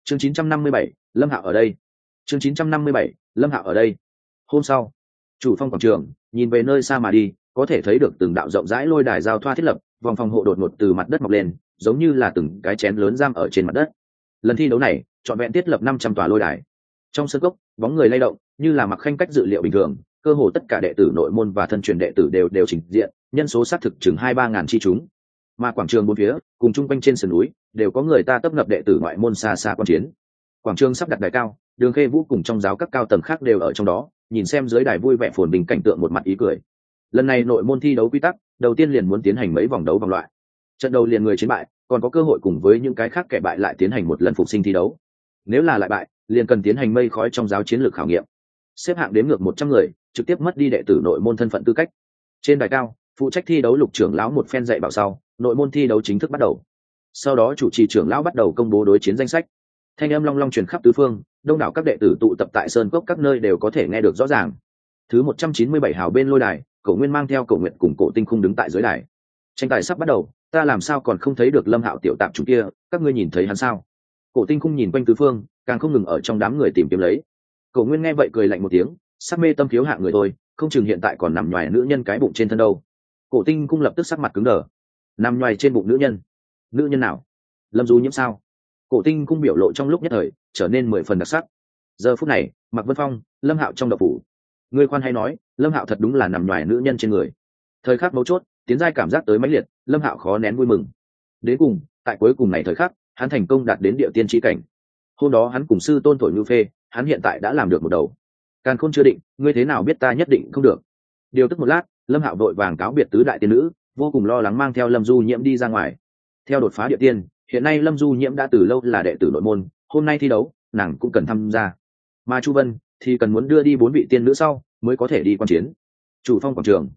chương 957, Lâm Hạo ở đây. chương 957, Lâm Hạo ở đây. Hôm sau, chủ phong quảng trường nhìn về nơi xa mà đi, có thể thấy được từng đạo rộng rãi lôi đài giao thoa thiết lập, vòng phòng hộ đột ngột từ mặt đất mọc lên, giống như là từng cái chén lớn giam ở trên mặt đất. Lần thi đấu này trọn vẹn thiết lập 500 tòa lôi đài. Trong sân cốc, bóng người lay động, như là mặc khanh cách dự liệu bình thường, cơ hồ tất cả đệ tử nội môn và thân truyền đệ tử đều trình diện, nhân số xác thực chừng 2-3 ngàn chi chúng. Mà quảng trường bốn phía, cùng chung quanh trên sườn núi, đều có người ta tấp nập đệ tử ngoại môn xa xa quan chiến. Quảng trường sắp đặt đài cao, Đường Khê Vũ cùng trong giáo các cao tầng khác đều ở trong đó, nhìn xem dưới đài vui vẻ phồn bình cảnh tượng một mặt ý cười. Lần này nội môn thi đấu quy tắc, đầu tiên liền muốn tiến hành mấy vòng đấu vòng loại. Trận đầu liền người chiến bại, còn có cơ hội cùng với những cái khác kẻ bại lại tiến hành một lần phục sinh thi đấu. Nếu là lại bại, liền cần tiến hành mây khói trong giáo chiến lược khảo nghiệm. Xếp hạng đến ngược 100 người, trực tiếp mất đi đệ tử nội môn thân phận tư cách. Trên đài cao, phụ trách thi đấu Lục trưởng lão một phen dạy bảo sau, nội môn thi đấu chính thức bắt đầu. Sau đó chủ trì trưởng lão bắt đầu công bố đối chiến danh sách. Thanh âm long long truyền khắp tứ phương, đông đảo các đệ tử tụ tập tại sơn cốc các nơi đều có thể nghe được rõ ràng. Thứ 197 hào bên lôi đài, Cổ Nguyên mang theo Cổ Nguyệt cùng Cổ Tinh Khung đứng tại dưới đài. Tranh tài sắp bắt đầu, ta làm sao còn không thấy được Lâm Hạo tiểu tạm chủ kia, các ngươi nhìn thấy hắn sao? Cổ Tinh Khung nhìn quanh tứ phương, càng không ngừng ở trong đám người tìm kiếm lấy. Cổ Nguyên nghe vậy cười lạnh một tiếng, sắc mê tâm thiếu hạng người thôi, không chừng hiện tại còn nằm nhoài nữ nhân cái bụng trên thân đâu. Cổ Tinh Khung lập tức sắc mặt cứng đờ. Nằm nhoài trên bụng nữ nhân? Nữ nhân nào? Lâm Du Nhiễm sao? Cổ Tinh Khung biểu lộ trong lúc nhất thời trở nên 10 phần đặc sắc. Giờ phút này, Mạc Vân Phong, Lâm Hạo trong độc phủ. Ngươi khoan hay nói, Lâm Hạo thật đúng là nằm nhoài nữ nhân trên người. Thời khắc mấu chốt, tiến giai cảm giác tới mãnh liệt, Lâm Hạo khó nén vui mừng. Đến cùng, tại cuối cùng này thời khắc, hắn thành công đạt đến địa tiên chi cảnh. Hôm đó hắn cùng sư tôn thổi như phê, hắn hiện tại đã làm được một đầu. Càn Khôn chưa định, ngươi thế nào biết ta nhất định không được? Điều tức một lát, Lâm Hạo vội vàng cáo biệt tứ đại tiên nữ, vô cùng lo lắng mang theo Lâm Du Nhiễm đi ra ngoài. Theo đột phá địa tiên, hiện nay Lâm Du Nhiễm đã từ lâu là đệ tử nội môn, hôm nay thi đấu, nàng cũng cần tham gia. Mà Chu Vân thì cần muốn đưa đi 4 vị tiên nữ sau mới có thể đi quan chiến. Chủ phong quảng trường,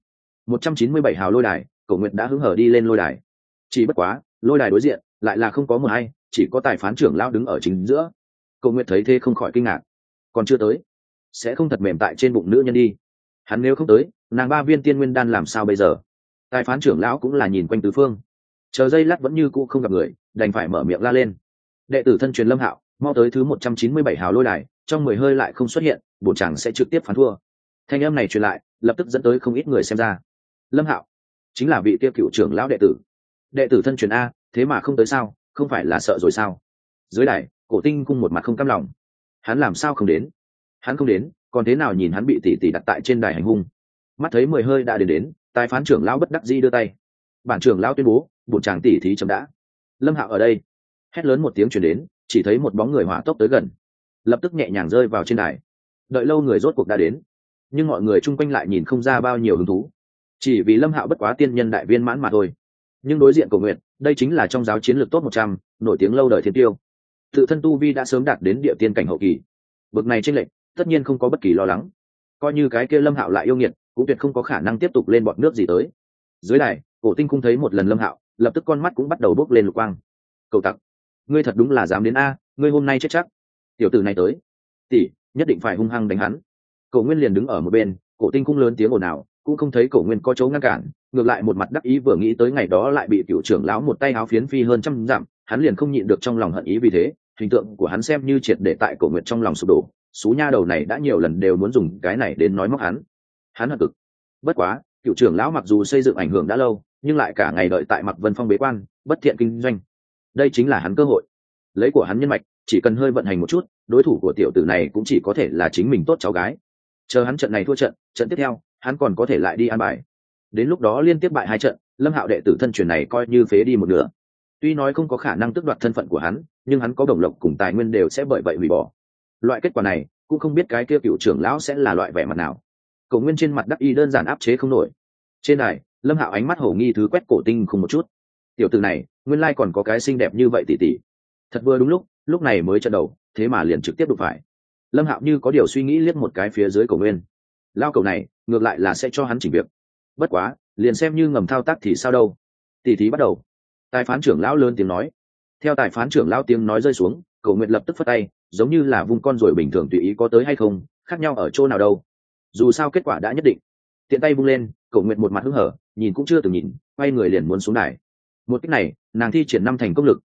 197 hào lôi đài, Cổ Nguyệt đã hứng hở đi lên lôi đài. Chỉ bất quá, lôi đài đối diện lại là không có một ai, chỉ có tài phán trưởng lão đứng ở chính giữa. Cổ Nguyệt thấy thế không khỏi kinh ngạc. Còn chưa tới, sẽ không thật mềm tại trên bụng nữ nhân đi. Hắn nếu không tới, nàng 3 viên tiên nguyên đan làm sao bây giờ? Tài phán trưởng lão cũng là nhìn quanh tứ phương, chờ giây lát vẫn như cũ không gặp người, đành phải mở miệng la lên. Đệ tử thân truyền Lâm Hạo, mau tới thứ 197 hào lôi đài, trong 10 hơi lại không xuất hiện, bổn chàng sẽ trực tiếp phán thua. Thanh âm này truyền lại, lập tức dẫn tới không ít người xem ra. Lâm Hạo chính là vị kia cựu trưởng lão đệ tử. Đệ tử thân truyền a, thế mà không tới sao, không phải là sợ rồi sao? Dưới đài, Cổ Tinh Cung một mặt không cam lòng. Hắn làm sao không đến? Hắn không đến, còn thế nào nhìn hắn bị tỷ tỷ đặt tại trên đài hành hung. Mắt thấy 10 hơi đã đến, tài phán trưởng lão bất đắc dĩ đưa tay. Bản trưởng lão tuyên bố, bổn chàng tỷ thí chấm đã. Lâm Hạo ở đây. Hét lớn một tiếng truyền đến, chỉ thấy một bóng người hỏa tốc tới gần, lập tức nhẹ nhàng rơi vào trên đài. Đợi lâu người rốt cuộc đã đến, nhưng mọi người chung quanh lại nhìn không ra bao nhiêu hứng thú, chỉ vì Lâm Hạo bất quá tiên nhân đại viên mãn mà thôi. Nhưng đối diện Cổ Nguyệt, đây chính là trong giáo chiến lược top 100, nổi tiếng lâu đời thiên tiêu. Tự thân tu vi đã sớm đạt đến địa tiên cảnh hậu kỳ. Bực này chênh lệch, tất nhiên không có bất kỳ lo lắng. Coi như cái kia Lâm Hạo lại yêu nghiệt, cũng tuyệt không có khả năng tiếp tục lên bọt nước gì tới. Dưới đài, Cổ Tinh Cung thấy một lần Lâm Hạo, lập tức con mắt cũng bắt đầu bốc lên lục quang. Cậu tặc, ngươi thật đúng là dám đến a, ngươi hôm nay chết chắc. Tiểu tử này tới, tỷ nhất định phải hung hăng đánh hắn. Cổ Nguyên liền đứng ở một bên, Cổ Tinh Cung lớn tiếng ồn ào, cũng không thấy Cổ Nguyên có chỗ ngăn cản, ngược lại một mặt đắc ý vừa nghĩ tới ngày đó lại bị cựu trưởng lão một tay áo phiến phi hơn trăm dặm, hắn liền không nhịn được trong lòng hận ý. Vì thế hình tượng của hắn xem như triệt để tại Cổ Nguyệt trong lòng sụp đổ. Sú nha đầu này đã nhiều lần đều muốn dùng cái này đến nói móc hắn hận cực. Bất quá cựu trưởng lão mặc dù xây dựng ảnh hưởng đã lâu, nhưng lại cả ngày đợi tại Mạc Vân Phong bế quan bất thiện kinh doanh, đây chính là hắn cơ hội. Lấy của hắn nhân mạch, chỉ cần hơi vận hành một chút, đối thủ của tiểu tử này cũng chỉ có thể là chính mình tốt cháu gái. Chờ hắn trận này thua trận tiếp theo hắn còn có thể lại đi an bài. Đến lúc đó liên tiếp bại 2 trận, Lâm Hạo đệ tử thân truyền này coi như phế đi một nửa. Tuy nói không có khả năng tước đoạt thân phận của hắn, nhưng hắn có đồng lộc cùng tài nguyên đều sẽ bởi vậy hủy bỏ. Loại kết quả này cũng không biết cái kia cựu trưởng lão sẽ là loại vẻ mặt nào. Cổ Nguyên trên mặt đắc y đơn giản áp chế không nổi. Trên đài, Lâm Hạo ánh mắt hổ nghi thứ quét Cổ Tinh không một chút. Tiểu tử này nguyên lai còn có cái xinh đẹp như vậy tỷ tỷ. Thật vừa đúng lúc này mới trận đầu, thế mà liền trực tiếp đụng phải. Lâm Hạo như có điều suy nghĩ liếc một cái phía dưới Cổ Nguyên. Lao cậu này ngược lại là sẽ cho hắn chỉnh việc. Bất quá liền xem như ngầm thao tác thì sao đâu. Tỷ thí bắt đầu. Tài phán trưởng lão lớn tiếng nói. Theo tài phán trưởng lão tiếng nói rơi xuống, Cổ Nguyệt lập tức phất tay, giống như là vung con ruồi bình thường tùy ý có tới hay không, khác nhau ở chỗ nào đâu. Dù sao kết quả đã nhất định. Tiện tay vung lên, Cổ Nguyệt một mặt hứng hở, nhìn cũng chưa từng nhìn, quay người liền muốn xuống đài. Một cách này, nàng thi triển 5 thành công lực,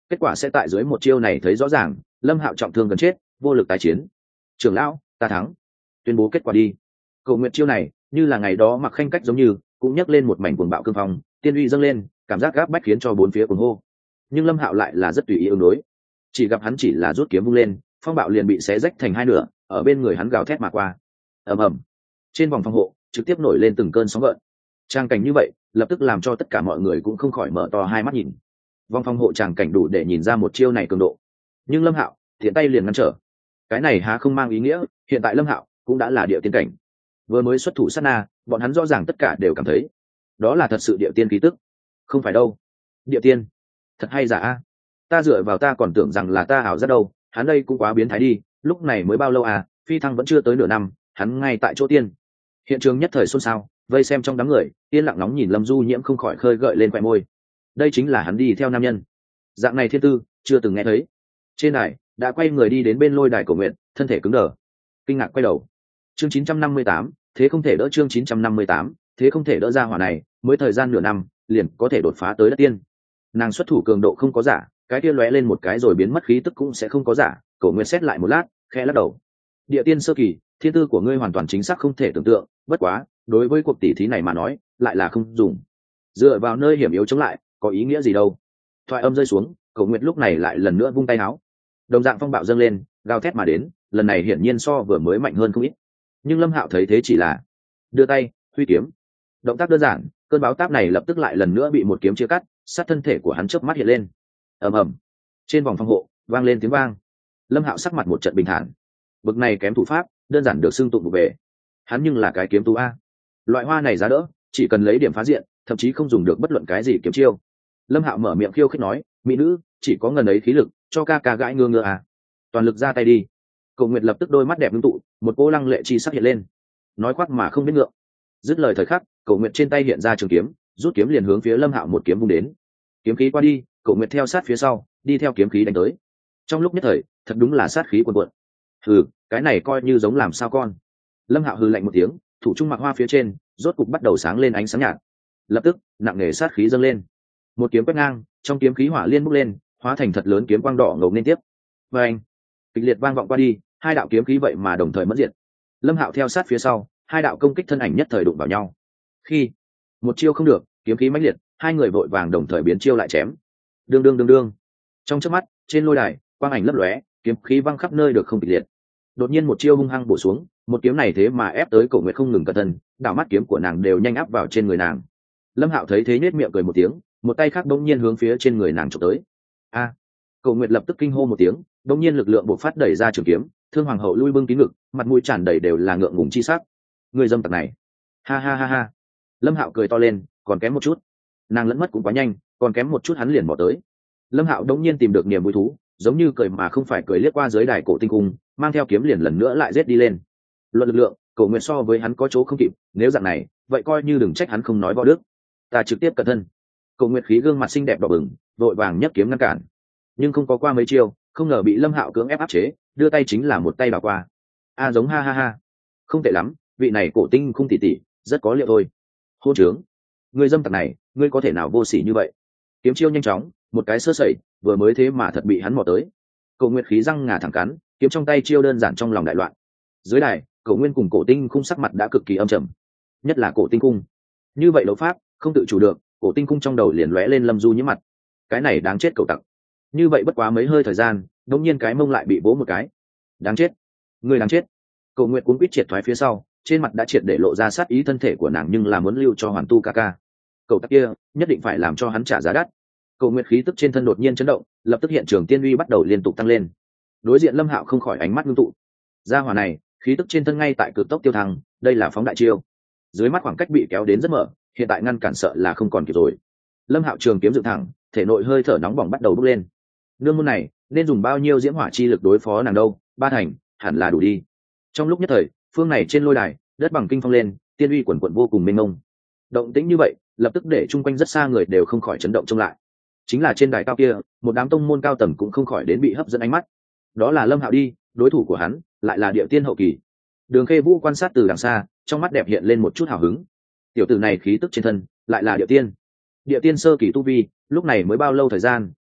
kết quả sẽ tại dưới một chiêu này thấy rõ ràng. Lâm Hạo trọng thương gần chết, vô lực tái chiến. Trưởng lão, ta thắng. Tuyên bố kết quả đi. Cầu nguyện chiêu này như là ngày đó Mặc Khanh cách giống như cũng nhấc lên một mảnh cuồng bạo cương phong, tiên uy dâng lên, cảm giác gáp bách khiến cho bốn phía cuồng hô. Nhưng Lâm Hạo lại là rất tùy ý ứng đối, chỉ gặp hắn chỉ là rút kiếm vung lên, phong bạo liền bị xé rách thành hai nửa, ở bên người hắn gào thét mà qua. Ầm ầm, trên vòng phòng hộ trực tiếp nổi lên từng cơn sóng gợn. Trang cảnh như vậy lập tức làm cho tất cả mọi người cũng không khỏi mở to hai mắt nhìn. Vòng phòng hộ tràng cảnh đủ để nhìn ra một chiêu này cường độ, nhưng Lâm Hạo thiện tay liền ngăn trở. Cái này há không mang ý nghĩa hiện tại Lâm Hạo cũng đã là địa tiên cảnh. Vừa mới xuất thủ sát na, bọn hắn rõ ràng tất cả đều cảm thấy đó là thật sự địa tiên khí tức. Không phải đâu, địa tiên thật hay giả a? Ta dựa vào ta còn tưởng rằng là ta ảo giác đâu. Hắn đây cũng quá biến thái đi, lúc này mới bao lâu à, phi thăng vẫn chưa tới nửa năm, hắn ngay tại chỗ tiên. Hiện trường nhất thời xôn xao, vây xem trong đám người yên lặng nóng nhìn Lâm Du Nhiễm không khỏi khơi gợi lên khóe môi. Đây chính là hắn đi theo nam nhân dạng này thiên tư chưa từng nghe thấy. Trên đài đã quay người đi đến bên lôi đài cầu nguyện, thân thể cứng đờ, kinh ngạc quay đầu. Chương 958, thế không thể đỡ. Chương 958, thế không thể đỡ. Ra hỏa này mới thời gian nửa năm liền có thể đột phá tới đất tiên. Nàng xuất thủ cường độ không có giả, cái kia lóe lên một cái rồi biến mất khí tức cũng sẽ không có giả. Cổ Nguyên xét lại một lát, khẽ lắc đầu. Địa tiên sơ kỳ, thiên tư của ngươi hoàn toàn chính xác không thể tưởng tượng, bất quá đối với cuộc tỷ thí này mà nói lại là không dùng. Dựa vào nơi hiểm yếu chống lại có ý nghĩa gì đâu. Thoại âm rơi xuống, Cổ Nguyệt lúc này lại lần nữa vung tay áo, đồng dạng phong bạo dâng lên, gào thét mà đến, lần này hiển nhiên so vừa mới mạnh hơn không ít. Nhưng Lâm Hạo thấy thế chỉ là đưa tay huy kiếm, động tác đơn giản, cơn báo táp này lập tức lại lần nữa bị một kiếm chia cắt, sát thân thể của hắn chớp mắt hiện lên. Ầm ầm, trên vòng phòng hộ vang lên tiếng vang. Lâm Hạo sắc mặt một trận bình thản, bực này kém thủ pháp đơn giản được xưng tụng vụ về. Hắn nhưng là cái kiếm tú a, loại hoa này giá đỡ, chỉ cần lấy điểm phá diện, thậm chí không dùng được bất luận cái gì kiếm chiêu. Lâm Hạo mở miệng khiêu khích nói, mỹ nữ chỉ có ngần ấy khí lực cho ca ca gãi ngơ ngơ à, toàn lực ra tay đi. Cổ Nguyệt lập tức đôi mắt đẹp ngưng tụ, một cô lăng lệ chi sắc hiện lên, nói khoác mà không biết ngượng. Dứt lời thời khắc, Cổ Nguyệt trên tay hiện ra trường kiếm, rút kiếm liền hướng phía Lâm Hạo một kiếm vung đến. Kiếm khí qua đi, Cổ Nguyệt theo sát phía sau, đi theo kiếm khí đánh tới. Trong lúc nhất thời, thật đúng là sát khí cuồn cuộn. Hừ, cái này coi như giống làm sao con. Lâm Hạo hừ lạnh một tiếng, thủ trung mặc hoa phía trên rốt cục bắt đầu sáng lên ánh sáng nhạt. Lập tức nặng nề sát khí dâng lên, một kiếm quét ngang, trong kiếm khí hỏa liên bốc lên, hóa thành thật lớn kiếm quang đỏ ngầu nên tiếp. Và anh kịch liệt vang vọng qua đi, hai đạo kiếm khí vậy mà đồng thời mất diệt. Lâm Hạo theo sát phía sau, hai đạo công kích thân ảnh nhất thời đụng vào nhau. Khi một chiêu không được, kiếm khí mãnh liệt, hai người vội vàng đồng thời biến chiêu lại chém. Đương đương đương đương, trong chớp mắt trên lôi đài quang ảnh lấp lóe, kiếm khí văng khắp nơi được không kịch liệt. Đột nhiên một chiêu hung hăng bổ xuống, một kiếm này thế mà ép tới Cổ Nguyệt không ngừng cẩn thân, đảo mắt kiếm của nàng đều nhanh áp vào trên người nàng. Lâm Hạo thấy thế nhếch miệng cười một tiếng, một tay khác bỗng nhiên hướng phía trên người nàng chụp tới. A! Cổ Nguyệt lập tức kinh hô một tiếng, bỗng nhiên lực lượng bộc phát đẩy ra trường kiếm, Thương Hoàng hậu lui bưng kín ngực, mặt mũi tràn đầy đều là ngượng ngùng chi sắc. Người dâm tặc này! Ha ha ha ha! Lâm Hạo cười to lên, còn kém một chút. Nàng lẫn mất cũng quá nhanh, còn kém một chút hắn liền bỏ tới. Lâm Hạo đống nhiên tìm được niềm vui thú, giống như cười mà không phải cười liếc qua dưới đài cổ tinh cung, mang theo kiếm liền lần nữa lại giết đi lên. Luận lực lượng, Cổ Nguyệt so với hắn có chỗ không kịp, nếu dạng này, vậy coi như đừng trách hắn không nói võ đức. Ta trực tiếp cẩn thân. Cổ Nguyệt khí gương mặt xinh đẹp đỏ bừng, vội vàng nhấc kiếm ngăn cản, nhưng không có qua mấy chiêu, không ngờ bị Lâm Hạo cưỡng ép áp chế, đưa tay chính là một tay đảo qua. A giống ha ha ha, không tệ lắm, vị này cổ tinh không tỉ tỉ, rất có liệu thôi. Hôn trướng, ngươi dâm tặc này, ngươi có thể nào vô sỉ như vậy? Kiếm chiêu nhanh chóng, một cái sơ sẩy, vừa mới thế mà thật bị hắn mò tới. Cổ Nguyệt khí răng ngà thẳng cắn, kiếm trong tay chiêu đơn giản trong lòng đại loạn. Dưới đài, Cổ Nguyên cùng Cổ Tinh khung sắc mặt đã cực kỳ âm trầm, nhất là Cổ Tinh khung, như vậy đấu pháp không tự chủ được, Cổ Tinh khung trong đầu liền lóe lên Lâm Du Nhiễm mặt. Cái này đáng chết cậu tặc. Như vậy bất quá mấy hơi thời gian, đột nhiên cái mông lại bị vỗ một cái. Đáng chết, người đáng chết. Cổ Nguyệt cuống quýt triệt thoái phía sau, trên mặt đã triệt để lộ ra sát ý thân thể của nàng, nhưng là muốn lưu cho Hoàn Tu ca ca. Cậu tặc kia nhất định phải làm cho hắn trả giá đắt. Cổ Nguyệt khí tức trên thân đột nhiên chấn động, lập tức hiện trường tiên uy bắt đầu liên tục tăng lên. Đối diện Lâm Hạo không khỏi ánh mắt ngưng tụ. Gia hỏa này, khí tức trên thân ngay tại cực tốc tiêu thăng, đây là phóng đại chiêu. Dưới mắt khoảng cách bị kéo đến rất mở, hiện tại ngăn cản sợ là không còn kịp rồi. Lâm Hạo trường kiếm dựng thẳng, thể nội hơi thở nóng bỏng bắt đầu bốc lên. Nương môn này nên dùng bao nhiêu diễm hỏa chi lực đối phó nàng đâu? Ba thành hẳn là đủ đi. Trong lúc nhất thời, phương này trên lôi đài đất bằng kinh phong lên, tiên uy quần quận vô cùng mênh mông. Động tĩnh như vậy lập tức để chung quanh rất xa người đều không khỏi chấn động trông lại. Chính là trên đài cao kia, một đám tông môn cao tầng cũng không khỏi đến bị hấp dẫn ánh mắt. Đó là Lâm Hạo đi, đối thủ của hắn lại là địa tiên hậu kỳ. Đường Khê Vũ quan sát từ đằng xa, trong mắt đẹp hiện lên một chút hào hứng. Tiểu tử này khí tức trên thân lại là địa tiên sơ kỳ tu vi, lúc này mới bao lâu thời gian,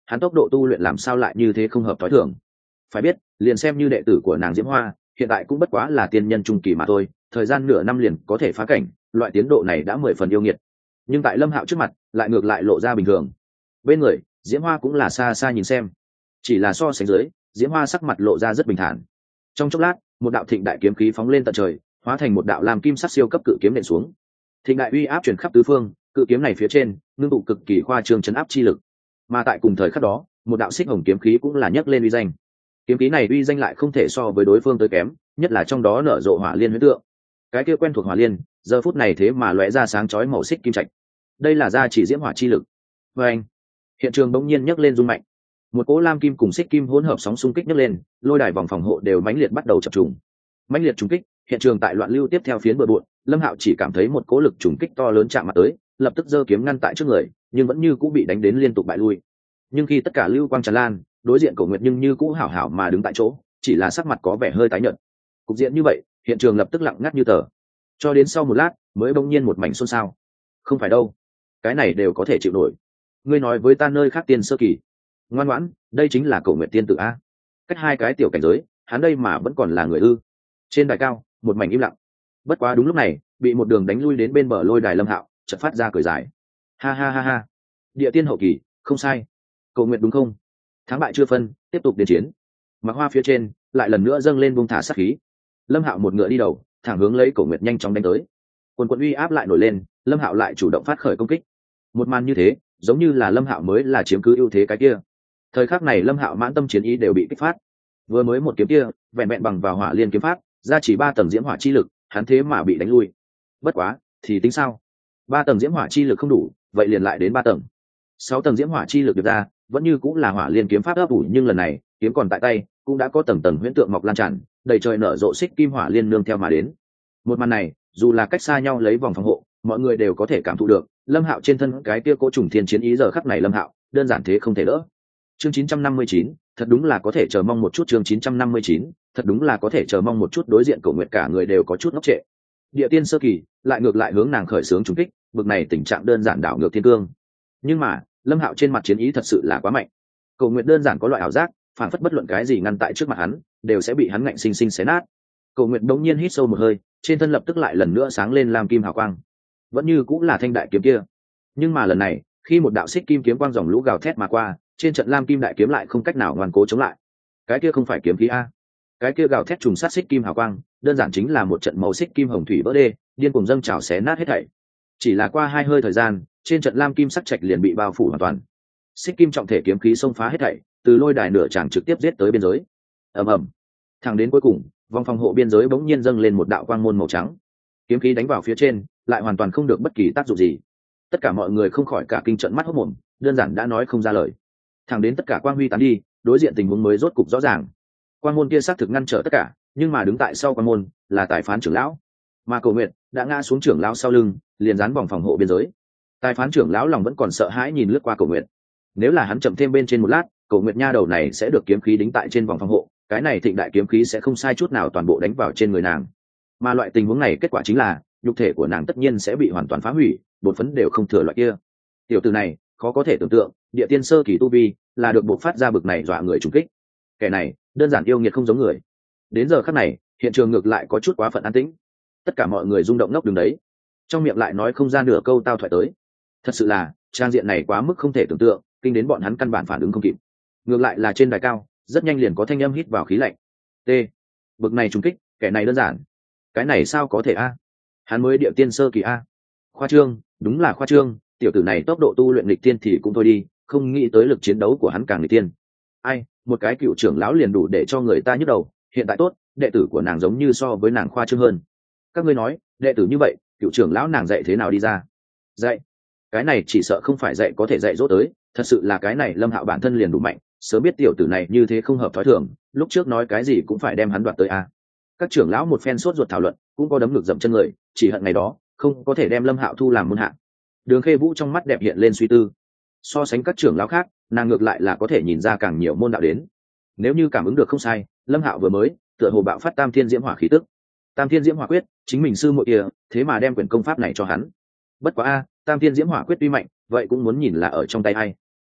hắn tốc độ tu luyện làm sao lại như thế không hợp thói thường. Phải biết liền xem như đệ tử của nàng Diễm Hoa hiện tại cũng bất quá là tiên nhân trung kỳ mà thôi, thời gian nửa năm liền có thể phá cảnh, loại tiến độ này đã 10 phần yêu nghiệt. Nhưng tại Lâm Hạo trước mặt lại ngược lại lộ ra bình thường. Bên người Diễm Hoa cũng là xa xa nhìn xem, chỉ là so sánh dưới Diễm Hoa sắc mặt lộ ra rất bình thản. Trong chốc lát một đạo thịnh đại kiếm khí phóng lên tận trời, hóa thành một đạo lam kim sắc siêu cấp cự kiếm nện xuống. Thịnh đại uy áp truyền khắp tứ phương, cự kiếm này phía trên ngưng tụ cực kỳ khoa trương chấn áp chi lực. Mà tại cùng thời khắc đó một đạo xích hồng kiếm khí cũng là nhấc lên uy danh. Kiếm khí này uy danh lại không thể so với đối phương tới kém, nhất là trong đó nở rộ hỏa liên huyễn tượng. Cái kia quen thuộc hỏa liên giờ phút này thế mà lóe ra sáng chói màu xích kim trạch. Đây là gia chỉ diễm hỏa chi lực. Và anh, hiện trường bỗng nhiên nhấc lên rung mạnh, một cỗ lam kim cùng xích kim hỗn hợp sóng xung kích nhấc lên, lôi đài vòng phòng hộ đều mãnh liệt bắt đầu chập trùng. Mãnh liệt trùng kích, hiện trường tại loạn lưu tiếp theo phiến bờ bộn, Lâm Hạo chỉ cảm thấy một cỗ lực trùng kích to lớn chạm mặt tới, lập tức giơ kiếm ngăn tại trước người, nhưng vẫn như cũ bị đánh đến liên tục bại lui. Nhưng khi tất cả lưu quang tràn lan, đối diện Cổ Nguyệt nhưng như cũ hảo hảo mà đứng tại chỗ, chỉ là sắc mặt có vẻ hơi tái nhợt. Cục diện như vậy, hiện trường lập tức lặng ngắt như tờ. Cho đến sau một lát, mới bỗng nhiên một mảnh xôn xao. Không phải đâu, cái này đều có thể chịu nổi. Ngươi nói với ta nơi khác tiên sơ kỳ. Ngoan ngoãn, đây chính là Cổ Nguyệt tiên tử a. Cách hai cái tiểu cảnh giới, hắn đây mà vẫn còn là người ư? Trên đài cao, một mảnh im lặng. Bất quá đúng lúc này, bị một đường đánh lui đến bên bờ lôi đài Lâm Hạo chợt phát ra cười dài. Ha ha ha ha. Địa tiên hậu kỳ, không sai. Cổ Nguyệt đúng không? Thắng bại chưa phân, tiếp tục đến chiến. Mặc Hoa phía trên lại lần nữa dâng lên buông thả sát khí. Lâm Hạo một ngựa đi đầu, thẳng hướng lấy Cổ Nguyệt nhanh chóng đánh tới. Quần quần uy áp lại nổi lên, Lâm Hạo lại chủ động phát khởi công kích. Một màn như thế, giống như là Lâm Hạo mới là chiếm cứ ưu thế cái kia. Thời khắc này Lâm Hạo mãn tâm chiến ý đều bị kích phát. Vừa mới một kiếm kia, vẹn vẹn bằng vào hỏa liên kiếm pháp, ra chỉ 3 tầng diễm hỏa chi lực, hắn thế mà bị đánh lui. Bất quá, thì tính sao? 3 tầng diễm hỏa chi lực không đủ, vậy liền lại đến 3 tầng. 6 tầng diễm hỏa chi lực được ra, vẫn như cũng là hỏa liên kiếm pháp ấp ủ, nhưng lần này, kiếm còn tại tay, cũng đã có tầng tầng huyễn tượng mọc lan tràn, đầy trời nở rộ xích kim hỏa liên nương theo mà đến. Một màn này, dù là cách xa nhau lấy vòng phòng hộ, mọi người đều có thể cảm thụ được, Lâm Hạo trên thân cái kia cố trùng thiên chiến ý giờ khắc này Lâm Hạo, đơn giản thế không thể đỡ. Chương 959, thật đúng là có thể chờ mong một chút. Chương 959, thật đúng là có thể chờ mong một chút. Đối diện Cổ Nguyệt cả người đều có chút ngốc trệ. Địa tiên sơ kỳ, lại ngược lại hướng nàng khởi xướng trùng kích, bực này tình trạng đơn giản đảo ngược thiên cương. Nhưng mà, Lâm Hạo trên mặt chiến ý thật sự là quá mạnh. Cổ Nguyệt đơn giản có loại ảo giác, phản phất bất luận cái gì ngăn tại trước mặt hắn, đều sẽ bị hắn ngạnh sinh sinh xé nát. Cổ Nguyệt đống nhiên hít sâu một hơi, trên thân lập tức lại lần nữa sáng lên lam kim hào quang. Vẫn như cũng là thanh đại kiếm kia, nhưng mà lần này, khi một đạo xích kim kiếm quang dòng lũ gào thét mà qua, trên trận lam kim đại kiếm lại không cách nào ngoan cố chống lại. Cái kia không phải kiếm khí a, cái kia gào thét trùng sát xích kim hào quang, đơn giản chính là một trận màu xích kim hồng thủy vỡ đê, điên cuồng dâng trào xé nát hết thảy. Chỉ là qua 2 hơi thời gian, trên trận lam kim sắc trạch liền bị bao phủ hoàn toàn. Xích kim trọng thể kiếm khí xông phá hết thảy, từ lôi đài nửa tràng trực tiếp giết tới biên giới. Ầm ầm. Thẳng đến cuối cùng, vòng phòng hộ biên giới bỗng nhiên dâng lên một đạo quang môn màu trắng. Kiếm khí đánh vào phía trên, lại hoàn toàn không được bất kỳ tác dụng gì. Tất cả mọi người không khỏi cả kinh trợn mắt hốt mồm, đơn giản đã nói không ra lời. Thẳng đến tất cả quang huy tán đi, đối diện tình huống mới rốt cục rõ ràng. Quang môn kia xác thực ngăn trở tất cả, nhưng mà đứng tại sau quang môn là tài phán trưởng lão, mà Cổ Nguyệt đã ngã xuống trưởng lão sau lưng, liền dán vòng phòng hộ biên giới. Tài phán trưởng lão lòng vẫn còn sợ hãi nhìn lướt qua Cổ Nguyệt. Nếu là hắn chậm thêm bên trên một lát, Cổ Nguyệt nha đầu này sẽ được kiếm khí đính tại trên vòng phòng hộ, cái này thịnh đại kiếm khí sẽ không sai chút nào toàn bộ đánh vào trên người nàng. Mà loại tình huống này kết quả chính là nhục thể của nàng tất nhiên sẽ bị hoàn toàn phá hủy, bột phấn đều không thừa loại kia. Tiểu tử này khó có thể tưởng tượng, địa tiên sơ kỳ tu vi là được bộc phát ra bực này dọa người trùng kích. Kẻ này đơn giản yêu nghiệt không giống người. Đến giờ khắc này, hiện trường ngược lại có chút quá phận an tĩnh. Tất cả mọi người rung động ngốc đứng đấy, trong miệng lại nói không ra nửa câu tao thoại tới. Thật sự là trang diện này quá mức không thể tưởng tượng, kinh đến bọn hắn căn bản phản ứng không kịp. Ngược lại là trên đài cao, rất nhanh liền có thanh âm hít vào khí lạnh. T. Bực này trùng kích, kẻ này đơn giản. Cái này sao có thể a? Hắn mới địa tiên sơ kỳ a. Khoa trương, đúng là khoa trương, tiểu tử này tốc độ tu luyện nghịch tiên thì cũng thôi đi, không nghĩ tới lực chiến đấu của hắn càng nghịch tiên. Ai, một cái cựu trưởng lão liền đủ để cho người ta nhức đầu, hiện tại tốt, đệ tử của nàng giống như so với nàng khoa trương hơn. Các ngươi nói, đệ tử như vậy, cựu trưởng lão nàng dạy thế nào đi ra? Dạy? Cái này chỉ sợ không phải dạy có thể dạy dỗ tới, thật sự là cái này Lâm Hạo bản thân liền đủ mạnh, sớm biết tiểu tử này như thế không hợp thói thường, lúc trước nói cái gì cũng phải đem hắn đoạt tới a. Các trưởng lão một phen sốt ruột thảo luận, cũng có đấm ngực dậm chân người, chỉ hận ngày đó không có thể đem Lâm Hạo thu làm môn hạ. Đường Khê Vũ trong mắt đẹp hiện lên suy tư. So sánh các trưởng lão khác, nàng ngược lại là có thể nhìn ra càng nhiều môn đạo đến. Nếu như cảm ứng được không sai, Lâm Hạo vừa mới tựa hồ bạo phát Tam Thiên Diễm Hỏa khí tức. Tam Thiên Diễm Hỏa quyết, chính mình sư muội kia, thế mà đem quyển công pháp này cho hắn. Bất quá a, Tam Thiên Diễm Hỏa quyết tuy mạnh, vậy cũng muốn nhìn là ở trong tay ai.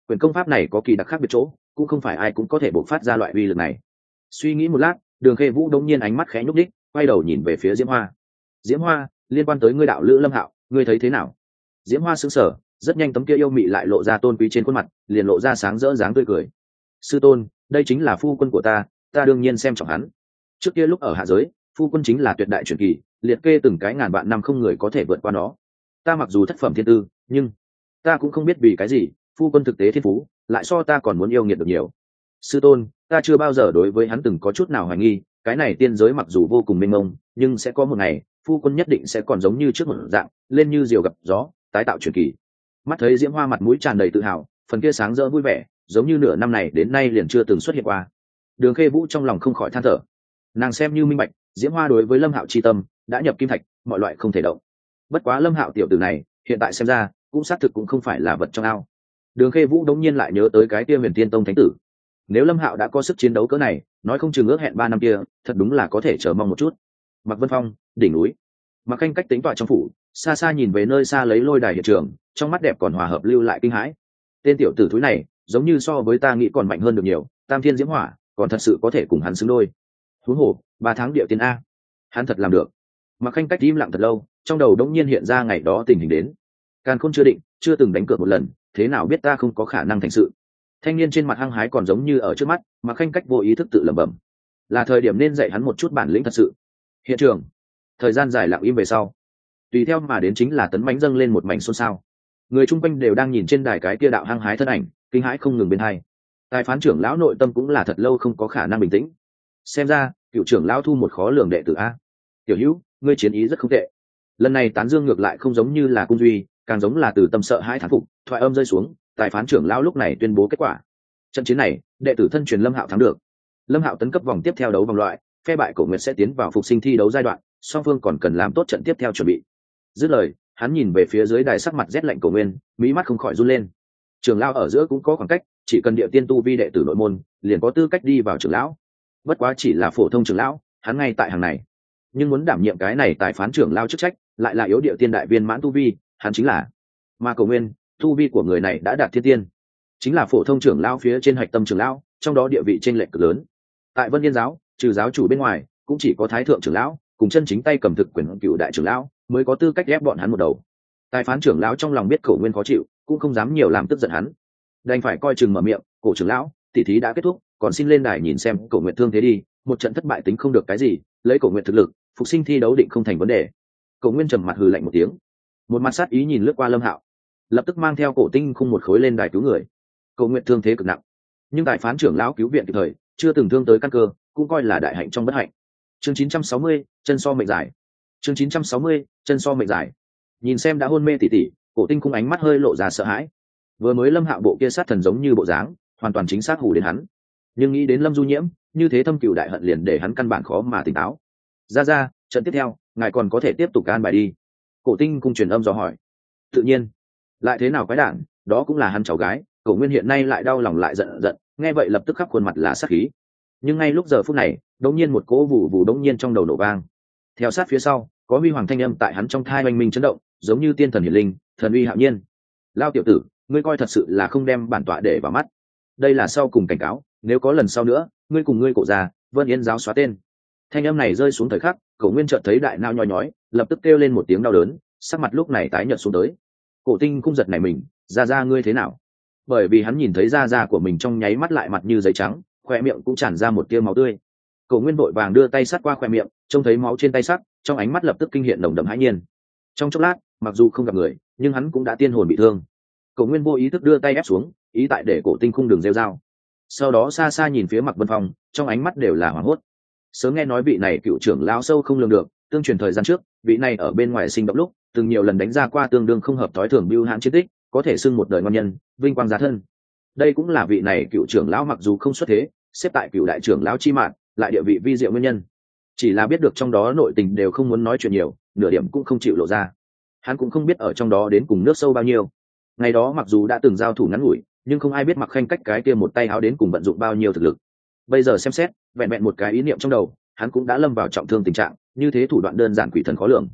Quyền công pháp này có kỳ đặc khác biệt chỗ, cũng không phải ai cũng có thể bộc phát ra loại uy lực này. Suy nghĩ một lát, Đường Khê Vũ đống nhiên ánh mắt khẽ nhúc đích, quay đầu nhìn về phía Diễm Hoa. Diễm Hoa, liên quan tới ngươi đạo lữ Lâm Hạo, ngươi thấy thế nào? Diễm Hoa sững sờ, rất nhanh tấm kia yêu mị lại lộ ra tôn quý trên khuôn mặt, liền lộ ra sáng rỡ dáng tươi cười. Sư tôn, đây chính là phu quân của ta đương nhiên xem trọng hắn. Trước kia lúc ở hạ giới, phu quân chính là tuyệt đại truyền kỳ, liệt kê từng cái ngàn vạn năm không người có thể vượt qua nó. Ta mặc dù thất phẩm thiên tư, nhưng ta cũng không biết vì cái gì, phu quân thực tế thiên phú lại so ta còn muốn yêu nghiệt được nhiều. Sư tôn, ta chưa bao giờ đối với hắn từng có chút nào hoài nghi, cái này tiên giới mặc dù vô cùng mênh mông, nhưng sẽ có một ngày, phu quân nhất định sẽ còn giống như trước một dạng, lên như diều gặp gió, tái tạo truyền kỳ. Mắt thấy Diễm Hoa mặt mũi tràn đầy tự hào, phần kia sáng rỡ vui vẻ, giống như nửa năm này đến nay liền chưa từng xuất hiện qua. Đường Khê Vũ trong lòng không khỏi than thở. Nàng xem như minh bạch, Diễm Hoa đối với Lâm Hạo chi tâm đã nhập kim thạch, mọi loại không thể động. Bất quá Lâm Hạo tiểu tử này, hiện tại xem ra, cũng xác thực cũng không phải là vật trong ao. Đường Khê Vũ đống nhiên lại nhớ tới cái kia Huyền Tiên Tông thánh tử. Nếu Lâm Hạo đã có sức chiến đấu cỡ này, nói không chừng ước hẹn 3 năm kia, thật đúng là có thể chờ mong một chút. Mạc Vân Phong, đỉnh núi. Mạc Khanh cách tính tọa trong phủ, xa xa nhìn về nơi xa lấy lôi đài hiện trường, trong mắt đẹp còn hòa hợp lưu lại kinh hãi. Tên tiểu tử thúi này, giống như so với ta nghĩ còn mạnh hơn được nhiều, Tam Thiên Diễm Hỏa, còn thật sự có thể cùng hắn xứng đôi. Huống hồ, 3 tháng địa tiên a, hắn thật làm được. Mạc Khanh cách im lặng thật lâu, trong đầu đống nhiên hiện ra ngày đó tình hình đến. Càn Khôn chưa định, chưa từng đánh cược một lần, thế nào biết ta không có khả năng thành sự. Thanh niên trên mặt hăng hái còn giống như ở trước mắt, Mạc Khanh cách vô ý thức tự lẩm bẩm, là thời điểm nên dạy hắn một chút bản lĩnh thật sự. Hiện trường, thời gian dài lặng im về sau, tùy theo mà đến chính là tấn mãnh dâng lên một mảnh xôn xao. Người chung quanh đều đang nhìn trên đài cái kia đạo hăng hái thân ảnh, kinh hãi không ngừng bên hai. Tài phán trưởng lão nội tâm cũng là thật lâu không có khả năng bình tĩnh. Xem ra, cựu trưởng lão thu một khó lường đệ tử a. Tiểu Hữu, ngươi chiến ý rất không tệ. Lần này tán dương ngược lại không giống như là cung duy, càng giống là từ tâm sợ hãi thán phục. Thoại âm rơi xuống, tài phán trưởng lão lúc này tuyên bố kết quả. Trận chiến này, đệ tử thân truyền Lâm Hạo thắng được. Lâm Hạo tấn cấp vòng tiếp theo đấu vòng loại, phe bại Cổ Nguyệt sẽ tiến vào phục sinh thi đấu giai đoạn, song phương còn cần làm tốt trận tiếp theo chuẩn bị. Dứt lời, hắn nhìn về phía dưới đài sắc mặt rét lạnh Cổ Nguyên, mí mắt không khỏi run lên. Trưởng lão ở giữa cũng có khoảng cách, chỉ cần địa tiên tu vi đệ tử nội môn, liền có tư cách đi vào trưởng lão. Bất quá chỉ là phổ thông trưởng lão, hắn ngay tại hàng này. Nhưng muốn đảm nhiệm cái này tài phán trưởng lão chức trách, lại là yếu địa tiên đại viên mãn tu vi, hắn chính là. Mà Cổ Nguyên, tu vi của người này đã đạt thiên tiên, chính là phổ thông trưởng lão phía trên hạch tâm trưởng lão, trong đó địa vị trên lệch cực lớn. Tại Vân Yên giáo, trừ giáo chủ bên ngoài, cũng chỉ có thái thượng trưởng lão cùng chân chính tay cầm thực quyền cựu đại trưởng lão mới có tư cách ép bọn hắn một đầu. Tài phán trưởng lão trong lòng biết Cổ Nguyên khó chịu, cũng không dám nhiều làm tức giận hắn, đành phải coi chừng mở miệng. Cổ trưởng lão, tỷ thí đã kết thúc, còn xin lên đài nhìn xem Cổ Nguyệt thương thế đi, một trận thất bại tính không được cái gì, lấy Cổ Nguyệt thực lực, phục sinh thi đấu định không thành vấn đề. Cổ Nguyên trầm mặt hừ lạnh một tiếng, một mặt sát ý nhìn lướt qua Lâm Hạo, lập tức mang theo Cổ Tinh Khung một khối lên đài cứu người. Cổ Nguyệt thương thế cực nặng, nhưng tài phán trưởng lão cứu viện kịp thời, chưa từng thương tới căn cơ, cũng coi là đại hạnh trong bất hạnh. Chương 960, chân so mệnh giải. Chương 960, chân so mệnh giải. Nhìn xem đã hôn mê tỉ tỉ, Cổ Tinh Khung ánh mắt hơi lộ ra sợ hãi. Vừa mới Lâm Hạo bộ kia sát thần giống như bộ dáng, hoàn toàn chính xác hù đến hắn. Nhưng nghĩ đến Lâm Du Nhiễm, như thế thâm cừu đại hận liền để hắn căn bản khó mà tỉnh táo. Ra, trận tiếp theo, ngài còn có thể tiếp tục an bài đi. Cổ Tinh Khung truyền âm dò hỏi. Tự nhiên, lại thế nào quái đản, đó cũng là hắn cháu gái. Cổ Nguyên hiện nay lại đau lòng lại giận, nghe vậy lập tức khắp khuôn mặt là sát khí. Nhưng ngay lúc giờ phút này, đột nhiên một cỗ vụ vụ đột nhiên trong đầu nổ vang. Theo sát phía sau, có huy hoàng thanh âm tại hắn trong thai oanh minh chấn động, giống như tiên thần hiển linh, thần uy hạo nhiên. Lao tiểu tử, ngươi coi thật sự là không đem bản tọa để vào mắt. Đây là sau cùng cảnh cáo, nếu có lần sau nữa, ngươi cùng ngươi cổ già, Vân Yên giáo xóa tên. Thanh âm này rơi xuống thời khắc, Cổ Nguyên chợt thấy đại nao nhói nhói, lập tức kêu lên một tiếng đau đớn, sắc mặt lúc này tái nhợt xuống tới. Cổ Tinh Khung giật nảy mình, ra ngươi thế nào? Bởi vì hắn nhìn thấy da của mình trong nháy mắt lại mặt như giấy trắng, khoe miệng cũng tràn ra một tia máu tươi. Cổ Nguyên vội vàng đưa tay sát qua khoe miệng, trông thấy máu trên tay sắc, trong ánh mắt lập tức kinh hiện nồng đậm hãi nhiên. Trong chốc lát, mặc dù không gặp người, nhưng hắn cũng đã tiên hồn bị thương. Cổ Nguyên vô ý thức đưa tay ép xuống, ý tại để Cổ Tinh Khung đừng rêu rao. Sau đó xa xa nhìn phía Mạc Vân Phong, trong ánh mắt đều là hoảng hốt. Sớm nghe nói vị này cựu trưởng lão sâu không lường được, tương truyền thời gian trước, vị này ở bên ngoài sinh động lúc, từng nhiều lần đánh ra qua tương đương không hợp tối thường bưu hãn chiến tích, có thể xưng một đời ngon nhân, vinh quang giá thân. Đây cũng là vị này cựu trưởng lão mặc dù không xuất thế, xếp tại cựu đại trưởng lão chi mạng, lại địa vị vi diệu nguyên nhân. Chỉ là biết được trong đó nội tình đều không muốn nói chuyện nhiều, nửa điểm cũng không chịu lộ ra. Hắn cũng không biết ở trong đó đến cùng nước sâu bao nhiêu. Ngày đó mặc dù đã từng giao thủ ngắn ngủi, nhưng không ai biết Mạc Khanh cách cái kia một tay háo đến cùng vận dụng bao nhiêu thực lực. Bây giờ xem xét, vẹn vẹn một cái ý niệm trong đầu, hắn cũng đã lâm vào trọng thương tình trạng, như thế thủ đoạn đơn giản quỷ thần khó lường.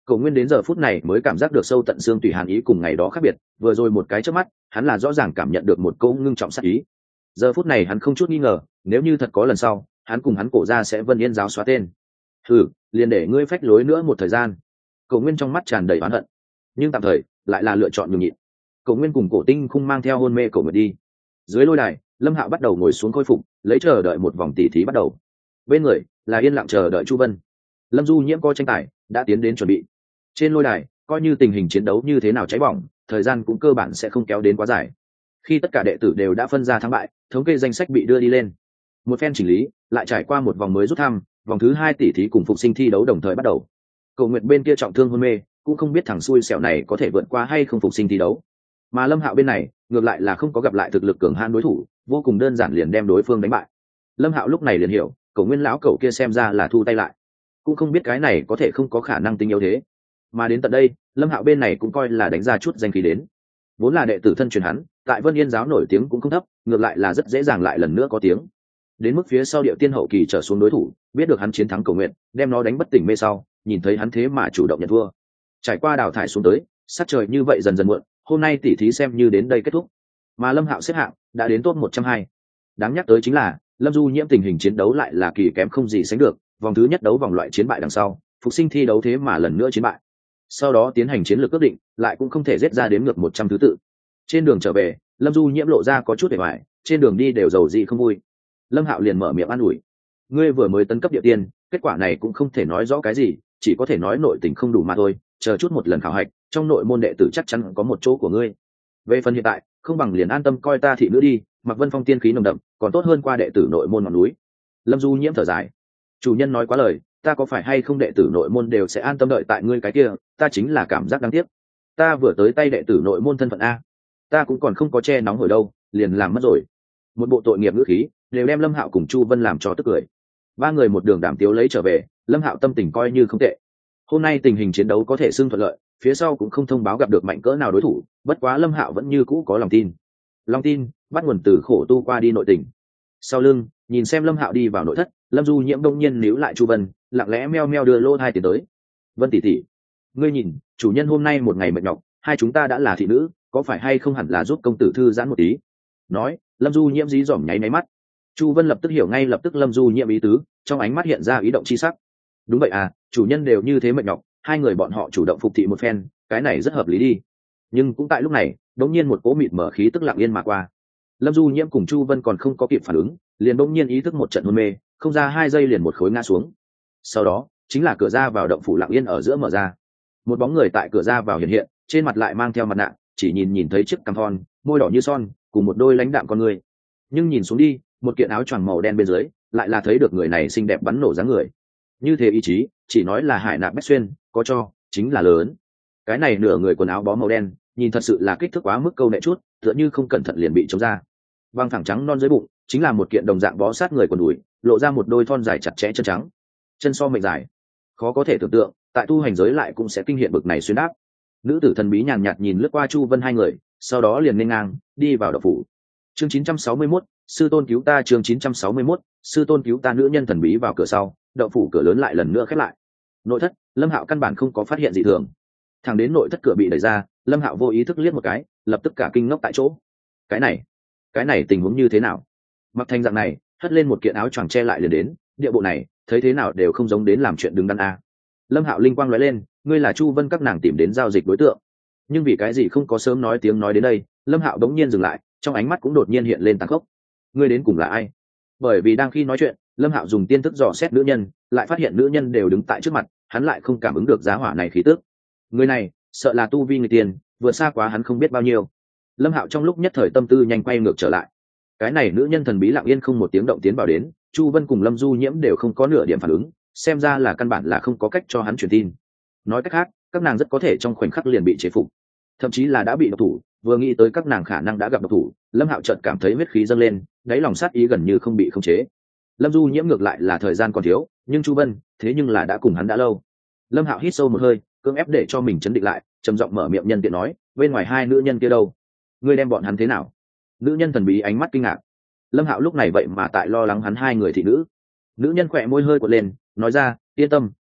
Cổ Nguyên đến giờ phút này mới cảm giác được sâu tận xương tùy hàn ý cùng ngày đó khác biệt, vừa rồi một cái chớp mắt, hắn là rõ ràng cảm nhận được một câu ngưng trọng sát ý. Giờ phút này hắn không chút nghi ngờ, nếu như thật có lần sau, hắn cùng hắn Cổ gia sẽ Vân Yên giáo xóa tên. Liền để ngươi phách lối nữa một thời gian. Cổ Nguyên trong mắt tràn đầy oán hận, nhưng tạm thời lại là lựa chọn nhường nhịn. Cổ Nguyên cùng Cổ Tinh Khung mang theo hôn mê Cổ Nguyệt đi. Dưới lôi đài, Lâm Hạo bắt đầu ngồi xuống khôi phục, lấy chờ đợi một vòng tỉ thí bắt đầu. Bên người là yên lặng chờ đợi Chu Vân. Lâm Du Nhiễm coi tranh tài đã tiến đến chuẩn bị. Trên lôi đài, coi như tình hình chiến đấu như thế nào cháy bỏng, thời gian cũng cơ bản sẽ không kéo đến quá dài. Khi tất cả đệ tử đều đã phân ra thắng bại, thống kê danh sách bị đưa đi lên. Một phen chỉnh lý, lại trải qua một vòng mới rút thăm, vòng thứ 2 tỷ thí cùng phục sinh thi đấu đồng thời bắt đầu. Cổ Nguyệt bên kia trọng thương hôn mê, cũng không biết thằng xui xẻo này có thể vượt qua hay không phục sinh thi đấu. Mà Lâm Hạo bên này, ngược lại là không có gặp lại thực lực cường hãn đối thủ, vô cùng đơn giản liền đem đối phương đánh bại. Lâm Hạo lúc này liền hiểu, Cổ Nguyên lão cẩu kia xem ra là thu tay lại, cũng không biết cái này có thể không có khả năng tính yếu thế. Mà đến tận đây, Lâm Hạo bên này cũng coi là đánh ra chút danh khí đến. Vốn là đệ tử thân truyền hắn, tại Vân Yên giáo nổi tiếng cũng không thấp, ngược lại là rất dễ dàng lại lần nữa có tiếng. Đến mức phía sau Điệu Tiên hậu kỳ trở xuống đối thủ, biết được hắn chiến thắng Cổ Nguyện, đem nó đánh bất tỉnh mê sau, nhìn thấy hắn thế mà chủ động nhận thua. Trải qua đào thải xuống tới, sát trời như vậy dần dần muộn, hôm nay tỷ thí xem như đến đây kết thúc. Mà Lâm Hạo xếp hạng đã đến top 120. Đáng nhắc tới chính là, Lâm Du Nhiễm tình hình chiến đấu lại là kỳ kém không gì sánh được, vòng thứ nhất đấu vòng loại chiến bại đằng sau, phục sinh thi đấu thế mà lần nữa chiến bại. Sau đó tiến hành chiến lược ước định, lại cũng không thể giết ra đến ngược 100 thứ tự. Trên đường trở về, Lâm Du Nhiễm lộ ra có chút vẻ vải, trên đường đi đều giàu dị không vui. Lâm Hạo liền mở miệng an ủi: "Ngươi vừa mới tấn cấp địa tiên, kết quả này cũng không thể nói rõ cái gì, chỉ có thể nói nội tình không đủ mà thôi, chờ chút một lần khảo hạch, trong nội môn đệ tử chắc chắn có một chỗ của ngươi. Về phần hiện tại, không bằng liền an tâm coi ta thị nữ đi, Mặc Vân Phong tiên khí nồng đậm, còn tốt hơn qua đệ tử nội môn ngọn núi." Lâm Du Nhiễm thở dài: "Chủ nhân nói quá lời, ta có phải hay không đệ tử nội môn đều sẽ an tâm đợi tại ngươi cái kia, ta chính là cảm giác đáng tiếc. Ta vừa tới tay đệ tử nội môn thân phận a, ta cũng còn không có che nóng hồi đâu, liền làm mất rồi." Một bộ tội nghiệp ngữ khí, đều đem Lâm Hạo cùng Chu Vân làm cho tức cười. Ba người một đường đảm tiếu lấy trở về, Lâm Hạo tâm tình coi như không tệ. Hôm nay tình hình chiến đấu có thể xưng thuận lợi, phía sau cũng không thông báo gặp được mạnh cỡ nào đối thủ, bất quá Lâm Hạo vẫn như cũ có lòng tin. Lòng tin bắt nguồn từ khổ tu qua đi nội tình. Sau lưng, nhìn xem Lâm Hạo đi vào nội thất, Lâm Du Nhiễm đông nhiên níu lại Chu Vân, lặng lẽ meo meo đưa lô hai tiền tới. "Vân tỷ tỷ, ngươi nhìn, chủ nhân hôm nay một ngày mệt nhọc, hai chúng ta đã là thị nữ, có phải hay không hẳn là giúp công tử thư giãn một tí?" Nói, Lâm Du Nhiễm dí dỏm nháy mắt. Chu Vân lập tức hiểu ngay lập tức Lâm Du Nhiễm ý tứ, trong ánh mắt hiện ra ý động chi sắc. "Đúng vậy à, chủ nhân đều như thế mệt nhọc, hai người bọn họ chủ động phục thị một phen, cái này rất hợp lý đi." Nhưng cũng tại lúc này, đột nhiên một cỗ mịt mở khí tức lặng yên mà qua. Lâm Du Nhiễm cùng Chu Vân còn không có kịp phản ứng, liền đột nhiên ý thức một trận hôn mê, không ra 2 giây liền một khối ngã xuống. Sau đó, chính là cửa ra vào động phủ lặng yên ở giữa mở ra. Một bóng người tại cửa ra vào hiện hiện, trên mặt lại mang theo mặt nạ, chỉ nhìn thấy chiếc cằm thon, môi đỏ như son, cùng một đôi lãnh đạm con người. Nhưng nhìn xuống đi, một kiện áo choàng màu đen bên dưới, lại là thấy được người này xinh đẹp bắn nổ dáng người. Như thế ý chí, chỉ nói là hải nạp bách xuyên, có cho, chính là lớn. Cái này nửa người quần áo bó màu đen, nhìn thật sự là kích thước quá mức câu nệ chút, tựa như không cẩn thận liền bị chống ra. Văng thẳng trắng non dưới bụng, chính là một kiện đồng dạng bó sát người quần đùi, lộ ra một đôi thon dài chặt chẽ chân trắng. Chân so mệnh dài, khó có thể tưởng tượng, tại tu hành giới lại cũng sẽ kinh hiện bực này xuyên đáp. Nữ tử thần bí nhàn nhạt nhìn lướt qua Chu Vân hai người, sau đó liền nên ngang đi vào động phủ. Chương 961, sư tôn cứu ta. Chương 961, sư tôn cứu ta. Nữ nhân thần bí vào cửa sau, động phủ cửa lớn lại lần nữa khép lại. Nội thất, Lâm Hạo căn bản không có phát hiện gì thường. Thẳng đến nội thất cửa bị đẩy ra, Lâm Hạo vô ý thức liếc một cái, lập tức cả kinh ngốc tại chỗ. Cái này tình huống như thế nào? Mặc thành dạng này, hất lên một kiện áo choàng che lại liền đến, địa bộ này, thấy thế nào đều không giống đến làm chuyện đứng đắn a. Lâm Hạo linh quang lóe lên, ngươi là Chu Vân các nàng tìm đến giao dịch đối tượng. Nhưng vì cái gì không có sớm nói tiếng nói đến đây, Lâm Hạo đống nhiên dừng lại, trong ánh mắt cũng đột nhiên hiện lên tàn khốc. Ngươi đến cùng là ai? Bởi vì đang khi nói chuyện, Lâm Hạo dùng tiên thức dò xét nữ nhân, lại phát hiện nữ nhân đều đứng tại trước mặt, hắn lại không cảm ứng được giá hỏa này khí tức. Người này, sợ là tu vi người tiền, vượt xa quá hắn không biết bao nhiêu. Lâm Hạo trong lúc nhất thời tâm tư nhanh quay ngược trở lại. Cái này nữ nhân thần bí lặng yên không một tiếng động tiến vào đến, Chu Vân cùng Lâm Du Nhiễm đều không có nửa điểm phản ứng, xem ra là căn bản là không có cách cho hắn truyền tin. Nói cách khác, các nàng rất có thể trong khoảnh khắc liền bị chế phục, thậm chí là đã bị độc thủ. Vừa nghĩ tới các nàng khả năng đã gặp độc thủ, Lâm Hạo chợt cảm thấy huyết khí dâng lên, đáy lòng sát ý gần như không bị khống chế. Lâm Du Nhiễm ngược lại là thời gian còn thiếu, nhưng Chu Vân, thế nhưng là đã cùng hắn đã lâu. Lâm Hạo hít sâu một hơi, cưỡng ép để cho mình chấn định lại, trầm giọng mở miệng nhân tiện nói, bên ngoài hai nữ nhân kia đâu? Ngươi đem bọn hắn thế nào? Nữ nhân thần bí ánh mắt kinh ngạc. Lâm Hạo lúc này vậy mà tại lo lắng hắn hai người thị nữ. Nữ nhân khỏe môi hơi quật lên, nói ra, yên tâm,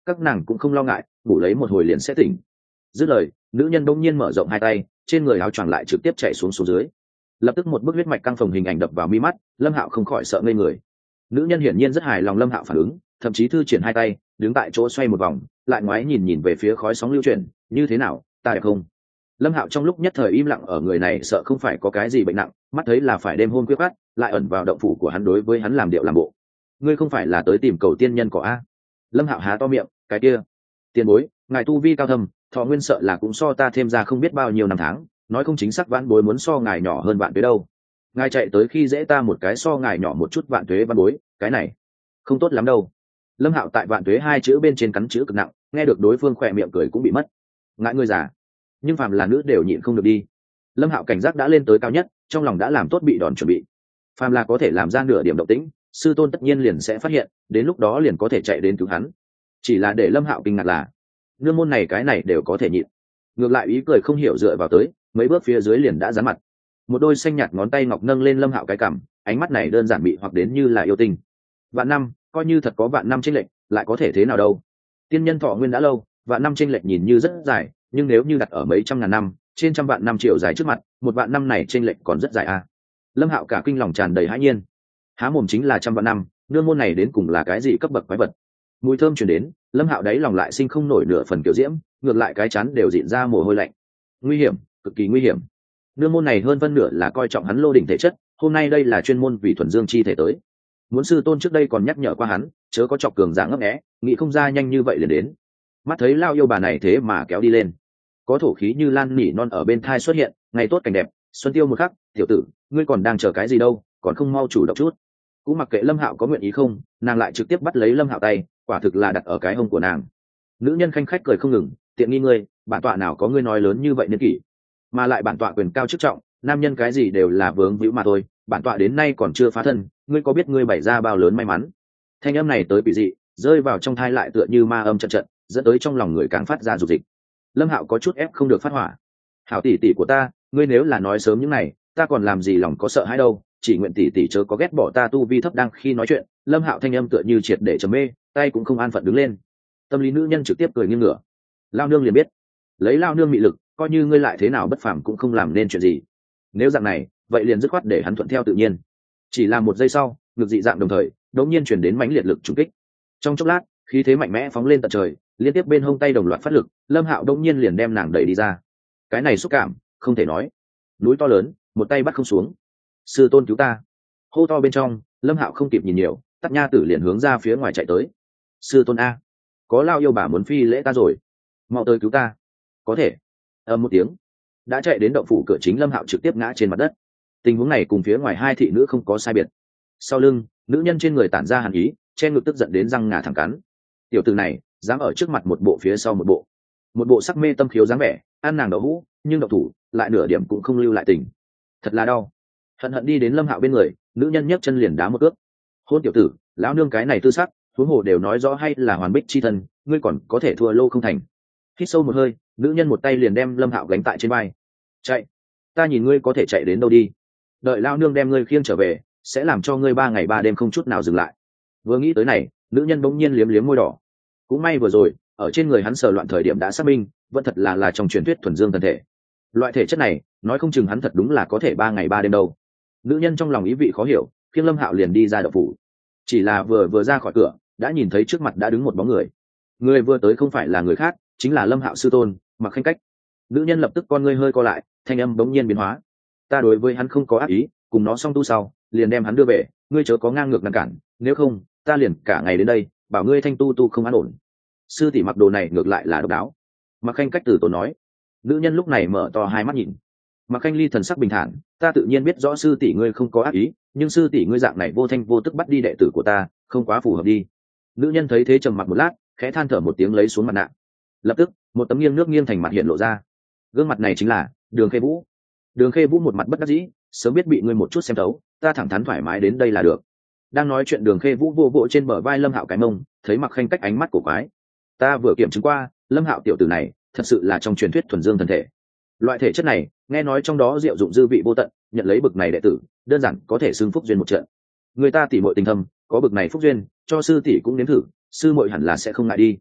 các nàng cũng không lo ngại, ngủ lấy một hồi liền sẽ tỉnh. Dứt lời, nữ nhân đông nhiên mở rộng hai tay, trên người áo choàng lại trực tiếp chạy xuống dưới. Lập tức một bức huyết mạch căng phồng hình ảnh đập vào mi mắt, Lâm Hạo không khỏi sợ ngây người. Nữ nhân hiển nhiên rất hài lòng Lâm Hạo phản ứng, thậm chí thư triển hai tay, đứng tại chỗ xoay một vòng, lại ngoái nhìn về phía khói sóng lưu chuyển, như thế nào, ta đẹp không? Lâm Hạo trong lúc nhất thời im lặng, ở người này sợ không phải có cái gì bệnh nặng, mắt thấy là phải đêm hôn quyết khát, lại ẩn vào động phủ của hắn đối với hắn làm điệu làm bộ. Ngươi không phải là tới tìm cầu tiên nhân cỏ a? Lâm Hạo há to miệng, cái kia, tiền bối, ngài tu vi cao thâm, thọ nguyên sợ là cũng so ta thêm ra không biết bao nhiêu năm tháng, nói không chính xác vãn bối muốn so ngài nhỏ hơn vạn tuế đâu. Ngài chạy tới khi dễ ta một cái so ngài nhỏ một chút vạn tuế vãn bối, cái này không tốt lắm đâu. Lâm Hạo tại vạn tuế hai chữ bên trên cắn chữ cực nặng, nghe được đối phương khỏe miệng cười cũng bị mất. Ngại ngươi già, nhưng phàm là nữ đều nhịn không được đi. Lâm Hạo cảnh giác đã lên tới cao nhất, trong lòng đã làm tốt bị đòn chuẩn bị. Phàm là có thể làm ra nửa điểm động tĩnh, sư tôn tất nhiên liền sẽ phát hiện, đến lúc đó liền có thể chạy đến cứu hắn. Chỉ là để Lâm Hạo kinh ngạc là, nương môn này cái này đều có thể nhịn. Ngược lại ý cười không hiểu dựa vào tới, mấy bước phía dưới liền đã dán mặt. Một đôi xanh nhạt ngón tay ngọc nâng lên Lâm Hạo cái cằm, ánh mắt này đơn giản bị hoặc đến như là yêu tình. Vạn năm, coi như thật có vạn năm chênh lệch, lại có thể thế nào đâu? Tiên nhân thọ nguyên đã lâu, vạn năm chênh lệch nhìn như rất dài, nhưng nếu như đặt ở mấy trăm ngàn năm, trên trăm vạn năm triệu dài trước mặt, một vạn năm này chênh lệch còn rất dài a. Lâm Hạo cả kinh lòng tràn đầy hãi nhiên. Há mồm chính là trăm vạn năm, nương môn này đến cùng là cái gì cấp bậc quái vật? Mùi thơm truyền đến, Lâm Hạo đáy lòng lại sinh không nổi nửa phần kiểu diễm, ngược lại cái chán đều dịn ra mồ hôi lạnh. Nguy hiểm, cực kỳ nguy hiểm. Nương môn này hơn phân nửa là coi trọng hắn lô đỉnh thể chất, hôm nay đây là chuyên môn vì thuần dương chi thể tới. Muốn sư tôn trước đây còn nhắc nhở qua hắn, chớ có chọc cường giả ngấp nghé, nghĩ không ra nhanh như vậy liền đến. Mắt thấy lao yêu bà này thế mà kéo đi lên, có thổ khí như lan nỉ non ở bên thai xuất hiện, ngày tốt cảnh đẹp, xuân tiêu một khắc, tiểu tử, ngươi còn đang chờ cái gì đâu, còn không mau chủ động chút. Cũng mặc kệ Lâm Hạo có nguyện ý không, nàng lại trực tiếp bắt lấy Lâm Hạo tay, quả thực là đặt ở cái hông của nàng. Nữ nhân khanh khách cười không ngừng, tiện nghi ngươi, bản tọa nào có ngươi nói lớn như vậy niên kỷ, mà lại bản tọa quyền cao chức trọng, nam nhân cái gì đều là vướng víu mà thôi, bản tọa đến nay còn chưa phá thân, ngươi có biết ngươi bày ra bao lớn may mắn. Thanh âm này tới bị dị, rơi vào trong thai lại tựa như ma âm trận trận, dẫn tới trong lòng người càng phát ra dục dịch. Lâm Hạo có chút ép không được phát hỏa. Hảo tỷ tỷ của ta, ngươi nếu là nói sớm những này, ta còn làm gì lòng có sợ hãi đâu, chỉ nguyện tỷ tỷ chớ có ghét bỏ ta tu vi thấp. Đang khi nói chuyện, Lâm Hạo thanh âm tựa như triệt để trầm mê, tay cũng không an phận đứng lên. Tâm lý nữ nhân trực tiếp cười nghiêng ngửa. Lao nương liền biết, lấy lao nương mị lực, coi như ngươi lại thế nào bất phàm cũng không làm nên chuyện gì. Nếu dạng này, vậy liền dứt khoát để hắn thuận theo tự nhiên. Chỉ là một giây sau, ngực dị dạng đồng thời, đột nhiên truyền đến mãnh liệt lực trùng kích. Trong chốc lát, khí thế mạnh mẽ phóng lên tận trời, liên tiếp bên hông tay đồng loạt phát lực, Lâm Hạo đột nhiên liền đem nàng đẩy đi ra. Cái này xúc cảm, không thể nói. Núi to lớn, một tay bắt không xuống. Sư tôn cứu ta! Hô to bên trong, Lâm Hạo không kịp nhìn nhiều, Tắc Nha Tử liền hướng ra phía ngoài chạy tới. Sư tôn a, có lao yêu bà muốn phi lễ ta rồi, mau tới cứu ta! Có thể. Một tiếng, đã chạy đến động phủ cửa chính, Lâm Hạo trực tiếp ngã trên mặt đất. Tình huống này cùng phía ngoài hai thị nữ không có sai biệt. Sau lưng, nữ nhân trên người tản ra hàn ý, che ngực tức giận đến răng ngà thẳng cắn. Tiểu tử này dám ở trước mặt một bộ phía sau một bộ sắc mê tâm khiếu dáng vẻ, ăn nàng đậu hũ nhưng độc thủ lại nửa điểm cũng không lưu lại tình. Thật là đau. Hận hận đi đến Lâm Hạo bên người, nữ nhân nhấc chân liền đá một cước. Hôn tiểu tử, lão nương cái này tư sắc, huống hồ đều nói rõ hay là hoàn bích chi thân, ngươi còn có thể thua lô không thành. Hít sâu một hơi, nữ nhân một tay liền đem Lâm Hạo gánh tại trên vai. Chạy, ta nhìn ngươi có thể chạy đến đâu đi. Đợi lão nương đem ngươi khiêng trở về, sẽ làm cho ngươi 3 ngày 3 đêm không chút nào dừng lại. Vừa nghĩ tới này, nữ nhân bỗng nhiên liếm liếm môi đỏ. Cũng may vừa rồi ở trên người hắn sờ loạn thời điểm đã xác minh, vẫn thật là trong truyền thuyết thuần dương thân thể. Loại thể chất này, nói không chừng hắn thật đúng là có thể 3 ngày 3 đêm đâu. Nữ nhân trong lòng ý vị khó hiểu, khiêng Lâm Hạo liền đi ra động phủ. Chỉ là vừa ra khỏi cửa, đã nhìn thấy trước mặt đã đứng một bóng người. Người vừa tới không phải là người khác, chính là Lâm Hạo sư tôn, Mặc Khanh Cách. Nữ nhân lập tức con ngươi hơi co lại, thanh âm bỗng nhiên biến hóa. Ta đối với hắn không có ác ý, cùng nó xong tu sau, liền đem hắn đưa về, ngươi chớ có ngang ngược ngăn cản, nếu không, ta liền cả ngày đến đây, bảo ngươi thanh tu không an ổn. Sư tỷ mặc đồ này ngược lại là độc đáo. Mặc Khanh Cách từ tốn nói. Nữ nhân lúc này mở to hai mắt nhìn. Mặc Khanh Ly thần sắc bình thản, ta tự nhiên biết rõ sư tỷ ngươi không có ác ý, nhưng sư tỷ ngươi dạng này vô thanh vô tức bắt đi đệ tử của ta, không quá phù hợp đi. Nữ nhân thấy thế trầm mặc một lát, khẽ than thở một tiếng lấy xuống mặt nạ. Lập tức, một tấm nghiêng nước nghiêng thành mặt hiện lộ ra. Gương mặt này chính là Đường Khê Vũ. Đường Khê Vũ một mặt bất đắc dĩ, sớm biết bị ngươi một chút xem thấu, ta thẳng thắn thoải mái đến đây là được. Đang nói chuyện, Đường Khê Vũ vô vỗ trên bờ vai Lâm Hạo cái mông, thấy Mặc Khanh Cách ánh mắt của quái. Ta vừa kiểm chứng qua, Lâm Hạo tiểu tử này thật sự là trong truyền thuyết thuần dương thân thể. Loại thể chất này, nghe nói trong đó diệu dụng dư vị vô tận, nhận lấy bực này đệ tử, đơn giản có thể xưng phúc duyên một trận. Người ta tỉ muội tình thâm, có bực này phúc duyên, cho sư tỷ cũng nếm thử, sư muội hẳn là sẽ không ngại đi.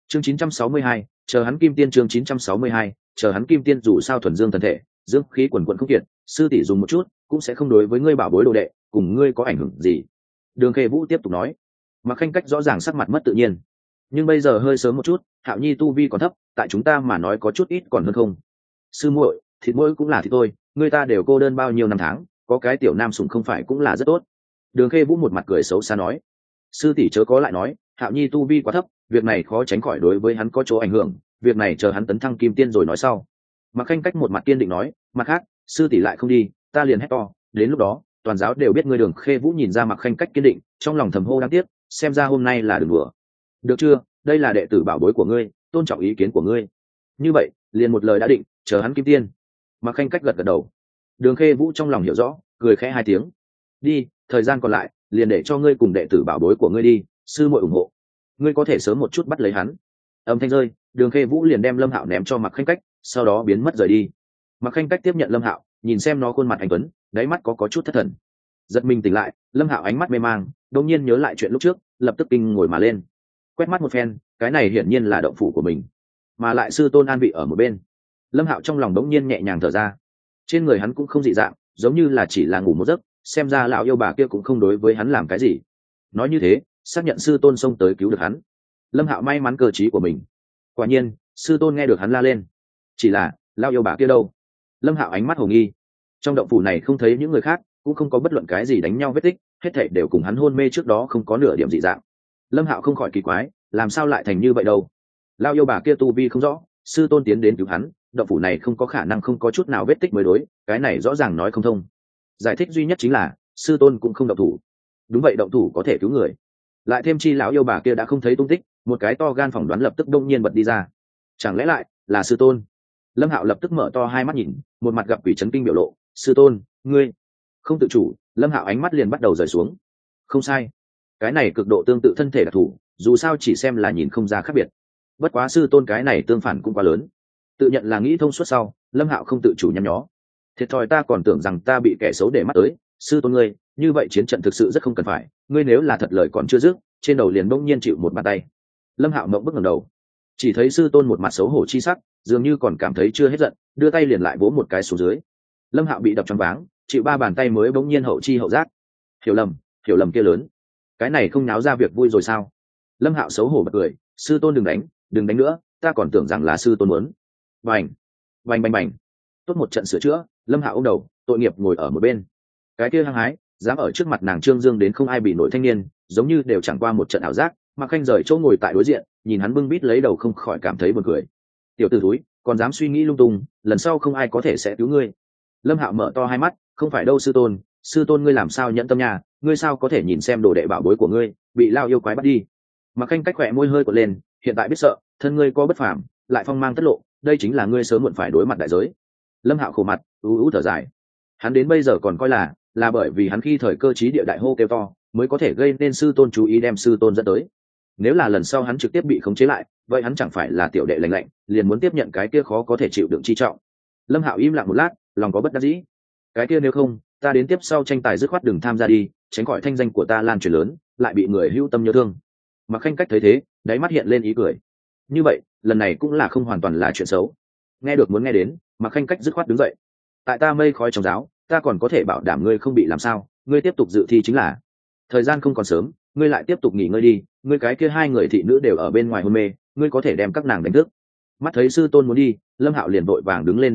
chương 962, chờ hắn kim tiên. Chương 962, chờ hắn kim tiên. Dù sao thuần dương thân thể, dương khí quần quận không kiệt, sư tỷ dùng một chút cũng sẽ không đối với ngươi bảo bối đồ đệ cùng ngươi có ảnh hưởng gì. Đường Khê Vũ tiếp tục nói. Mặc Khanh Cách rõ ràng sắc mặt mất tự nhiên, nhưng bây giờ hơi sớm một chút, Hạo Nhi tu vi còn thấp, tại chúng ta mà nói có chút ít còn hơn không. Sư muội, thịt muội cũng là thịt tôi, người ta đều cô đơn bao nhiêu năm tháng, có cái tiểu nam sủng không phải cũng là rất tốt. Đường Khê Vũ một mặt cười xấu xa nói. Sư tỷ chớ có lại nói, Hạo Nhi tu vi quá thấp, việc này khó tránh khỏi đối với hắn có chỗ ảnh hưởng, việc này chờ hắn tấn thăng kim tiên rồi nói sau. Mặc Khanh Cách một mặt kiên định nói, mặt khác, sư tỷ lại không đi, ta liền hét to, đến lúc đó, toàn giáo đều biết ngươi. Đường Khê Vũ nhìn ra Mặc Khanh Cách kiên định, trong lòng thầm hô đáng tiếc, xem ra hôm nay là đừng đùa. Được chưa, đây là đệ tử bảo bối của ngươi, tôn trọng ý kiến của ngươi. Như vậy, liền một lời đã định, chờ hắn kim tiên. Mặc Khanh Cách gật gật đầu. Đường Khê Vũ trong lòng hiểu rõ, cười khẽ hai tiếng. Đi, thời gian còn lại, liền để cho ngươi cùng đệ tử bảo bối của ngươi đi, sư muội ủng hộ. Ngươi có thể sớm một chút bắt lấy hắn. Âm thanh rơi, Đường Khê Vũ liền đem Lâm Hạo ném cho Mặc Khanh Cách, sau đó biến mất rời đi. Mặc Khanh Cách tiếp nhận Lâm Hạo, nhìn xem nó khuôn mặt anh tuấn, đáy mắt có chút thất thần. Giật mình tỉnh lại, Lâm Hạo ánh mắt mê mang, đột nhiên nhớ lại chuyện lúc trước, lập tức kinh ngồi mà lên. Quét mắt một phen, cái này hiển nhiên là động phủ của mình, mà lại sư tôn an vị ở một bên. Lâm Hạo trong lòng đống nhiên nhẹ nhàng thở ra. Trên người hắn cũng không dị dạng, giống như là chỉ là ngủ một giấc, xem ra lão yêu bà kia cũng không đối với hắn làm cái gì. Nói như thế, xác nhận sư tôn xông tới cứu được hắn. Lâm Hạo may mắn cơ trí của mình. Quả nhiên, sư tôn nghe được hắn la lên. Chỉ là, lão yêu bà kia đâu? Lâm Hạo ánh mắt hồ nghi. Trong động phủ này không thấy những người khác, cũng không có bất luận cái gì đánh nhau vết tích, hết thảy đều cùng hắn hôn mê trước đó không có nửa điểm dị dạng. Lâm Hạo không khỏi kỳ quái, làm sao lại thành như vậy đâu? Lão yêu bà kia tu vi không rõ, sư tôn tiến đến cứu hắn, động phủ này không có khả năng không có chút nào vết tích mới đối, cái này rõ ràng nói không thông. Giải thích duy nhất chính là sư tôn cũng không động thủ. Đúng vậy, động thủ có thể cứu người. Lại thêm chi lão yêu bà kia đã không thấy tung tích, một cái to gan phỏng đoán lập tức đông nhiên bật đi ra. Chẳng lẽ lại là sư tôn? Lâm Hạo lập tức mở to hai mắt nhìn, một mặt gặp quỷ chấn kinh biểu lộ. Sư tôn, ngươi không tự chủ. Lâm Hạo ánh mắt liền bắt đầu rời xuống. Không sai, cái này cực độ tương tự thân thể đặc thù, dù sao chỉ xem là nhìn không ra khác biệt. Bất quá sư tôn cái này tương phản cũng quá lớn. Tự nhận là nghĩ thông suốt sau, Lâm Hạo không tự chủ nhăn nhó. Thiệt thòi, ta còn tưởng rằng ta bị kẻ xấu để mắt tới. Sư tôn ngươi, như vậy chiến trận thực sự rất không cần phải, ngươi nếu là thật lời còn chưa dứt, trên đầu liền bỗng nhiên chịu một bàn tay. Lâm Hạo mộng bức ngẩng đầu, chỉ thấy sư tôn một mặt xấu hổ chi sắc, dường như còn cảm thấy chưa hết giận, đưa tay liền lại vỗ một cái xuống dưới. Lâm Hạo bị đập choáng váng, chịu ba bàn tay mới bỗng nhiên hậu chi hậu giác. Hiểu lầm kia lớn, cái này không náo ra việc vui rồi sao? Lâm Hạo xấu hổ bật cười. Sư tôn đừng đánh nữa, ta còn tưởng rằng là sư tôn muốn. Bành bành, tốt một trận sửa chữa. Lâm Hạo ôm đầu, tội nghiệp ngồi ở một bên. Cái kia hăng hái, dám ở trước mặt nàng trương dương đến không ai bị nổi thanh niên, giống như đều chẳng qua một trận ảo giác. Mà Khanh rời chỗ ngồi tại đối diện, nhìn hắn bưng bít lấy đầu không khỏi cảm thấy buồn cười. Tiểu tử thúi, còn dám suy nghĩ lung tung, lần sau không ai có thể sẽ cứu ngươi. Lâm Hạo mở to hai mắt, không phải đâu sư tôn ngươi làm sao nhẫn tâm nhà, ngươi sao có thể nhìn xem đồ đệ bảo bối của ngươi bị lao yêu quái bắt đi? Mà Khanh cách khỏe môi hơi cột lên, hiện tại biết sợ, thân ngươi có bất phàm, lại phong mang tất lộ, đây chính là ngươi sớm muộn phải đối mặt đại giới. Lâm Hạo khổ mặt, ú thở dài. Hắn đến bây giờ còn coi là bởi vì hắn khi thời cơ trí địa đại hô kêu to, mới có thể gây nên sư tôn chú ý đem sư tôn dẫn tới. Nếu là lần sau hắn trực tiếp bị khống chế lại, vậy hắn chẳng phải là tiểu đệ lành lạnh, liền muốn tiếp nhận cái kia khó có thể chịu đựng chi trọng. Lâm Hạo im lặng một lát, lòng có bất đắc dĩ. Cái kia nếu không, ta đến tiếp sau tranh tài dứt khoát đừng tham gia đi, tránh khỏi thanh danh của ta lan truyền lớn, lại bị người hữu tâm nhớ thương. Mà Khanh cách thấy thế, đáy mắt hiện lên ý cười. Như vậy, lần này cũng là không hoàn toàn là chuyện xấu. Nghe được muốn nghe đến, mà Khanh cách dứt khoát đứng dậy. Tại ta mây khói trong giáo, ta còn có thể bảo đảm ngươi không bị làm sao, ngươi tiếp tục dự thi chính là. Thời gian không còn sớm, ngươi lại tiếp tục nghỉ ngơi đi, ngươi cái kia hai người thị nữ đều ở bên ngoài hôn mê, ngươi có thể đem các nàng đánh thức. Mắt thấy sư tôn muốn đi, Lâm Hạo liền vội vàng đứng lên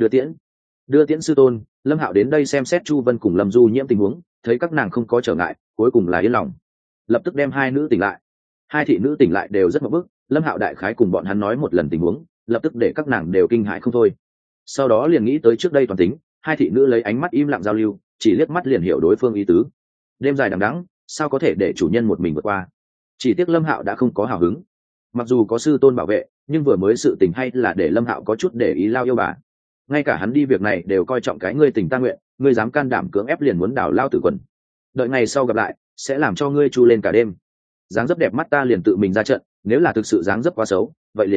đưa tiễn sư tôn. Lâm Hạo đến đây xem xét Chu Vân cùng Lâm Du Nhiễm tình huống, thấy các nàng không có trở ngại, cuối cùng là yên lòng, lập tức đem hai nữ tỉnh lại. Hai thị nữ tỉnh lại đều rất mập bức. Lâm Hạo đại khái cùng bọn hắn nói một lần tình huống, lập tức để các nàng đều kinh hãi không thôi. Sau đó liền nghĩ tới trước đây toàn tính, hai thị nữ lấy ánh mắt im lặng giao lưu, chỉ liếc mắt liền hiểu đối phương ý tứ. Đêm dài đằng đẵng, sao có thể để chủ nhân một mình vượt qua? Chỉ tiếc Lâm Hạo đã không có hào hứng. Mặc dù có sư tôn bảo vệ, nhưng vừa mới sự tình hay là để Lâm Hạo có chút để ý lao yêu bà. Ngay cả hắn đi việc này đều coi trọng cái ngươi tình ta nguyện, ngươi dám can đảm cưỡng ép liền muốn đảo lao tử quần. Đợi ngày sau gặp lại, sẽ làm cho ngươi chu lên cả đêm. Dáng dấp đẹp mắt ta liền tự mình ra trận, nếu là thực sự dáng dấp quá xấu,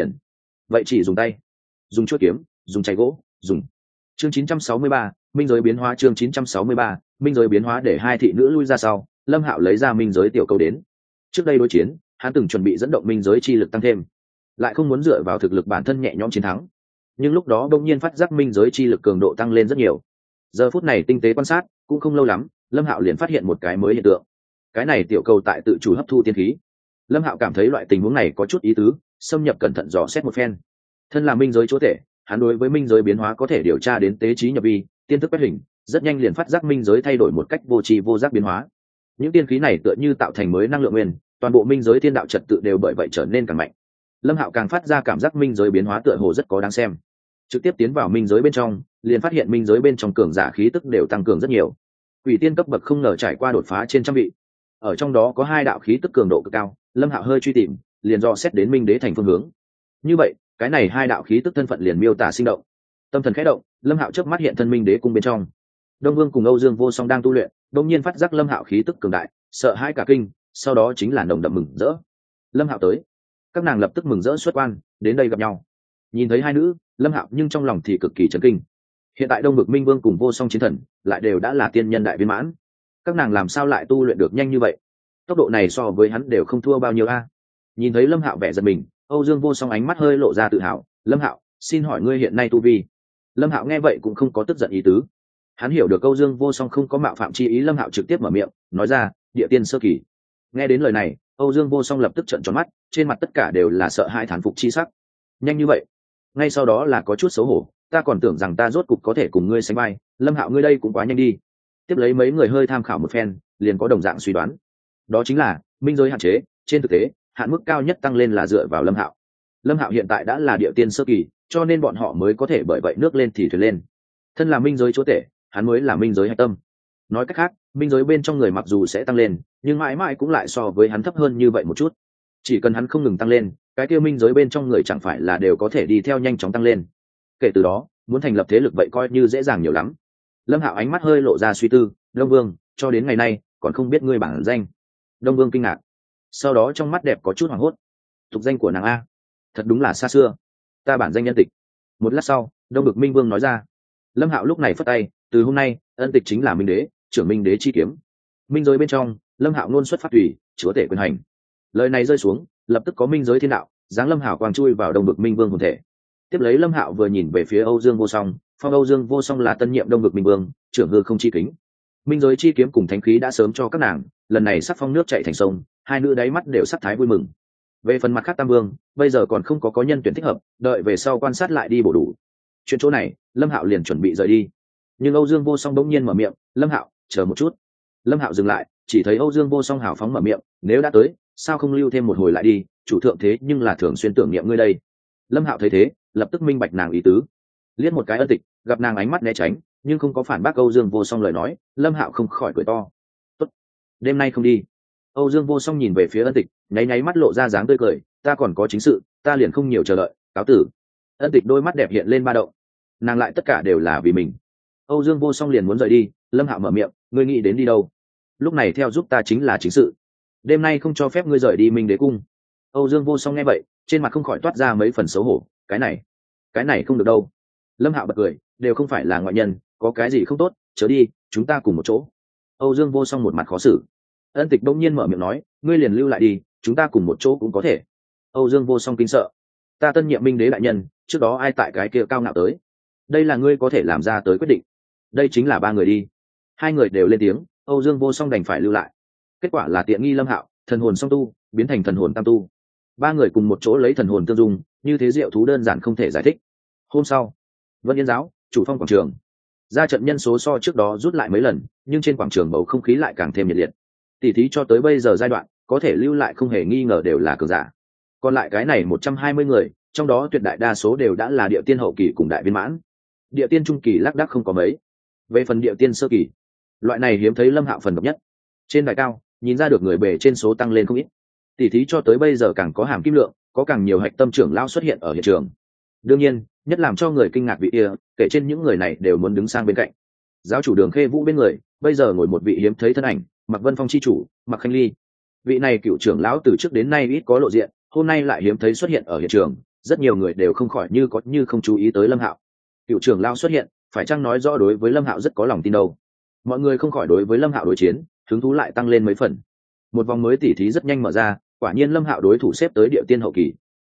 vậy chỉ dùng tay, dùng chuôi kiếm, dùng chày gỗ, dùng. Chương 963, minh giới biến hóa. Chương 963, minh giới biến hóa. Để hai thị nữ lui ra sau, Lâm Hạo lấy ra minh giới tiểu câu đến. Trước đây đối chiến, hắn từng chuẩn bị dẫn động minh giới chi lực tăng thêm. lại không muốn dựa vào thực lực bản thân nhẹ nhõm chiến thắng. Nhưng lúc đó đông nhiên phát giác minh giới chi lực cường độ tăng lên rất nhiều. Giờ phút này tinh tế quan sát cũng không lâu lắm, Lâm Hạo liền phát hiện một cái mới hiện tượng. Cái này tiểu cầu tại tự chủ hấp thu tiên khí. Lâm Hạo cảm thấy loại tình huống này có chút ý tứ, xâm nhập cẩn thận dò xét một phen. Thân là minh giới chúa tể, hắn đối với minh giới biến hóa có thể điều tra đến tế trí nhập vi, tiên thức quét hình, rất nhanh liền phát giác minh giới thay đổi một cách vô tri vô giác biến hóa. Những tiên khí này tựa như tạo thành mới năng lượng nguyên, toàn bộ minh giới tiên đạo trật tự đều bởi vậy trở nên càng mạnh. Lâm Hạo càng phát ra cảm giác minh giới biến hóa tựa hồ rất có đáng xem. Trực tiếp tiến vào minh giới bên trong, liền phát hiện minh giới bên trong cường giả khí tức đều tăng cường rất nhiều. Quỷ tiên cấp bậc không ngờ trải qua đột phá trên trăm vị. Ở trong đó có 2 đạo khí tức cường độ cực cao, Lâm Hạo hơi truy tìm, liền dò xét đến minh đế thành phương hướng. Như vậy, cái này 2 đạo khí tức thân phận liền miêu tả sinh động. Tâm thần khẽ động, Lâm Hạo chớp mắt hiện thân minh đế cung bên trong. Đông Vương cùng Âu Dương Vô Song đang tu luyện, đột nhiên phát giác Lâm Hạo khí tức cường đại, sợ hãi cả kinh, sau đó chính là nồng đậm mừng rỡ. Lâm Hạo tới. Các nàng lập tức mừng rỡ xuất quan, đến đây gặp nhau. Nhìn thấy hai nữ, Lâm Hạo nhưng trong lòng thì cực kỳ chấn kinh. Hiện tại Đông Vực Minh Vương cùng Vô Song Chiến Thần lại đều đã là tiên nhân đại viên mãn. Các nàng làm sao lại tu luyện được nhanh như vậy? Tốc độ này so với hắn đều không thua bao nhiêu a. Nhìn thấy Lâm Hạo vẻ giật mình, Âu Dương Vô Song ánh mắt hơi lộ ra tự hào. Lâm Hạo, xin hỏi ngươi hiện nay tu vi? Lâm Hạo nghe vậy cũng không có tức giận ý tứ. Hắn hiểu được Âu Dương Vô Song không có mạo phạm chi ý, Lâm Hạo trực tiếp mở miệng nói ra, địa tiên sơ kỳ. Nghe đến lời này, Âu Dương Vô Song lập tức trợn tròn mắt, trên mặt tất cả đều là sợ hãi thán phục chi sắc. Nhanh như vậy? Ngay sau đó là có chút xấu hổ, ta còn tưởng rằng ta rốt cục có thể cùng ngươi sánh vai, Lâm Hạo ngươi đây cũng quá nhanh đi. Tiếp lấy mấy người hơi tham khảo một phen, liền có đồng dạng suy đoán. Đó chính là minh giới hạn chế, trên thực tế, hạn mức cao nhất tăng lên là dựa vào Lâm Hạo. Lâm Hạo hiện tại đã là địa tiên sơ kỳ, cho nên bọn họ mới có thể bởi vậy nước lên thì thuyền lên. Thân là minh giới chúa tể, hắn mới là minh giới hạch tâm. Nói cách khác, minh giới bên trong người mặc dù sẽ tăng lên, nhưng mãi mãi cũng lại so với hắn thấp hơn như vậy một chút. Chỉ cần hắn không ngừng tăng lên, cái kia minh giới bên trong người chẳng phải là đều có thể đi theo nhanh chóng tăng lên. Kể từ đó, muốn thành lập thế lực vậy coi như dễ dàng nhiều lắm. Lâm Hạo ánh mắt hơi lộ ra suy tư, Đông Vương, cho đến ngày nay còn không biết ngươi bản danh. Đông Vương kinh ngạc, sau đó trong mắt đẹp có chút hoảng hốt. Tục danh của nàng a? Thật đúng là xa xưa. Ta bản danh Nhân Tịch. Một lát sau, Đông Bực Minh Vương nói ra. Lâm Hạo lúc này phất tay, từ hôm nay, Ân Tịch chính là minh đế, trưởng minh đế chi kiếm. Minh giới bên trong, Lâm Hạo luôn xuất phát tùy, chúa tể quyền hành. Lời này rơi xuống, lập tức có minh giới thiên đạo, giáng Lâm Hạo quang chui vào Đông Bực Minh Vương hồn thể. Tiếp lấy Lâm Hạo vừa nhìn về phía Âu Dương Vô Song, phong Âu Dương Vô Song là tân nhiệm Đông Bực Minh Vương, trưởng hư không chi kính. Minh giới chi kiếm cùng thánh khí đã sớm cho các nàng, lần này sắc phong nước chảy thành sông, hai nữ đáy mắt đều sắc thái vui mừng. Về phần mặt khác Tam Vương, bây giờ còn không có nhân tuyển thích hợp, đợi về sau quan sát lại đi bổ đủ. Chuyện chỗ này, Lâm Hạo liền chuẩn bị rời đi. Nhưng Âu Dương Vô Song bỗng nhiên mở miệng, "Lâm Hạo, chờ một chút." Lâm Hạo dừng lại, chỉ thấy Âu Dương Vô Song hào phóng mở miệng, "Nếu đã tới, sao không lưu thêm một hồi lại đi, chủ thượng thế nhưng là thường xuyên tưởng niệm ngươi đây." Lâm Hạo thấy thế, lập tức minh bạch nàng ý tứ. Liếc một cái Ân Tịch, gặp nàng ánh mắt né tránh, nhưng không có phản bác Âu Dương Vô Song lời nói, Lâm Hạo không khỏi cười to. "Tốt, đêm nay không đi." Âu Dương Vô Song nhìn về phía Ân Tịch, nháy nháy mắt lộ ra dáng tươi cười, "Ta còn có chính sự, ta liền không nhiều chờ đợi, cáo tử." Ân Tịch đôi mắt đẹp hiện lên ba động. Nàng lại tất cả đều là vì mình. Âu Dương Vô Song liền muốn rời đi, Lâm Hạo mở miệng, "Ngươi nghĩ đến đi đâu? Lúc này theo giúp ta chính là chính sự. Đêm nay không cho phép ngươi rời đi Minh Đế cung." Âu Dương Vô Song nghe vậy, trên mặt không khỏi toát ra mấy phần xấu hổ, cái này không được đâu." Lâm Hạo bật cười, "Đều không phải là ngoại nhân, có cái gì không tốt, chớ đi, chúng ta cùng một chỗ." Âu Dương Vô Song một mặt khó xử. Ân Tịch bỗng nhiên mở miệng nói, "Ngươi liền lưu lại đi, chúng ta cùng một chỗ cũng có thể." Âu Dương Vô Song kinh sợ, "Ta tân nhiệm Minh Đế đại nhân, trước đó ai tại cái kia cao ngạo tới? Đây là ngươi có thể làm ra tới quyết định. Đây chính là ba người đi." Hai người đều lên tiếng, Âu Dương Vô Song đành phải lưu lại. Kết quả là tiện nghi Lâm Hạo, thần hồn song tu biến thành thần hồn tam tu. Ba người cùng một chỗ lấy thần hồn tương dung, như thế diệu thú đơn giản không thể giải thích. Hôm sau, Vân Yên giáo, chủ phong quảng trường. Ra trận nhân số so trước đó rút lại mấy lần, nhưng trên quảng trường bầu không khí lại càng thêm nhiệt liệt. Tỷ thí cho tới bây giờ giai đoạn, có thể lưu lại không hề nghi ngờ đều là cường giả. Còn lại cái này 120 người, trong đó tuyệt đại đa số đều đã là địa tiên hậu kỳ cùng đại viên mãn. Địa tiên trung kỳ lác đác không có mấy. Về phần địa tiên sơ kỳ, loại này hiếm thấy Lâm Hạo phần độc nhất. Trên đài cao, nhìn ra được người bề trên số tăng lên không ít. Tỷ thí cho tới bây giờ càng có hàm kim lượng, có càng nhiều hạch tâm trưởng lão xuất hiện ở hiện trường. Đương nhiên, nhất làm cho người kinh ngạc vị kia, kể trên những người này đều muốn đứng sang bên cạnh. Giáo chủ Đường Khê Vũ bên người, bây giờ ngồi một vị hiếm thấy thân ảnh, Mạc Vân Phong chi chủ, Mạc Khanh Ly. Vị này cựu trưởng lão từ trước đến nay ít có lộ diện, hôm nay lại hiếm thấy xuất hiện ở hiện trường, rất nhiều người đều không khỏi như có như không chú ý tới Lâm Hạo. Cựu trưởng lão xuất hiện, phải chăng nói rõ đối với Lâm Hạo rất có lòng tin đâu? Mọi người không khỏi đối với Lâm Hạo đối chiến, hứng thú lại tăng lên mấy phần. Một vòng mới tỉ thí rất nhanh mở ra, quả nhiên Lâm Hạo đối thủ xếp tới địa tiên hậu kỳ.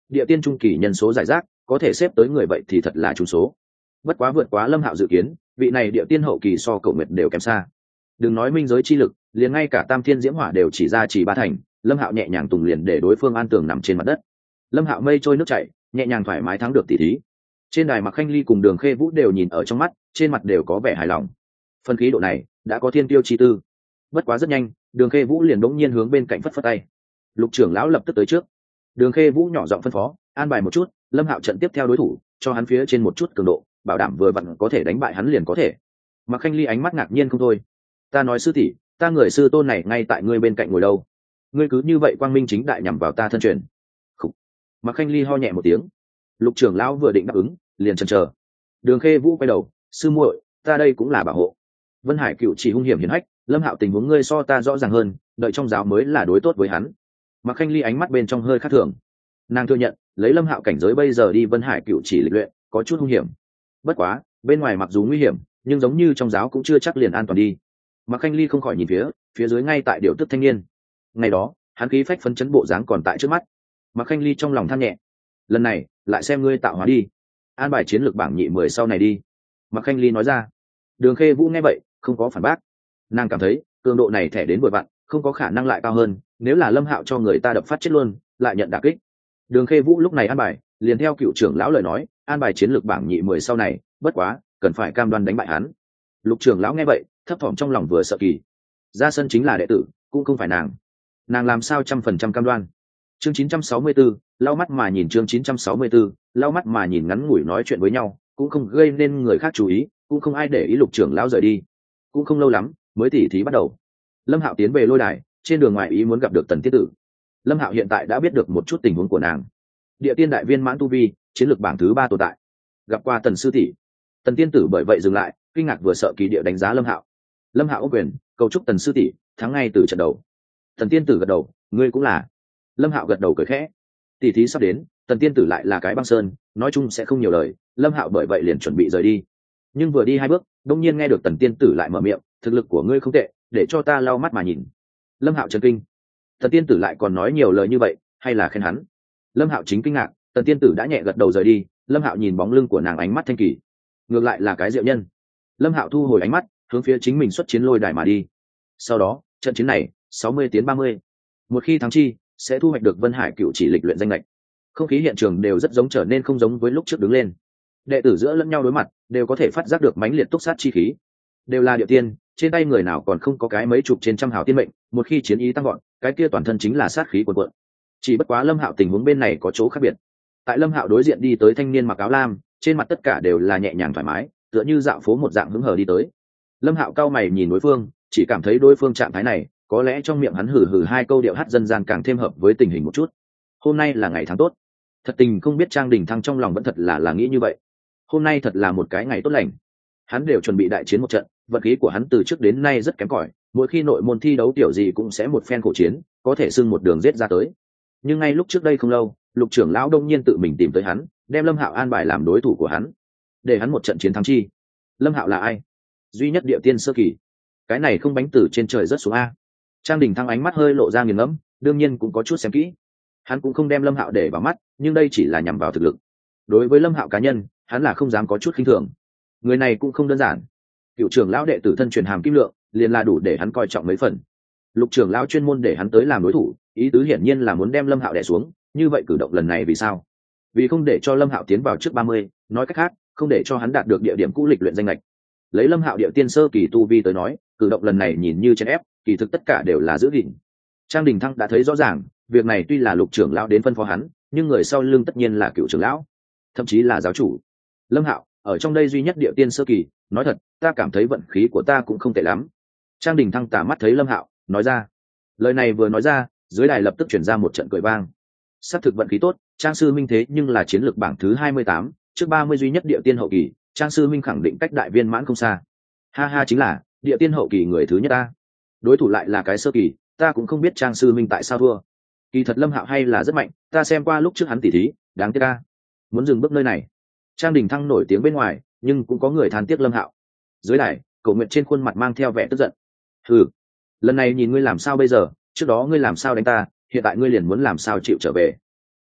địa tiên trung kỳ nhân số giải rác, có thể xếp tới người vậy thì thật là trúng số. Bất quá vượt quá Lâm Hạo dự kiến, vị này địa tiên hậu kỳ so Cổ Nguyệt đều kém xa. Đừng nói minh giới chi lực, liền ngay cả Tam Thiên Diễm Hỏa đều chỉ ra chỉ ba thành, Lâm Hạo nhẹ nhàng tùng liền để đối phương an tường nằm trên mặt đất. Lâm Hạo mây trôi nước chảy, nhẹ nhàng thoải mái thắng được tỷ thí. Trên đài Mạc Khanh Ly cùng Đường Khê Vũ đều nhìn ở trong mắt, trên mặt đều có vẻ hài lòng. Phân khí độ này đã có thiên tiêu chi tư. Bất quá rất nhanh, Đường Khê Vũ liền bỗng nhiên hướng bên cạnh phất phất tay. Lục trưởng lão lập tức tới trước. Đường Khê Vũ nhỏ giọng phân phó, an bài một chút, Lâm Hạo trận tiếp theo đối thủ, cho hắn phía trên một chút cường độ, bảo đảm vừa vặn có thể đánh bại hắn liền có thể. Mạc Khanh Ly ánh mắt ngạc nhiên không thôi. Ta nói sư tỷ, ta người sư tôn này ngay tại ngươi bên cạnh ngồi đâu, ngươi cứ như vậy quang minh chính đại nhằm vào ta thân truyền. Khủ. Mạc Khanh Ly ho nhẹ một tiếng. Lục trưởng lão vừa định đáp ứng, liền chần chờ. Đường Khê Vũ quay đầu, sư muội, ta đây cũng là bảo hộ. Vân Hải cựu chỉ hung hiểm hiển hách, Lâm Hạo tình huống ngươi so ta rõ ràng hơn, đợi trong giáo mới là đối tốt với hắn. Mạc Khanh Ly ánh mắt bên trong hơi khác thường. Nàng thừa nhận, lấy Lâm Hạo cảnh giới bây giờ đi Vân Hải cựu chỉ lịch luyện, có chút hung hiểm. Bất quá, bên ngoài mặc dù nguy hiểm, nhưng giống như trong giáo cũng chưa chắc liền an toàn đi. Mạc Khanh Ly không khỏi nhìn phía dưới ngay tại điều tức thanh niên. Ngày đó, hắn khí phách phấn chấn bộ dáng còn tại trước mắt. Mạc Khanh Ly trong lòng than nhẹ. Lần này, lại xem ngươi tạo hóa đi. An bài chiến lược bảng nhị 10 sau này đi. Mạc Khanh Ly nói ra. Đường Khê Vũ nghe vậy, không có phản bác. Nàng cảm thấy, cường độ này thẻ đến vội vặn, không có khả năng lại cao hơn, nếu là Lâm Hạo cho người ta đập phát chết luôn, lại nhận đả kích. Đường Khê Vũ lúc này an bài, liền theo cựu trưởng lão lời nói, an bài chiến lược bảng nhị 10 sau này, bất quá, cần phải cam đoan đánh bại hắn. Lục trưởng lão nghe vậy, thấp thỏm trong lòng vừa sợ kỳ. Ra sân chính là đệ tử, cũng không phải nàng làm sao 100% cam đoan. Chương 964, lau mắt mà nhìn. Chương 964, lau mắt mà nhìn, ngắn ngủi nói chuyện với nhau, cũng không gây nên người khác chú ý, cũng không ai để ý Lục trưởng lão rời đi. Cũng không lâu lắm, mới tỉ thí bắt đầu. Lâm Hạo tiến về lôi đài, trên đường ngoài ý muốn gặp được Tần Tiên Tử. Lâm Hạo hiện tại đã biết được một chút tình huống của nàng. Địa tiên đại viên mãn tu vi, chiến lược bảng thứ 3 tồn tại. Gặp qua Tần sư tỷ. Tần Tiên Tử bởi vậy dừng lại, kinh ngạc vừa sợ kỳ địa đánh giá Lâm Hạo. Lâm Hạo ôm quyền, cầu chúc Tần sư tỷ thắng ngay từ trận đầu. Tần Tiên Tử gật đầu, ngươi cũng là. Lâm Hạo gật đầu cười khẽ. Tỷ thí sắp đến, Tần Tiên Tử lại là cái băng sơn, nói chung sẽ không nhiều lời. Lâm Hạo bởi vậy liền chuẩn bị rời đi. Nhưng vừa đi 2 bước, đột nhiên nghe được Tần Tiên Tử lại mở miệng, thực lực của ngươi không tệ, để cho ta lau mắt mà nhìn. Lâm Hạo chấn kinh. Tần Tiên Tử lại còn nói nhiều lời như vậy, hay là khen hắn? Lâm Hạo chính kinh ngạc, Tần Tiên Tử đã nhẹ gật đầu rời đi. Lâm Hạo nhìn bóng lưng của nàng, ánh mắt thanh kỳ, ngược lại là cái diệu nhân. Lâm Hạo thu hồi ánh mắt, hướng phía chính mình xuất chiến lôi đài mà đi. Sau đó, trận chiến này 60 tiến 30. Một khi thắng chi, sẽ thu hoạch được Vân Hải cựu chỉ lịch luyện danh lệch. Không khí hiện trường đều rất giống, trở nên không giống với lúc trước đứng lên. Đệ tử giữa lẫn nhau đối mặt, đều có thể phát giác được mãnh liệt túc sát chi khí. Đều là địa tiên, trên tay người nào còn không có cái mấy chục trên trăm hào tiên mệnh, một khi chiến ý tăng gọn, cái kia toàn thân chính là sát khí cuồn cuộn. Chỉ bất quá Lâm Hạo tình huống bên này có chỗ khác biệt. Tại Lâm Hạo đối diện đi tới thanh niên mặc áo lam, trên mặt tất cả đều là nhẹ nhàng thoải mái, tựa như dạo phố một dạng hứng hờ đi tới. Lâm Hạo cao mày nhìn đối phương, chỉ cảm thấy đối phương trạng thái này, có lẽ trong miệng hắn hừ hừ 2 câu điệu hát dân gian càng thêm hợp với tình hình một chút. Hôm nay là ngày tháng tốt. Thật tình không biết Trang Đình Thăng trong lòng vẫn thật là nghĩ như vậy. Hôm nay thật là một cái ngày tốt lành. Hắn đều chuẩn bị đại chiến một trận, vận khí của hắn từ trước đến nay rất kém cỏi, mỗi khi nội môn thi đấu tiểu gì cũng sẽ một phen khổ chiến, có thể xưng một đường giết ra tới. Nhưng ngay lúc trước đây không lâu, Lục trưởng lão đông nhiên tự mình tìm tới hắn, đem Lâm Hạo an bài làm đối thủ của hắn, để hắn một trận chiến thắng chi. Lâm Hạo là ai? Duy nhất địa tiên sơ kỳ. Cái này không bánh từ trên trời rớt xuống a. Trang Đình Thăng ánh mắt hơi lộ ra nghiền ngẫm, đương nhiên cũng có chút xem kỹ. Hắn cũng không đem Lâm Hạo để vào mắt, nhưng đây chỉ là nhằm vào thực lực. Đối với Lâm Hạo cá nhân, hắn là không dám có chút khinh thường. Người này cũng không đơn giản. Cựu trưởng lão đệ tử thân truyền hàm kim lượng, liền là đủ để hắn coi trọng mấy phần. Lục trưởng lão chuyên môn để hắn tới làm đối thủ, ý tứ hiển nhiên là muốn đem Lâm Hạo đè xuống. Như vậy cử động lần này vì sao? Vì không để cho Lâm Hạo tiến vào trước 30, nói cách khác, không để cho hắn đạt được địa điểm cũ lịch luyện danh lệch. Lấy Lâm Hạo địa tiên sơ kỳ tu vi tới nói, cử động lần này nhìn như chèn ép, kỳ thực tất cả đều là giữ gìn. Trang Đình Thăng đã thấy rõ ràng, việc này tuy là Lục trưởng lão đến phân phó hắn, nhưng người sau lưng tất nhiên là cựu trưởng lão, thậm chí là giáo chủ. Lâm Hạo ở trong đây duy nhất địa tiên sơ kỳ, nói thật, ta cảm thấy vận khí của ta cũng không tệ lắm. Trang Đình Thăng tả mắt thấy Lâm Hạo, nói ra. Lời này vừa nói ra, dưới đài lập tức chuyển ra một trận cười vang. Xác thực vận khí tốt, Trang sư minh thế nhưng là chiến lược bảng thứ 28, trước 30 duy nhất địa tiên hậu kỳ, Trang sư minh khẳng định cách đại viên mãn không xa. Ha ha, chính là địa tiên hậu kỳ người thứ nhất ta. Đối thủ lại là cái sơ kỳ, ta cũng không biết Trang sư minh tại sao thua. Kỳ thật Lâm Hạo hay là rất mạnh, ta xem qua lúc trước hắn tỉ thí, đáng tiếc ta. Muốn dừng bước nơi này. Trang Đình Thăng nổi tiếng bên ngoài, nhưng cũng có người than tiếc Lâm Hạo. Dưới đài, Cổ Nguyệt trên khuôn mặt mang theo vẻ tức giận. Hừ, lần này nhìn ngươi làm sao bây giờ, trước đó ngươi làm sao đánh ta, hiện tại ngươi liền muốn làm sao chịu trở về.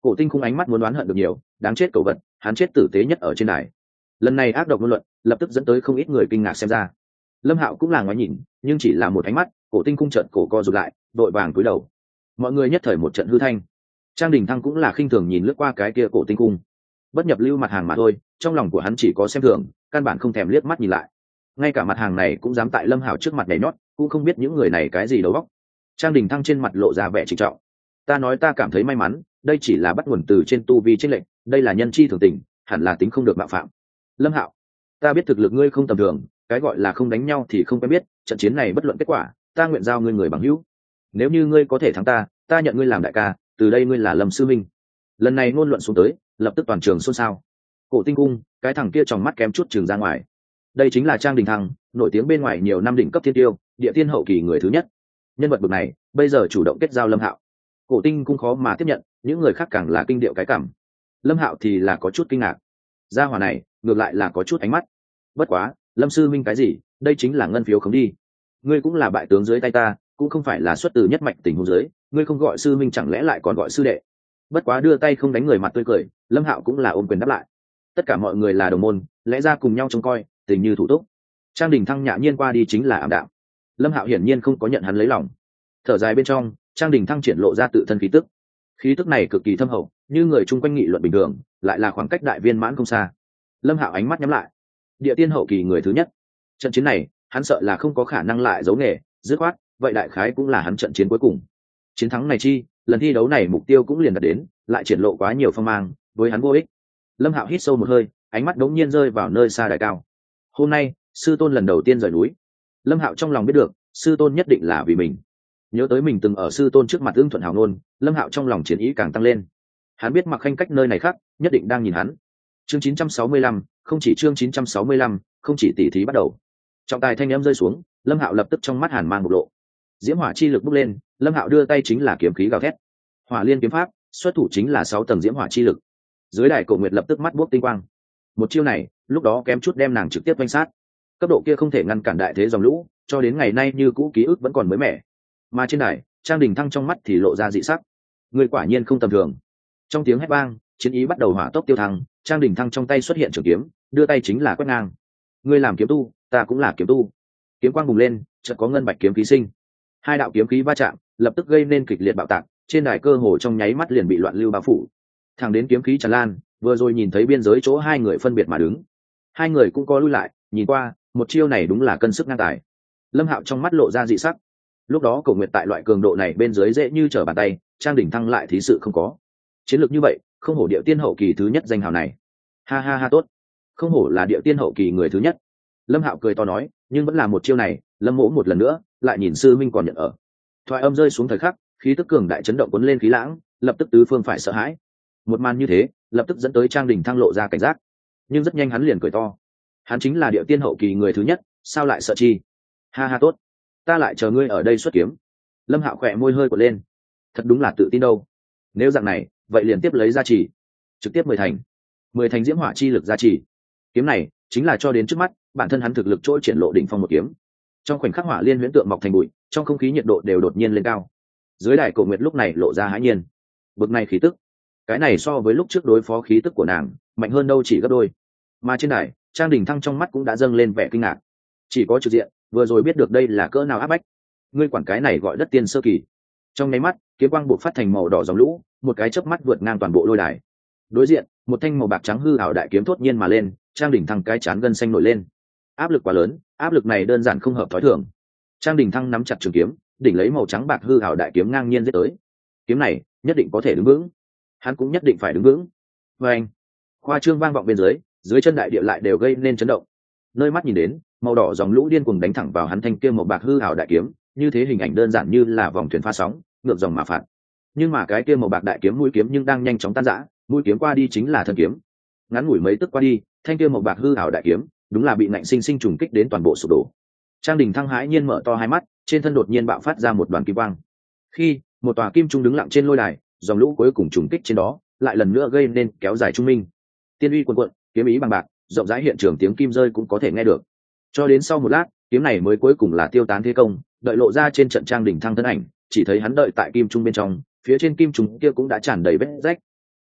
Cổ Tinh Khung ánh mắt muốn đoán hận được nhiều, đáng chết cẩu vật, hắn chết tử tế nhất ở trên đài. Lần này ác độc ngôn luận lập tức dẫn tới không ít người kinh ngạc xem ra. Lâm Hạo cũng là ngoái nhìn, nhưng chỉ là một ánh mắt, Cổ Tinh Khung chợt cổ co rụt lại, đội vàng cúi đầu. Mọi người nhất thời một trận hư thanh. Trang Đình Thăng cũng là khinh thường nhìn lướt qua cái kia Cổ Tinh Khung, bất nhập lưu mặt hàng mà thôi, trong lòng của hắn chỉ có xem thường, căn bản không thèm liếc mắt nhìn lại. Ngay cả mặt hàng này cũng dám tại Lâm Hạo trước mặt nhảy nhót, cũng không biết những người này cái gì đầu óc. Trang Đình Thăng trên mặt lộ ra vẻ trịnh trọng. Ta nói ta cảm thấy may mắn, đây chỉ là bắt nguồn từ trên tu vi chênh lệch, đây là nhân chi thường tình, hẳn là tính không được mạo phạm. Lâm Hạo, ta biết thực lực ngươi không tầm thường, cái gọi là không đánh nhau thì không quen biết, trận chiến này bất luận kết quả, ta nguyện giao ngươi người bằng hữu. Nếu như ngươi có thể thắng ta, ta nhận ngươi làm đại ca, từ đây ngươi là Lâm sư minh. Lần này ngôn luận xuống tới, lập tức toàn trường xôn xao. Cổ Tinh Cung, cái thằng kia tròng mắt kém chút trường ra ngoài. Đây chính là Trang Đình Thăng, nổi tiếng bên ngoài nhiều năm đỉnh cấp thiên tiêu, địa tiên hậu kỳ người thứ nhất. Nhân vật bậc này, bây giờ chủ động kết giao Lâm Hạo. Cổ Tinh Cung khó mà tiếp nhận, những người khác càng là kinh điệu cái cảm. Lâm Hạo thì là có chút kinh ngạc. Gia hỏa này, ngược lại là có chút ánh mắt. Bất quá, Lâm sư minh cái gì, đây chính là ngân phiếu không đi. Ngươi cũng là bại tướng dưới tay ta, cũng không phải là xuất từ nhất mạch tình huống dưới, ngươi không gọi sư minh chẳng lẽ lại còn gọi sư đệ. Bất quá đưa tay không đánh người mặt tươi cười, Lâm Hạo cũng là ôm quyền đáp lại. Tất cả mọi người là đồng môn, lẽ ra cùng nhau trông coi, tình như thủ túc. Trang Đình Thăng nhã nhiên qua đi chính là ảm đạm. Lâm Hạo hiển nhiên không có nhận hắn lấy lòng. Thở dài bên trong, Trang Đình Thăng triển lộ ra tự thân khí tức. Khí tức này cực kỳ thâm hậu, như người chung quanh nghị luận bình thường, lại là khoảng cách đại viên mãn không xa. Lâm Hạo ánh mắt nhắm lại. Địa tiên hậu kỳ người thứ nhất. Trận chiến này, hắn sợ là không có khả năng lại giấu nghề, dứt khoát, vậy đại khái cũng là hắn trận chiến cuối cùng. Chiến thắng này chi, lần thi đấu này mục tiêu cũng liền đạt đến, lại triển lộ quá nhiều phong mang, với hắn vô ích. Lâm Hạo hít sâu một hơi, ánh mắt đống nhiên rơi vào nơi xa đài cao. Hôm nay, sư tôn lần đầu tiên rời núi. Lâm Hạo trong lòng biết được, sư tôn nhất định là vì mình. Nhớ tới mình từng ở sư tôn trước mặt ưng thuận hào nôn, Lâm Hạo trong lòng chiến ý càng tăng lên. Hắn biết Mặc Khanh cách nơi này khác, nhất định đang nhìn hắn. Chương 965, không chỉ chương 965, không chỉ tỉ thí bắt đầu. Trọng tài thanh âm rơi xuống, Lâm Hạo lập tức trong mắt hàn mang bộc lộ. Diễm hỏa chi lực bốc lên, Lâm Hạo đưa tay chính là kiếm khí gào thét. Hỏa liên kiếm pháp, xuất thủ chính là 6 tầng diễm hỏa chi lực. Dưới đài Cổ Nguyệt lập tức mắt buốc tinh quang. Một chiêu này, lúc đó kém chút đem nàng trực tiếp quanh sát. Cấp độ kia không thể ngăn cản đại thế dòng lũ, cho đến ngày nay như cũ ký ức vẫn còn mới mẻ. Mà trên đài, Trang Đình Thăng trong mắt thì lộ ra dị sắc. Người quả nhiên không tầm thường. Trong tiếng hét vang, chiến ý bắt đầu hỏa tốc tiêu thăng, Trang Đình Thăng trong tay xuất hiện trường kiếm, đưa tay chính là quét ngang. Ngươi làm kiếm tu, ta cũng là kiếm tu. Kiếm quang bùng lên, chợt có ngân bạch kiếm khí sinh. Hai đạo kiếm khí va chạm, lập tức gây nên kịch liệt bạo tạc, trên đài cơ hồ trong nháy mắt liền bị loạn lưu bao phủ. Thẳng đến kiếm khí tràn lan, vừa rồi nhìn thấy biên giới chỗ hai người phân biệt mà đứng. Hai người cũng có lui lại, nhìn qua, một chiêu này đúng là cân sức ngang tài. Lâm Hạo trong mắt lộ ra dị sắc. Lúc đó Cổ Nguyệt tại loại cường độ này bên dưới dễ như trở bàn tay, Trang Đình Thăng lại thí sự không có. Chiến lược như vậy, không hổ điệu tiên hậu kỳ thứ nhất danh hào này. Ha ha ha tốt, không hổ là điệu tiên hậu kỳ người thứ nhất. Lâm Hạo cười to nói, nhưng vẫn là một chiêu này, Lâm Mỗ một lần nữa, lại nhìn sư minh còn nhận ở. Thoại âm rơi xuống thời khắc, khí tức cường đại chấn động cuốn lên khí lãng, lập tức tứ phương phải sợ hãi. Một màn như thế, lập tức dẫn tới Trang Đình Thăng lộ ra cảnh giác. Nhưng rất nhanh hắn liền cười to. Hắn chính là điệu tiên hậu kỳ người thứ nhất, sao lại sợ chi? Ha ha tốt, ta lại chờ ngươi ở đây xuất kiếm. Lâm Hạo khỏe môi hơi quật lên. Thật đúng là tự tin đâu. Nếu dạng này, vậy liền tiếp lấy gia trì, trực tiếp 10 thành diễm hỏa chi lực gia trì. Kiếm này chính là cho đến trước mắt, bản thân hắn thực lực trỗi triển lộ đỉnh phong một kiếm. Trong khoảnh khắc hỏa liên huyễn tượng mọc thành bụi, trong không khí nhiệt độ đều đột nhiên lên cao. Dưới đài Cổ Nguyệt lúc này lộ ra hãi nhiên. Bực này khí tức, cái này so với lúc trước đối phó khí tức của nàng mạnh hơn đâu chỉ gấp đôi. Mà trên đài, Trang Đình Thăng trong mắt cũng đã dâng lên vẻ kinh ngạc. Chỉ có trực diện, vừa rồi biết được đây là cỡ nào áp bách. Ngươi quản cái này gọi đất tiên sơ kỳ. Trong nháy mắt, kiếm quang buộc phát thành màu đỏ dòng lũ, một cái chớp mắt vượt ngang toàn bộ lôi đài. Đối diện, một thanh màu bạc trắng hư ảo đại kiếm thốt nhiên mà lên, Trang Đình Thăng cái chán gân xanh nổi lên. Áp lực quá lớn, áp lực này đơn giản không hợp thói thường. Trang Đình Thăng nắm chặt trường kiếm, đỉnh lấy màu trắng bạc hư ảo đại kiếm ngang nhiên giết tới. Kiếm này nhất định có thể đứng vững, hắn cũng nhất định phải đứng vững. Và anh, khoa trương vang vọng bên dưới chân đại địa lại đều gây nên chấn động. Nơi mắt nhìn đến, màu đỏ dòng lũ điên cuồng đánh thẳng vào hắn thanh kia màu bạc hư ảo đại kiếm, như thế hình ảnh đơn giản như là vòng thuyền pha sóng, ngược dòng mà phạt. Nhưng mà cái kia màu bạc đại kiếm mũi kiếm nhưng đang nhanh chóng tan rã, mũi kiếm qua đi chính là thân kiếm. Ngắn ngủi mấy tức qua đi, thanh kia màu bạc hư ảo đại kiếm, đúng là bị nạnh sinh sinh trùng kích đến toàn bộ sụp đổ. Trang Đình Thăng hãi nhiên mở to hai mắt, trên thân đột nhiên bạo phát ra một đoàn kim quang. Khi một tòa kim trung đứng lặng trên lôi đài, dòng lũ cuối cùng trùng kích trên đó, lại lần nữa gây nên kéo dài trung minh. Tiên uy cuồn cuộn, kiếm ý bằng bạc, rộng rãi hiện trường tiếng kim rơi cũng có thể nghe được. Cho đến sau một lát, kiếm này mới cuối cùng là tiêu tán thế công, đợi lộ ra trên trận Trang Đình Thăng thân ảnh, chỉ thấy hắn đợi tại kim trung bên trong, phía trên kim trung kia cũng đã tràn đầy vết rách.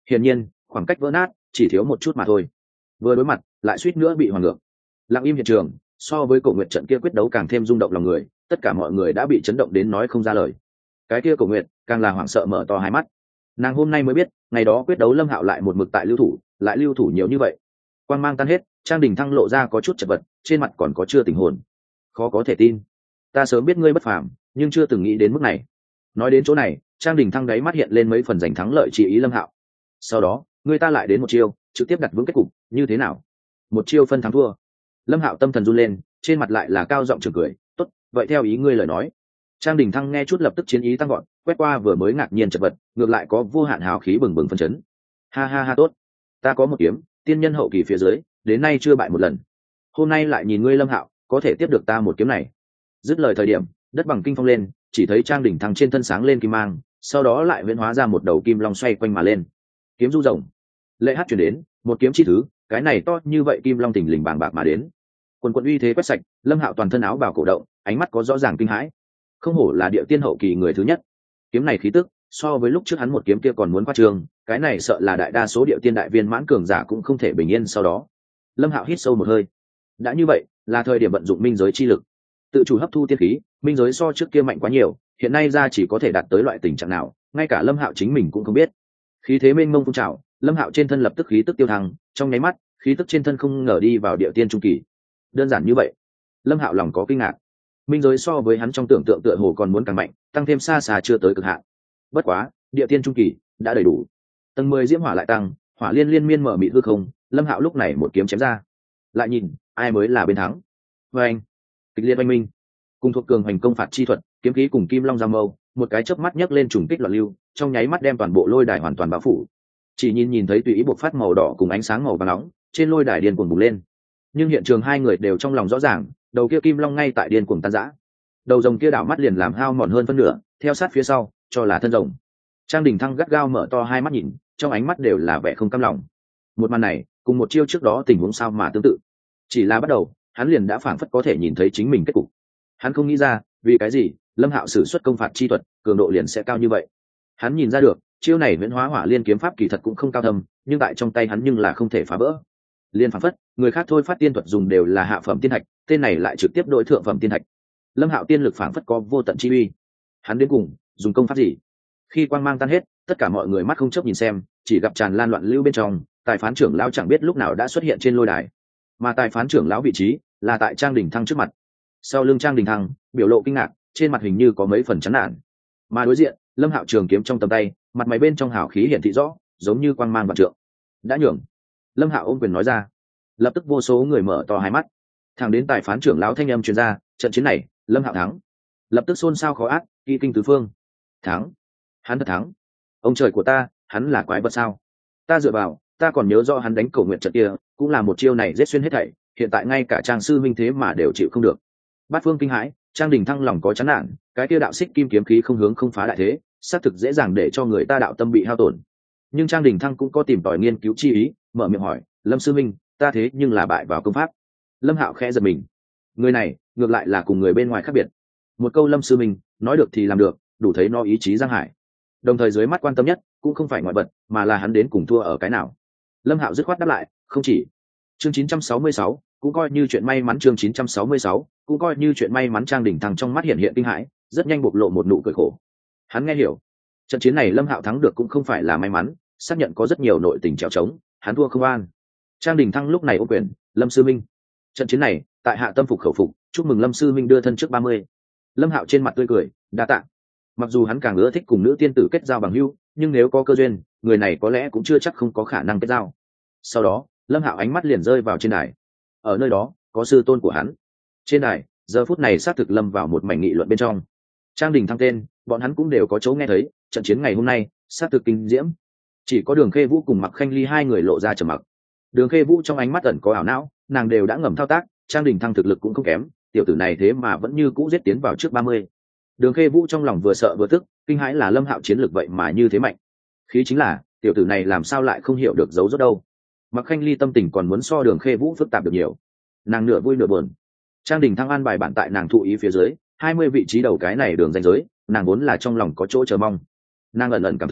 hiển nhiên khoảng cách vỡ nát chỉ thiếu một chút mà thôi. Vừa đối mặt lại suýt nữa bị hoàn ngược. Lặng im hiện trường, so với Cổ Nguyệt trận kia quyết đấu càng thêm rung động lòng người, tất cả mọi người đã bị chấn động đến nói không ra lời. Cái kia Cổ Nguyệt càng là hoảng sợ mở to hai mắt. Nàng hôm nay mới biết, ngày đó quyết đấu Lâm Hạo lại một mực tại lưu thủ, lại lưu thủ nhiều như vậy. Quang mang tan hết, Trang Đình Thăng lộ ra có chút chật vật, trên mặt còn có chưa tỉnh hồn. Khó có thể tin, ta sớm biết ngươi bất phàm, nhưng chưa từng nghĩ đến mức này. Nói đến chỗ này, Trang Đình Thăng đáy mắt hiện lên mấy phần giành thắng lợi chỉ ý Lâm Hạo. Sau đó, người ta lại đến một chiêu, trực tiếp đặt vững kết cục, như thế nào? Một chiêu phân thắng thua. Lâm Hạo tâm thần run lên, trên mặt lại là cao giọng chửi cười, "Tốt, vậy theo ý ngươi lời nói." Trang Đình Thăng nghe chút lập tức chiến ý tăng vọt, quét qua vừa mới ngạc nhiên chật vật, ngược lại có vô hạn hào khí bừng bừng phấn chấn. "Ha ha ha tốt, ta có một kiếm, tiên nhân hậu kỳ phía dưới, đến nay chưa bại một lần. Hôm nay lại nhìn ngươi Lâm Hạo, có thể tiếp được ta một kiếm này." Dứt lời thời điểm, đất bằng kinh phong lên, chỉ thấy Trang Đình Thăng trên thân sáng lên kim mang, sau đó lại huyễn hóa ra một đầu kim long xoay quanh mà lên. Kiếm du rồng. Lệ hát chuyển đến, một kiếm chi thứ, cái này to như vậy kim long thình lình bàng bạc mà đến. Quần quần uy thế quét sạch, Lâm Hạo toàn thân áo bào cổ động, ánh mắt có rõ ràng kinh hãi. Không hổ là địa tiên hậu kỳ người thứ nhất. Kiếm này khí tức, so với lúc trước hắn một kiếm kia còn muốn khoa trương, cái này sợ là đại đa số địa tiên đại viên mãn cường giả cũng không thể bình yên sau đó. Lâm Hạo hít sâu một hơi. Đã như vậy, là thời điểm vận dụng minh giới chi lực, tự chủ hấp thu tiên khí. Minh giới so trước kia mạnh quá nhiều, hiện nay ra chỉ có thể đạt tới loại tình trạng nào, ngay cả Lâm Hạo chính mình cũng không biết. Khí thế mênh mông phun trào, Lâm Hạo trên thân lập tức khí tức tiêu thăng, trong nháy mắt, khí tức trên thân không ngờ đi vào địa tiên trung kỳ. Đơn giản như vậy, Lâm Hạo lòng có kinh ngạc. Minh giới so với hắn trong tưởng tượng tựa hồ còn muốn càng mạnh, tăng thêm xa xa chưa tới cực hạn. Bất quá, địa tiên trung kỳ đã đầy đủ. Tầng 10 diễm hỏa lại tăng, hỏa liên liên miên mở mịt hư không, Lâm Hạo lúc này một kiếm chém ra. Lại nhìn, ai mới là bên thắng. Và anh, kịch liệt oanh minh, cùng thuộc cường hành công phạt chi thuật, kiếm khí cùng kim long giao mâu, một cái chớp mắt nhấc lên trùng kích loạn lưu, trong nháy mắt đem toàn bộ lôi đài hoàn toàn bao phủ. Chỉ nhìn thấy tùy ý bộc phát màu đỏ cùng ánh sáng màu vàng nóng, trên lôi đài điên cuồng bùng lên. Nhưng hiện trường hai người đều trong lòng rõ ràng, đầu kia kim long ngay tại điên cuồng tan rã. Đầu rồng kia đảo mắt liền làm hao mòn hơn phân nửa, theo sát phía sau cho là thân rồng. Trang Đình Thăng gắt gao mở to hai mắt nhìn, trong ánh mắt đều là vẻ không cam lòng. Một màn này, cùng một chiêu trước đó tình huống sao mà tương tự. Chỉ là bắt đầu, hắn liền đã phảng phất có thể nhìn thấy chính mình kết cục. Hắn không nghĩ ra, vì cái gì, Lâm Hạo sử xuất công phạt chi thuật, cường độ liền sẽ cao như vậy. Hắn nhìn ra được, chiêu này Viễn Hóa Hỏa Liên kiếm pháp kỳ thật cũng không cao thâm, nhưng tại trong tay hắn nhưng là không thể phá vỡ. Liên phảng phất, người khác thôi phát tiên thuật dùng đều là hạ phẩm tiên thạch, tên này lại trực tiếp đổi thượng phẩm tiên thạch. Lâm Hạo tiên lực phảng phất có vô tận chi uy. Hắn đến cùng dùng công pháp gì? Khi quang mang tan hết, tất cả mọi người mắt không chớp nhìn xem, chỉ gặp tràn lan loạn lưu bên trong, tài phán trưởng lão chẳng biết lúc nào đã xuất hiện trên lôi đài. Mà tài phán trưởng lão vị trí là tại Trang Đình Thăng trước mặt. Sau lưng Trang Đình Thăng, biểu lộ kinh ngạc, trên mặt hình như có mấy phần chán nản. Mà đối diện, Lâm Hạo trường kiếm trong tầm tay, mặt mày bên trong hào khí hiển thị rõ, giống như quang mang vạn trượng. Đã nhường. Lâm Hạo ôm quyền nói ra. Lập tức vô số người mở to hai mắt. Thẳng đến tài phán trưởng lão thanh âm truyền ra, trận chiến này, Lâm Hạo thắng. Lập tức xôn xao khó ác, kỳ kinh tứ phương. Thắng? Hắn thật thắng? Ông trời của ta, hắn là quái vật sao? Ta dựa vào, ta còn nhớ rõ hắn đánh Cổ Nguyệt trận kia, cũng là một chiêu này giết xuyên hết thảy, hiện tại ngay cả Trang sư minh thế mà đều chịu không được. Bát phương kinh hãi, Trang Đình Thăng lòng có chán nản, cái kia đạo xích kim kiếm khí không hướng không phá đại thế, xác thực dễ dàng để cho người ta đạo tâm bị hao tổn. Nhưng Trang Đình Thăng cũng có tìm tòi nghiên cứu chi ý, mở miệng hỏi, Lâm sư minh, ta thế nhưng là bại vào công pháp. Lâm Hạo khẽ giật mình, người này ngược lại là cùng người bên ngoài khác biệt. Một câu Lâm sư minh, nói được thì làm được, đủ thấy nó ý chí giang hải. Đồng thời dưới mắt quan tâm nhất cũng không phải ngoại vật, mà là hắn đến cùng thua ở cái nào. Lâm Hạo dứt khoát đáp lại, không chỉ. Chương 966, cũng coi như chuyện may mắn. Chương 966, cũng coi như chuyện may mắn. Trang Đình Thăng trong mắt hiện hiện kinh hãi, rất nhanh bộc lộ một nụ cười khổ. Hắn nghe hiểu, trận chiến này Lâm Hạo thắng được cũng không phải là may mắn, xác nhận có rất nhiều nội tình trèo trống, hắn thua không an. Trang Đình Thăng lúc này ôm quyền, Lâm sư minh, trận chiến này tại hạ tâm phục khẩu phục, chúc mừng Lâm sư minh đưa thân trước 30. Lâm Hạo trên mặt tươi cười, đa tạ. Mặc dù hắn càng ưa thích cùng nữ tiên tử kết giao bằng hữu, nhưng nếu có cơ duyên, người này có lẽ cũng chưa chắc không có khả năng kết giao. Sau đó, Lâm Hạo ánh mắt liền rơi vào trên đài. Ở nơi đó có sư tôn của hắn. Trên đài, giờ phút này xác thực lâm vào một mảnh nghị luận bên trong. Trang Đình Thăng tên, bọn hắn cũng đều có chỗ nghe thấy, trận chiến ngày hôm nay xác thực kinh diễm. Chỉ có Đường Khê Vũ cùng Mặc Khanh Ly hai người lộ ra trầm mặc. Đường Khê Vũ trong ánh mắt ẩn có ảo não, nàng đều đã ngầm thao tác, Trang Đình Thăng thực lực cũng không kém, tiểu tử này thế mà vẫn như cũ giết tiến vào trước 30. Đường Khê Vũ trong lòng vừa sợ vừa tức, kinh hãi là Lâm Hạo chiến lược vậy mà như thế mạnh. Khí chính là, tiểu tử này làm sao lại không hiểu được giấu rốt đâu. Mặc Khanh Ly tâm tình còn muốn so Đường Khê Vũ phức tạp được nhiều. Nàng nửa vui nửa buồn. Trang Đình Thăng an bài bản tại nàng thụ ý phía dưới, 20 vị trí đầu cái này đường ranh giới, nàng vốn là trong lòng có chỗ chờ mong. Nàng ẩn ẩn cảm thấy,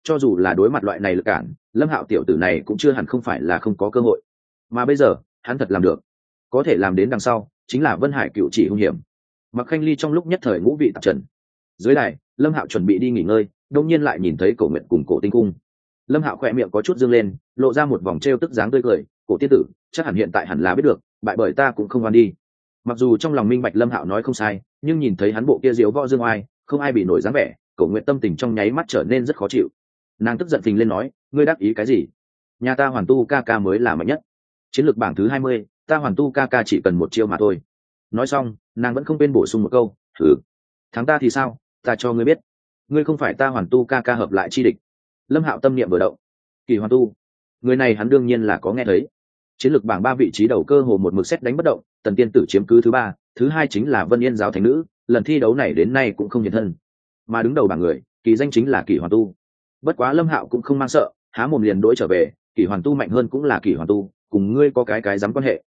cho dù là đối mặt loại này lực cản, Lâm Hạo tiểu tử này cũng chưa hẳn không phải là không có cơ hội. Mà bây giờ hắn thật làm được, có thể làm đến đằng sau chính là Vân Hải cựu chỉ hung hiểm. Mặc Khanh Ly trong lúc nhất thời ngũ vị tạp trần. Dưới đài Lâm Hạo chuẩn bị đi nghỉ ngơi, đông nhiên lại nhìn thấy Cổ Nguyệt cùng Cổ Tinh Cung. Lâm Hạo khỏe miệng có chút dương lên, lộ ra một vòng trêu tức dáng tươi cười. Cổ tiên tử chắc hẳn hiện tại hẳn là biết được, bại bởi ta cũng không oan đi. Mặc dù trong lòng minh bạch Lâm Hạo nói không sai, nhưng nhìn thấy hắn bộ kia diếu võ dương oai, không ai bị nổi dáng vẻ, Cổ Nguyệt tâm tình trong nháy mắt trở nên rất khó chịu. Nàng tức giận phình lên nói, ngươi đáp ý cái gì? Nhà ta Hoàn Tu ca ca mới là mạnh nhất, chiến lược bảng thứ 20, ta Hoàn Tu ca ca chỉ cần một chiêu mà thôi. Nói xong nàng vẫn không quên bổ sung một câu, thử thắng ta thì sao, ta cho ngươi biết, ngươi không phải ta Hoàn Tu ca ca hợp lại chi địch. Lâm Hạo tâm niệm vừa động, Kỳ Hoàn Tu, người này hắn đương nhiên là có nghe thấy. Chiến lược bảng 3 vị trí đầu cơ hồ một mực xét đánh bất động, Tần Tiên tử chiếm cứ thứ 3, thứ 2 chính là Vân Yên giáo thánh nữ, lần thi đấu này đến nay cũng không hiện thân. Mà đứng đầu bảng người, kỳ danh chính là Kỳ Hoàn Tu. Bất quá Lâm Hạo cũng không mang sợ, há mồm liền đối trở về, Kỳ Hoàn Tu mạnh hơn cũng là Kỳ Hoàn Tu, cùng ngươi có cái dám quan hệ.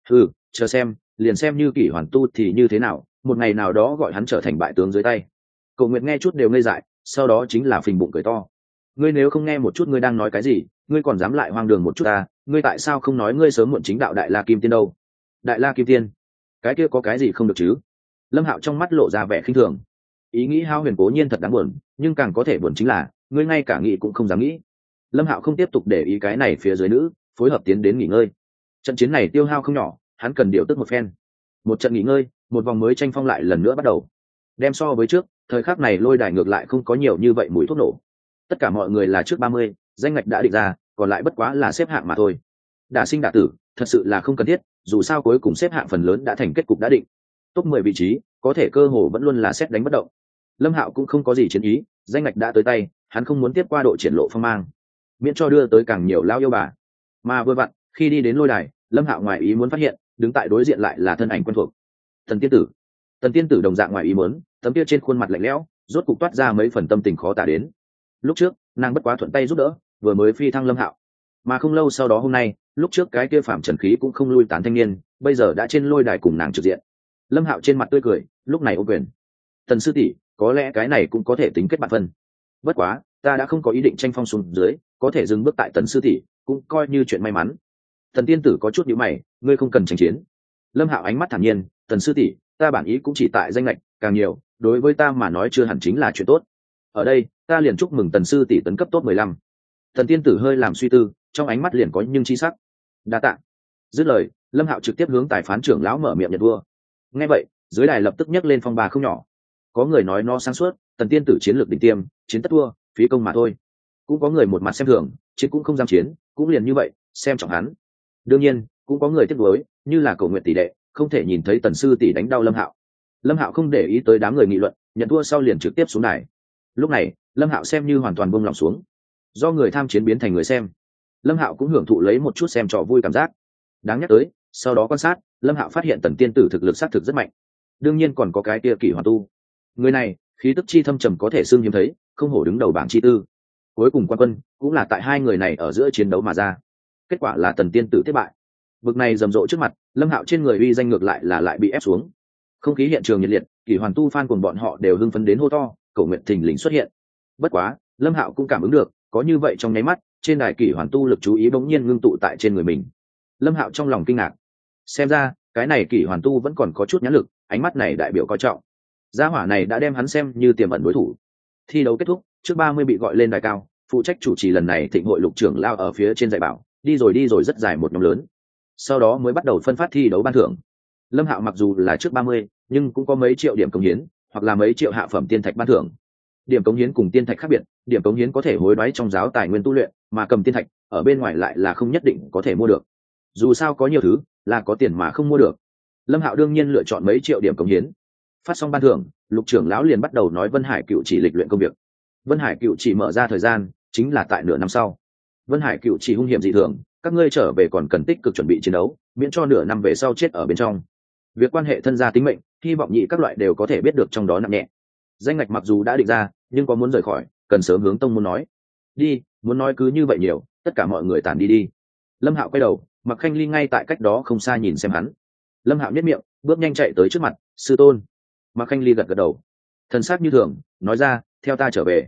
Chờ xem, liền xem như Kỳ Hoàn Tu thì như thế nào, một ngày nào đó gọi hắn trở thành bại tướng dưới tay. Cổ Nguyệt nghe chút đều ngây dại, sau đó chính là phình bụng cười to. Ngươi nếu không nghe một chút ngươi đang nói cái gì, ngươi còn dám lại hoang đường một chút ta, ngươi tại sao không nói ngươi sớm muộn chính đạo Đại La Kim Tiên đâu? Đại La Kim Tiên, cái kia có cái gì không được chứ? Lâm Hạo trong mắt lộ ra vẻ khinh thường. Ý nghĩ hao huyền cố nhiên thật đáng buồn, nhưng càng có thể buồn chính là ngươi ngay cả nghĩ cũng không dám nghĩ. Lâm Hạo không tiếp tục để ý cái này phía dưới nữ, phối hợp tiến đến nghỉ ngơi. Trận chiến này tiêu hao không nhỏ, hắn cần điều tức một phen. Một trận nghỉ ngơi, một vòng mới tranh phong lại lần nữa bắt đầu. Đem so với trước, thời khắc này lôi đài ngược lại không có nhiều như vậy mùi thuốc nổ. Tất cả mọi người là trước 30, danh ngạch đã định ra, còn lại bất quá là xếp hạng mà thôi. Đả sinh đả tử, thật sự là không cần thiết, dù sao cuối cùng xếp hạng phần lớn đã thành kết cục đã định. Top 10 vị trí, có thể cơ hồ vẫn luôn là xét đánh bất động. Lâm Hạo cũng không có gì chiến ý, danh ngạch đã tới tay, hắn không muốn tiếp qua độ triển lộ phong mang, miễn cho đưa tới càng nhiều lao yêu bà. Mà vừa vặn, khi đi đến lôi đài, Lâm Hạo ngoài ý muốn phát hiện, đứng tại đối diện lại là thân ảnh quen thuộc. Tần Tiên tử. Tần Tiên tử đồng dạng ngoài ý muốn, tấm kia trên khuôn mặt lạnh lẽo, rốt cục toát ra mấy phần tâm tình khó tả đến. Lúc trước, nàng bất quá thuận tay giúp đỡ, vừa mới phi thăng Lâm Hạo. Mà không lâu sau đó hôm nay, lúc trước cái kia phạm trần khí cũng không lui tán thanh niên, bây giờ đã trên lôi đài cùng nàng trực diện. Lâm Hạo trên mặt tươi cười, lúc này ô quyền. Tần sư tỷ, có lẽ cái này cũng có thể tính kết bạn phân. Bất quá, ta đã không có ý định tranh phong xuống dưới, có thể dừng bước tại Tần sư tỷ, cũng coi như chuyện may mắn. Tần tiên tử có chút nhíu mày, ngươi không cần tranh chiến. Lâm Hạo ánh mắt thản nhiên, Tần sư tỷ, ta bản ý cũng chỉ tại danh lệch, càng nhiều, đối với ta mà nói chưa hẳn chính là chuyện tốt. Ở đây, ta liền chúc mừng Tần sư tỷ tấn cấp top 15. Tần tiên tử hơi làm suy tư, trong ánh mắt liền có nhưng chi sắc. Đa tạ. Dứt lời, Lâm Hạo trực tiếp hướng tài phán trưởng lão mở miệng nhận vua. Nghe vậy, dưới đài lập tức nhấc lên phong ba không nhỏ. Có người nói nó sáng suốt, Tần tiên tử chiến lược đỉnh tiêm, chiến tất thua, phí công mà thôi. Cũng có người một mặt xem thường, chiến cũng không dám chiến, cũng liền như vậy, xem trọng hắn. Đương nhiên, cũng có người tiếc nuối, như là Cổ Nguyệt tỷ đệ, không thể nhìn thấy Tần sư tỷ đánh đau Lâm Hạo. Lâm Hạo không để ý tới đám người nghị luận, nhận thua sau liền trực tiếp xuống đài. Lúc này, Lâm Hạo xem như hoàn toàn buông lòng xuống, do người tham chiến biến thành người xem. Lâm Hạo cũng hưởng thụ lấy một chút xem trò vui cảm giác. Đáng nhắc tới, sau đó quan sát, Lâm Hạo phát hiện Tần tiên tử thực lực xác thực rất mạnh. Đương nhiên còn có cái kia Kỷ Hoàn Tu. Người này, khí tức chi thâm trầm có thể xưng hiếm thấy, không hổ đứng đầu bảng chi tư. Cuối cùng quan quân cũng là tại hai người này ở giữa chiến đấu mà ra. Kết quả là Tần tiên tử thất bại. Vực này rầm rộ trước mặt, Lâm Hạo trên người uy danh ngược lại là lại bị ép xuống. Không khí hiện trường nhiệt liệt, Kỷ Hoàn Tu fan cùng bọn họ đều hưng phấn đến hô to, Cổ Nguyệt thình lình xuất hiện. Bất quá, Lâm Hạo cũng cảm ứng được, có như vậy trong nháy mắt, trên đài Kỷ Hoàn Tu lực chú ý bỗng nhiên ngưng tụ tại trên người mình. Lâm Hạo trong lòng kinh ngạc. Xem ra, cái này Kỷ Hoàn Tu vẫn còn có chút nhãn lực, ánh mắt này đại biểu coi trọng. Gia hỏa này đã đem hắn xem như tiềm ẩn đối thủ. Thi đấu kết thúc, trước 30 bị gọi lên đài cao, phụ trách chủ trì lần này thịnh hội lục trưởng lao ở phía trên dạy bảo, đi rồi rất dài một nhóm lớn. Sau đó mới bắt đầu phân phát thi đấu ban thưởng. Lâm Hạo mặc dù là trước 30, nhưng cũng có mấy triệu điểm cống hiến, hoặc là mấy triệu hạ phẩm tiên thạch ban thưởng. Điểm cống hiến cùng tiên thạch khác biệt, điểm cống hiến có thể hối đoái trong giáo tài nguyên tu luyện, mà cầm tiên thạch ở bên ngoài lại là không nhất định có thể mua được. Dù sao có nhiều thứ là có tiền mà không mua được. Lâm Hạo đương nhiên lựa chọn mấy triệu điểm cống hiến. Phát xong ban thưởng, lục trưởng lão liền bắt đầu nói Vân Hải Cựu chỉ lịch luyện công việc. Vân Hải Cựu chỉ mở ra thời gian chính là tại nửa năm sau. Vân Hải Cựu chỉ hung hiểm dị thường, các ngươi trở về còn cần tích cực chuẩn bị chiến đấu, miễn cho nửa năm về sau chết ở bên trong. Việc quan hệ thân gia tính mệnh, hy vọng nhị các loại đều có thể biết được trong đó nặng nhẹ. Danh ngạch mặc dù đã định ra, nhưng có muốn rời khỏi, cần sớm hướng tông muốn nói. Đi, muốn nói cứ như vậy nhiều, tất cả mọi người tản đi đi. Lâm Hạo quay đầu, Mặc Khanh Ly ngay tại cách đó không xa nhìn xem hắn. Lâm Hạo nhếch miệng, bước nhanh chạy tới trước mặt, sư tôn. Mặc Khanh Ly gật gật đầu, thần sắc như thường, nói ra, theo ta trở về.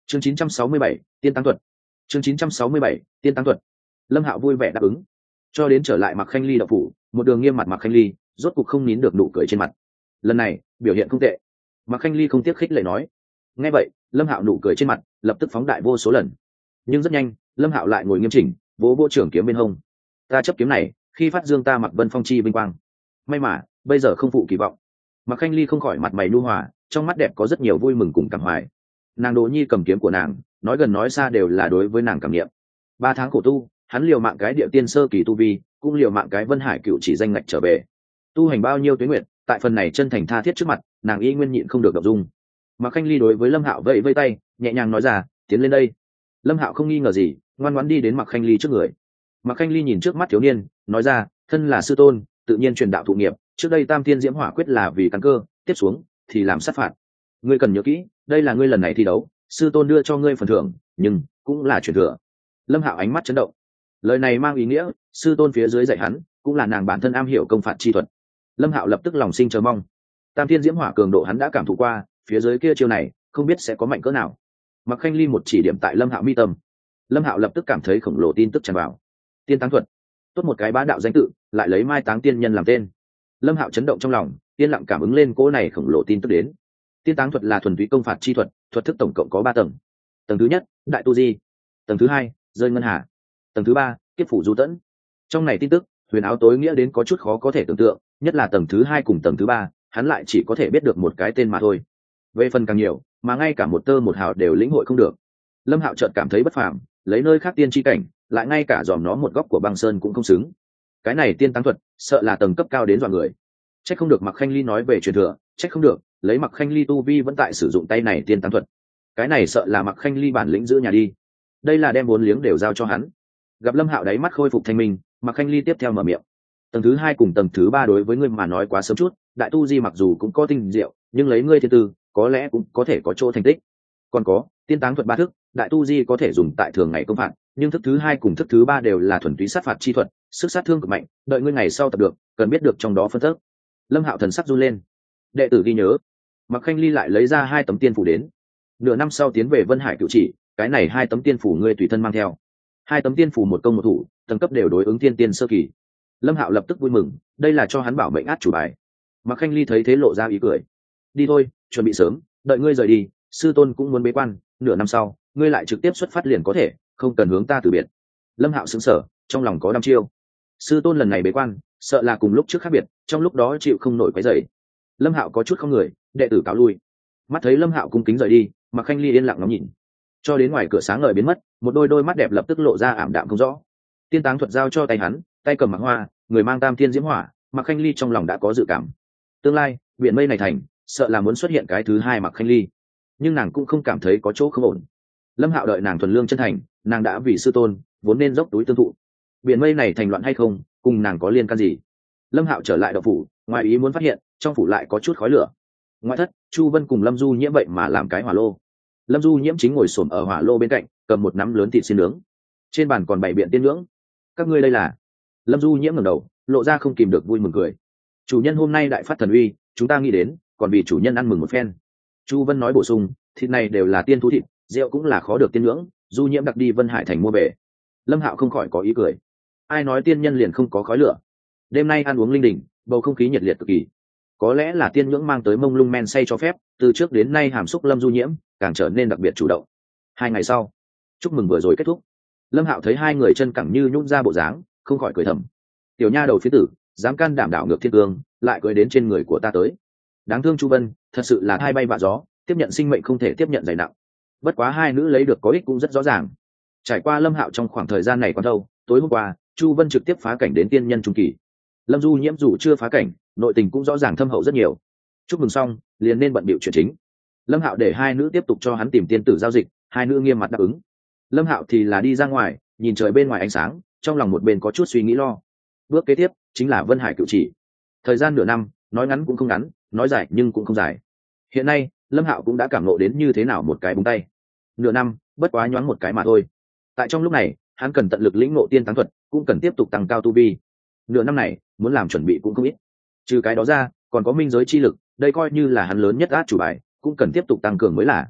chương 967, tiên tăng thuật. chương 967, tiên tăng thuật. Lâm Hạo vui vẻ đáp ứng. Cho đến trở lại Mạc Khanh Ly đậu phủ, một đường nghiêm mặt Mạc Khanh Ly rốt cục không nín được nụ cười trên mặt. Lần này biểu hiện không tệ. Mạc Khanh Ly không tiếc khích lệ nói. Nghe vậy, Lâm Hạo nụ cười trên mặt lập tức phóng đại vô số lần. Nhưng rất nhanh, Lâm Hạo lại ngồi nghiêm chỉnh, vỗ vỗ trường kiếm bên hông. Ta chấp kiếm này, khi phát dương ta Mạc Vân Phong chi vinh quang. May mà, bây giờ không phụ kỳ vọng. Mạc Khanh Ly không khỏi mặt mày nhu hòa, trong mắt đẹp có rất nhiều vui mừng cùng cảm hoài. Nàng Đỗ Nhi cầm kiếm của nàng, nói gần nói xa đều là đối với nàng cảm nghiệm. 3 tháng khổ tu, hắn liều mạng cái địa tiên sơ kỳ tu vi, cũng liều mạng cái Vân Hải cựu chỉ danh ngạch trở về. Tu hành bao nhiêu tuế nguyệt, tại phần này chân thành tha thiết trước mặt, nàng y nguyên nhịn không được động dung. Mạc Khanh Ly đối với Lâm Hạo vẫy vẫy tay, nhẹ nhàng nói ra, tiến lên đây. Lâm Hạo không nghi ngờ gì, ngoan ngoãn đi đến Mạc Khanh Ly trước người. Mạc Khanh Ly nhìn trước mắt thiếu niên, nói ra, thân là sư tôn, tự nhiên truyền đạo thụ nghiệp, trước đây Tam Thiên Diễm Hỏa quyết là vì căn cơ, tiếp xuống thì làm sát phạt. Ngươi cần nhớ kỹ, đây là ngươi lần này thi đấu, sư tôn đưa cho ngươi phần thưởng, nhưng cũng là truyền thừa. Lâm Hạo ánh mắt chấn động. Lời này mang ý nghĩa, sư tôn phía dưới dạy hắn, cũng là nàng bản thân am hiểu công phạt chi thuật. Lâm Hạo lập tức lòng sinh chờ mong. Tam Thiên Diễm Hỏa cường độ hắn đã cảm thụ qua, phía dưới kia chiêu này, không biết sẽ có mạnh cỡ nào. Mạc Khanh Ly một chỉ điểm tại Lâm Hạo mi tâm. Lâm Hạo lập tức cảm thấy khổng lồ tin tức tràn vào. Tiên táng thuật. Tốt một cái bá đạo danh tự, lại lấy Mai Táng tiên nhân làm tên. Lâm Hạo chấn động trong lòng, yên lặng cảm ứng lên cỗ này khổng lồ tin tức đến. Tiên táng thuật là thuần túy công phạt chi thuật, thuật thức tổng cộng có 3 tầng. Tầng thứ nhất, đại tu di. Tầng thứ hai, rơi ngân hà. Tầng thứ ba, kiếp phủ du tẫn. Trong này tin tức, huyền áo tối nghĩa đến có chút khó có thể tưởng tượng, nhất là tầng thứ hai cùng tầng thứ ba, hắn lại chỉ có thể biết được một cái tên mà thôi. Về phần càng nhiều, mà ngay cả một tơ một hào đều lĩnh hội không được. Lâm Hạo chợt cảm thấy bất phàm, lấy nơi khác tiên chi cảnh, lại ngay cả dòm nó một góc của băng sơn cũng không xứng. Cái này tiên táng thuật, sợ là tầng cấp cao đến dọa người. Chắc không được Mạc Khanh Ly nói về truyền thừa, chắc không được, lấy Mạc Khanh Ly tu vi vẫn tại sử dụng tay này tiên táng thuật. Cái này sợ là Mạc Khanh Ly bản lĩnh giữ nhà đi. Đây là đem 4 liếng đều giao cho hắn. Gặp Lâm Hạo đáy mắt khôi phục thanh minh, Mạc Khanh Ly tiếp theo mở miệng. Tầng thứ hai cùng tầng thứ ba đối với ngươi mà nói quá sớm chút, đại tu di mặc dù cũng có tinh diệu, nhưng lấy ngươi thiên tư, có lẽ cũng có thể có chỗ thành tích. Còn có, tiên táng thuật 3 thức, đại tu di có thể dùng tại thường ngày công phạt, nhưng thức thứ hai cùng thức thứ ba đều là thuần túy sát phạt chi thuật, sức sát thương cực mạnh, đợi ngươi ngày sau tập được, cần biết được trong đó phân tích. Lâm Hạo thần sắc run lên. Đệ tử ghi nhớ. Mạc Khanh Ly lại lấy ra 2 tấm tiên phủ đến. Nửa năm sau tiến về Vân Hải cựu chỉ, cái này 2 tấm tiên phủ ngươi tùy thân mang theo. 2 tấm tiên phủ một công một thủ, tầng cấp đều đối ứng tiên tiên sơ kỳ. Lâm Hạo lập tức vui mừng, đây là cho hắn bảo mệnh át chủ bài. Mạc Khanh Ly thấy thế lộ ra ý cười. Đi thôi, chuẩn bị sớm, đợi ngươi rời đi, sư tôn cũng muốn bế quan, nửa năm sau, ngươi lại trực tiếp xuất phát liền có thể, không cần hướng ta từ biệt. Lâm Hạo sững sờ, trong lòng có đăm chiêu. Sư tôn lần này bế quan, sợ là cùng lúc trước khác biệt, trong lúc đó chịu không nổi quấy rầy. Lâm Hạo có chút không người, đệ tử cáo lui. Mắt thấy Lâm Hạo cung kính rời đi, Mạc Khanh Ly yên lặng ngắm nhìn. Cho đến ngoài cửa sáng ngời biến mất, một đôi mắt đẹp lập tức lộ ra ảm đạm không rõ. Tiên táng thuật giao cho tay hắn, tay cầm Mạc Hoa, người mang Tam Thiên Diễm Hỏa, Mạc Khanh Ly trong lòng đã có dự cảm. Tương lai, biển mây này thành, sợ là muốn xuất hiện cái thứ hai Mạc Khanh Ly. Nhưng nàng cũng không cảm thấy có chỗ không ổn. Lâm Hạo đợi nàng thuần lương chân thành, nàng đã vì sư tôn, vốn nên dốc túi tương thụ. Biển mây này thành loạn hay không, cùng nàng có liên can gì? Lâm Hạo trở lại đậu phủ, ngoài ý muốn phát hiện, trong phủ lại có chút khói lửa. Ngoại thất, Chu Vân cùng Lâm Du Nhiễm vậy mà làm cái hỏa lô. Lâm Du Nhiễm chính ngồi xổm ở hỏa lô bên cạnh, cầm một nắm lớn thịt xiên nướng. Trên bàn còn bày biện tiên nướng. Các ngươi đây là? Lâm Du Nhiễm ngẩng đầu, lộ ra không kìm được vui mừng cười. Chủ nhân hôm nay đại phát thần uy, chúng ta nghĩ đến, còn vì chủ nhân ăn mừng một phen. Chu Vân nói bổ sung, thịt này đều là tiên thú thịt, rượu cũng là khó được tiên nướng, Du Nhiễm đặc đi Vân Hải thành mua về. Lâm Hạo không khỏi có ý cười. Ai nói tiên nhân liền không có khói lửa? Đêm nay ăn uống linh đình, bầu không khí nhiệt liệt cực kỳ. Có lẽ là tiên nhưỡng mang tới mông lung men say cho phép, từ trước đến nay hàm xúc Lâm Du Nhiễm càng trở nên đặc biệt chủ động. 2 ngày sau, chúc mừng vừa rồi kết thúc. Lâm Hạo thấy 2 người chân cẳng như nhũn ra bộ dáng, không khỏi cười thầm. Tiểu nha đầu phía tử, dám can đảm đảo ngược thiên cương, lại cưỡi đến trên người của ta tới. Đáng thương Chu Vân, thật sự là hai bay vạ gió, tiếp nhận sinh mệnh không thể tiếp nhận dày nặng. Bất quá 2 nữ lấy được có ích cũng rất rõ ràng. Trải qua Lâm Hạo trong khoảng thời gian này còn lâu, tối hôm qua, Chu Vân trực tiếp phá cảnh đến tiên nhân trung kỳ. Lâm Du Nhiễm dù chưa phá cảnh, nội tình cũng rõ ràng thâm hậu rất nhiều. Chúc mừng xong, liền nên bận bịu chuyện chính. Lâm Hạo để 2 nữ tiếp tục cho hắn tìm tiên tử giao dịch, 2 nữ nghiêm mặt đáp ứng. Lâm Hạo thì là đi ra ngoài, nhìn trời bên ngoài ánh sáng, trong lòng một bên có chút suy nghĩ lo. Bước kế tiếp chính là Vân Hải cựu chỉ. Thời gian nửa năm, nói ngắn cũng không ngắn, nói dài nhưng cũng không dài. Hiện nay, Lâm Hạo cũng đã cảm ngộ đến như thế nào một cái búng tay. Nửa năm, bất quá nhoáng một cái mà thôi. Tại trong lúc này, hắn cần tận lực lĩnh ngộ tiên táng thuật, cũng cần tiếp tục tăng cao tu vi. Nửa năm này, muốn làm chuẩn bị cũng không ít. Trừ cái đó ra, còn có minh giới chi lực, đây coi như là hắn lớn nhất át chủ bài, cũng cần tiếp tục tăng cường mới là.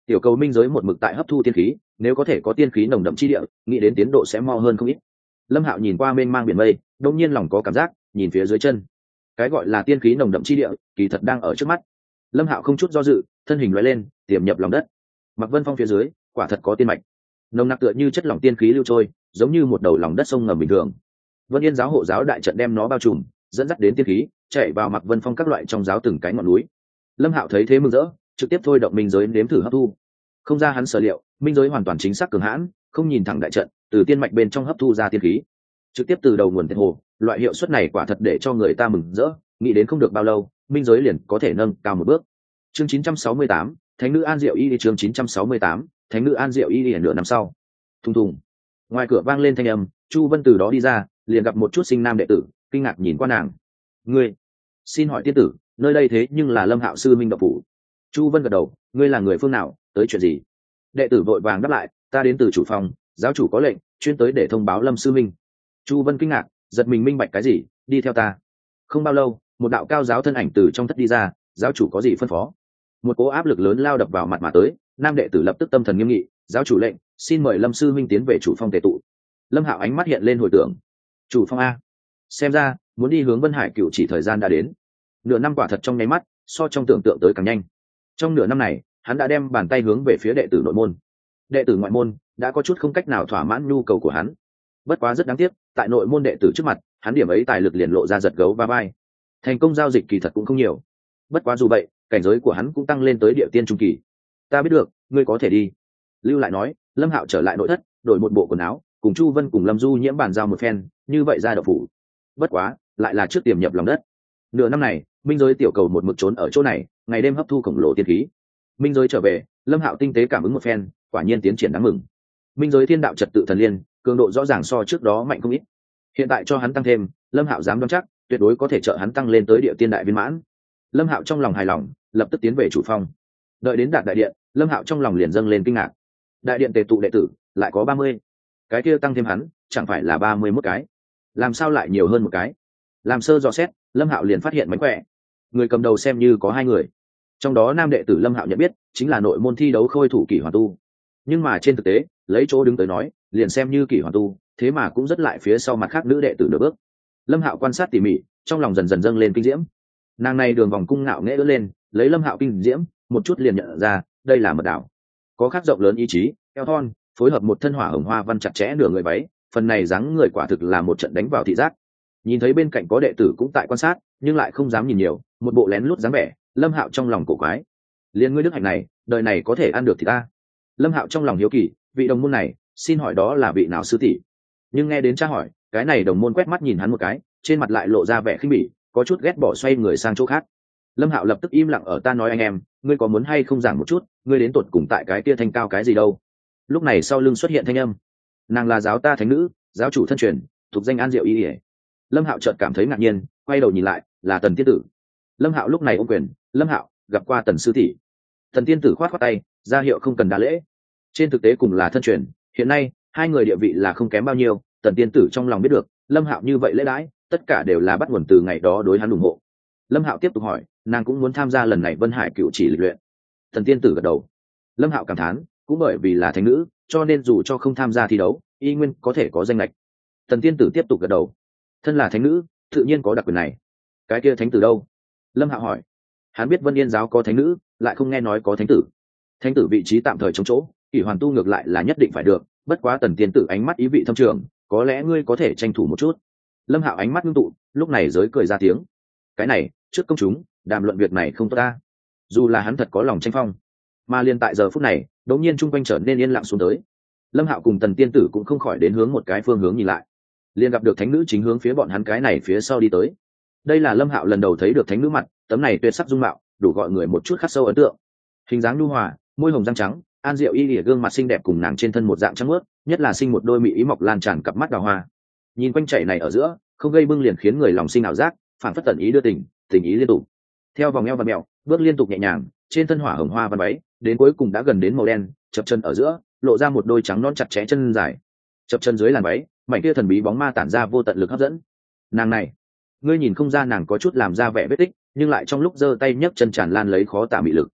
tiểu cầu minh giới một mực tại hấp thu tiên khí, nếu có thể có tiên khí nồng đậm chi địa, nghĩ đến tiến độ sẽ mo hơn không ít. Lâm Hạo nhìn qua mênh mang biển mây, đột nhiên lòng có cảm giác, nhìn phía dưới chân, cái gọi là tiên khí nồng đậm chi địa kỳ thật đang ở trước mắt. Lâm Hạo không chút do dự, thân hình lóe lên, tiềm nhập lòng đất. Mặc Vân Phong phía dưới quả thật có tiên mạch, nồng nặc tựa như chất lỏng tiên khí lưu trôi, giống như một đầu lòng đất sông ngầm bình thường. Vân Yên giáo hộ giáo đại trận đem nó bao trùm, dẫn dắt đến tiên khí chạy vào Mặc Vân Phong các loại trong giáo từng cái ngọn núi. Lâm Hạo thấy thế mừng rỡ, trực tiếp thôi động minh giới nếm thử hấp thu. Không ra hắn sở liệu, minh giới hoàn toàn chính xác cường hãn, không nhìn thẳng đại trận, từ tiên mạch bên trong hấp thu ra tiên khí, trực tiếp từ đầu nguồn tiên hồ. Loại hiệu suất này quả thật để cho người ta mừng rỡ, nghĩ đến không được bao lâu, minh giới liền có thể nâng cao một bước. Chương 968, Thánh nữ An Diệu Y. Chương 968, Thánh nữ An Diệu Y. Nửa năm sau, thùng thùng, ngoài cửa vang lên thanh âm, Chu Vân từ đó đi ra, liền gặp một chút sinh nam đệ tử, kinh ngạc nhìn qua nàng. Ngươi, xin hỏi tiên tử, nơi đây thế nhưng là Lâm Hạo sư minh độc phủ. Chu Vân gật đầu, ngươi là người phương nào, tới chuyện gì? Đệ tử vội vàng đáp lại, ta đến từ chủ phòng, giáo chủ có lệnh, chuyên tới để thông báo Lâm sư minh. Chu Vân kinh ngạc, giật mình minh bạch cái gì, đi theo ta. Không bao lâu, một đạo cao giáo thân ảnh từ trong thất đi ra, giáo chủ có gì phân phó? Một cỗ áp lực lớn lao đập vào mặt mà tới, nam đệ tử lập tức tâm thần nghiêm nghị, giáo chủ lệnh, xin mời Lâm sư minh tiến về chủ phong tề tụ. Lâm Hạo ánh mắt hiện lên hồi tưởng, chủ phong a, xem ra muốn đi hướng Vân Hải Cựu chỉ thời gian đã đến. Nửa năm quả thật trong nháy mắt, so trong tưởng tượng tới càng nhanh. Trong nửa năm này, hắn đã đem bàn tay hướng về phía đệ tử nội môn. Đệ tử ngoại môn đã có chút không cách nào thỏa mãn nhu cầu của hắn. Bất quá rất đáng tiếc, tại nội môn đệ tử trước mặt, hắn điểm ấy tài lực liền lộ ra giật gấu va vai. Thành công giao dịch kỳ thật cũng không nhiều. Bất quá dù vậy, cảnh giới của hắn cũng tăng lên tới địa tiên trung kỳ. Ta biết được, ngươi có thể đi. Lưu lại nói, Lâm Hạo trở lại nội thất, đổi một bộ quần áo, cùng Chu Vân cùng Lâm Du Nhiễm bàn giao một phen, như vậy ra độc phủ. Bất quá, lại là trước tiềm nhập lòng đất. Nửa năm này, minh giới tiểu cầu một mực trốn ở chỗ này, ngày đêm hấp thu khổng lồ tiên khí. Minh giới trở về, Lâm Hạo tinh tế cảm ứng một phen, quả nhiên tiến triển đáng mừng. Minh giới thiên đạo trật tự thần liên, cường độ rõ ràng so trước đó mạnh không ít. Hiện tại cho hắn tăng thêm, Lâm Hạo dám đoán chắc, tuyệt đối có thể trợ hắn tăng lên tới địa tiên đại viên mãn. Lâm Hạo trong lòng hài lòng, lập tức tiến về chủ phong. Đợi đến đạt đại điện, Lâm Hạo trong lòng liền dâng lên kinh ngạc. Đại điện tề tụ đệ tử lại có 30, cái kia tăng thêm hắn, chẳng phải là 31 cái? Làm sao lại nhiều hơn một cái? Làm sơ dò xét, Lâm Hạo liền phát hiện mánh khỏe. Người cầm đầu xem như có 2 người. Trong đó nam đệ tử Lâm Hạo nhận biết, chính là nội môn thi đấu khôi thủ Kỷ Hoàn Tu. Nhưng mà trên thực tế, lấy chỗ đứng tới nói, liền xem như Kỷ Hoàn Tu, thế mà cũng rất lại phía sau mặt khác nữ đệ tử nửa bước. Lâm Hạo quan sát tỉ mỉ, trong lòng dần dần dâng lên kinh diễm. Nàng này đường vòng cung ngạo nghễ ưỡn lên, lấy Lâm Hạo kinh diễm, một chút liền nhận ra, đây là mật đảo. Có khắc rộng lớn ý chí, eo thon, phối hợp một thân hỏa hồng hoa văn chặt chẽ nửa người váy, phần này dáng người quả thực là một trận đánh vào thị giác. Nhìn thấy bên cạnh có đệ tử cũng tại quan sát, nhưng lại không dám nhìn nhiều, một bộ lén lút dáng vẻ, Lâm Hạo trong lòng cổ quái. Liên ngươi đức hạnh này, đời này có thể ăn được thì ta. Lâm Hạo trong lòng hiếu kỳ, vị đồng môn này, xin hỏi đó là vị nào sư tỷ? Nhưng nghe đến tra hỏi, cái này đồng môn quét mắt nhìn hắn một cái, trên mặt lại lộ ra vẻ khinh bỉ, có chút ghét bỏ xoay người sang chỗ khác. Lâm Hạo lập tức im lặng ở ta nói anh em, ngươi có muốn hay không giảng một chút, ngươi đến tuột cùng tại cái kia thanh cao cái gì đâu? Lúc này sau lưng xuất hiện thanh âm, nàng là giáo ta thánh nữ, giáo chủ thân truyền, thuộc danh An Diệu Y ỉa. Lâm Hạo chợt cảm thấy ngạc nhiên, quay đầu nhìn lại, là Tần tiên tử. Lâm Hạo lúc này ôm quyền, Lâm Hạo gặp qua Tần sư tỷ. Tần tiên tử khoát khoát tay, ra hiệu không cần đa lễ. Trên thực tế cùng là thân truyền, hiện nay 2 người địa vị là không kém bao nhiêu. Tần tiên tử trong lòng biết được, Lâm Hạo như vậy lễ đãi, tất cả đều là bắt nguồn từ ngày đó đối hắn ủng hộ. Lâm Hạo tiếp tục hỏi, nàng cũng muốn tham gia lần này Vân Hải Cựu chỉ lịch luyện. Tần tiên tử gật đầu. Lâm Hạo cảm thán, cũng bởi vì là thánh nữ, cho nên dù cho không tham gia thi đấu, y nguyên có thể có danh lệch. Tần tiên tử tiếp tục gật đầu. Thân là thánh nữ, tự nhiên có đặc quyền này. Cái kia thánh tử đâu? Lâm Hạo hỏi. Hắn biết Vân Yên giáo có thánh nữ, lại không nghe nói có thánh tử. Thánh tử vị trí tạm thời chống chỗ, Kỷ Hoàn Tu ngược lại là nhất định phải được, bất quá Tần tiên tử ánh mắt ý vị thâm trường, có lẽ ngươi có thể tranh thủ một chút. Lâm Hạo ánh mắt ngưng tụ, lúc này giới cười ra tiếng. Cái này, trước công chúng, đàm luận việc này không tốt ta. Dù là hắn thật có lòng tranh phong, mà liền tại giờ phút này, đột nhiên chung quanh trở nên yên lặng xuống tới. Lâm Hạo cùng Tần tiên tử cũng không khỏi đến hướng một cái phương hướng nhìn lại, liền gặp được thánh nữ chính hướng phía bọn hắn cái này phía sau đi tới. Đây là Lâm Hạo lần đầu thấy được thánh nữ mặt, tấm này tuyệt sắc dung mạo, đủ gọi người một chút khắc sâu ấn tượng. Hình dáng nhu hòa, môi hồng răng trắng, An Diệu Y lìa gương mặt xinh đẹp cùng nàng trên thân một dạng trắng mướt, nhất là sinh một đôi mỹ ý mọc lan tràn cặp mắt đào hoa. Nhìn quanh chảy này ở giữa, không gây bưng liền khiến người lòng sinh ảo giác, phản phất tận ý đưa tình, tình ý liên tục. Theo vòng eo và mèo, bước liên tục nhẹ nhàng, trên thân hỏa hồng hoa văn váy, đến cuối cùng đã gần đến màu đen, chập chân ở giữa, lộ ra một đôi trắng non chặt chẽ chân dài. Chập chân dưới làn váy, mảnh kia thần bí bóng ma tản ra vô tận lực hấp dẫn. Nàng này, ngươi nhìn không ra nàng có chút làm ra vẻ vết tích, nhưng lại trong lúc giơ tay nhấc chân tràn lan lấy khó tả mị lực.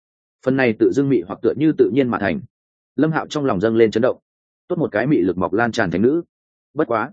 phần này tự dưng mị hoặc tựa như tự nhiên mà thành. Lâm Hạo trong lòng dâng lên chấn động. Tốt một cái mị lực mọc lan tràn thành nữ. Bất quá,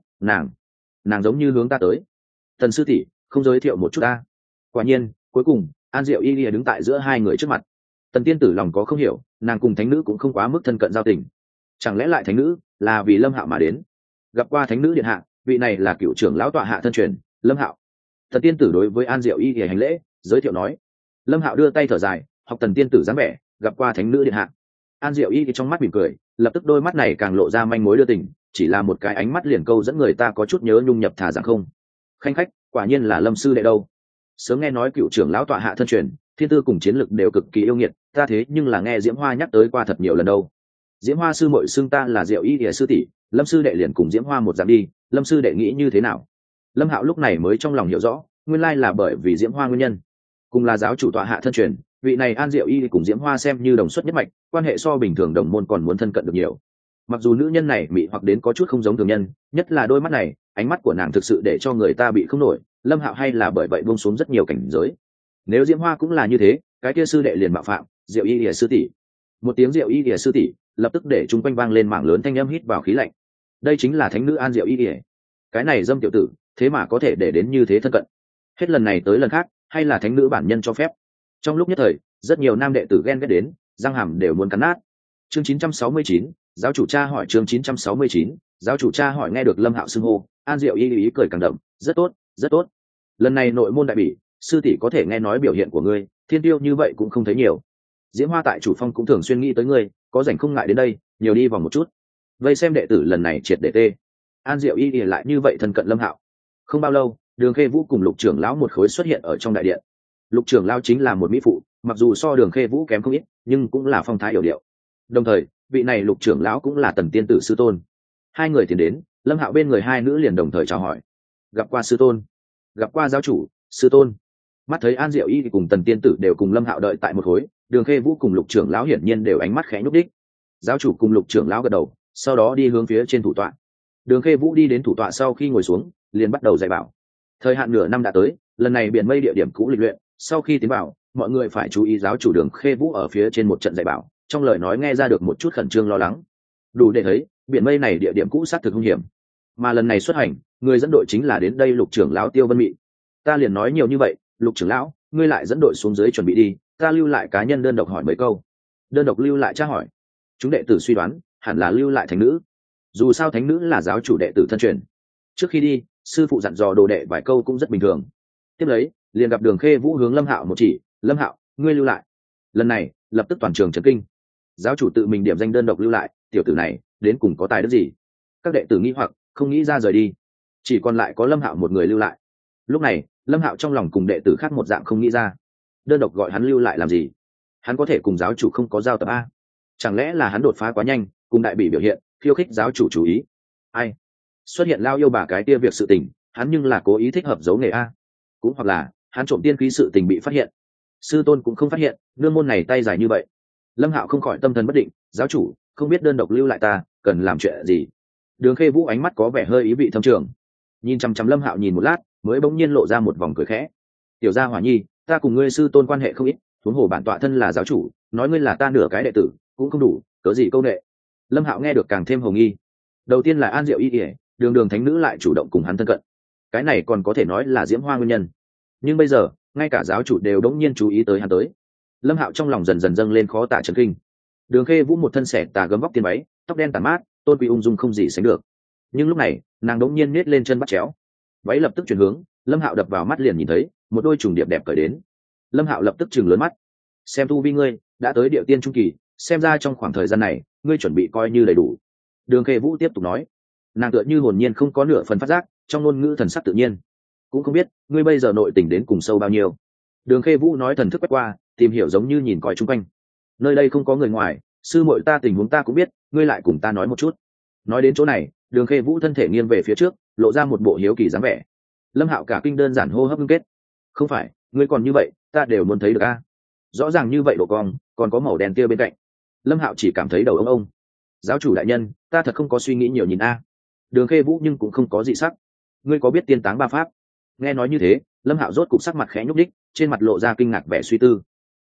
nàng giống như hướng ta tới. Tần sư tỷ, không giới thiệu một chút ta. Quả nhiên, cuối cùng An Diệu Y Lìa đứng tại giữa hai người trước mặt. Tần tiên tử lòng có không hiểu, nàng cùng thánh nữ cũng không quá mức thân cận giao tình. Chẳng lẽ lại thánh nữ là vì Lâm Hạo mà đến? Gặp qua thánh nữ điện hạ, vị này là cựu trưởng lão tọa hạ thân truyền Lâm Hạo. Tần tiên tử đối với An Diệu Y Lìa hành lễ, giới thiệu nói. Lâm Hạo đưa tay thở dài, học Tần tiên tử dáng vẻ, gặp qua thánh nữ điện hạ. An Diệu Y thì trong mắt mỉm cười, lập tức đôi mắt này càng lộ ra manh mối đưa tình, chỉ là một cái ánh mắt liền câu dẫn người ta có chút nhớ nhung nhập thả rằng không. Khanh khách, quả nhiên là Lâm sư đệ đâu. Sớm nghe nói cựu trưởng lão tọa hạ thân truyền, thiên tư cùng chiến lực đều cực kỳ yêu nghiệt, ta thế nhưng là nghe Diễm Hoa nhắc tới qua thật nhiều lần đâu. Diễm Hoa sư muội xưng ta là Diệu Y Lìa sư tỷ, Lâm sư đệ liền cùng Diễm Hoa một dạng đi, Lâm sư đệ nghĩ như thế nào? Lâm Hạo lúc này mới trong lòng hiểu rõ, nguyên lai là bởi vì Diễm Hoa nguyên nhân. Cùng là giáo chủ tọa hạ thân truyền, vị này An Diệu Y cùng Diễm Hoa xem như đồng xuất nhất mạch, quan hệ so bình thường đồng môn còn muốn thân cận được nhiều. Mặc dù nữ nhân này mị hoặc đến có chút không giống thường nhân, nhất là đôi mắt này, ánh mắt của nàng thực sự để cho người ta bị không nổi. Lâm Hạo hay là bởi vậy buông xuống rất nhiều cảnh giới. Nếu Diễm Hoa cũng là như thế, cái kia sư đệ liền mạo phạm, Diệu Y Lìa sư tỷ. Một tiếng Diệu Y Lìa sư tỷ, lập tức để chúng quanh vang lên mảng lớn thanh âm hít vào khí lạnh. Đây chính là thánh nữ An Diệu Y Lìa. Cái này dâm tiểu tử, thế mà có thể để đến như thế thân cận. Hết lần này tới lần khác, hay là thánh nữ bản nhân cho phép. Trong lúc nhất thời, rất nhiều nam đệ tử ghen ghét đến, răng hàm đều muốn cắn nát. Chương 969, giáo chủ cha hỏi. Chương 969, giáo chủ cha hỏi. Nghe được Lâm Hạo xưng hô, An Diệu Y ý cười càng đậm, rất tốt, rất tốt. Lần này nội môn đại bỉ, sư tỷ có thể nghe nói biểu hiện của ngươi, thiên tiêu như vậy cũng không thấy nhiều. Diễm Hoa tại chủ phong cũng thường xuyên nghĩ tới ngươi, có rảnh không ngại đến đây, nhiều đi vòng một chút. Vây xem đệ tử lần này triệt để tê. An Diệu Y lại như vậy thân cận Lâm Hạo. Không bao lâu, Đường Khê Vũ cùng Lục trưởng lão một khối xuất hiện ở trong đại điện. Lục trưởng lão chính là một mỹ phụ, mặc dù so Đường Khê Vũ kém không ít, nhưng cũng là phong thái yểu điệu. Đồng thời, vị này Lục trưởng lão cũng là Tần tiên tử sư tôn. Hai người tiến đến, Lâm Hạo bên người hai nữ liền đồng thời chào hỏi. Gặp qua sư tôn, gặp qua giáo chủ, sư tôn. Mắt thấy An Diệu Y cùng Tần tiên tử đều cùng Lâm Hạo đợi tại một khối, Đường Khê Vũ cùng Lục trưởng lão hiển nhiên đều ánh mắt khẽ nhúc đích. Giáo chủ cùng Lục trưởng lão gật đầu, sau đó đi hướng phía trên thủ tọa. Đường Khê Vũ đi đến thủ tọa sau khi ngồi xuống, liền bắt đầu dạy bảo. Thời hạn nửa năm đã tới, lần này biển mây địa điểm cũ lịch luyện, sau khi tiến vào, mọi người phải chú ý. Giáo chủ Đường Khê Vũ ở phía trên một trận dạy bảo, trong lời nói nghe ra được một chút khẩn trương lo lắng. Đủ để thấy, biển mây này địa điểm cũ xác thực hung hiểm. Mà lần này xuất hành, người dẫn đội chính là đến đây Lục trưởng lão Tiêu Vân Mị. Ta liền nói nhiều như vậy, Lục trưởng lão, ngươi lại dẫn đội xuống dưới chuẩn bị đi, ta lưu lại cá nhân đơn độc hỏi mấy câu. Đơn độc lưu lại tra hỏi. Chúng đệ tử suy đoán, hẳn là lưu lại thánh nữ. Dù sao thánh nữ là giáo chủ đệ tử thân truyền. Trước khi đi, sư phụ dặn dò đồ đệ vài câu cũng rất bình thường. Tiếp lấy, liền gặp Đường Khê Vũ hướng Lâm Hạo một chỉ, Lâm Hạo, ngươi lưu lại. Lần này, lập tức toàn trường chấn kinh. Giáo chủ tự mình điểm danh đơn độc lưu lại, tiểu tử này đến cùng có tài đức gì? Các đệ tử nghi hoặc, không nghĩ ra rời đi. Chỉ còn lại có Lâm Hạo một người lưu lại. Lúc này, Lâm Hạo trong lòng cùng đệ tử khác một dạng không nghĩ ra. Đơn độc gọi hắn lưu lại làm gì? Hắn có thể cùng giáo chủ không có giao tập a? Chẳng lẽ là hắn đột phá quá nhanh, cùng đại bỉ biểu hiện, khiêu khích giáo chủ chú ý? Ai? Xuất hiện lao yêu bà cái tia việc sự tình, hắn nhưng là cố ý thích hợp giấu nghề a? Cũng hoặc là hắn trộm tiên khí sự tình bị phát hiện, sư tôn cũng không phát hiện, nương môn này tay dài như vậy. Lâm Hạo không khỏi tâm thần bất định, giáo chủ không biết đơn độc lưu lại ta cần làm chuyện gì? Đường Khê Vũ ánh mắt có vẻ hơi ý vị thâm trường, nhìn chăm chăm Lâm Hạo nhìn một lát, mới bỗng nhiên lộ ra một vòng cười khẽ. Tiểu gia hỏa nhi, ta cùng ngươi sư tôn quan hệ không ít, huống hồ bản tọa thân là giáo chủ, nói ngươi là ta nửa cái đệ tử cũng không đủ, cớ gì câu nệ. Lâm Hạo nghe được càng thêm hồ nghi. Đầu tiên là An Diệu Y ỉa, đường thánh nữ lại chủ động cùng hắn thân cận, cái này còn có thể nói là Diễm Hoa nguyên nhân. Nhưng bây giờ ngay cả giáo chủ đều đống nhiên chú ý tới hắn tới. Lâm Hạo trong lòng dần dần dâng lên khó tả chấn kinh. Đường Khê Vũ một thân xẻ tà gấm vóc tiên váy, tóc đen tàn mát, tôn quý ung dung không gì sánh được. Nhưng lúc này nàng đống nhiên nết lên chân bắt chéo, váy lập tức chuyển hướng. Lâm Hạo đập vào mắt liền nhìn thấy một đôi trùng điệp đẹp cởi đến. Lâm Hạo lập tức chừng lớn mắt, xem tu vi ngươi đã tới địa tiên trung kỳ, xem ra trong khoảng thời gian này ngươi chuẩn bị coi như đầy đủ. Đường Khê Vũ tiếp tục nói, nàng tựa như hồn nhiên không có nửa phần phát giác, trong ngôn ngữ thần sắc tự nhiên. Cũng không biết ngươi bây giờ nội tình đến cùng sâu bao nhiêu. Đường Khê Vũ nói thần thức quét qua, tìm hiểu giống như nhìn coi chung quanh. Nơi đây không có người ngoài, sư muội ta tình huống ta cũng biết, ngươi lại cùng ta nói một chút. Nói đến chỗ này, Đường Khê Vũ thân thể nghiêng về phía trước, lộ ra một bộ hiếu kỳ dáng vẻ. Lâm Hạo cả kinh đơn giản hô hấp ngưng kết. Không phải, ngươi còn như vậy, ta đều muốn thấy được a. Rõ ràng như vậy độ cong, còn có màu đen kia bên cạnh. Lâm Hạo chỉ cảm thấy đầu ông. Giáo chủ đại nhân, ta thật không có suy nghĩ nhiều nhìn a. Đường Khê Vũ nhưng cũng không có dị sắc. Ngươi có biết tiên táng ba pháp? Nghe nói như thế, Lâm Hạo rốt cục sắc mặt khẽ nhúc đích, trên mặt lộ ra kinh ngạc vẻ suy tư.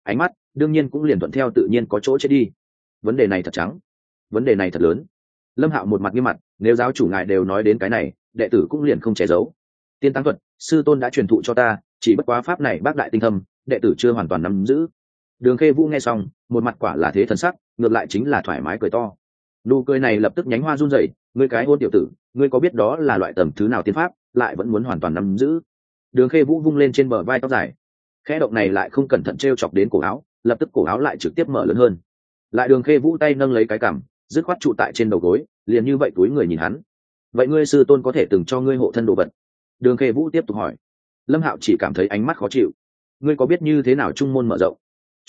ánh mắt đương nhiên cũng liền thuận theo tự nhiên có chỗ chết đi. Vấn đề này thật trắng, vấn đề này thật lớn. Lâm Hạo một mặt nghiêm mặt, nếu giáo chủ ngài đều nói đến cái này, đệ tử cũng liền không che giấu. Tiên tăng thuật, sư tôn đã truyền thụ cho ta, chỉ bất quá pháp này bác đại tinh thâm, đệ tử chưa hoàn toàn nắm giữ. Đường Khê Vũ nghe xong, một mặt quả là thế thần sắc, ngược lại chính là thoải mái cười to. Nụ cười này lập tức nhánh hoa run rẩy, ngươi cái hôn tiểu tử, ngươi có biết đó là loại tầm thứ nào tiên pháp, lại vẫn muốn hoàn toàn nắm giữ. Đường Khê Vũ vung lên trên bờ vai tóc dài, khẽ động này lại không cẩn thận treo chọc đến cổ áo, lập tức cổ áo lại trực tiếp mở lớn hơn. Lại Đường Khê Vũ tay nâng lấy cái cằm, dứt khoát trụ tại trên đầu gối, liền như vậy túi người nhìn hắn. Vậy ngươi sư tôn có thể từng cho ngươi hộ thân đồ vật? Đường Khê Vũ tiếp tục hỏi. Lâm Hạo chỉ cảm thấy ánh mắt khó chịu. Ngươi có biết như thế nào trung môn mở rộng?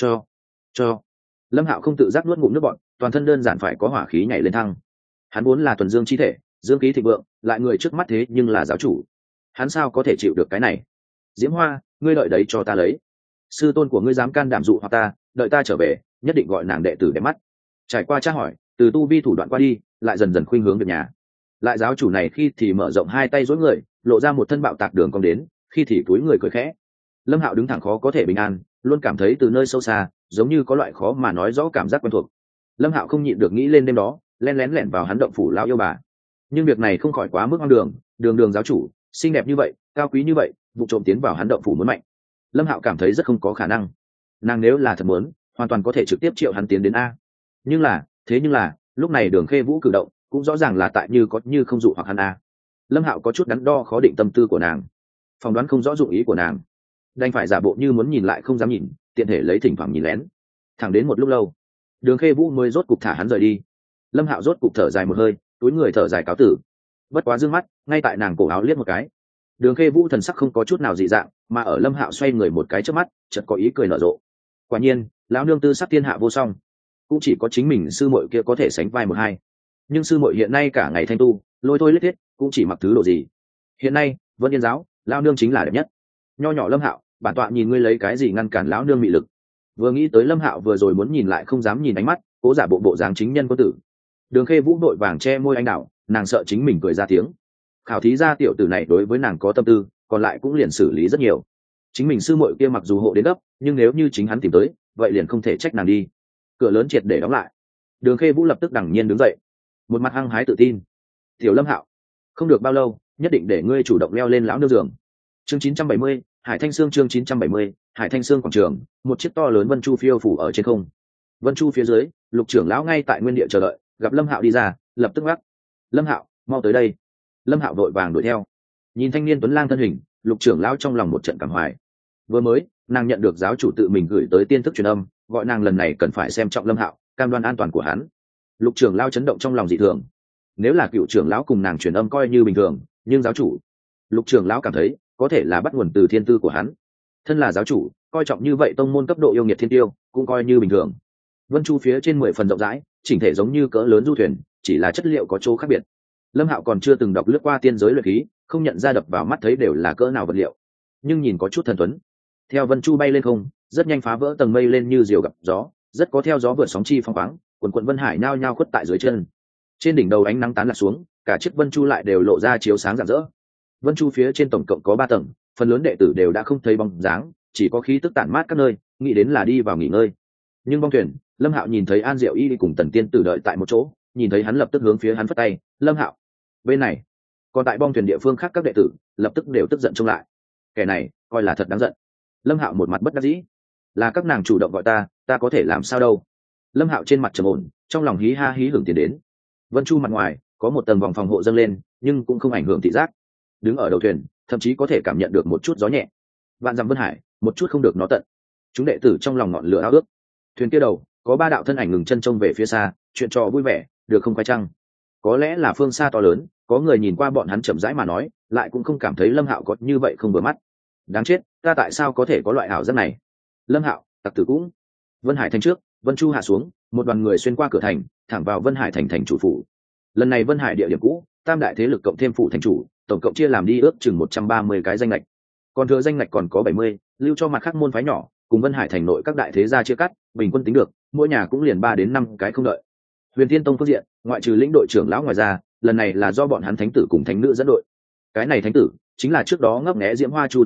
Cho. Lâm Hạo không tự giác nuốt ngụm nước bọt, toàn thân đơn giản phải có hỏa khí nhảy lên thăng. Hắn vốn là thuần dương chi thể, dương khí thịnh vượng, lại người trước mắt thế nhưng là giáo chủ, hắn sao có thể chịu được cái này? Diễm Hoa, ngươi đợi đấy cho ta lấy. Sư tôn của ngươi dám can đảm dụ hoặc ta, đợi ta trở về, nhất định gọi nàng đệ tử đẹp mắt. Trải qua tra hỏi, từ tu vi thủ đoạn qua đi, lại dần dần khuynh hướng việc nhà. Lại giáo chủ này khi thì mở rộng hai tay dối người, lộ ra một thân bạo tạc đường cong đến, khi thì túi người cười khẽ. Lâm Hạo đứng thẳng khó có thể bình an, luôn cảm thấy từ nơi sâu xa, giống như có loại khó mà nói rõ cảm giác quen thuộc. Lâm Hạo không nhịn được nghĩ lên đêm đó, lén lén lẻn vào hắn động phủ lão yêu bà. Nhưng việc này không khỏi quá mức hoang đường, đường giáo chủ, xinh đẹp như vậy, cao quý như vậy, vụ trộm tiến vào hắn động phủ muốn mạnh. Lâm Hạo cảm thấy rất không có khả năng. Nàng nếu là thật muốn, hoàn toàn có thể trực tiếp triệu hắn tiến đến a. Nhưng là, lúc này Đường Khê Vũ cử động, cũng rõ ràng là tại như có như không dụ hoặc hắn a. Lâm Hạo có chút đắn đo khó định tâm tư của nàng, phỏng đoán không rõ dụng ý của nàng, đành phải giả bộ như muốn nhìn lại không dám nhìn, tiện thể lấy thỉnh thoảng nhìn lén. Thẳng đến một lúc lâu, Đường Khê Vũ mới rốt cục thả hắn rời đi. Lâm Hạo rốt cục thở dài một hơi, túi người thở dài cáo tử. Bất quá dương mắt, ngay tại nàng cổ áo liếc một cái. Đường Khê Vũ thần sắc không có chút nào dị dạng, mà ở Lâm Hạo xoay người một cái trước mắt, chợt có ý cười nở rộ. Quả nhiên, lão nương tư sắc thiên hạ vô song, cũng chỉ có chính mình sư muội kia có thể sánh vai một hai. Nhưng sư muội hiện nay cả ngày thanh tu, lôi thôi lết thiết, cũng chỉ mặc thứ đồ gì. Hiện nay, Vân Yên giáo, lão nương chính là đẹp nhất. Nho nhỏ Lâm Hạo, bản tọa nhìn ngươi lấy cái gì ngăn cản lão nương mị lực? Vừa nghĩ tới Lâm Hạo vừa rồi muốn nhìn lại không dám nhìn ánh mắt, cố giả bộ dáng chính nhân quân tử. Đường Khê Vũ đội vàng che môi anh đạo, nàng sợ chính mình cười ra tiếng. Khảo thí ra tiểu tử này đối với nàng có tâm tư, còn lại cũng liền xử lý rất nhiều. Chính mình sư muội kia mặc dù hộ đến gấp, nhưng nếu như chính hắn tìm tới, vậy liền không thể trách nàng đi. Cửa lớn triệt để đóng lại. Đường Khê Vũ lập tức đằng nhiên đứng dậy, một mặt hăng hái tự tin. Tiểu Lâm Hạo, không được bao lâu, nhất định để ngươi chủ động leo lên lão nương giường. Chương 970, Hải Thanh Sương chương 970, Hải Thanh Sương quảng trường, một chiếc to lớn vân chu phiêu phủ ở trên không. Vân chu phía dưới, Lục trưởng lão ngay tại nguyên địa chờ đợi, gặp Lâm Hạo đi ra, lập tức gắt. Lâm Hạo, mau tới đây. Lâm Hạo vội vàng đuổi theo. Nhìn thanh niên tuấn lang thân hình, Lục trưởng lão trong lòng một trận cảm hoài. Vừa mới, nàng nhận được giáo chủ tự mình gửi tới tiên thức truyền âm, gọi nàng lần này cần phải xem trọng Lâm Hạo, cam đoan an toàn của hắn. Lục trưởng lão chấn động trong lòng dị thường. Nếu là cựu trưởng lão cùng nàng truyền âm coi như bình thường, nhưng giáo chủ, Lục trưởng lão cảm thấy có thể là bắt nguồn từ thiên tư của hắn. Thân là giáo chủ, coi trọng như vậy tông môn cấp độ yêu nghiệt thiên tiêu, cũng coi như bình thường. Vân chu phía trên 10 phần rộng rãi, chỉnh thể giống như cỡ lớn du thuyền, chỉ là chất liệu có chỗ khác biệt. Lâm Hạo còn chưa từng đọc lướt qua tiên giới luyện khí, không nhận ra đập vào mắt thấy đều là cỡ nào vật liệu, nhưng nhìn có chút thần tuấn. Theo Vân chu bay lên không, rất nhanh phá vỡ tầng mây lên như diều gặp gió, rất có theo gió vượt sóng chi phong khoáng, quần quần vân hải nhao nhao khuất tại dưới chân. Trên đỉnh đầu ánh nắng tán lạc xuống, cả chiếc Vân chu lại đều lộ ra chiếu sáng rạng rỡ. Vân chu phía trên tổng cộng có 3 tầng, phần lớn đệ tử đều đã không thấy bóng dáng, chỉ có khí tức tản mát các nơi, nghĩ đến là đi vào nghỉ ngơi. Nhưng bong thuyền, Lâm Hạo nhìn thấy An Diệu Y cùng Tần Tiên Tử đợi tại một chỗ, nhìn thấy hắn lập tức hướng phía hắn phất tay. Lâm Hạo, bên này. Còn tại bong thuyền địa phương khác các đệ tử lập tức đều tức giận trông lại. Kẻ này coi là thật đáng giận. Lâm Hạo một mặt bất đắc dĩ. Là các nàng chủ động gọi ta có thể làm sao đâu. Lâm Hạo trên mặt trầm ổn, trong lòng hí ha hí hưởng tiền đến. Vân chu mặt ngoài có một tầng vòng phòng hộ dâng lên, nhưng cũng không ảnh hưởng thị giác. Đứng ở đầu thuyền, thậm chí có thể cảm nhận được một chút gió nhẹ. Vạn dặm vân hải, một chút không được nó tận. Chúng đệ tử trong lòng ngọn lửa ao ước. Thuyền kia đầu có 3 đạo thân ảnh ngừng chân trông về phía xa, chuyện trò vui vẻ, được không phải chăng? Có lẽ là phương xa to lớn, có người nhìn qua bọn hắn chậm rãi mà nói, lại cũng không cảm thấy Lâm Hạo có như vậy không vừa mắt. Đáng chết, ta tại sao có thể có loại ảo giác này? Lâm Hạo, tặc tử cũng. Vân Hải thành trước, Vân chu hạ xuống, một đoàn người xuyên qua cửa thành, thẳng vào Vân Hải thành chủ phủ. Lần này Vân Hải địa điểm cũ, tam đại thế lực cộng thêm phủ thành chủ, tổng cộng chia làm đi ước chừng 130 cái danh lệch. Còn thừa danh lệch còn có 70, lưu cho mặt khác môn phái nhỏ, cùng Vân Hải thành nội các đại thế gia chia cắt, bình quân tính được, mỗi nhà cũng liền 3 đến 5 cái không đợi. Huyền Thiên Tông phương diện, ngoại trừ lĩnh đội trưởng lão ngoài ra, lần này là do bọn hắn thánh tử cùng thánh nữ dẫn đội. Cái này thánh tử chính là trước đó ngấp nghé Diễm Hoa Chu Thiên Thần,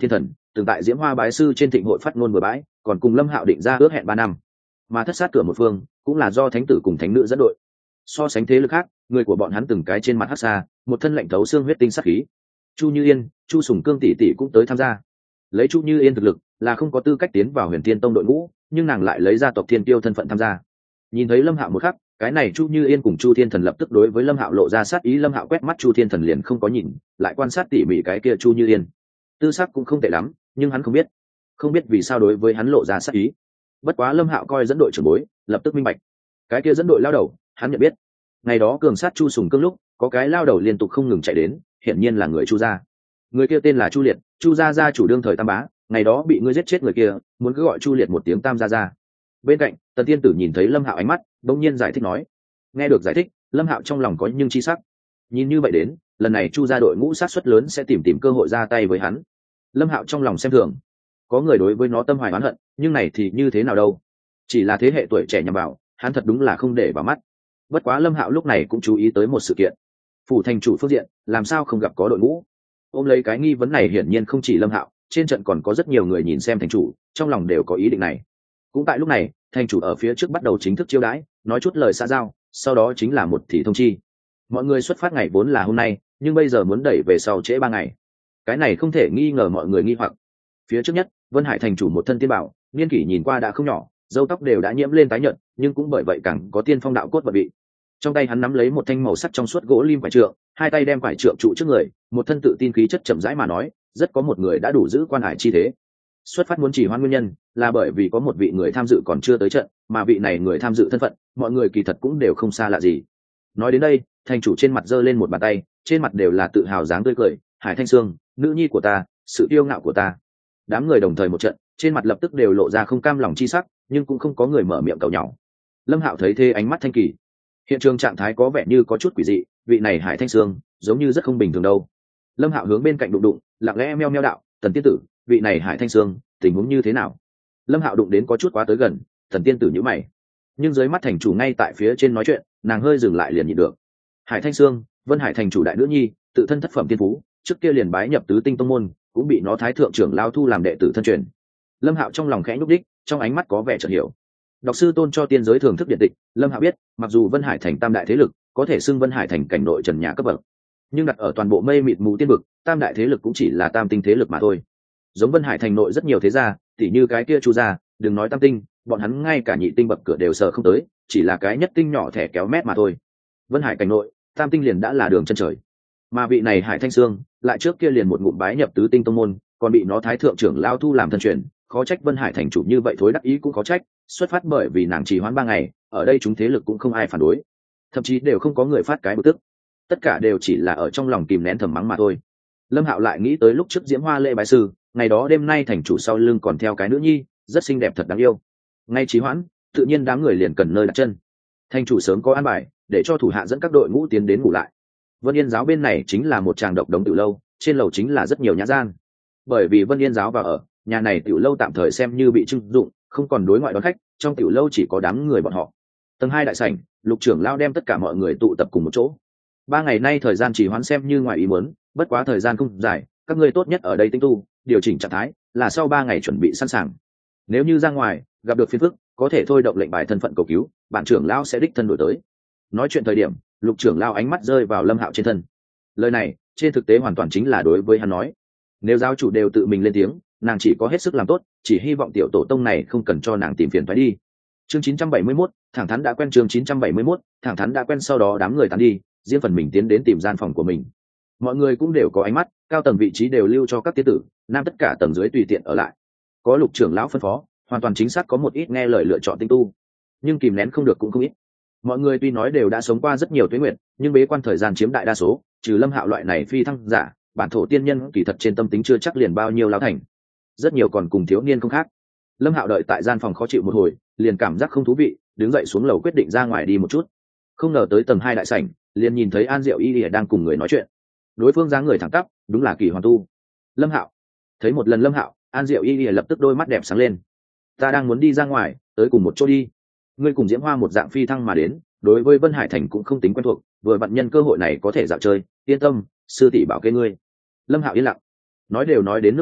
từng tại Diễm Hoa bái sư trên thịnh hội phát ngôn bừa bãi, còn cùng Lâm Hạo định ra ước hẹn 3 năm. Mà thất sát cửa một phương cũng là do thánh tử cùng thánh nữ dẫn đội. So sánh thế lực khác, người của bọn hắn từng cái trên mặt hắc xa, một thân lạnh thấu xương huyết tinh sát khí. Chu Như Yên, Chu Sùng Cương tỷ tỷ cũng tới tham gia. Lấy Chu Như Yên thực lực, là không có tư cách tiến vào Huyền Thiên Tông đội ngũ, nhưng nàng lại lấy gia tộc Thiên Tiêu thân phận tham gia. Nhìn thấy Lâm Hạo một khắc, cái này Chu Như Yên cùng Chu Thiên Thần lập tức đối với Lâm Hạo lộ ra sát ý. Lâm Hạo quét mắt Chu Thiên Thần liền không có nhìn, lại quan sát tỉ mỉ cái kia Chu Như Yên. Tư sắc cũng không tệ lắm, nhưng hắn không biết vì sao đối với hắn lộ ra sát ý. Bất quá Lâm Hạo coi dẫn đội trưởng bối, lập tức minh bạch. Cái kia dẫn đội lao đầu, hắn nhận biết. Ngày đó cường sát Chu Sùng Cương lúc, có cái lao đầu liên tục không ngừng chạy đến, hiển nhiên là người Chu gia. Người kia tên là Chu Liệt, Chu gia gia chủ đương thời Tam Bá, ngày đó bị ngươi giết chết người kia, muốn cứ gọi Chu Liệt một tiếng Tam gia gia. Bên cạnh, Tần Tiên Tử nhìn thấy Lâm Hạo ánh mắt, bỗng nhiên giải thích nói. Nghe được giải thích, Lâm Hạo trong lòng có nhưng chi sắc. Nhìn như vậy đến, lần này Chu gia đội ngũ sát suất lớn sẽ tìm cơ hội ra tay với hắn. Lâm Hạo trong lòng xem thường. Có người đối với nó tâm hoài oán hận, nhưng này thì như thế nào đâu? Chỉ là thế hệ tuổi trẻ nhằm vào, hắn thật đúng là không để vào mắt. Bất quá Lâm Hạo lúc này cũng chú ý tới một sự kiện. Phủ thành chủ phương diện, làm sao không gặp có đội ngũ? Ôm lấy cái nghi vấn này hiển nhiên không chỉ Lâm Hạo, trên trận còn có rất nhiều người nhìn xem thành chủ, trong lòng đều có ý định này. Cũng tại lúc này, thành chủ ở phía trước bắt đầu chính thức chiêu đãi, nói chút lời xã giao, sau đó chính là một thì thông chi. Mọi người xuất phát ngày vốn là hôm nay, nhưng bây giờ muốn đẩy về sau trễ 3 ngày. Cái này không thể nghi ngờ mọi người nghi hoặc. Phía trước nhất, Vân Hải thành chủ một thân tiên bảo, niên kỷ nhìn qua đã không nhỏ, râu tóc đều đã nhiễm lên tái nhợt, nhưng cũng bởi vậy càng có tiên phong đạo cốt vận vị. Trong tay hắn nắm lấy một thanh màu sắc trong suốt gỗ lim quải trượng, hai tay đem quải trượng trụ trước người, một thân tự tin khí chất chậm rãi mà nói, rất có một người đã đủ giữ quan hải chi thế. Xuất phát muốn chỉ hoãn nguyên nhân là bởi vì có một vị người tham dự còn chưa tới trận, mà vị này người tham dự thân phận, mọi người kỳ thật cũng đều không xa lạ gì. Nói đến đây, thành chủ trên mặt giơ lên một bàn tay, trên mặt đều là tự hào dáng tươi cười. Hải Thanh Sương, nữ nhi của ta, sự yêu ngạo của ta. Đám người đồng thời một trận, trên mặt lập tức đều lộ ra không cam lòng chi sắc, nhưng cũng không có người mở miệng cầu nhau. Lâm Hạo thấy thế ánh mắt thanh kỳ. Hiện trường trạng thái có vẻ như có chút quỷ dị, vị này Hải Thanh Sương giống như rất không bình thường đâu. Lâm Hạo hướng bên cạnh đụng đụng, lặng lẽ meo meo đạo, Tần tiên tử, vị này Hải Thanh Sương tình huống như thế nào? Lâm Hạo đụng đến có chút quá tới gần, Tần tiên tử nhíu mày. Nhưng dưới mắt thành chủ ngay tại phía trên nói chuyện, nàng hơi dừng lại liền nhịn được. Hải Thanh Sương, Vân Hải thành chủ đại nữ nhi, tự thân thất phẩm tiên phú, trước kia liền bái nhập tứ tinh tông môn, cũng bị nó thái thượng trưởng lao thu làm đệ tử thân truyền. Lâm Hạo trong lòng khẽ nhúc đích, trong ánh mắt có vẻ chợt hiểu. Đọc sư tôn cho tiên giới thưởng thức điện tịch, Lâm Hạo biết, mặc dù Vân Hải thành tam đại thế lực, có thể xưng Vân Hải thành cảnh nội trần nhà cấp bậc, nhưng đặt ở toàn bộ mây mịt mù tiên vực, tam đại thế lực cũng chỉ là tam tinh thế lực mà thôi. Giống Vân Hải thành nội rất nhiều thế gia, tỉ như cái kia Chu gia, đừng nói tam tinh, bọn hắn ngay cả nhị tinh bậc cửa đều sờ không tới, chỉ là cái nhất tinh nhỏ thẻ kéo mét mà thôi. Vân Hải cảnh nội, tam tinh liền đã là đường chân trời. Mà vị này Hải Thanh Sương, lại trước kia liền một ngụm bái nhập tứ tinh tông môn, còn bị nó thái thượng trưởng lao thu làm thân truyền, khó trách Vân Hải thành chủ như vậy thối đắc ý cũng khó trách, xuất phát bởi vì nàng trì hoãn 3 ngày, ở đây chúng thế lực cũng không ai phản đối, thậm chí đều không có người phát cái bực tức, tất cả đều chỉ là ở trong lòng kìm nén thầm mắng mà thôi. Lâm Hạo lại nghĩ tới lúc trước Diễm Hoa lễ bái sư, ngày đó đêm nay thành chủ sau lưng còn theo cái nữ nhi, rất xinh đẹp thật đáng yêu. Ngay trì hoãn, tự nhiên đám người liền cần nơi đặt chân. Thành chủ sớm có an bài, để cho thủ hạ dẫn các đội ngũ tiến đến ngủ lại. Vân Yên giáo bên này chính là một tràng độc đống tiểu lâu, trên lầu chính là rất nhiều nhã gian. Bởi vì Vân Yên giáo vào ở, nhà này tiểu lâu tạm thời xem như bị trưng dụng, không còn đối ngoại đón khách, trong tiểu lâu chỉ có đám người bọn họ. Tầng 2 đại sảnh, Lục trưởng lao đem tất cả mọi người tụ tập cùng một chỗ. 3 ngày nay thời gian chỉ hoãn xem như ngoài ý muốn, bất quá thời gian không dài, các ngươi tốt nhất ở đây tinh tu, điều chỉnh trạng thái, là sau 3 ngày chuẩn bị sẵn sàng. Nếu như ra ngoài gặp được phiền phức, có thể thôi động lệnh bài thân phận cầu cứu, bản trưởng lao sẽ đích thân đổi tới. Nói chuyện thời điểm, Lục trưởng lao ánh mắt rơi vào Lâm Hạo trên thân. Lời này, trên thực tế hoàn toàn chính là đối với hắn nói. Nếu giáo chủ đều tự mình lên tiếng, nàng chỉ có hết sức làm tốt, chỉ hy vọng tiểu tổ tông này không cần cho nàng tìm phiền phải đi. Chương 971, thẳng thắn đã quen. Chương 971, thẳng thắn đã quen. Sau đó đám người tán đi, riêng phần mình tiến đến tìm gian phòng của mình. Mọi người cũng đều có ánh mắt, cao tầng vị trí đều lưu cho các tiên tử, nam tất cả tầng dưới tùy tiện ở lại. Có Lục trưởng lão phân phó, hoàn toàn chính xác có một ít nghe lời lựa chọn tinh tu, nhưng kìm nén không được cũng không ít. Mọi người tuy nói đều đã sống qua rất nhiều tuế nguyệt, nhưng bế quan thời gian chiếm đại đa số, trừ Lâm Hạo loại này phi thăng giả, bản thổ tiên nhân kỳ thật trên tâm tính chưa chắc liền bao nhiêu lão thành. Rất nhiều còn cùng thiếu niên không khác. Lâm Hạo đợi tại gian phòng khó chịu một hồi, liền cảm giác không thú vị, đứng dậy xuống lầu quyết định ra ngoài đi một chút. Không ngờ tới tầng 2 đại sảnh, liền nhìn thấy An Diệu Y Lìa đang cùng người nói chuyện. Đối phương dáng người thẳng tắp, đúng là Kỳ Hoàn Tu. Lâm Hạo thấy một lần Lâm Hạo, An Diệu Y Lìa lập tức đôi mắt đẹp sáng lên. Ta đang muốn đi ra ngoài, tới cùng một chỗ đi. Ngươi cùng Diễm Hoa một dạng phi thăng mà đến, đối với Vân Hải thành cũng không tính quen thuộc, vừa vặn nhân cơ hội này có thể dạo chơi, yên tâm, sư tỷ bảo kê ngươi. Lâm Hạo yên lặng. Nói đều nói đến nước này,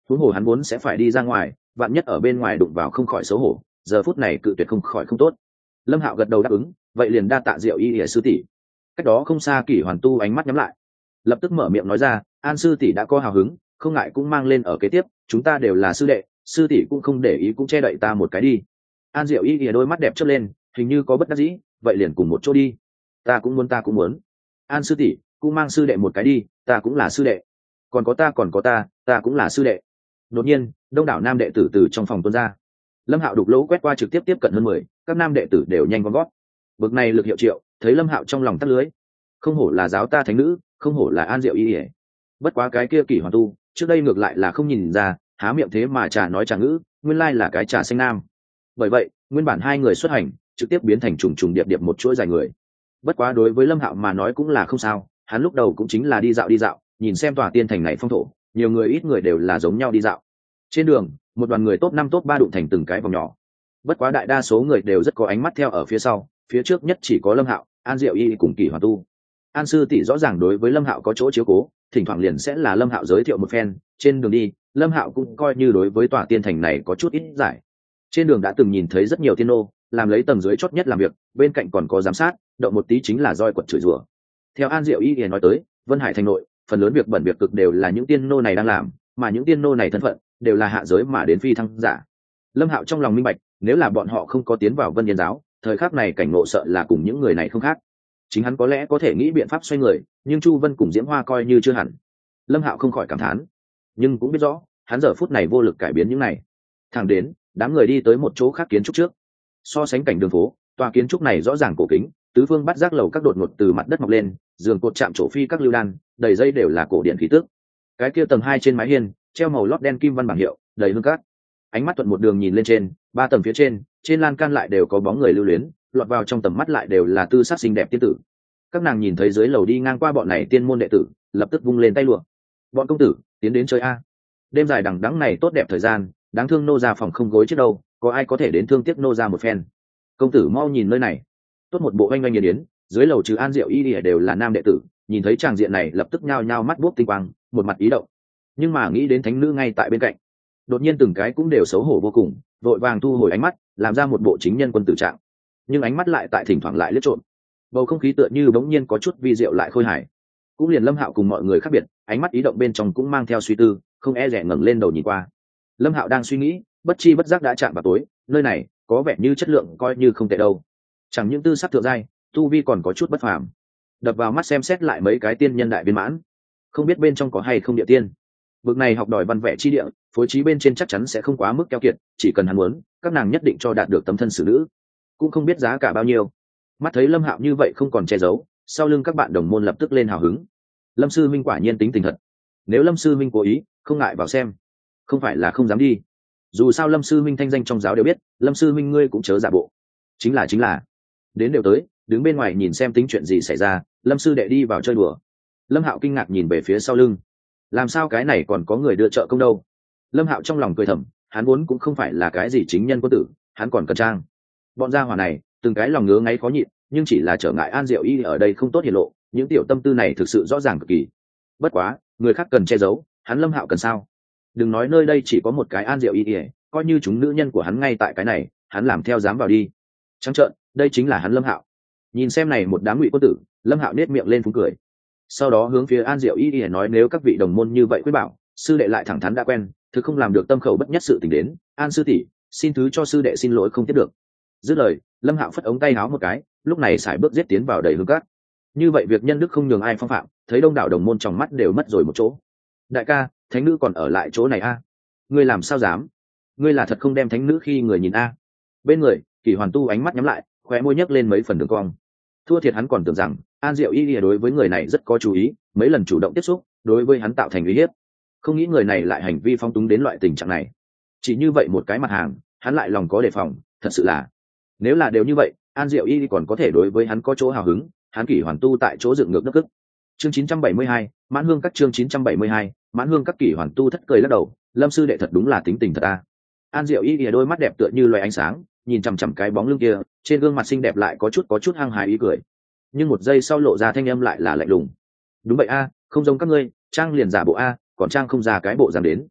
huống hồ hắn vốn sẽ phải đi ra ngoài, vạn nhất ở bên ngoài đụng vào không khỏi xấu hổ, giờ phút này cự tuyệt không khỏi không tốt. Lâm Hạo gật đầu đáp ứng, vậy liền đa tạ Diệu Y sư tỷ. Cách đó không xa Kỷ Hoàn Tu ánh mắt nhắm lại, lập tức mở miệng nói ra, An sư tỷ đã có hào hứng, không ngại cũng mang lên ở kế tiếp, chúng ta đều là sư đệ, sư tỷ cũng không để ý cũng che đậy ta một cái đi. An Diệu Y đôi mắt đẹp chớp lên, hình như có bất đắc dĩ, vậy liền cùng một chỗ đi. Ta cũng muốn. An sư tỷ cũng mang sư đệ một cái đi, ta cũng là sư đệ. Còn có ta cũng là sư đệ. Đột nhiên đông đảo nam đệ tử từ trong phòng tuôn ra. Lâm Hạo đục lỗ quét qua trực tiếp tiếp cận hơn 10, các nam đệ tử đều nhanh gom gót. Bực này lực hiệu triệu, thấy Lâm Hạo trong lòng tắt lưới. Không hổ là giáo ta thánh nữ, không hổ là An Diệu Y. Bất quá cái kia Kỷ Hoàn Tu, trước đây ngược lại là không nhìn ra, há miệng thế mà trà nói trà ngữ, nguyên lai là cái trà xanh nam. Bởi vậy, nguyên bản hai người xuất hành, trực tiếp biến thành trùng trùng điệp điệp một chuỗi dài người. Bất quá đối với Lâm Hạo mà nói cũng là không sao, hắn lúc đầu cũng chính là đi dạo, nhìn xem tòa tiên thành này phong thổ, nhiều người ít người đều là giống nhau đi dạo. Trên đường, một đoàn người top 5 top 3 đụng thành từng cái vòng nhỏ. Bất quá đại đa số người đều rất có ánh mắt theo ở phía sau, phía trước nhất chỉ có Lâm Hạo, An Diệu Y cùng Kỷ Hoàn Tu. An sư tỷ rõ ràng đối với Lâm Hạo có chỗ chiếu cố, thỉnh thoảng liền sẽ là Lâm Hạo giới thiệu một phen, trên đường đi, Lâm Hạo cũng coi như đối với tòa tiên thành này có chút ít giải. Trên đường đã từng nhìn thấy rất nhiều tiên nô, làm lấy tầng dưới chót nhất làm việc, bên cạnh còn có giám sát, động một tí chính là roi quật chửi rủa. Theo An Diệu Y nói tới, Vân Hải thành nội, phần lớn việc bẩn việc cực đều là những tiên nô này đang làm, mà những tiên nô này thân phận đều là hạ giới mà đến phi thăng giả. Lâm Hạo trong lòng minh bạch, nếu là bọn họ không có tiến vào Vân Yên giáo, thời khắc này cảnh ngộ sợ là cùng những người này không khác. Chính hắn có lẽ có thể nghĩ biện pháp xoay người, nhưng Chu Vân cùng Diễm Hoa coi như chưa hẳn. Lâm Hạo không khỏi cảm thán, nhưng cũng biết rõ, hắn giờ phút này vô lực cải biến những này. Thẳng đến, đám người đi tới một chỗ khác kiến trúc trước. So sánh cảnh đường phố, tòa kiến trúc này rõ ràng cổ kính, tứ phương bắt giác lầu các đột ngột từ mặt đất mọc lên, giường cột chạm trổ phi các lưu đan, đầy dây đều là cổ điện khí tức. Cái kia tầng 2 trên mái hiên, treo màu lót đen kim văn bảng hiệu, đầy hương cát. Ánh mắt thuận một đường nhìn lên trên, 3 tầng phía trên lan can lại đều có bóng người lưu luyến, lọt vào trong tầm mắt lại đều là tư sắc xinh đẹp tiên tử. Các nàng nhìn thấy dưới lầu đi ngang qua bọn này tiên môn đệ tử, lập tức vung lên tay lụa. Bọn công tử, tiến đến chơi a. Đêm dài đằng đẵng này tốt đẹp thời gian, đáng thương nô ra phòng không gối trước đâu, có ai có thể đến thương tiếc nô ra một phen. Công tử mau nhìn nơi này, tốt một bộ oanh oanh nhiệt yến, dưới lầu trừ An Diệu Y đều là nam đệ tử, nhìn thấy tràng diện này lập tức nhao nhao mắt buốc tinh quang, một mặt ý động. Nhưng mà nghĩ đến thánh nữ ngay tại bên cạnh, đột nhiên từng cái cũng đều xấu hổ vô cùng, vội vàng thu hồi ánh mắt, làm ra một bộ chính nhân quân tử trạng. Nhưng ánh mắt lại tại thỉnh thoảng lại lướt trộm, bầu không khí tựa như bỗng nhiên có chút vi diệu lại khôi hài. Cũng liền Lâm Hạo cùng mọi người khác biệt, ánh mắt ý động bên trong cũng mang theo suy tư, không e dè ngẩng lên đầu nhìn qua. Lâm Hạo đang suy nghĩ, bất chi bất giác đã chạm vào tối, nơi này có vẻ như chất lượng coi như không tệ đâu. Chẳng những tư sắc thượng giai, tu vi còn có chút bất phàm. Đập vào mắt xem xét lại mấy cái tiên nhân đại viên mãn, không biết bên trong có hay không địa tiên. Bực này học đòi văn vẽ chi địa, phối trí bên trên chắc chắn sẽ không quá mức keo kiệt, chỉ cần hắn muốn, các nàng nhất định cho đạt được tấm thân xử nữ. Cũng không biết giá cả bao nhiêu. Mắt thấy Lâm Hạo như vậy không còn che giấu, sau lưng các bạn đồng môn lập tức lên hào hứng. Lâm sư minh quả nhiên tính tình thật. Nếu Lâm sư minh cố ý, không ngại vào xem. Không phải là không dám đi. Dù sao Lâm sư minh thanh danh trong giáo đều biết, Lâm sư minh ngươi cũng chớ giả bộ. Chính là. Đến đều tới, đứng bên ngoài nhìn xem tính chuyện gì xảy ra, Lâm sư đệ đi vào chơi đùa. Lâm Hạo kinh ngạc nhìn về phía sau lưng. Làm sao cái này còn có người đưa trợ công đâu? Lâm Hạo trong lòng cười thầm, hắn vốn cũng không phải là cái gì chính nhân quân tử, hắn còn cần trang. Bọn gia hỏa này, từng cái lòng ngứa ngáy khó nhịn, nhưng chỉ là trở ngại An Diệu Y ở đây không tốt hiển lộ, những tiểu tâm tư này thực sự rõ ràng cực kỳ. Bất quá, người khác cần che giấu, hắn Lâm Hạo cần sao? Đừng nói nơi đây chỉ có một cái An Diệu Y, coi như chúng nữ nhân của hắn ngay tại cái này, hắn làm theo dám vào đi. Trắng trợn, đây chính là hắn Lâm Hạo. Nhìn xem này một đám ngụy quân tử, Lâm Hạo nết miệng lên phúng cười. Sau đó hướng phía An Diệu Y nói, nếu các vị đồng môn như vậy quyết bảo, sư đệ lại thẳng thắn đã quen, thực không làm được tâm khẩu bất nhất sự tình đến, An sư tỷ, xin thứ cho sư đệ xin lỗi không tiếp được. Dứt lời, Lâm Hạo phất ống tay áo một cái, lúc này sải bước giết tiến vào đầy hương cát. Như vậy việc nhân đức không nhường ai phong phạm, thấy đông đảo đồng môn trong mắt đều mất rồi một chỗ. Đại ca, thánh nữ còn ở lại chỗ này a? Ngươi làm sao dám? Ngươi là thật không đem thánh nữ khi người nhìn a? Bên người, Kỷ Hoàn Tu ánh mắt nhắm lại, khóe môi nhấc lên mấy phần đường cong. Thua thiệt hắn còn tưởng rằng An Diệu Y đối với người này rất có chú ý, mấy lần chủ động tiếp xúc, đối với hắn tạo thành uy hiếp. Không nghĩ người này lại hành vi phong túng đến loại tình trạng này. Chỉ như vậy một cái mặt hàng, hắn lại lòng có đề phòng, thật sự là. Nếu là đều như vậy, An Diệu Y còn có thể đối với hắn có chỗ hào hứng, hắn Kỷ Hoàn Tu tại chỗ dựng ngược nước ức. Chương 972, Mãn Hương các chương 972, Mãn Hương các. Kỷ Hoàn Tu thất cười lắc đầu, Lâm sư đệ thật đúng là tính tình thật a. An Diệu Y đôi mắt đẹp tựa như loài ánh sáng, nhìn chằm chằm cái bóng lưng kia, trên gương mặt xinh đẹp lại có chút hăng hái ý cười. Nhưng một giây sau lộ ra thanh âm lại là lạnh lùng. Đúng vậy a, không giống các ngươi, trang liền giả bộ a, còn trang không ra cái bộ dáng đến.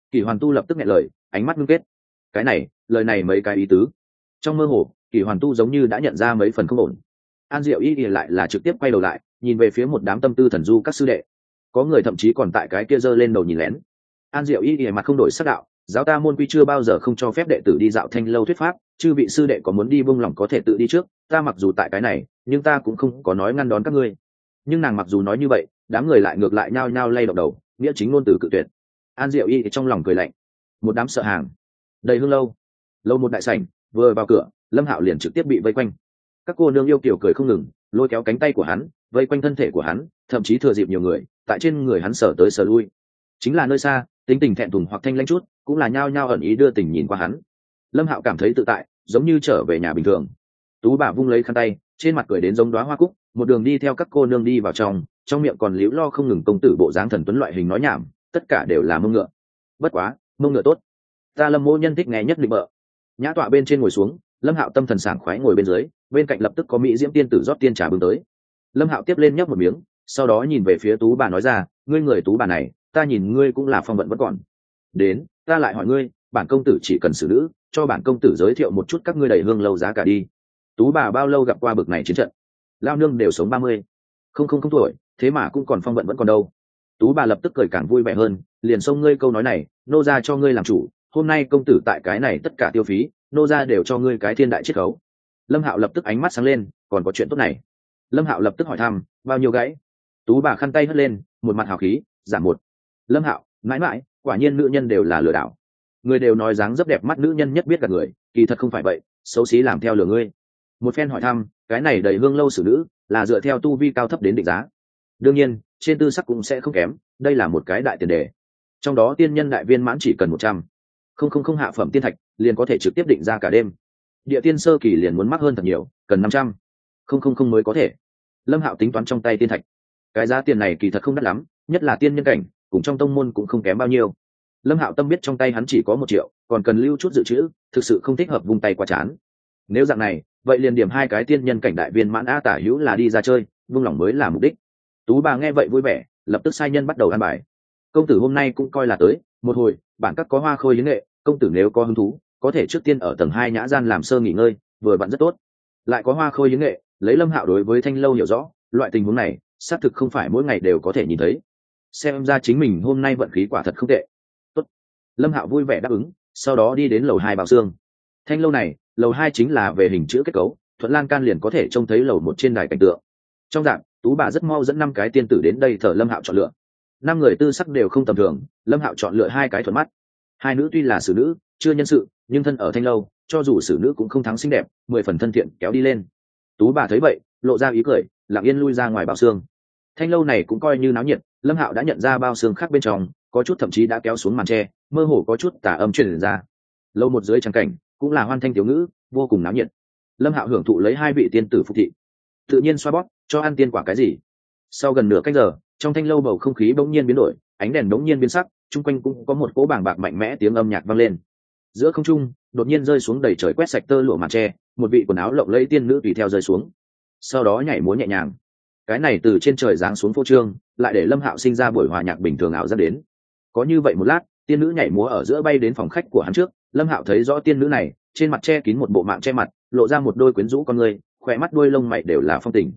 Kỷ Hoàn Tu lập tức nghe lời, ánh mắt ngưng kết. Cái này, lời này mấy cái ý tứ. Trong mơ hồ, Kỷ Hoàn Tu giống như đã nhận ra mấy phần không ổn. An Diệu Y lại là trực tiếp quay đầu lại, nhìn về phía một đám tâm tư thần du các sư đệ. Có người thậm chí còn tại cái kia giơ lên đầu nhìn lén. An Diệu Y mặt không đổi sắc đạo, giáo ta môn quy chưa bao giờ không cho phép đệ tử đi dạo thanh lâu thuyết pháp, chư vị sư đệ có muốn đi buông lòng có thể tự đi trước, ta mặc dù tại cái này, nhưng ta cũng không có nói ngăn đón các ngươi. Nhưng nàng mặc dù nói như vậy, đám người lại ngược lại nhao nhao lay động đầu, nghĩa chính ngôn từ cự tuyệt. An Diệu Y trong lòng cười lạnh. Một đám sợ hàng. Đầy hương lâu. Lâu một đại sảnh, vừa vào cửa, Lâm Hạo liền trực tiếp bị vây quanh. Các cô nương yêu kiều cười không ngừng, lôi kéo cánh tay của hắn, vây quanh thân thể của hắn, thậm chí thừa dịp nhiều người, tại trên người hắn sờ tới sờ lui. Chính là nơi xa, tính tình thẹn thùng hoặc thanh lãnh chút, cũng là nhao nhao ẩn ý đưa tình nhìn qua hắn. Lâm Hạo cảm thấy tự tại, giống như trở về nhà bình thường. Tú bà vung lấy khăn tay, trên mặt cười đến giống đóa hoa cúc, một đường đi theo các cô nương đi vào trong miệng còn líu lo không ngừng công tử bộ dáng thần tuấn loại hình nói nhảm, tất cả đều là mông ngựa. Bất quá, mông ngựa tốt, ta Lâm mỗ nhân thích nghe nhất định bợ. Nhã tọa bên trên ngồi xuống, Lâm Hạo tâm thần sảng khoái ngồi bên dưới, bên cạnh lập tức có mỹ diễm tiên tử rót tiên trà bưng tới. Lâm Hạo tiếp lên nhấp một miếng, sau đó nhìn về phía Tú bà nói ra, ngươi người Tú bà này, ta nhìn ngươi cũng là phong vận vẫn còn. Đến, ta lại hỏi ngươi, bản công tử chỉ cần xử nữ, cho bản công tử giới thiệu một chút các ngươi đầy hương lâu giá cả đi. Tú bà bao lâu gặp qua bực này chiến trận? Lao nương đều sống 30. Không tuổi, thế mà cũng còn phong vận vẫn còn đâu. Tú bà lập tức cười càng vui vẻ hơn, liền xông ngươi câu nói này, nô gia cho ngươi làm chủ, hôm nay công tử tại cái này tất cả tiêu phí, nô gia đều cho ngươi cái thiên đại chiết khấu. Lâm Hạo lập tức ánh mắt sáng lên, còn có chuyện tốt này. Lâm Hạo lập tức hỏi thăm, bao nhiêu gãy? Tú bà khăn tay hất lên, một mặt hào khí, giảm một. Lâm Hạo, mãi mãi, quả nhiên nữ nhân đều là lừa đảo. Người đều nói dáng dấp đẹp mắt nữ nhân nhất biết gạt người, kỳ thật không phải vậy, xấu xí làm theo lừa ngươi. Một phen hỏi thăm, cái này đầy hương lâu xử nữ, là dựa theo tu vi cao thấp đến định giá. Đương nhiên, trên tư sắc cũng sẽ không kém, đây là một cái đại tiền đề. Trong đó tiên nhân đại viên mãn chỉ cần 100. Không hạ phẩm tiên thạch, liền có thể trực tiếp định ra cả đêm. Địa tiên sơ kỳ liền muốn mắc hơn thật nhiều, cần 500. Không mới có thể. Lâm Hạo tính toán trong tay tiên thạch. Cái giá tiền này kỳ thật không đắt lắm, nhất là tiên nhân cảnh, cùng trong tông môn cũng không kém bao nhiêu. Lâm Hạo tâm biết trong tay hắn chỉ có 1 triệu, còn cần lưu chút dự trữ, thực sự không thích hợp vung tay quá chán. Nếu dạng này, vậy liền điểm 2 cái tiên nhân cảnh đại viên mãn a tả hữu là đi ra chơi, vung lòng mới là mục đích. Tú bà nghe vậy vui vẻ, lập tức sai nhân bắt đầu ăn bài. Công tử hôm nay cũng coi là tới, một hồi, bản các có hoa khôi hiến nghệ, công tử nếu có hứng thú, có thể trước tiên ở tầng 2 nhã gian làm sơ nghỉ ngơi, vừa vặn rất tốt. Lại có hoa khôi hiến nghệ, lấy Lâm Hạo đối với thanh lâu hiểu rõ, loại tình huống này, xác thực không phải mỗi ngày đều có thể nhìn thấy. Xem ra chính mình hôm nay vận khí quả thật không tệ. Tốt. Lâm Hạo vui vẻ đáp ứng, sau đó đi đến lầu 2 bảo xương. Thanh lâu này, lầu 2 chính là về hình chữ kết cấu, thuận lan can liền có thể trông thấy lầu 1 trên đài cảnh tượng. Trong dạng, Tú bà rất mau dẫn 5 cái tiên tử đến đây thờ Lâm Hạo chọn lựa. 5 người tư sắc đều không tầm thường, Lâm Hạo chọn lựa 2 cái thuận mắt. 2 nữ tuy là xử nữ, chưa nhân sự, nhưng thân ở thanh lâu, cho dù xử nữ cũng không thắng xinh đẹp, 10 phần thân thiện kéo đi lên. Tú bà thấy vậy, lộ ra ý cười, lặng yên lui ra ngoài bao xương. Thanh lâu này cũng coi như náo nhiệt, Lâm Hạo đã nhận ra bao xương khác bên trong, có chút thậm chí đã kéo xuống màn tre, mơ hồ có chút tà âm truyền ra. Lâu một dưới tràng cảnh, cũng là hoan thanh tiểu ngữ, vô cùng náo nhiệt. Lâm Hạo hưởng thụ lấy 2 vị tiên tử phục thị, tự nhiên xoa bóp, cho ăn tiên quả cái gì. Sau gần nửa canh giờ, trong thanh lâu bầu không khí bỗng nhiên biến đổi, ánh đèn bỗng nhiên biến sắc, chung quanh cũng có một cỗ bàng bạc mạnh mẽ tiếng âm nhạc vang lên. Giữa không trung, đột nhiên rơi xuống đầy trời quét sạch tơ lụa màn tre, một vị quần áo lộng lẫy tiên nữ tùy theo rơi xuống. Sau đó nhảy múa nhẹ nhàng. Cái này từ trên trời giáng xuống phô trương, lại để Lâm Hạo sinh ra buổi hòa nhạc bình thường ảo giác đến. Có như vậy một lát, tiên nữ nhảy múa ở giữa bay đến phòng khách của hắn trước, Lâm Hạo thấy rõ tiên nữ này, trên mặt che kín một bộ mạng che mặt, lộ ra một đôi quyến rũ con người, khỏe mắt đuôi lông mày đều là phong tình.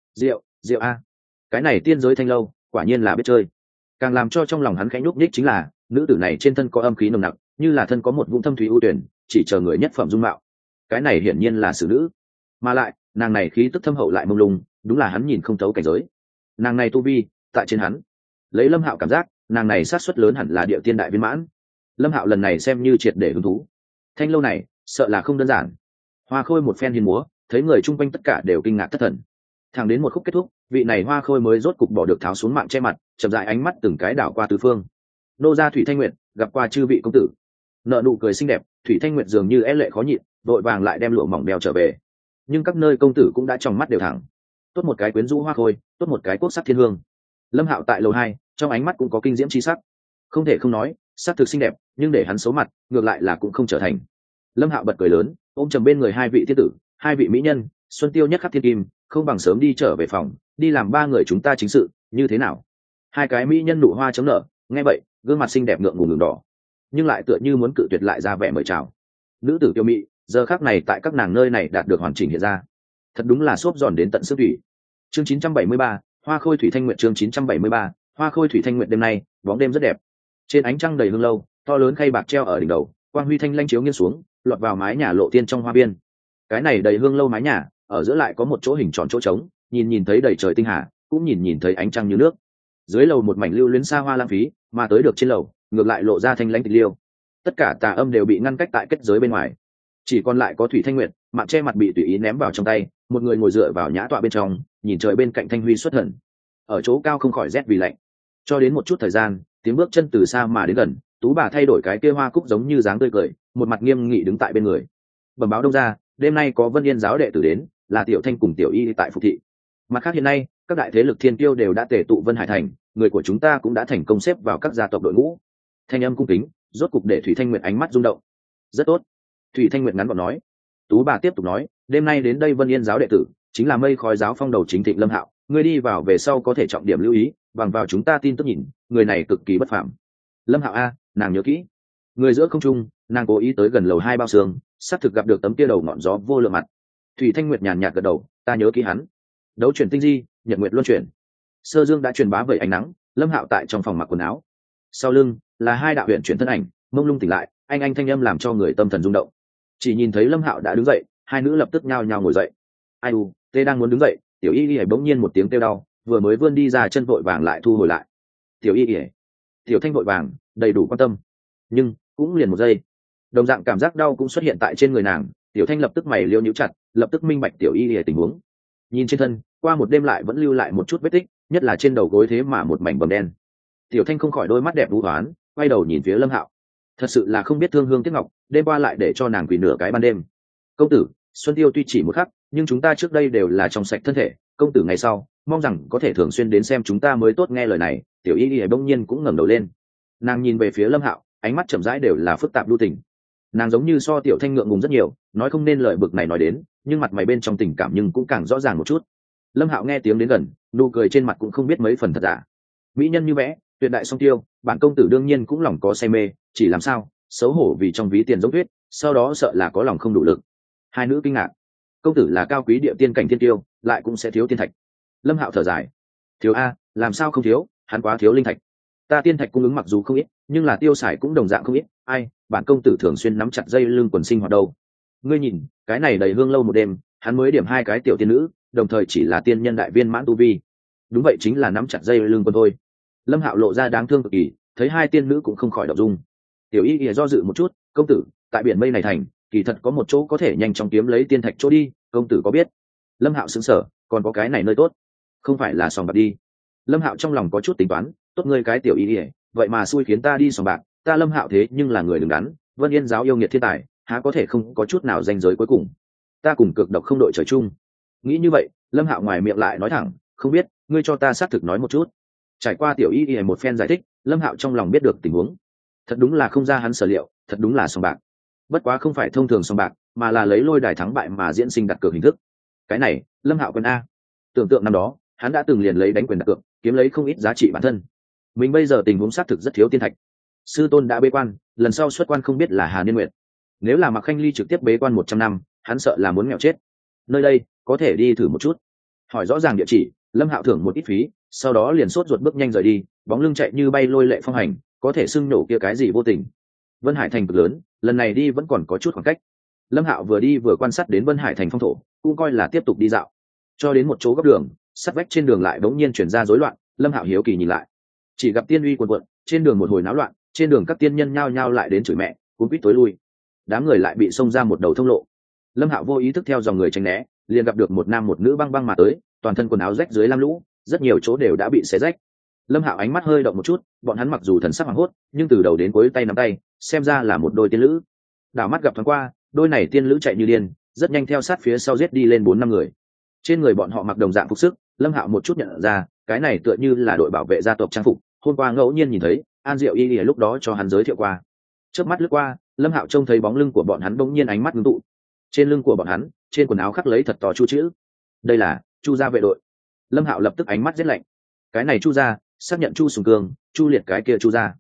Diệu a, cái này tiên giới thanh lâu, quả nhiên là biết chơi. Càng làm cho trong lòng hắn khẽ nhúc nhích chính là, nữ tử này trên thân có âm khí nồng nặc, như là thân có một vũng thâm thúy ưu tuyển, chỉ chờ người nhất phẩm dung mạo. Cái này hiển nhiên là xử nữ, mà lại, nàng này khí tức thâm hậu lại mông lung, đúng là hắn nhìn không thấu cảnh giới. Nàng này tu vi, tại trên hắn. Lấy Lâm Hạo cảm giác, nàng này sát suất lớn hẳn là địa tiên đại viên mãn. Lâm Hạo lần này xem như triệt để hứng thú. Thanh lâu này, sợ là không đơn giản. Hoa khôi một phen hiên múa, thấy người chung quanh tất cả đều kinh ngạc thất thần. Thẳng đến một khúc kết thúc, vị này hoa khôi mới rốt cục bỏ được tháo xuống mạng che mặt, chậm rãi ánh mắt từng cái đảo qua tứ phương. Nô gia Thủy Thanh Nguyệt gặp qua chư vị công tử. Nợ nụ cười xinh đẹp, Thủy Thanh Nguyệt dường như é lệ khó nhịn, vội vàng lại đem lụa mỏng đeo trở về. Nhưng các nơi công tử cũng đã trong mắt đều thẳng. Tốt một cái quyến rũ hoa khôi, tốt một cái quốc sắc thiên hương. Lâm Hạo tại lầu 2, trong ánh mắt cũng có kinh diễm chi sắc. Không thể không nói, sắc thực xinh đẹp, nhưng để hắn xấu mặt, ngược lại là cũng không trở thành. Lâm Hạo bật cười lớn, ôm chầm bên người 2 vị thiên tử, 2 vị mỹ nhân, xuân tiêu nhất khắc thiên kim, không bằng sớm đi trở về phòng, đi làm 3 người chúng ta chính sự, như thế nào? 2 cái mỹ nhân nụ hoa chấm nở, nghe vậy, gương mặt xinh đẹp ngượng ngùng đường đỏ. nhưng lại tựa như muốn cự tuyệt lại ra vẻ mời chào. Nữ tử kiêu mị giờ khác này tại các nàng nơi này đạt được hoàn chỉnh hiện ra, thật đúng là xốp giòn đến tận xương thủy. Chương 973, hoa khôi thủy thanh nguyện. Chương 973, hoa khôi thủy thanh nguyện. Đêm nay bóng đêm rất đẹp, trên ánh trăng đầy hương lâu, to lớn khay bạc treo ở đỉnh đầu, quang huy thanh lanh chiếu nghiêng xuống, lọt vào mái nhà lộ tiên trong hoa viên. Cái này đầy hương lâu mái nhà ở giữa lại có một chỗ hình tròn chỗ trống, nhìn thấy đầy trời tinh hà, cũng nhìn thấy ánh trăng như nước. Dưới lầu một mảnh lưu luyến xa hoa lãng phí, mà tới được trên lầu ngược lại lộ ra thanh lãnh tịch liêu. Tất cả tà âm đều bị ngăn cách tại kết giới bên ngoài, chỉ còn lại có thủy thanh nguyệt, mạng che mặt bị tùy ý ném vào trong tay, một người ngồi dựa vào nhã tọa bên trong, nhìn trời bên cạnh thanh huy xuất thần. Ở chỗ cao không khỏi rét vì lạnh. Cho đến một chút thời gian, tiếng bước chân từ xa mà đến gần, tú bà thay đổi cái kia hoa cúc giống như dáng tươi cười, một mặt nghiêm nghị đứng tại bên người. Bẩm báo đông ra, đêm nay có Vân Yên giáo đệ tử đến, là Tiểu Thanh cùng Tiểu Y tại Phục thị. Mặt khác hiện nay các đại thế lực thiên tiêu đều đã tề tụ Vân Hải thành, người của chúng ta cũng đã thành công xếp vào các gia tộc đội ngũ. Thanh âm cung kính rốt cục để Thủy Thanh Nguyệt ánh mắt rung động. Rất tốt, Thủy Thanh Nguyệt ngắn gọn nói. Tú bà tiếp tục nói, đêm nay đến đây Vân Yên giáo đệ tử chính là Mây Khói giáo phong đầu chính Thịnh Lâm Hạo, ngươi đi vào về sau có thể trọng điểm lưu ý, bằng vào chúng ta tin tức nhìn, người này cực kỳ bất phàm. Lâm Hạo a, nàng nhớ kỹ. Người giữa không trung, nàng cố ý tới gần lầu 2 bao xương, sắp thực gặp được tấm kia đầu ngọn gió vô lượng mặt. Thủy Thanh Nguyệt nhàn nhạt gật đầu, ta nhớ kỹ hắn. Đấu chuyển tinh di, nhật nguyệt luân chuyển. Sơ dương đã truyền bá vẩy ánh nắng, Lâm Hạo tại trong phòng mặc quần áo. Sau lưng là hai đạo huyền chuyển thân ảnh, mông lung tỉnh lại, anh thanh âm làm cho người tâm thần rung động. Chỉ nhìn thấy Lâm Hạo đã đứng dậy, hai nữ lập tức nhao nhao ngồi dậy. Ai u, tê đang muốn đứng dậy, Tiểu Y Y bỗng nhiên một tiếng kêu đau, vừa mới vươn đi ra chân vội vàng lại thu hồi lại. Tiểu Y Y, Tiểu Thanh vội vàng, đầy đủ quan tâm, nhưng cũng liền một giây, đồng dạng cảm giác đau cũng xuất hiện tại trên người nàng. Tiểu Thanh lập tức mày liêu nhíu chặt, lập tức minh bạch Tiểu Y Y tình huống. Nhìn trên thân, qua một đêm lại vẫn lưu lại một chút vết tích, nhất là trên đầu gối thế mà một mảnh bầm đen. Tiểu Thanh không khỏi đôi mắt đẹp vũ hoán, quay đầu nhìn phía Lâm Hạo. Thật sự là không biết thương hương tiếc ngọc, đêm qua lại để cho nàng quỳ nửa cái ban đêm. Công tử, Xuân Tiêu tuy chỉ một khắc, nhưng chúng ta trước đây đều là trong sạch thân thể, công tử ngày sau mong rằng có thể thường xuyên đến xem chúng ta mới tốt. Nghe lời này, Tiểu Y Y bỗng nhiên cũng ngẩng đầu lên, nàng nhìn về phía Lâm Hạo, ánh mắt chậm rãi đều là phức tạp lưu tình. Nàng giống như so Tiểu Thanh ngượng ngùng rất nhiều, nói không nên lời bực này nói đến, nhưng mặt mày bên trong tình cảm nhưng cũng càng rõ ràng một chút. Lâm Hạo nghe tiếng đến gần, nụ cười trên mặt cũng không biết mấy phần thật giả. Mỹ nhân như vẽ, tuyệt đại song tiêu, bản công tử đương nhiên cũng lòng có say mê, chỉ làm sao xấu hổ vì trong ví tiền giống tuyết, sau đó sợ là có lòng không đủ lực. Hai nữ kinh ngạc, công tử là cao quý địa tiên cảnh thiên tiêu, lại cũng sẽ thiếu tiên thạch. Lâm Hạo thở dài, thiếu a, làm sao không thiếu, hắn quá thiếu linh thạch. Ta tiên thạch cung ứng mặc dù không ít, nhưng là tiêu xài cũng đồng dạng không ít. Ai, bản công tử thường xuyên nắm chặt dây lưng quần sinh hoạt đâu. Ngươi nhìn, cái này đầy hương lâu một đêm, hắn mới điểm hai cái tiểu tiên nữ, đồng thời chỉ là tiên nhân đại viên mãn tu vi. Đúng vậy, chính là nắm chặt dây lưng quần thôi. Lâm Hạo lộ ra đáng thương cực kỳ, thấy hai tiên nữ cũng không khỏi động dung. Tiểu Y Y do dự một chút, công tử, tại biển mây này thành, kỳ thật có một chỗ có thể nhanh chóng kiếm lấy tiên thạch chỗ đi, công tử có biết? Lâm Hạo sững sờ, còn có cái này nơi tốt, không phải là sòng bạc đi. Lâm Hạo trong lòng có chút tính toán, tốt ngươi cái Tiểu Y Y, vậy mà xui khiến ta đi sòng bạc, ta Lâm Hạo thế nhưng là người đứng đắn, Vân Yên giáo yêu nghiệt thiên tài, há có thể không có chút nào danh giới cuối cùng. Ta cùng cực độc không đội trời chung. Nghĩ như vậy, Lâm Hạo ngoài miệng lại nói thẳng, không biết, ngươi cho ta xác thực nói một chút. Trải qua Tiểu Y Y một phen giải thích, Lâm Hạo trong lòng biết được tình huống. Thật đúng là không ra hắn sở liệu, thật đúng là sòng bạc. Bất quá không phải thông thường sòng bạc, mà là lấy lôi đài thắng bại mà diễn sinh đặt cược hình thức. Cái này, Lâm Hạo quân a. Tưởng tượng năm đó, hắn đã từng liền lấy đánh quyền đặt cược, kiếm lấy không ít giá trị bản thân. Mình bây giờ tình huống xác thực rất thiếu tiên thạch. Sư tôn đã bế quan, lần sau xuất quan không biết là Hà Niên Nguyệt. Nếu là Mạc Khanh Ly trực tiếp bế quan 100 năm, hắn sợ là muốn nghèo chết. Nơi đây, có thể đi thử một chút. Hỏi rõ ràng địa chỉ, Lâm Hạo thưởng một ít phí, sau đó liền sốt ruột bước nhanh rời đi, bóng lưng chạy như bay lôi lệ phong hành, có thể xưng nổ kia cái gì vô tình. Vân Hải thành cực lớn, lần này đi vẫn còn có chút khoảng cách. Lâm Hạo vừa đi vừa quan sát đến Vân Hải thành phong thổ, cũng coi là tiếp tục đi dạo. Cho đến một chỗ góc đường, sắt vách trên đường lại bỗng nhiên chuyển ra rối loạn, Lâm Hạo hiếu kỳ nhìn lại, chỉ gặp tiên uy cuồn cuộn, trên đường một hồi náo loạn, trên đường các tiên nhân nhao nhao lại đến chửi mẹ, cuốn quýt tối lui. Đám người lại bị xông ra một đầu thông lộ. Lâm Hạo vô ý thức theo dòng người tránh né, liền gặp được một nam một nữ băng băng mà tới, toàn thân quần áo rách dưới lam lũ, rất nhiều chỗ đều đã bị xé rách. Lâm Hạo ánh mắt hơi động một chút, bọn hắn mặc dù thần sắc hoảng hốt, nhưng từ đầu đến cuối tay nắm tay, xem ra là một đôi tiên lữ. Đảo mắt gặp thoáng qua, đôi này tiên lữ chạy như điên, rất nhanh theo sát phía sau giết đi lên 4-5 người. Trên người bọn họ mặc đồng dạng phục sức, Lâm Hạo một chút nhận ra, cái này tựa như là đội bảo vệ gia tộc trang phục, hôm qua ngẫu nhiên nhìn thấy, An Diệu Y lúc đó cho hắn giới thiệu qua. Chớp mắt lướt qua, Lâm Hạo trông thấy bóng lưng của bọn hắn bỗng nhiên ánh mắt ngưng tụ. Trên lưng của bọn hắn, trên quần áo khắc lấy thật to Chu chữ. Đây là Chu gia vệ đội. Lâm Hạo lập tức ánh mắt rét lạnh. Cái này Chu gia, xác nhận Chu Sùng Cương, Chu Liệt cái kia Chu gia.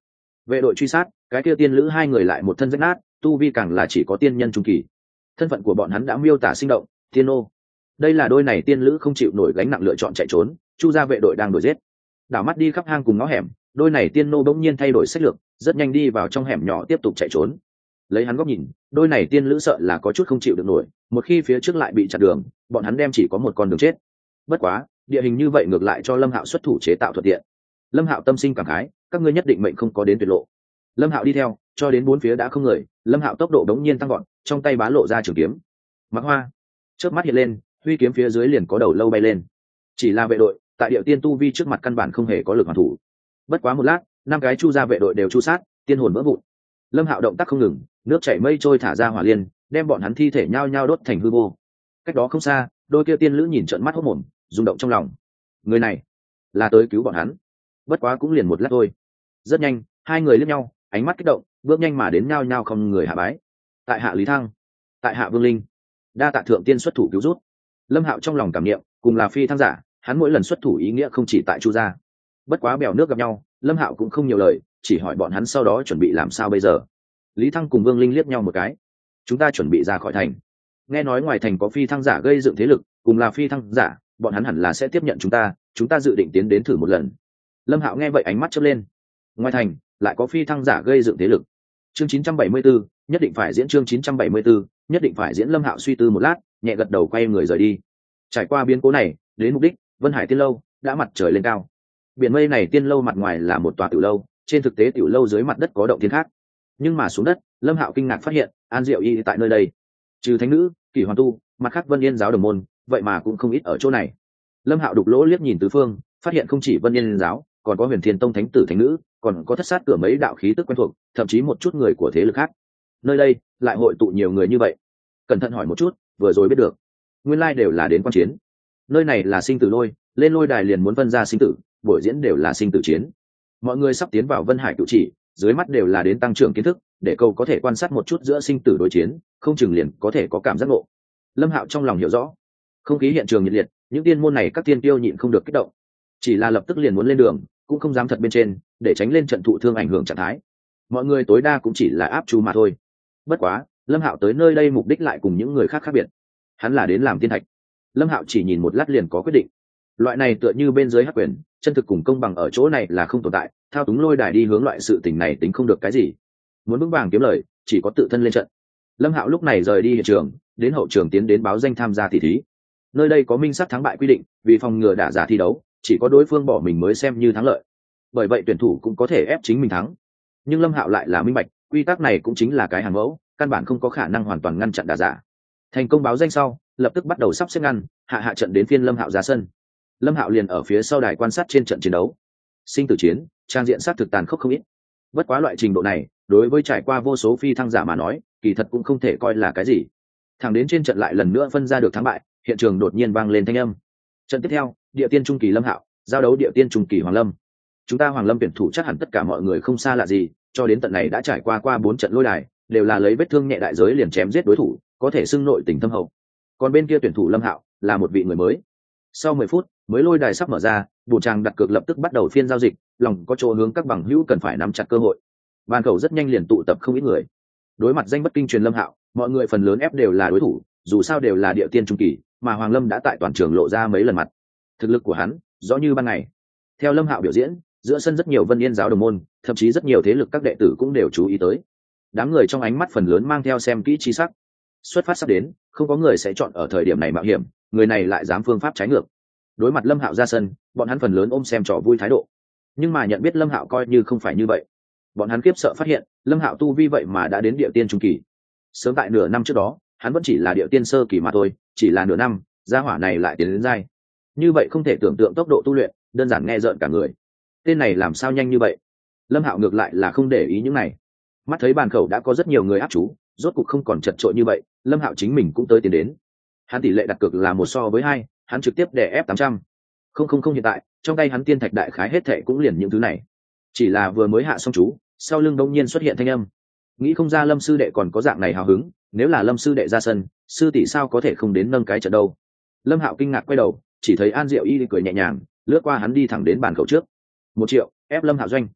vệ đội truy sát, cái kia tiên lữ hai người lại một thân rách nát, tu vi càng là chỉ có tiên nhân trung kỳ. Thân phận của bọn hắn đã miêu tả sinh động, tiên nô. Đây là đôi này tiên lữ không chịu nổi gánh nặng lựa chọn chạy trốn, chu gia vệ đội đang đuổi giết. Đảo mắt đi khắp hang cùng ngõ hẻm, đôi này tiên nô bỗng nhiên thay đổi sách lược, rất nhanh đi vào trong hẻm nhỏ tiếp tục chạy trốn. Lấy hắn góc nhìn, đôi này tiên lữ sợ là có chút không chịu được nổi, một khi phía trước lại bị chặn đường, bọn hắn đem chỉ có một con đường chết. Bất quá, địa hình như vậy ngược lại cho Lâm Hạo xuất thủ chế tạo thuận tiện. Lâm Hạo tâm sinh cảm khái, các ngươi nhất định mệnh không có đến tuyệt lộ. Lâm Hạo đi theo, cho đến bốn phía đã không người, Lâm Hạo tốc độ đống nhiên tăng gọn, trong tay bá lộ ra trường kiếm. Mặc hoa, chớp mắt hiện lên, huy kiếm phía dưới liền có đầu lâu bay lên. Chỉ là vệ đội, tại địa tiên tu vi trước mặt căn bản không hề có lực hoàn thủ. Bất quá một lát, năm cái chu gia vệ đội đều chu sát, tiên hồn vỡ vụn. Lâm Hạo động tác không ngừng, nước chảy mây trôi thả ra hỏa liên, đem bọn hắn thi thể nhao nhao đốt thành hư vô. Cách đó không xa, đôi kia tiên lữ nhìn trợn mắt hốt mồm, rung động trong lòng. Người này là tới cứu bọn hắn. Bất quá cũng liền một lát thôi. Rất nhanh, hai người liếc nhau, ánh mắt kích động, bước nhanh mà đến nhao nhao không người hạ bái. Tại hạ Lý Thăng, tại hạ Vương Linh, đa tạ thượng tiên xuất thủ cứu rút. Lâm Hạo trong lòng cảm niệm, cùng là phi thăng giả, hắn mỗi lần xuất thủ ý nghĩa không chỉ tại chu gia. Bất quá bèo nước gặp nhau, Lâm Hạo cũng không nhiều lời, chỉ hỏi bọn hắn sau đó chuẩn bị làm sao bây giờ. Lý Thăng cùng Vương Linh liếc nhau một cái. Chúng ta chuẩn bị ra khỏi thành. Nghe nói ngoài thành có phi thăng giả gây dựng thế lực, cùng là phi thăng giả, bọn hắn hẳn là sẽ tiếp nhận chúng ta dự định tiến đến thử một lần. Lâm Hạo nghe vậy ánh mắt chớp lên. Ngoài thành lại có phi thăng giả gây dựng thế lực. Chương 974, nhất định phải diễn chương 974, nhất định phải diễn. Lâm Hạo suy tư một lát, nhẹ gật đầu quay người rời đi. Trải qua biến cố này, đến mục đích, Vân Hải Tiên lâu đã mặt trời lên cao. Biển mây này tiên lâu mặt ngoài là một tòa tiểu lâu, trên thực tế tiểu lâu dưới mặt đất có động thiên khác. Nhưng mà xuống đất, Lâm Hạo kinh ngạc phát hiện, An Diệu Y tại nơi đây. Trừ thánh nữ, Kỷ Hoàn tu, mặt khác Vân Yên giáo đồng môn, vậy mà cũng không ít ở chỗ này. Lâm Hạo đục lỗ liếc nhìn tứ phương, phát hiện không chỉ Vân Yên giáo, còn có Huyền Thiên tông thánh tử thánh nữ, còn có thất sát cửa mấy đạo khí tức quen thuộc, thậm chí một chút người của thế lực khác. Nơi đây lại hội tụ nhiều người như vậy. Cẩn thận hỏi một chút, vừa rồi biết được, nguyên lai đều là đến quan chiến. Nơi này là sinh tử lôi, lên lôi đài liền muốn phân ra sinh tử, buổi diễn đều là sinh tử chiến. Mọi người sắp tiến vào Vân Hải cựu chỉ, dưới mắt đều là đến tăng trưởng kiến thức, để cầu có thể quan sát một chút giữa sinh tử đối chiến, không chừng liền có thể có cảm giác ngộ. Lâm Hạo trong lòng hiểu rõ, không khí hiện trường nhiệt liệt, những tiên môn này các tiên tiêu nhịn không được kích động, chỉ là lập tức liền muốn lên đường, cũng không dám thật bên trên, để tránh lên trận thụ thương ảnh hưởng trạng thái. Mọi người tối đa cũng chỉ là áp chú mà thôi. Bất quá, Lâm Hạo tới nơi đây mục đích lại cùng những người khác khác biệt. Hắn là đến làm tiên thạch. Lâm Hạo chỉ nhìn một lát liền có quyết định. Loại này tựa như bên dưới hắc quyền, chân thực cùng công bằng ở chỗ này là không tồn tại, thao túng lôi đài đi hướng loại sự tình này tính không được cái gì. Muốn vững vàng kiếm lời, chỉ có tự thân lên trận. Lâm Hạo lúc này rời đi hiện trường, đến hậu trường tiến đến báo danh tham gia tỷ thí. Nơi đây có minh xác thắng bại quy định, vì phòng ngừa đả giả thi đấu, chỉ có đối phương bỏ mình mới xem như thắng lợi. Bởi vậy tuyển thủ cũng có thể ép chính mình thắng. Nhưng Lâm Hạo lại là minh bạch, quy tắc này cũng chính là cái hàng mẫu, căn bản không có khả năng hoàn toàn ngăn chặn đả giả. Thành công báo danh sau, lập tức bắt đầu sắp xếp ngăn, hạ trận đến phiên Lâm Hạo ra sân. Lâm Hạo liền ở phía sau đài quan sát trên trận chiến đấu. Sinh tử chiến, trang diện sát thực tàn khốc không ít. Bất quá loại trình độ này, đối với trải qua vô số phi thăng giả mà nói, kỳ thật cũng không thể coi là cái gì. Thẳng đến trên trận lại lần nữa phân ra được thắng bại, hiện trường đột nhiên vang lên thanh âm. Trận tiếp theo, địa tiên trung kỳ Lâm Hạo giao đấu địa tiên trung kỳ Hoàng Lâm. Chúng ta Hoàng Lâm tuyển thủ chắc hẳn tất cả mọi người không xa lạ gì, cho đến tận này đã trải qua 4 trận lôi đài, đều là lấy vết thương nhẹ đại giới liền chém giết đối thủ, có thể xưng nội tình thâm hậu. Còn bên kia tuyển thủ Lâm Hạo là một vị người mới. Sau 10 phút, mới lôi đài sắp mở ra, bổ tràng đặt cược lập tức bắt đầu phiên giao dịch, lòng có chỗ hướng các bằng hữu cần phải nắm chặt cơ hội. Ban cầu rất nhanh liền tụ tập không ít người. Đối mặt danh bất kinh truyền Lâm Hạo, mọi người phần lớn ép đều là đối thủ, dù sao đều là địa tiên trung kỳ, mà Hoàng Lâm đã tại toàn trường lộ ra mấy lần mặt. Thực lực của hắn rõ như ban ngày. Theo Lâm Hạo biểu diễn, giữa sân rất nhiều Vân Yên giáo đồng môn, thậm chí rất nhiều thế lực các đệ tử cũng đều chú ý tới. Đám người trong ánh mắt phần lớn mang theo xem kỹ chi sắc. Xuất phát sắp đến, không có người sẽ chọn ở thời điểm này mạo hiểm, người này lại dám phương pháp trái ngược. Đối mặt Lâm Hạo ra sân, bọn hắn phần lớn ôm xem trò vui thái độ. Nhưng mà nhận biết Lâm Hạo coi như không phải như vậy. Bọn hắn kiếp sợ phát hiện, Lâm Hạo tu vi vậy mà đã đến địa tiên trung kỳ. Sớm tại nửa năm trước đó, hắn vẫn chỉ là địa tiên sơ kỳ mà thôi, chỉ là nửa năm, gia hỏa này lại tiến đến giai. Như vậy không thể tưởng tượng tốc độ tu luyện, đơn giản nghe rợn cả người. Tên này làm sao nhanh như vậy? Lâm Hạo ngược lại là không để ý những này. Mắt thấy bàn khẩu đã có rất nhiều người áp chú, rốt cục không còn chật trội như vậy, Lâm Hạo chính mình cũng tới tiến đến. Hắn tỷ lệ đặt cược là 1 so với 2, hắn trực tiếp đè ép 800. Không hiện tại, trong tay hắn tiên thạch đại khái hết thệ cũng liền những thứ này. Chỉ là vừa mới hạ xong chú, sau lưng đột nhiên xuất hiện thanh âm. Nghĩ không ra Lâm sư đệ còn có dạng này hào hứng, nếu là Lâm sư đệ ra sân, sư tỷ sao có thể không đến nâng cái trận đâu. Lâm Hạo kinh ngạc quay đầu, chỉ thấy An Diệu Y cười nhẹ nhàng, lướt qua hắn đi thẳng đến bàn khẩu trước. 1 triệu, ép Lâm Hạo doanh.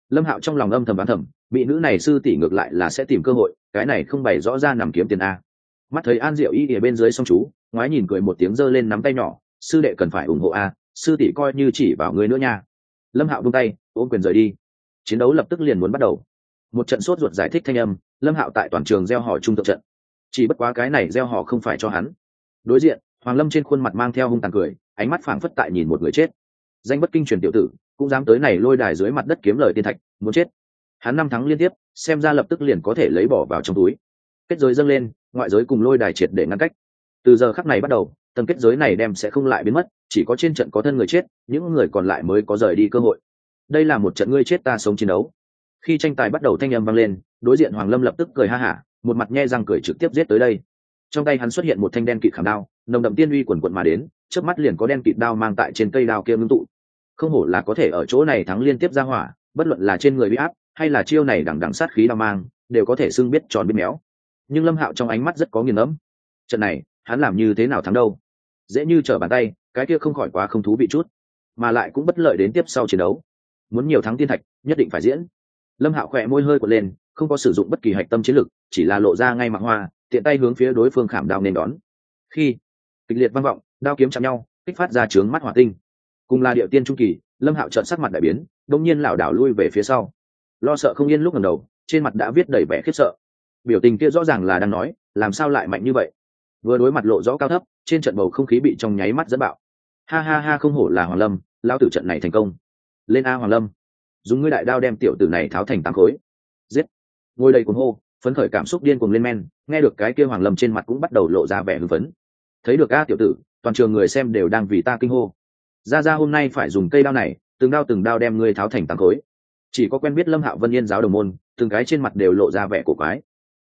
Lâm Hạo trong lòng âm thầm đoán thầm, bị nữ này sư tỷ ngược lại là sẽ tìm cơ hội, cái này không bày rõ ra nằm kiếm tiền a. Mắt thấy An Diệu Y ở bên dưới song chú, ngoái nhìn cười một tiếng giơ lên nắm tay nhỏ, sư đệ cần phải ủng hộ a, sư tỷ coi như chỉ vào người nữa nha. Lâm Hạo buông tay, ôm quyền rời đi. Chiến đấu lập tức liền muốn bắt đầu. Một trận sốt ruột giải thích thanh âm, Lâm Hạo tại toàn trường gieo họ trung thượng trận. Chỉ bất quá cái này gieo họ không phải cho hắn. Đối diện, Hoàng Lâm trên khuôn mặt mang theo hung tàn cười, ánh mắt phảng phất tại nhìn một người chết. Danh bất kinh truyền tiểu tử, cũng dám tới này lôi đài dưới mặt đất kiếm lời tiên thạch, muốn chết. Hắn 5 thắng liên tiếp, xem ra lập tức liền có thể lấy bỏ vào trong túi. Kết giới dâng lên, ngoại giới cùng lôi đài triệt để ngăn cách. Từ giờ khắc này bắt đầu, tầng kết giới này đem sẽ không lại biến mất, chỉ có trên trận có thân người chết, những người còn lại mới có rời đi cơ hội. Đây là một trận ngươi chết ta sống chiến đấu. Khi tranh tài bắt đầu thanh âm vang lên, đối diện Hoàng Lâm lập tức cười ha hả, một mặt nhe răng cười trực tiếp giết tới đây. Trong tay hắn xuất hiện một thanh đen kịt khảm đao, nồng đậm tiên uy quần quần mà đến, chớp mắt liền có đen kịt đao mang tại trên cây đao kia ngưng tụ. Không hổ là có thể ở chỗ này thắng liên tiếp ra hỏa, bất luận là trên người uy áp hay là chiêu này đằng đằng sát khí đao mang, đều có thể xưng biết tròn biết méo. Nhưng Lâm Hạo trong ánh mắt rất có nghiền ngẫm. Trận này, hắn làm như thế nào thắng đâu? Dễ như trở bàn tay, cái kia không khỏi quá không thú vị chút, mà lại cũng bất lợi đến tiếp sau chiến đấu. Muốn nhiều thắng tiên thạch, nhất định phải diễn. Lâm Hạo khẽ môi hơi quật lên, không có sử dụng bất kỳ hạch tâm chiến lực, chỉ là lộ ra ngay mặt hoa, tiện tay hướng phía đối phương khảm đao nên đón. Khi kịch liệt vang vọng, đao kiếm chạm nhau, kích phát ra chướng mắt hỏa tinh. Cùng là điệu tiên trung kỳ, Lâm Hạo trợn sắc mặt đại biến, đột nhiên lảo đảo lui về phía sau. Lo sợ không yên lúc ngẩng đầu, trên mặt đã viết đầy vẻ khiếp sợ. Biểu tình kia rõ ràng là đang nói, làm sao lại mạnh như vậy? Vừa đối mặt lộ rõ cao thấp, trên trận bầu không khí bị trong nháy mắt dẫn bạo. Ha ha ha, không hổ là Hoàng Lâm, lão tử trận này thành công. Lên a Hoàng Lâm, dùng ngươi đại đao đem tiểu tử này tháo thành 8 khối. Giết. Ngồi đầy cuồng hô, phấn khởi cảm xúc điên cuồng lên men, nghe được cái kia Hoàng Lâm trên mặt cũng bắt đầu lộ ra vẻ hưng phấn. Thấy được a tiểu tử, toàn trường người xem đều đang vì ta kinh hô. Ra hôm nay phải dùng cây đao này, từng đao đem ngươi tháo thành 8 khối. Chỉ có quen biết Lâm Hạo Vân Yên giáo đồng môn, từng cái trên mặt đều lộ ra vẻ cổ quái.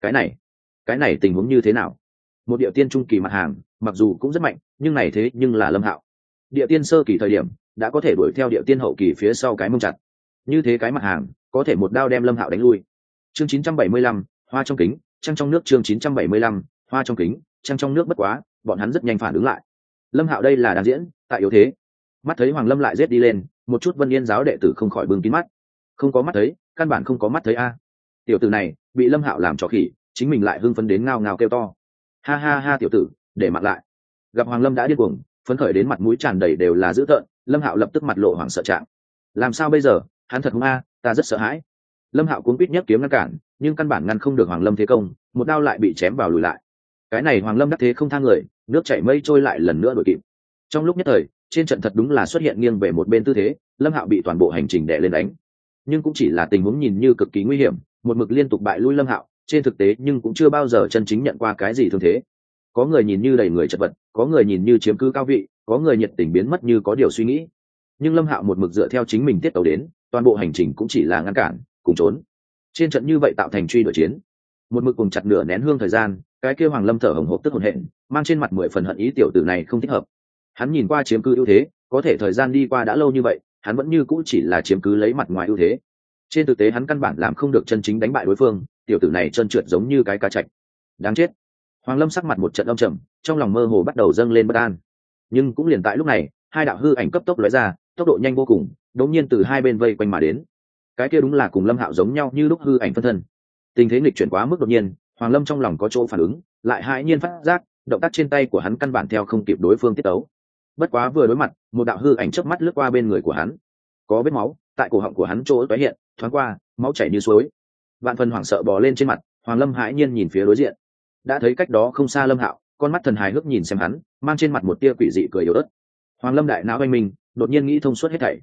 Cái này tình huống như thế nào? Một địa tiên trung kỳ mặt hàng, mặc dù cũng rất mạnh, nhưng này thế nhưng là Lâm Hạo. Địa tiên sơ kỳ thời điểm, đã có thể đuổi theo địa tiên hậu kỳ phía sau cái mông chặt. Như thế cái mặt hàng, có thể một đao đem Lâm Hạo đánh lui. Chương 975, hoa trong kính, trăng trong nước. Chương 975, hoa trong kính, trăng trong nước. Bất quá, bọn hắn rất nhanh phản ứng lại. Lâm Hạo đây là đang diễn, tại yếu thế. Mắt thấy Hoàng Lâm lại giết đi lên, một chút Vân Yên giáo đệ tử không khỏi bừng kín mắt. Không có mắt thấy, căn bản không có mắt thấy a. Tiểu tử này bị Lâm Hạo làm cho khỉ, chính mình lại hưng phấn đến ngao ngao kêu to. Ha ha ha tiểu tử, để mặc lại. Gặp Hoàng Lâm đã điên cuồng, phấn khởi đến mặt mũi tràn đầy đều là dữ tợn, Lâm Hạo lập tức mặt lộ hoảng sợ trạng. Làm sao bây giờ, hắn thật hung a, ta rất sợ hãi. Lâm Hạo cuống quýt nhất kiếm ngăn cản, nhưng căn bản ngăn không được Hoàng Lâm thế công, một đao lại bị chém vào lùi lại. Cái này Hoàng Lâm đắc thế không tha người, nước chảy mây trôi lại lần nữa đuổi kịp. Trong lúc nhất thời, trên trận thật đúng là xuất hiện nghiêng về một bên tư thế, Lâm Hạo bị toàn bộ hành trình đè lên đánh. Nhưng cũng chỉ là tình huống nhìn như cực kỳ nguy hiểm, một mực liên tục bại lui Lâm Hạo, trên thực tế nhưng cũng chưa bao giờ chân chính nhận qua cái gì thương thế. Có người nhìn như đầy người chật vật, có người nhìn như chiếm cứ cao vị, có người nhiệt tình biến mất như có điều suy nghĩ. Nhưng Lâm Hạo một mực dựa theo chính mình tiết tấu đến, toàn bộ hành trình cũng chỉ là ngăn cản, cùng trốn. Trên trận như vậy tạo thành truy đuổi chiến. Một mực cùng chặt nửa nén hương thời gian, cái kia Hoàng Lâm thở hổn hộc tức hổn hển, mang trên mặt 10 phần hận ý tiểu tử này không thích hợp. Hắn nhìn qua chiếm cứ ưu thế, có thể thời gian đi qua đã lâu như vậy, hắn vẫn như cũ chỉ là chiếm cứ lấy mặt ngoài ưu thế. Trên thực tế hắn căn bản làm không được chân chính đánh bại đối phương, tiểu tử này trơn trượt giống như cái cá chạch. Đáng chết. Hoàng Lâm sắc mặt một trận âm trầm, trong lòng mơ hồ bắt đầu dâng lên bất an. Nhưng cũng liền tại lúc này, hai đạo hư ảnh cấp tốc lóe ra, tốc độ nhanh vô cùng, đột nhiên từ hai bên vây quanh mà đến. Cái kia đúng là cùng Lâm Hạo giống nhau như lúc hư ảnh phân thân. Tình thế nghịch chuyển quá mức đột nhiên, Hoàng Lâm trong lòng có chỗ phản ứng, lại hãi nhiên phát giác, động tác trên tay của hắn căn bản theo không kịp đối phương tiết tấu. Bất quá vừa đối mặt, một đạo hư ảnh chớp mắt lướt qua bên người của hắn. Có vết máu, tại cổ họng của hắn chỗ tái hiện, thoáng qua, máu chảy như suối. Vạn phần hoảng sợ bò lên trên mặt, Hoàng Lâm hãi nhiên nhìn phía đối diện. Đã thấy cách đó không xa Lâm Hạo, con mắt thần hài hước nhìn xem hắn, mang trên mặt một tia quỷ dị cười yếu ớt. Hoàng Lâm đại não anh mình, đột nhiên nghĩ thông suốt hết thảy.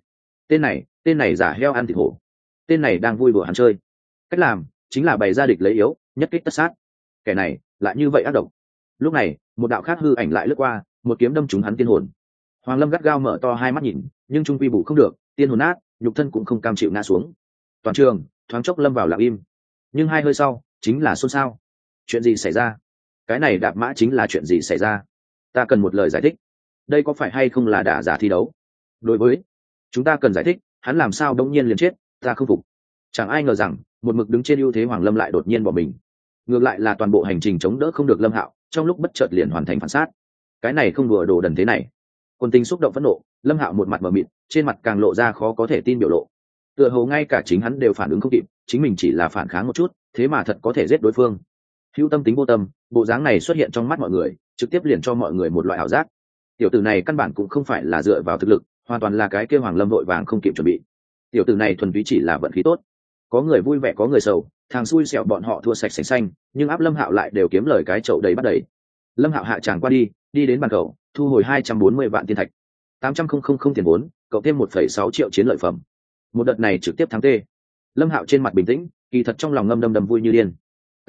Tên này giả heo ăn thịt hổ. Tên này đang vui đùa hắn chơi. Cách làm chính là bày ra địch lấy yếu, nhất kích tất sát. Kẻ này lại như vậy ác độc. Lúc này, một đạo khác hư ảnh lại lướt qua, một kiếm đâm trúng hắn tiên hồn. Hoàng Lâm gắt gao mở to hai mắt nhìn, nhưng trung quy bù không được, tiên hồn nát, nhục thân cũng không cam chịu ngã xuống. Toàn trường thoáng chốc lâm vào lặng im, nhưng hai hơi sau chính là xôn xao. Chuyện gì xảy ra? Cái này đạp mã chính là chuyện gì xảy ra? Ta cần một lời giải thích. Đây có phải hay không là đả giả thi đấu? Đối với chúng ta cần giải thích, hắn làm sao đông nhiên liền chết, ta không phục. Chẳng ai ngờ rằng một mực đứng trên ưu thế Hoàng Lâm lại đột nhiên bỏ mình. Ngược lại là toàn bộ hành trình chống đỡ không được Lâm Hạo, trong lúc bất chợt liền hoàn thành phản sát. Cái này không đùa đồ đần thế này. Quân tình xúc động phẫn nộ, Lâm Hạo một mặt mờ mịt, trên mặt càng lộ ra khó có thể tin biểu lộ. tựa hồ ngay cả chính hắn đều phản ứng không kịp, chính mình chỉ là phản kháng một chút thế mà thật có thể giết đối phương. Hữu tâm tính vô tâm, bộ dáng này xuất hiện trong mắt mọi người trực tiếp liền cho mọi người một loại ảo giác. Tiểu tử này căn bản cũng không phải là dựa vào thực lực, hoàn toàn là cái kêu Hoàng Lâm vội vàng không kịp chuẩn bị. Tiểu tử này thuần túy chỉ là vận khí tốt, có người vui vẻ có người sầu, thằng xui xẻo bọn họ thua sạch sành xanh, nhưng áp Lâm Hạo lại đều kiếm lời cái chậu đầy bắt đầy. Lâm Hạo hạ tràng qua đi đến bàn cầu, thu hồi 240 vạn tiên thạch, 800,000 tiền vốn, cộng thêm 1,6 triệu chiến lợi phẩm. Một đợt này trực tiếp thắng tê. Lâm Hạo trên mặt bình tĩnh, kỳ thật trong lòng ngâm đầm đầm vui như điên.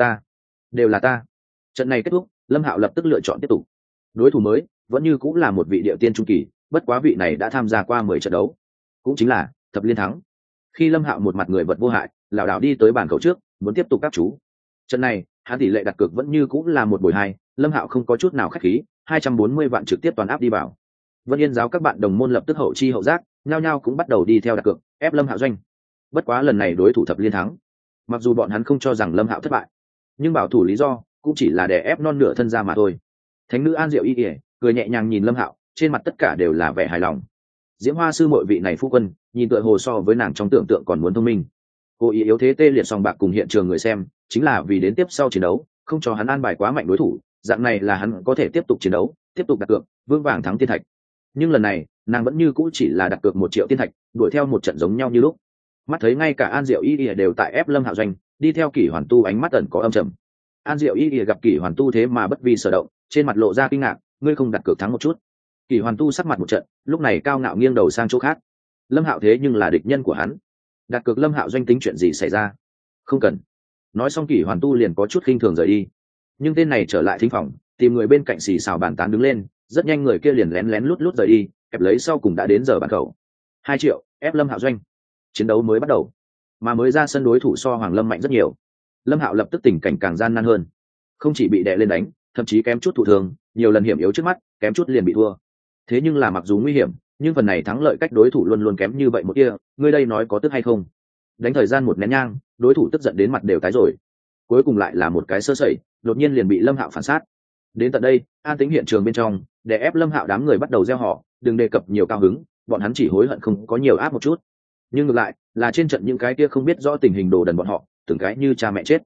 Đều là ta. Trận này kết thúc, Lâm Hạo lập tức lựa chọn tiếp tục. Đối thủ mới vẫn như cũng là một vị địa tiên trung kỳ, bất quá vị này đã tham gia qua 10 trận đấu, cũng chính là thập liên thắng. Khi Lâm Hạo một mặt người vật vô hại, lảo đảo đi tới bàn cầu trước, muốn tiếp tục các chú. Trận này, hắn tỷ lệ đặt cược vẫn như cũng là 1-2, Lâm Hạo không có chút nào khách khí, 240 vạn trực tiếp toàn áp đi vào. Vân Yên giáo các bạn đồng môn lập tức hậu chi hậu giác, nhao nhao cũng bắt đầu đi theo đặt cược, ép Lâm Hạo doanh. Bất quá lần này đối thủ thập liên thắng. Mặc dù bọn hắn không cho rằng Lâm Hạo thất bại, nhưng bảo thủ lý do cũng chỉ là để ép non nửa thân ra mà thôi. Thánh nữ An Diệu Y cười nhẹ nhàng nhìn Lâm Hạo, trên mặt tất cả đều là vẻ hài lòng. Diễm Hoa sư muội vị này phu quân, nhìn tựa hồ so với nàng trong tưởng tượng còn muốn thông minh. Cô ý yếu thế tê liệt song bạc cùng hiện trường người xem, chính là vì đến tiếp sau chiến đấu, không cho hắn an bài quá mạnh đối thủ, dạng này là hắn có thể tiếp tục chiến đấu, tiếp tục đặt cược, vương vàng thắng tiên thạch. Nhưng lần này, nàng vẫn như cũ chỉ là đặt cược 1 triệu tiên thạch, đuổi theo một trận giống nhau như lúc. Mắt thấy ngay cả An Diệu Y đều tại ép Lâm Hạo doanh, đi theo Kỷ Hoàn Tu ánh mắt ẩn có âm trầm. An Diệu Y gặp Kỷ Hoàn Tu thế mà bất vi sở động, trên mặt lộ ra kinh ngạc, ngươi không đặt cược thắng một chút. Kỷ Hoàn Tu sắc mặt một trận, lúc này cao ngạo nghiêng đầu sang chỗ khác. Lâm Hạo thế nhưng là địch nhân của hắn, đặt cược Lâm Hạo doanh tính chuyện gì xảy ra? Không cần. Nói xong Kỷ Hoàn Tu liền có chút khinh thường rời đi. Nhưng tên này trở lại thính phòng, tìm người bên cạnh xì xào bàn tán đứng lên, rất nhanh người kia liền lén lén lút lút rời đi, kẹp lấy sau cùng đã đến giờ bàn cầu. 2 triệu, ép Lâm Hạo doanh. Chiến đấu mới bắt đầu, mà mới ra sân đối thủ so Hoàng Lâm mạnh rất nhiều. Lâm Hạo lập tức tình cảnh càng gian nan hơn, không chỉ bị đè lên đánh, thậm chí kém chút thụ thương, nhiều lần hiểm yếu trước mắt, kém chút liền bị thua. Thế nhưng là mặc dù nguy hiểm, nhưng phần này thắng lợi cách đối thủ luôn luôn kém như vậy một kia, ngươi đây nói có tức hay không? Đánh thời gian một nén nhang, đối thủ tức giận đến mặt đều tái rồi. Cuối cùng lại là một cái sơ sẩy, đột nhiên liền bị Lâm Hạo phản sát. Đến tận đây, an tĩnh hiện trường bên trong, để ép Lâm Hạo đám người bắt đầu reo hò, đừng đề cập nhiều cao hứng, bọn hắn chỉ hối hận không có nhiều áp một chút. Nhưng ngược lại, là trên trận những cái kia không biết rõ tình hình đồ đần bọn họ, từng cái như cha mẹ chết.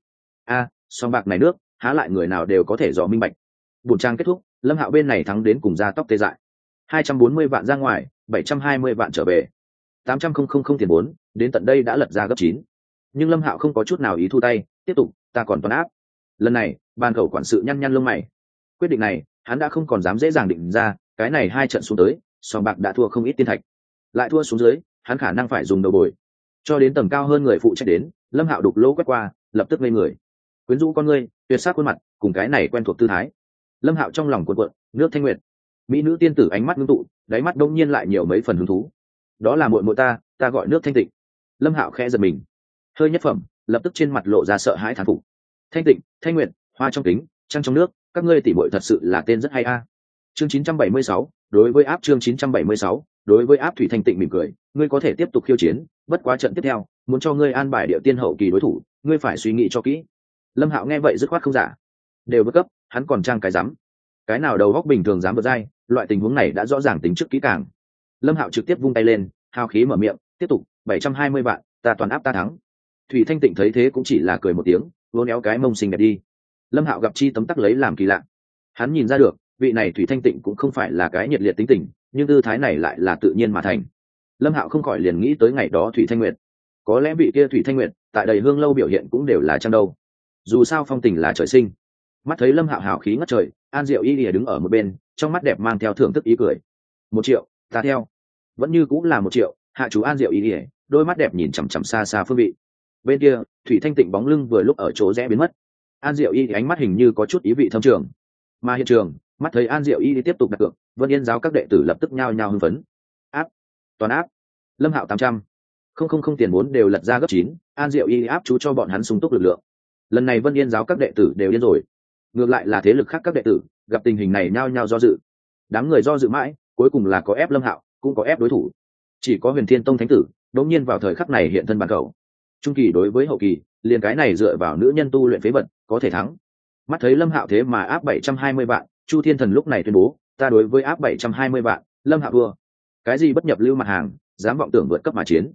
Song bạc này nước, há lại người nào đều có thể dò minh bạch. Buổi trang kết thúc, Lâm Hạo bên này thắng đến cùng da tóc tê dại. 240 vạn ra ngoài, 720 vạn trở về. 800,000 tiền vốn, đến tận đây đã lật ra gấp 9. Nhưng Lâm Hạo không có chút nào ý thu tay, tiếp tục, ta còn toàn áp. Lần này, ban khẩu quản sự nhăn nhăn lông mày. Quyết định này, hắn đã không còn dám dễ dàng định ra, cái này 2 trận xuống tới, song bạc đã thua không ít tiên thạch. Lại thua xuống dưới, hắn khả năng phải dùng đầu bồi. Cho đến tầm cao hơn người phụ trách đến, Lâm Hạo đục lỗ quét qua, lập tức ngây người. Quyến rũ con ngươi, tuyệt sắc khuôn mặt, cùng cái này quen thuộc tư thái. Lâm Hạo trong lòng cuộn cuộn, nước thanh nguyệt. Mỹ nữ tiên tử ánh mắt ngưng tụ, đáy mắt đông nhiên lại nhiều mấy phần hứng thú. Đó là muội muội ta gọi nước thanh tịnh. Lâm Hạo khẽ giật mình, hơi nhất phẩm, lập tức trên mặt lộ ra sợ hãi thán phục. Thanh tịnh, thanh nguyệt, hoa trong kính, trăng trong nước, các ngươi tỷ muội thật sự là tên rất hay a. Chương 976, đối với áp chương 976, đối với áp Thủy Thanh tịnh mỉm cười, ngươi có thể tiếp tục khiêu chiến, bất quá trận tiếp theo, muốn cho ngươi an bài địa tiên hậu kỳ đối thủ, ngươi phải suy nghĩ cho kỹ. Lâm Hạo nghe vậy dứt khoát không giả, đều vượt cấp, hắn còn trang cái rắm. Cái nào đầu góc bình thường dám vượt dai, loại tình huống này đã rõ ràng tính trước kỹ càng. Lâm Hạo trực tiếp vung tay lên, hào khí mở miệng, tiếp tục, 720 vạn, ta toàn áp ta thắng. Thủy Thanh Tịnh thấy thế cũng chỉ là cười một tiếng, vỗ néo cái mông xinh đẹp đi. Lâm Hạo gặp chi tấm tắc lấy làm kỳ lạ. Hắn nhìn ra được, vị này Thủy Thanh Tịnh cũng không phải là cái nhiệt liệt tính tình, nhưng tư thái này lại là tự nhiên mà thành. Lâm Hạo không khỏi liền nghĩ tới ngày đó Thủy Thanh Nguyệt. Có lẽ vị kia Thủy Thanh Nguyệt, tại đầy hương lâu biểu hiện cũng đều là chăng đâu. Dù sao phong tình là trời sinh. Mắt thấy Lâm Hạo hào khí ngất trời, An Diệu Y lìa đứng ở một bên, trong mắt đẹp mang theo thưởng thức ý cười. 1 triệu, ta theo. Vẫn như cũng là 1 triệu, hạ chú An Diệu Y lìa, đôi mắt đẹp nhìn chằm chằm xa xa phương vị. Bên kia, Thủy Thanh Tịnh bóng lưng vừa lúc ở chỗ rẽ biến mất. An Diệu Y ánh mắt hình như có chút ý vị thâm trường. Mà hiện trường, mắt thấy An Diệu Y tiếp tục đặt cược, Vân Yên giáo các đệ tử lập tức nhao nhao hưng phấn. Áp, toàn áp. Lâm Hạo 800, không tiền vốn đều lật ra gấp 9, An Diệu Y áp chú cho bọn hắn sung túc lực lượng. Lần này Vân Yên giáo các đệ tử đều điên rồi. Ngược lại là thế lực khác các đệ tử gặp tình hình này nhao nhao do dự. Đám người do dự mãi, cuối cùng là có ép Lâm Hạo, cũng có ép đối thủ. Chỉ có Huyền Thiên Tông thánh tử đột nhiên vào thời khắc này hiện thân bàn cầu. Trung kỳ đối với hậu kỳ, liền cái này dựa vào nữ nhân tu luyện phế vật, có thể thắng. Mắt thấy Lâm Hạo thế mà áp 720 vạn, Chu Thiên Thần lúc này tuyên bố, ta đối với áp 720 vạn, Lâm Hạo thua. Cái gì bất nhập lưu mặt hàng, dám vọng tưởng vượt cấp mà chiến.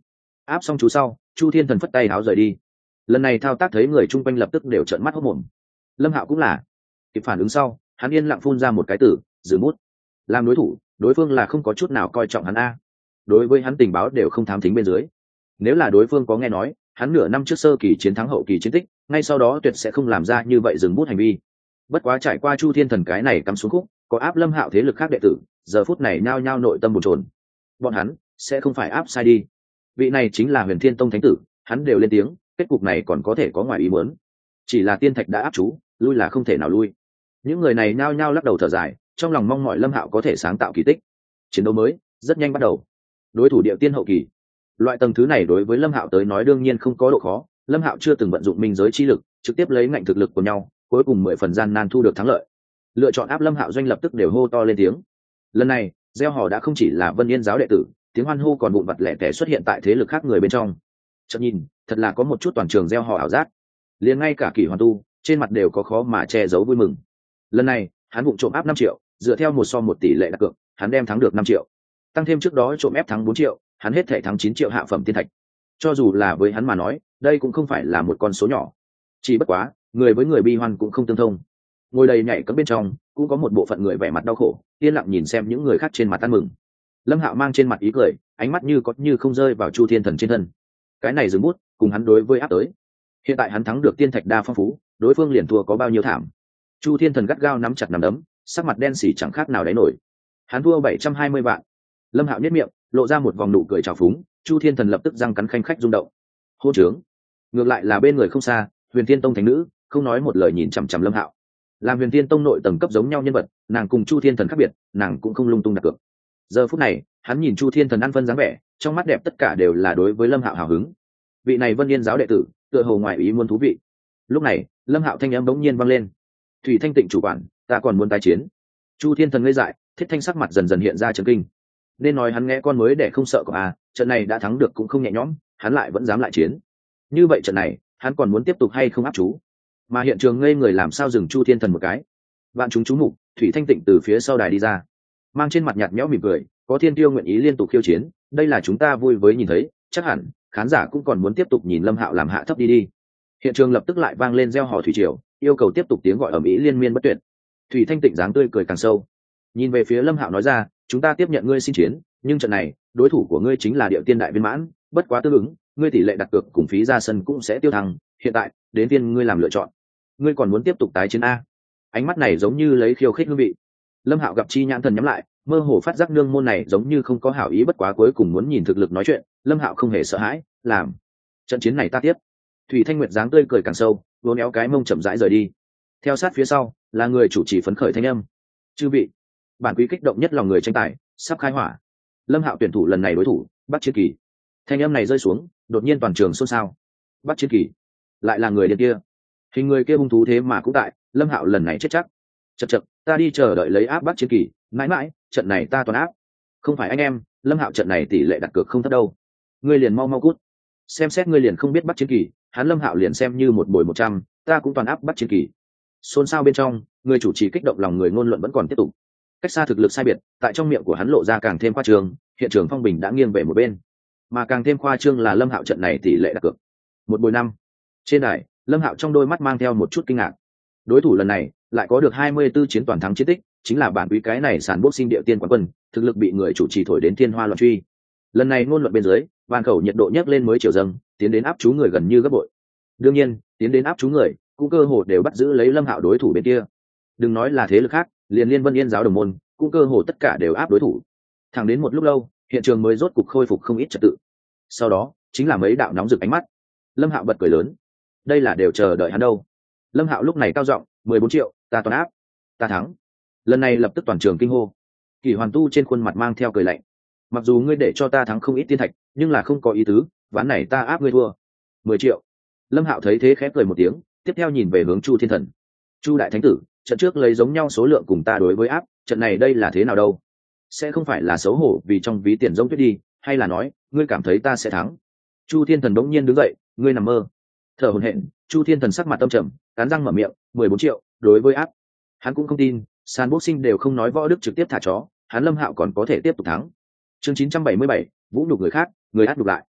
áp xong chú sau, Chu Thiên Thần phất tay áo rời đi. Lần này thao tác thấy người chung quanh lập tức đều trợn mắt hốt mồm. Lâm Hạo cũng là kịp phản ứng sau, hắn yên lặng phun ra một cái từ dừng bút. Làm đối thủ, đối phương là không có chút nào coi trọng hắn a. Đối với hắn tình báo đều không thám thính bên dưới. Nếu là đối phương có nghe nói hắn nửa năm trước sơ kỳ chiến thắng hậu kỳ chiến tích, ngay sau đó tuyệt sẽ không làm ra như vậy dừng bút hành vi. Bất quá trải qua Chu Thiên Thần cái này cắm xuống khúc, có áp Lâm Hạo thế lực khác đệ tử, giờ phút này nhao nhao nội tâm bồn chồn. Bọn hắn sẽ không phải áp sai đi. Vị này chính là Huyền Thiên Tông thánh tử, hắn đều lên tiếng, kết cục này còn có thể có ngoài ý muốn. Chỉ là tiên thạch đã áp chú, lui là không thể nào lui. Những người này nhao nhao lắc đầu thở dài, trong lòng mong mỏi Lâm Hạo có thể sáng tạo kỳ tích. Chiến đấu mới rất nhanh bắt đầu. Đối thủ địa tiên hậu kỳ, loại tầng thứ này đối với Lâm Hạo tới nói đương nhiên không có độ khó. Lâm Hạo chưa từng vận dụng minh giới chi lực, trực tiếp lấy ngạnh thực lực của nhau, cuối cùng 10 phần gian nan thu được thắng lợi. Lựa chọn áp Lâm Hạo doanh lập tức đều hô to lên tiếng. Lần này gieo hò đã không chỉ là Vân Yên giáo đệ tử, tiếng hoan hô còn vụn vặt lẻ tẻ xuất hiện tại thế lực khác người bên trong. Chợt nhìn, thật là có một chút toàn trường gieo hò ảo giác. Liền ngay cả Kỷ Hoàn Tu, trên mặt đều có khó mà che giấu vui mừng. Lần này, hắn vụng trộm áp 5 triệu, dựa theo 1:1 tỷ lệ đặt cược, hắn đem thắng được 5 triệu. Tăng thêm trước đó trộm ép thắng 4 triệu, hắn hết thể thắng 9 triệu hạ phẩm tiên thạch. Cho dù là với hắn mà nói, đây cũng không phải là một con số nhỏ. Chỉ bất quá, người với người bi hoan cũng không tương thông. Ngồi đầy nhảy cấm bên trong, cũng có một bộ phận người vẻ mặt đau khổ, yên lặng nhìn xem những người khác trên mặt ăn mừng. Lâm Hạo mang trên mặt ý cười, ánh mắt như có như không rơi vào Chu Thiên Thần trên thân. Cái này dừng bút, cùng hắn đối với áp tới. Hiện tại hắn thắng được tiên thạch đa phong phú, đối phương liền thua có bao nhiêu thảm. Chu Thiên Thần gắt gao nắm chặt nắm đấm, sắc mặt đen sì chẳng khác nào đáy nổi. Hắn thua 720 vạn. Lâm Hạo nhếch miệng, lộ ra một vòng nụ cười trào phúng, Chu Thiên Thần lập tức răng cắn khanh khách rung động. Hô trướng. Ngược lại là bên người không xa, Huyền Thiên Tông thánh nữ, không nói một lời nhìn chằm chằm Lâm Hạo. Làm Huyền Thiên Tông nội tầng cấp giống nhau nhân vật, nàng cùng Chu Thiên Thần khác biệt, nàng cũng không lung tung đặt cược. Giờ phút này, hắn nhìn Chu Thiên Thần ăn phân dáng vẻ, trong mắt đẹp tất cả đều là đối với Lâm Hạo hào hứng. Vị này Vân Yên giáo đệ tử, tựa hồ ngoài ý muốn thú vị. Lúc này, Lâm Hạo thanh âm bỗng nhiên vang lên. "Thủy Thanh Tịnh chủ quản, ta còn muốn tái chiến." Chu Thiên Thần ngây dại, Thiết Thanh sắc mặt dần dần hiện ra chấn kinh. Nên nói hắn nghe con mới để không sợ có à, trận này đã thắng được cũng không nhẹ nhõm, hắn lại vẫn dám lại chiến. Như vậy trận này, hắn còn muốn tiếp tục hay không áp chú? Mà hiện trường ngây người làm sao dừng Chu Thiên Thần một cái. Vạn chúng chú mục, Thủy Thanh Tịnh từ phía sau đài đi ra, mang trên mặt nhạt nhẽo mỉm cười, có thiên tiêu nguyện ý liên tục khiêu chiến, đây là chúng ta vui với nhìn thấy, chắc hẳn khán giả cũng còn muốn tiếp tục nhìn Lâm Hạo làm hạ thấp đi đi. Hiện trường lập tức lại vang lên reo hò thủy triều, yêu cầu tiếp tục tiếng gọi ầm ĩ liên miên bất tuyệt. Thủy Thanh Tịnh dáng tươi cười càng sâu, nhìn về phía Lâm Hạo nói ra, chúng ta tiếp nhận ngươi xin chiến, nhưng trận này đối thủ của ngươi chính là Điệu Tiên đại viên mãn, bất quá tương ứng, ngươi tỷ lệ đặt cược cùng phí ra sân cũng sẽ tiêu thăng, hiện tại đến tiên ngươi làm lựa chọn, ngươi còn muốn tiếp tục tái chiến a? Ánh mắt này giống như lấy khiêu khích hương vị. Lâm Hạo gặp chi nhãn thần nhắm lại, mơ hồ phát giác nương môn này giống như không có hảo ý, bất quá cuối cùng muốn nhìn thực lực nói chuyện, Lâm Hạo không hề sợ hãi, làm trận chiến này ta tiếp. Thủy Thanh Nguyệt dáng tươi cười càng sâu, uốn éo cái mông chậm rãi rời đi. Theo sát phía sau là người chủ trì phấn khởi thanh âm. Chư vị, bản quý kích động nhất lòng người tranh tài sắp khai hỏa. Lâm Hạo tuyển thủ lần này đối thủ Bắc Chiến Kỳ. Thanh âm này rơi xuống, đột nhiên toàn trường xôn xao. Bắc Chiến Kỳ lại là người điên kia, hình người kia hung thú thế mà cũng tại. Lâm Hạo lần này chết chắc. Chậc chậc, ta đi chờ đợi lấy áp Bắc Chiến Kỳ, mãi mãi trận này ta toàn áp. Không phải anh em, Lâm Hạo trận này tỷ lệ đặt cược không thấp đâu. Ngươi liền mau mau cút. Xem xét ngươi liền không biết Bắc Chiến Kỳ, hắn Lâm Hạo liền xem như một bồi 100, ta cũng toàn áp Bắc Chiến Kỳ. Xôn xao bên trong, người chủ trì kích động lòng người ngôn luận vẫn còn tiếp tục. Cách xa thực lực sai biệt, tại trong miệng của hắn lộ ra càng thêm khoa trương, hiện trường phong bình đã nghiêng về một bên. Mà càng thêm khoa trương là Lâm Hạo trận này tỷ lệ đặt cược 1/5. Trên đài, Lâm Hạo trong đôi mắt mang theo một chút kinh ngạc. Đối thủ lần này lại có được 24 chiến toàn thắng chiến tích, chính là bản quý cái này sàn boxing Điệu Tiên quán quân, thực lực bị người chủ trì thổi đến thiên hoa loạn truy. Lần này ngôn luận bên dưới, van khẩu nhiệt độ nhấc lên mới chiều dâng, tiến đến áp chú người gần như gấp bội. Đương nhiên, tiến đến áp chú người cũng cơ hồ đều bắt giữ lấy Lâm Hạo đối thủ bên kia. Đừng nói là thế lực khác, liền Liên Vân Yên giáo đồng môn cũng cơ hồ tất cả đều áp đối thủ. Thẳng đến một lúc lâu, hiện trường mới rốt cục khôi phục không ít trật tự. Sau đó chính là mấy đạo nóng rực ánh mắt. Lâm Hạo bật cười lớn, đây là đều chờ đợi hắn đâu. Lâm Hạo lúc này cao giọng, 14 triệu, ta toàn áp, ta thắng. Lần này lập tức toàn trường kinh hô. Kỷ Hoàn Tu trên khuôn mặt mang theo cười lạnh, mặc dù ngươi để cho ta thắng không ít tiên thạch, nhưng là không có ý tứ, ván này ta áp ngươi thua. 10 triệu. Lâm Hạo thấy thế khẽ cười một tiếng, tiếp theo nhìn về hướng Chu Thiên Thần. Chu đại thánh tử, trận trước lấy giống nhau số lượng cùng ta đối với áp, trận này đây là thế nào đâu? Sẽ không phải là xấu hổ vì trong ví tiền rỗng tuyết đi, hay là nói ngươi cảm thấy ta sẽ thắng? Chu Thiên Thần đống nhiên đứng dậy, ngươi nằm mơ. Thở hổn hển, Chu Thiên Thần sắc mặt tâm trầm, cắn răng mở miệng, 14 triệu, đối với áp. Hắn cũng không tin, sàn boxing đều không nói võ đức trực tiếp thả chó, hắn Lâm Hạo còn có thể tiếp tục thắng. Chương 977, vũ nhục người khác, người áp nhục lại.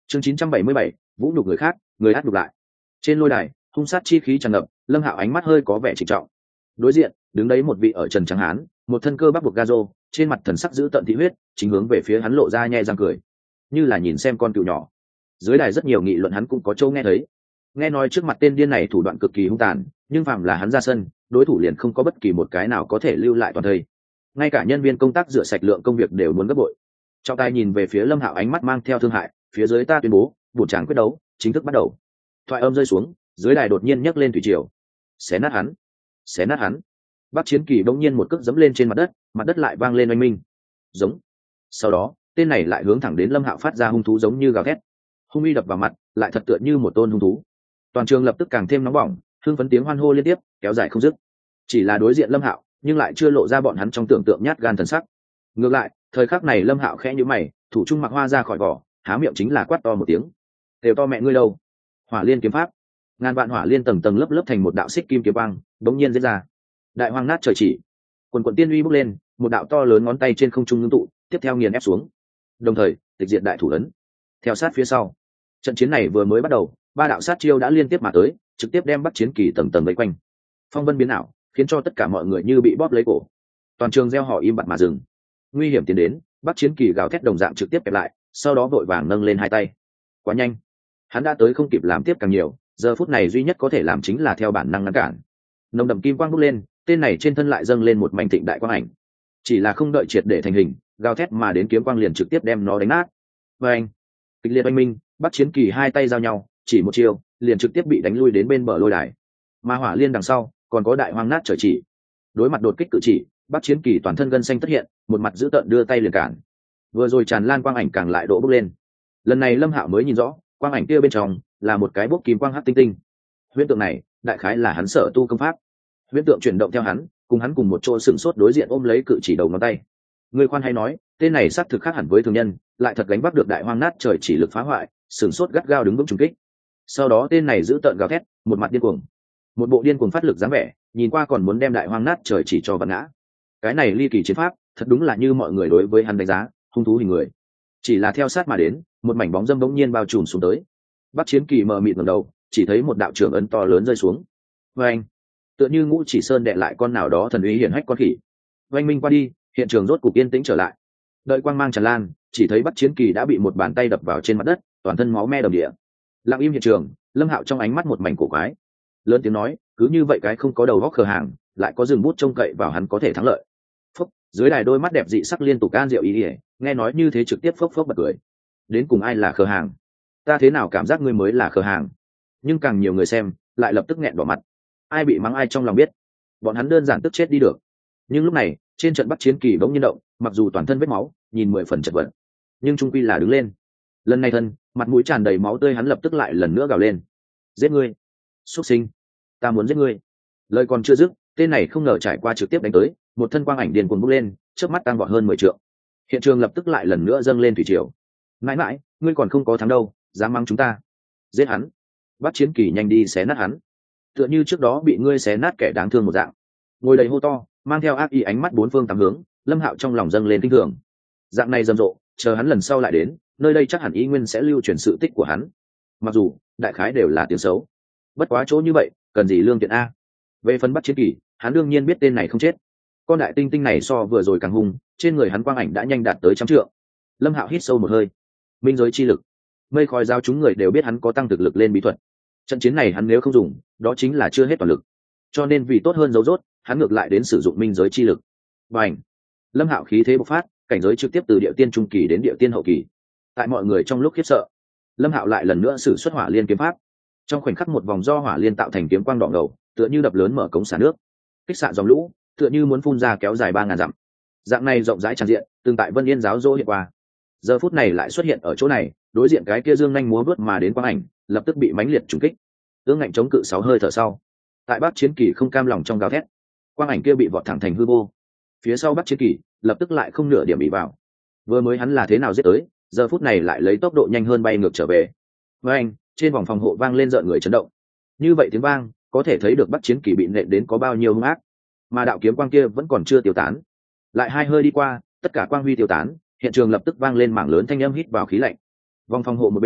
chương 977, vũ nhục người khác, người át nhục lại. Trên lôi đài, hung sát chi khí tràn ngập, Lâm Hạo ánh mắt hơi có vẻ trịnh trọng. Đối diện, đứng đấy một vị ở trần trắng hán, một thân cơ bắp buộc gazo, trên mặt thần sắc giữ tận thị huyết, chính hướng về phía hắn lộ ra nhe răng cười, như là nhìn xem con cừu nhỏ. Dưới đài rất nhiều nghị luận hắn cũng có châu nghe thấy. Nghe nói trước mặt tên điên này thủ đoạn cực kỳ hung tàn, nhưng phàm là hắn ra sân, đối thủ liền không có bất kỳ một cái nào có thể lưu lại toàn thây. Ngay cả nhân viên công tác rửa sạch lượng công việc đều muốn gấp bội. Trọng tài nhìn về phía Lâm Hạo ánh mắt mang theo thương hại, phía dưới ta tuyên bố, buổi tràng quyết đấu chính thức bắt đầu. Thoại âm rơi xuống, dưới đài đột nhiên nhấc lên thủy triều. Xé nát hắn, xé nát hắn. Bắc Chiến Kỳ bỗng nhiên một cước giẫm lên trên mặt đất lại vang lên oanh minh. Giống. Sau đó, tên này lại hướng thẳng đến Lâm Hạo phát ra hung thú giống như gào thét. Hung uy đập vào mặt, lại thật tựa như một tôn hung thú. Toàn trường lập tức càng thêm nóng bỏng, hưng phấn tiếng hoan hô liên tiếp, kéo dài không dứt. Chỉ là đối diện Lâm Hạo, nhưng lại chưa lộ ra bọn hắn trong tưởng tượng nhát gan thần sắc. Ngược lại, thời khắc này Lâm Hạo khẽ nhíu mày, thủ trung mặc hoa ra khỏi vỏ, há miệng chính là quát to một tiếng. Đều to mẹ ngươi đâu? Hỏa liên kiếm pháp. Ngàn vạn hỏa liên tầng tầng lớp lớp thành một đạo xích kim kiếm quang, bỗng nhiên diễn ra. Đại hoang nát trời chỉ. Quần quần tiên uy bốc lên, một đạo to lớn ngón tay trên không trung ngưng tụ, tiếp theo nghiền ép xuống. Đồng thời, tịch diệt đại thủ ấn. Theo sát phía sau. Trận chiến này vừa mới bắt đầu, ba đạo sát chiêu đã liên tiếp mà tới, trực tiếp đem Bắc Chiến Kỳ tầng tầng vây quanh. Phong vân biến ảo, khiến cho tất cả mọi người như bị bóp lấy cổ. Toàn trường reo hò im bặt mà dừng. Nguy hiểm tiến đến, Bắc Chiến Kỳ gào thét đồng dạng trực tiếp kẹp lại, sau đó vội vàng nâng lên hai tay. Quá nhanh, hắn đã tới không kịp làm tiếp càng nhiều, giờ phút này duy nhất có thể làm chính là theo bản năng ngăn cản. Nồng đậm kim quang bốc lên, tên này trên thân lại dâng lên một mảnh thịnh đại quang ảnh. Chỉ là không đợi triệt để thành hình, gào thét mà đến kiếm quang liền trực tiếp đem nó đánh nát. Và anh, kịch liệt oanh minh, Bắc Chiến Kỳ hai tay giao nhau, chỉ một chiêu, liền trực tiếp bị đánh lui đến bên bờ lôi đài. Mà hỏa liên đằng sau, còn có đại hoang nát trời chỉ. Đối mặt đột kích cự chỉ, Bắc Chiến Kỳ toàn thân gân xanh tất hiện, một mặt giữ tợn đưa tay liền cản. Vừa rồi tràn lan quang ảnh càng lại độ bốc lên. Lần này Lâm Hạo mới nhìn rõ, quang ảnh kia bên trong là một cái bốc kim quang hắc tinh tinh. Huyễn tượng này, đại khái là hắn sở tu công pháp. Huyễn tượng chuyển động theo hắn, cùng hắn cùng một chỗ sừng sốt đối diện ôm lấy cự chỉ đầu ngón tay. Người khoan hay nói, tên này xác thực khác hẳn với thường nhân, lại thật gánh vác được đại hoang nát trời chỉ lực phá hoại, sừng sốt gắt gao đứng vững trùng kích. Sau đó tên này giữ tợn gào thét, một mặt điên cuồng, một bộ điên cuồng phát lực dáng vẻ, nhìn qua còn muốn đem đại hoang nát trời chỉ cho vặn ngã. Cái này ly kỳ chiến pháp, thật đúng là như mọi người đối với hắn đánh giá, hung thú hình người. Chỉ là theo sát mà đến, một mảnh bóng dâm bỗng nhiên bao trùm xuống tới. Bắc Chiến Kỳ mờ mịt ngẩng đầu, chỉ thấy một đạo trưởng ấn to lớn rơi xuống. Oanh! Tựa như Ngũ Chỉ Sơn đè lại con nào đó thần uy hiển hách con khỉ. Oanh minh qua đi, hiện trường rốt cục yên tĩnh trở lại. Đợi quang mang tràn lan, chỉ thấy Bắc Chiến Kỳ đã bị một bàn tay đập vào trên mặt đất, toàn thân máu me đầm địa. Lặng im hiện trường, Lâm Hạo trong ánh mắt một mảnh cổ quái, lớn tiếng nói, cứ như vậy cái không có đầu góc khờ hàng, lại có dừng bút trông cậy vào hắn có thể thắng lợi. Phốc, dưới đài đôi mắt đẹp dị sắc liên tục can diệu ý ỉa, nghe nói như thế trực tiếp phốc phốc bật cười. Đến cùng ai là khờ hàng? Ta thế nào cảm giác ngươi mới là khờ hàng? Nhưng càng nhiều người xem, lại lập tức nghẹn đỏ mặt. Ai bị mắng ai trong lòng biết, bọn hắn đơn giản tức chết đi được. Nhưng lúc này, trên trận Bắc Chiến Kỳ bỗng nhiên động, mặc dù toàn thân vết máu, nhìn 10 phần chật vật, nhưng trung quy là đứng lên. Lần này thân, mặt mũi tràn đầy máu tươi hắn lập tức lại lần nữa gào lên. Giết ngươi! Xuất sinh! Ta muốn giết ngươi! Lời còn chưa dứt, tên này không ngờ trải qua trực tiếp đánh tới, một thân quang ảnh điên cuồng bốc lên, chớp mắt tăng vọt hơn 10 trượng. Hiện trường lập tức lại lần nữa dâng lên thủy triều. Mãi mãi, ngươi còn không có thắng đâu, dám mắng chúng ta! Giết hắn! Bắc Chiến Kỳ nhanh đi xé nát hắn, tựa như trước đó bị ngươi xé nát kẻ đáng thương một dạng. Ngồi đầy hô to, mang theo ác ý ánh mắt bốn phương tám hướng, Lâm Hạo trong lòng dâng lên kinh thường. Dạng này rầm rộ, chờ hắn lần sau lại đến, nơi đây chắc hẳn ý nguyên sẽ lưu truyền sự tích của hắn. Mặc dù đại khái đều là tiếng xấu, bất quá chỗ như vậy, cần gì lương thiện a? Về phần Bắc Chiến Kỳ, hắn đương nhiên biết tên này không chết. Con đại tinh tinh này so vừa rồi càng hung, trên người hắn quang ảnh đã nhanh đạt tới 100 trượng. Lâm Hạo hít sâu một hơi. Minh giới chi lực. Mây khói giao chúng người đều biết hắn có tăng thực lực lên bí thuật. Trận chiến này hắn nếu không dùng, đó chính là chưa hết toàn lực. Cho nên vì tốt hơn dấu rốt, hắn ngược lại đến sử dụng minh giới chi lực. Bành! Lâm Hạo khí thế bộc phát, cảnh giới trực tiếp từ địa tiên trung kỳ đến địa tiên hậu kỳ. Tại mọi người trong lúc khiếp sợ, Lâm Hạo lại lần nữa sử xuất hỏa liên kiếm pháp. Trong khoảnh khắc một vòng do hỏa liên tạo thành kiếm quang đỏ ngầu, tựa như đập lớn mở cống xả nước, kích xạ dòng lũ, tựa như muốn phun ra kéo dài 3000 dặm. Dạng này rộng rãi tràn diện, từng tại Vân Yên giáo dỗ hiện qua. Giờ phút này lại xuất hiện ở chỗ này, đối diện cái kia dương nhanh múa vớt mà đến quang ảnh, lập tức bị mãnh liệt trùng kích. Ương ngạnh chống cự 6 hơi thở sau, tại Bắc Chiến Kỳ không cam lòng trong gào thét, quang ảnh kia bị vọt thẳng thành hư vô. Phía sau Bắc Chiến Kỳ lập tức lại không nửa điểm bị vào. Vừa mới hắn là thế nào giết tới, giờ phút này lại lấy tốc độ nhanh hơn bay ngược trở về. Với anh, trên vòng phòng hộ vang lên rợn người chấn động. Như vậy tiếng vang, có thể thấy được Bắc Chiến Kỳ bị nện đến có bao nhiêu hung ác. Mà đạo kiếm quang kia vẫn còn chưa tiêu tán. Lại 2 hơi đi qua, tất cả quang huy tiêu tán, hiện trường lập tức vang lên mảng lớn thanh âm hít vào khí lạnh. Vòng phòng hộ một bên,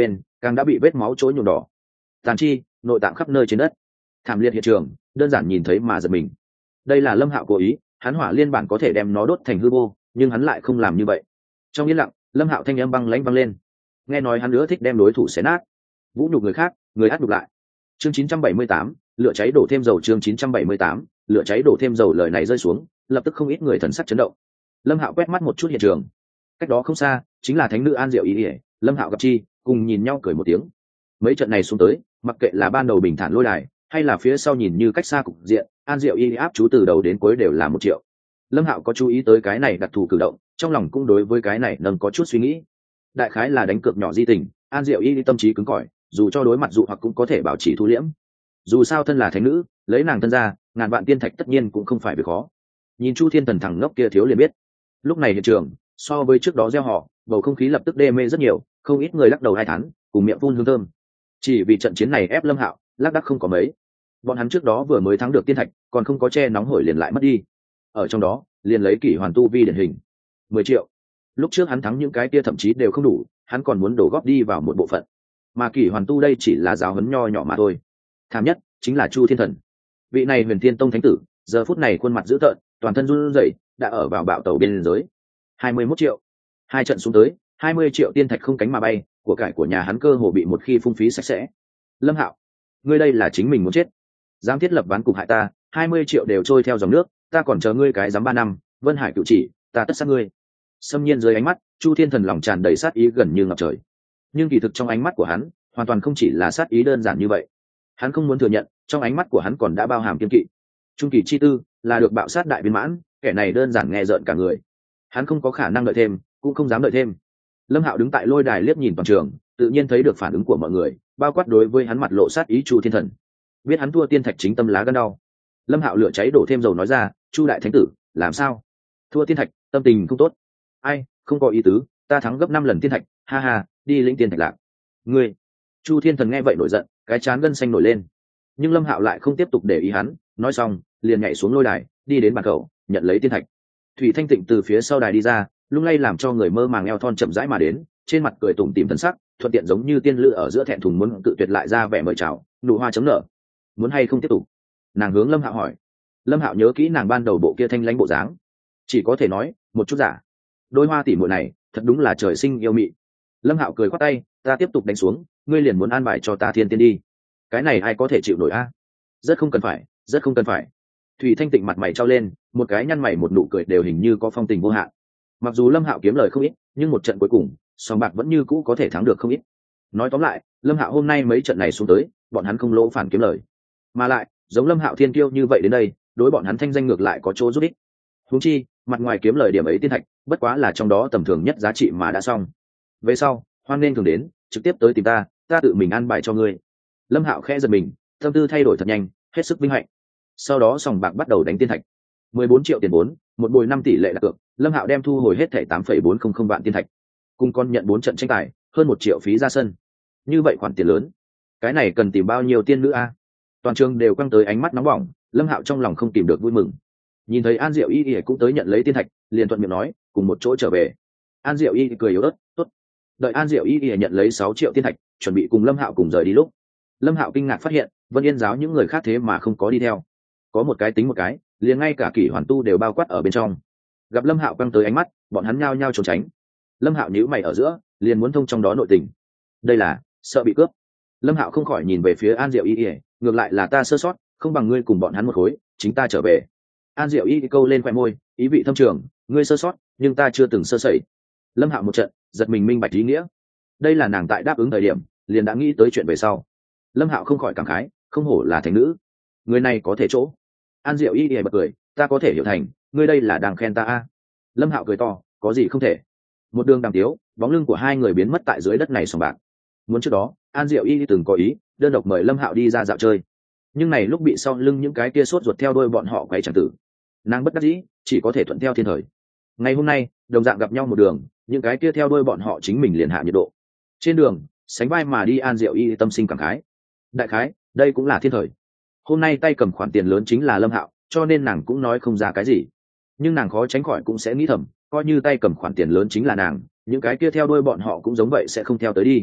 càng đã bị vết máu chối nhuộm đỏ, tàn chi nội tạng khắp nơi trên đất, thảm liệt hiện trường đơn giản nhìn thấy mà giật mình. Đây là Lâm Hạo cố ý, hắn hỏa liên bản có thể đem nó đốt thành hư vô, nhưng hắn lại không làm như vậy. Trong yên lặng, Lâm Hạo thanh âm băng lãnh vang lên. Nghe nói hắn nữa thích đem đối thủ xé nát, vũ nhục người khác, người át nhục lại. Chương 978, lửa cháy đổ thêm dầu. Chương 978, lửa cháy đổ thêm dầu. Lời này rơi xuống, lập tức không ít người thần sắc chấn động. Lâm Hạo quét mắt một chút hiện trường, cách đó không xa chính là thánh nữ An Diệu Y. Lâm Hạo gặp chi, cùng nhìn nhau cười một tiếng. Mấy trận này xuống tới, mặc kệ là ban đầu bình thản lôi đài, hay là phía sau nhìn như cách xa cục diện, An Diệu Y áp chú từ đầu đến cuối đều là 1 triệu. Lâm Hạo có chú ý tới cái này đặc thù cử động, trong lòng cũng đối với cái này nâng có chút suy nghĩ. Đại khái là đánh cược nhỏ di tình, An Diệu Y tâm trí cứng cỏi, dù cho đối mặt dụ hoặc cũng có thể bảo trì thu liễm. Dù sao thân là thánh nữ, lấy nàng thân ra, ngàn vạn tiên thạch tất nhiên cũng không phải việc khó. Nhìn Chu Thiên Thần thằng ngốc kia thiếu liền biết. Lúc này hiện trường, so với trước đó gieo họ, bầu không khí lập tức đê mê rất nhiều, không ít người lắc đầu hai thán, cùng miệng phun hương thơm. Chỉ vì trận chiến này ép Lâm Hạo, lác đác không có mấy. Bọn hắn trước đó vừa mới thắng được tiên thạch, còn không có che nóng hổi liền lại mất đi. Ở trong đó, liền lấy Kỷ Hoàn tu vi điển hình, 10 triệu. Lúc trước hắn thắng những cái kia thậm chí đều không đủ, hắn còn muốn đổ góp đi vào một bộ phận. Mà Kỷ Hoàn tu đây chỉ là giáo huấn nho nhỏ mà thôi. Thảm nhất chính là Chu Thiên Thần. Vị này Huyền Thiên Tông thánh tử, giờ phút này khuôn mặt dữ tợn, toàn thân run rẩy, đã ở vào bạo tàu biên giới. 21 triệu. 2 trận xuống tới, 20 triệu tiên thạch không cánh mà bay, của cải của nhà hắn cơ hồ bị một khi phung phí sạch sẽ. Lâm Hạo, ngươi đây là chính mình muốn chết. Dám thiết lập ván cục hại ta, 20 triệu đều trôi theo dòng nước, ta còn chờ ngươi cái dám 3 năm, Vân Hải cựu chỉ, ta tất sát ngươi. Xâm nhiên dưới ánh mắt, Chu Thiên Thần lòng tràn đầy sát ý gần như ngập trời. Nhưng kỳ thực trong ánh mắt của hắn, hoàn toàn không chỉ là sát ý đơn giản như vậy. Hắn không muốn thừa nhận, trong ánh mắt của hắn còn đã bao hàm kiên kỵ. Trung kỳ chi tư, là được bạo sát đại viên mãn, kẻ này đơn giản nghe rợn cả người. Hắn không có khả năng đợi thêm, cũng không dám đợi thêm. Lâm Hạo đứng tại lôi đài liếc nhìn toàn trường, tự nhiên thấy được phản ứng của mọi người, bao quát đối với hắn mặt lộ sát ý Chu Thiên Thần. Biết hắn thua tiên thạch chính tâm lá gan đau. Lâm Hạo lửa cháy đổ thêm dầu nói ra, Chu đại thánh tử, làm sao? Thua tiên thạch, tâm tình không tốt. Ai, không có ý tứ, ta thắng gấp 5 lần tiên thạch, ha ha, đi lĩnh tiên thạch lạc. Ngươi. Chu Thiên Thần nghe vậy nổi giận, cái trán gân xanh nổi lên. Nhưng Lâm Hạo lại không tiếp tục để ý hắn, nói xong, liền nhảy xuống lôi đài, đi đến bàn khẩu, nhận lấy tiên thạch. Thủy Thanh Tịnh từ phía sau đài đi ra, lung lay làm cho người mơ màng eo thon chậm rãi mà đến, trên mặt cười tủm tỉm thần sắc, thuận tiện giống như tiên lữ ở giữa thẹn thùng muốn tự tuyệt lại ra vẻ mời chào, nụ hoa chấm nở. Muốn hay không tiếp tục? Nàng hướng Lâm Hạo hỏi. Lâm Hạo nhớ kỹ nàng ban đầu bộ kia thanh lãnh bộ dáng, chỉ có thể nói một chút giả. Đôi hoa tỉ muội này, thật đúng là trời sinh yêu mị. Lâm Hạo cười khoát tay, ta tiếp tục đánh xuống, ngươi liền muốn an bài cho ta thiên tiên đi. Cái này ai có thể chịu nổi a? Rất không cần phải, rất không cần phải. Thủy Thanh Tịnh mặt mày trao lên, một cái nhăn mày một nụ cười đều hình như có phong tình vô hạn. Mặc dù Lâm Hạo kiếm lời không ít, nhưng một trận cuối cùng, sòng bạc vẫn như cũ có thể thắng được không ít. Nói tóm lại, Lâm Hạo hôm nay mấy trận này xuống tới, bọn hắn không lỗ phản kiếm lời. Mà lại, giống Lâm Hạo thiên kiêu như vậy đến đây, đối bọn hắn thanh danh ngược lại có chỗ giúp ích. Huống chi, mặt ngoài kiếm lời điểm ấy tiên thạch, bất quá là trong đó tầm thường nhất giá trị mà đã xong. Về sau, hoan nên thường đến, trực tiếp tới tìm ta, ta tự mình an bài cho ngươi. Lâm Hạo khẽ giật mình, tâm tư thay đổi thật nhanh, hết sức vinh hạnh. Sau đó sòng bạc bắt đầu đánh tiên thạch. 14 triệu tiền vốn, một bồi 5 tỷ lệ đặt cược, Lâm Hạo đem thu hồi hết thẻ 8,400 vạn tiên thạch. Cùng con nhận 4 trận tranh tài, hơn 1 triệu phí ra sân. Như vậy khoản tiền lớn, cái này cần tìm bao nhiêu tiên nữ a? Toàn trường đều căng tới ánh mắt nóng bỏng, Lâm Hạo trong lòng không kìm được vui mừng. Nhìn thấy An Diệu Y Y cũng tới nhận lấy tiên thạch, liền thuận miệng nói, cùng một chỗ trở về. An Diệu Y cười yếu ớt, tốt. Đợi An Diệu Y Y nhận lấy 6 triệu tiên thạch, chuẩn bị cùng Lâm Hạo cùng rời đi lúc, Lâm Hạo kinh ngạc phát hiện, Vân Yên giáo những người khác thế mà không có đi theo. Có một cái tính một cái, liền ngay cả Kỷ Hoàn tu đều bao quát ở bên trong. Gặp Lâm Hạo căng tới ánh mắt, bọn hắn nhao nhao trốn tránh. Lâm Hạo nhíu mày ở giữa, liền muốn thông trong đó nội tình. Đây là sợ bị cướp. Lâm Hạo không khỏi nhìn về phía An Diệu Y Y, ngược lại là ta sơ sót, không bằng ngươi cùng bọn hắn một khối, chính ta trở về. An Diệu Y câu lên khóe môi, ý vị thâm trường, ngươi sơ sót, nhưng ta chưa từng sơ sẩy. Lâm Hạo một trận, giật mình minh bạch ý nghĩa. Đây là nàng tại đáp ứng thời điểm, liền đã nghĩ tới chuyện về sau. Lâm Hạo không khỏi cảm khái, không hổ là thánh nữ, người này có thể chỗ. An Diệu Y bật cười, ta có thể hiểu thành, ngươi đây là đang khen ta a. Lâm Hạo cười to, có gì không thể. Một đường đàm tiếu, bóng lưng của hai người biến mất tại dưới đất này sòng bạc. Muốn trước đó, An Diệu Y từng có ý đơn độc mời Lâm Hạo đi ra dạo chơi, nhưng này lúc bị sau lưng những cái kia sốt ruột theo đuôi bọn họ quấy chẳng tử, nàng bất đắc dĩ, chỉ có thể thuận theo thiên thời. Ngày hôm nay, đồng dạng gặp nhau một đường, những cái kia theo đuôi bọn họ chính mình liền hạ nhiệt độ. Trên đường, sánh vai mà đi, An Diệu Y tâm sinh cảm khái. Đại khái, đây cũng là thiên thời. Hôm nay tay cầm khoản tiền lớn chính là Lâm Hạo, cho nên nàng cũng nói không ra cái gì. Nhưng nàng khó tránh khỏi cũng sẽ nghĩ thầm, coi như tay cầm khoản tiền lớn chính là nàng, những cái kia theo đuôi bọn họ cũng giống vậy sẽ không theo tới đi.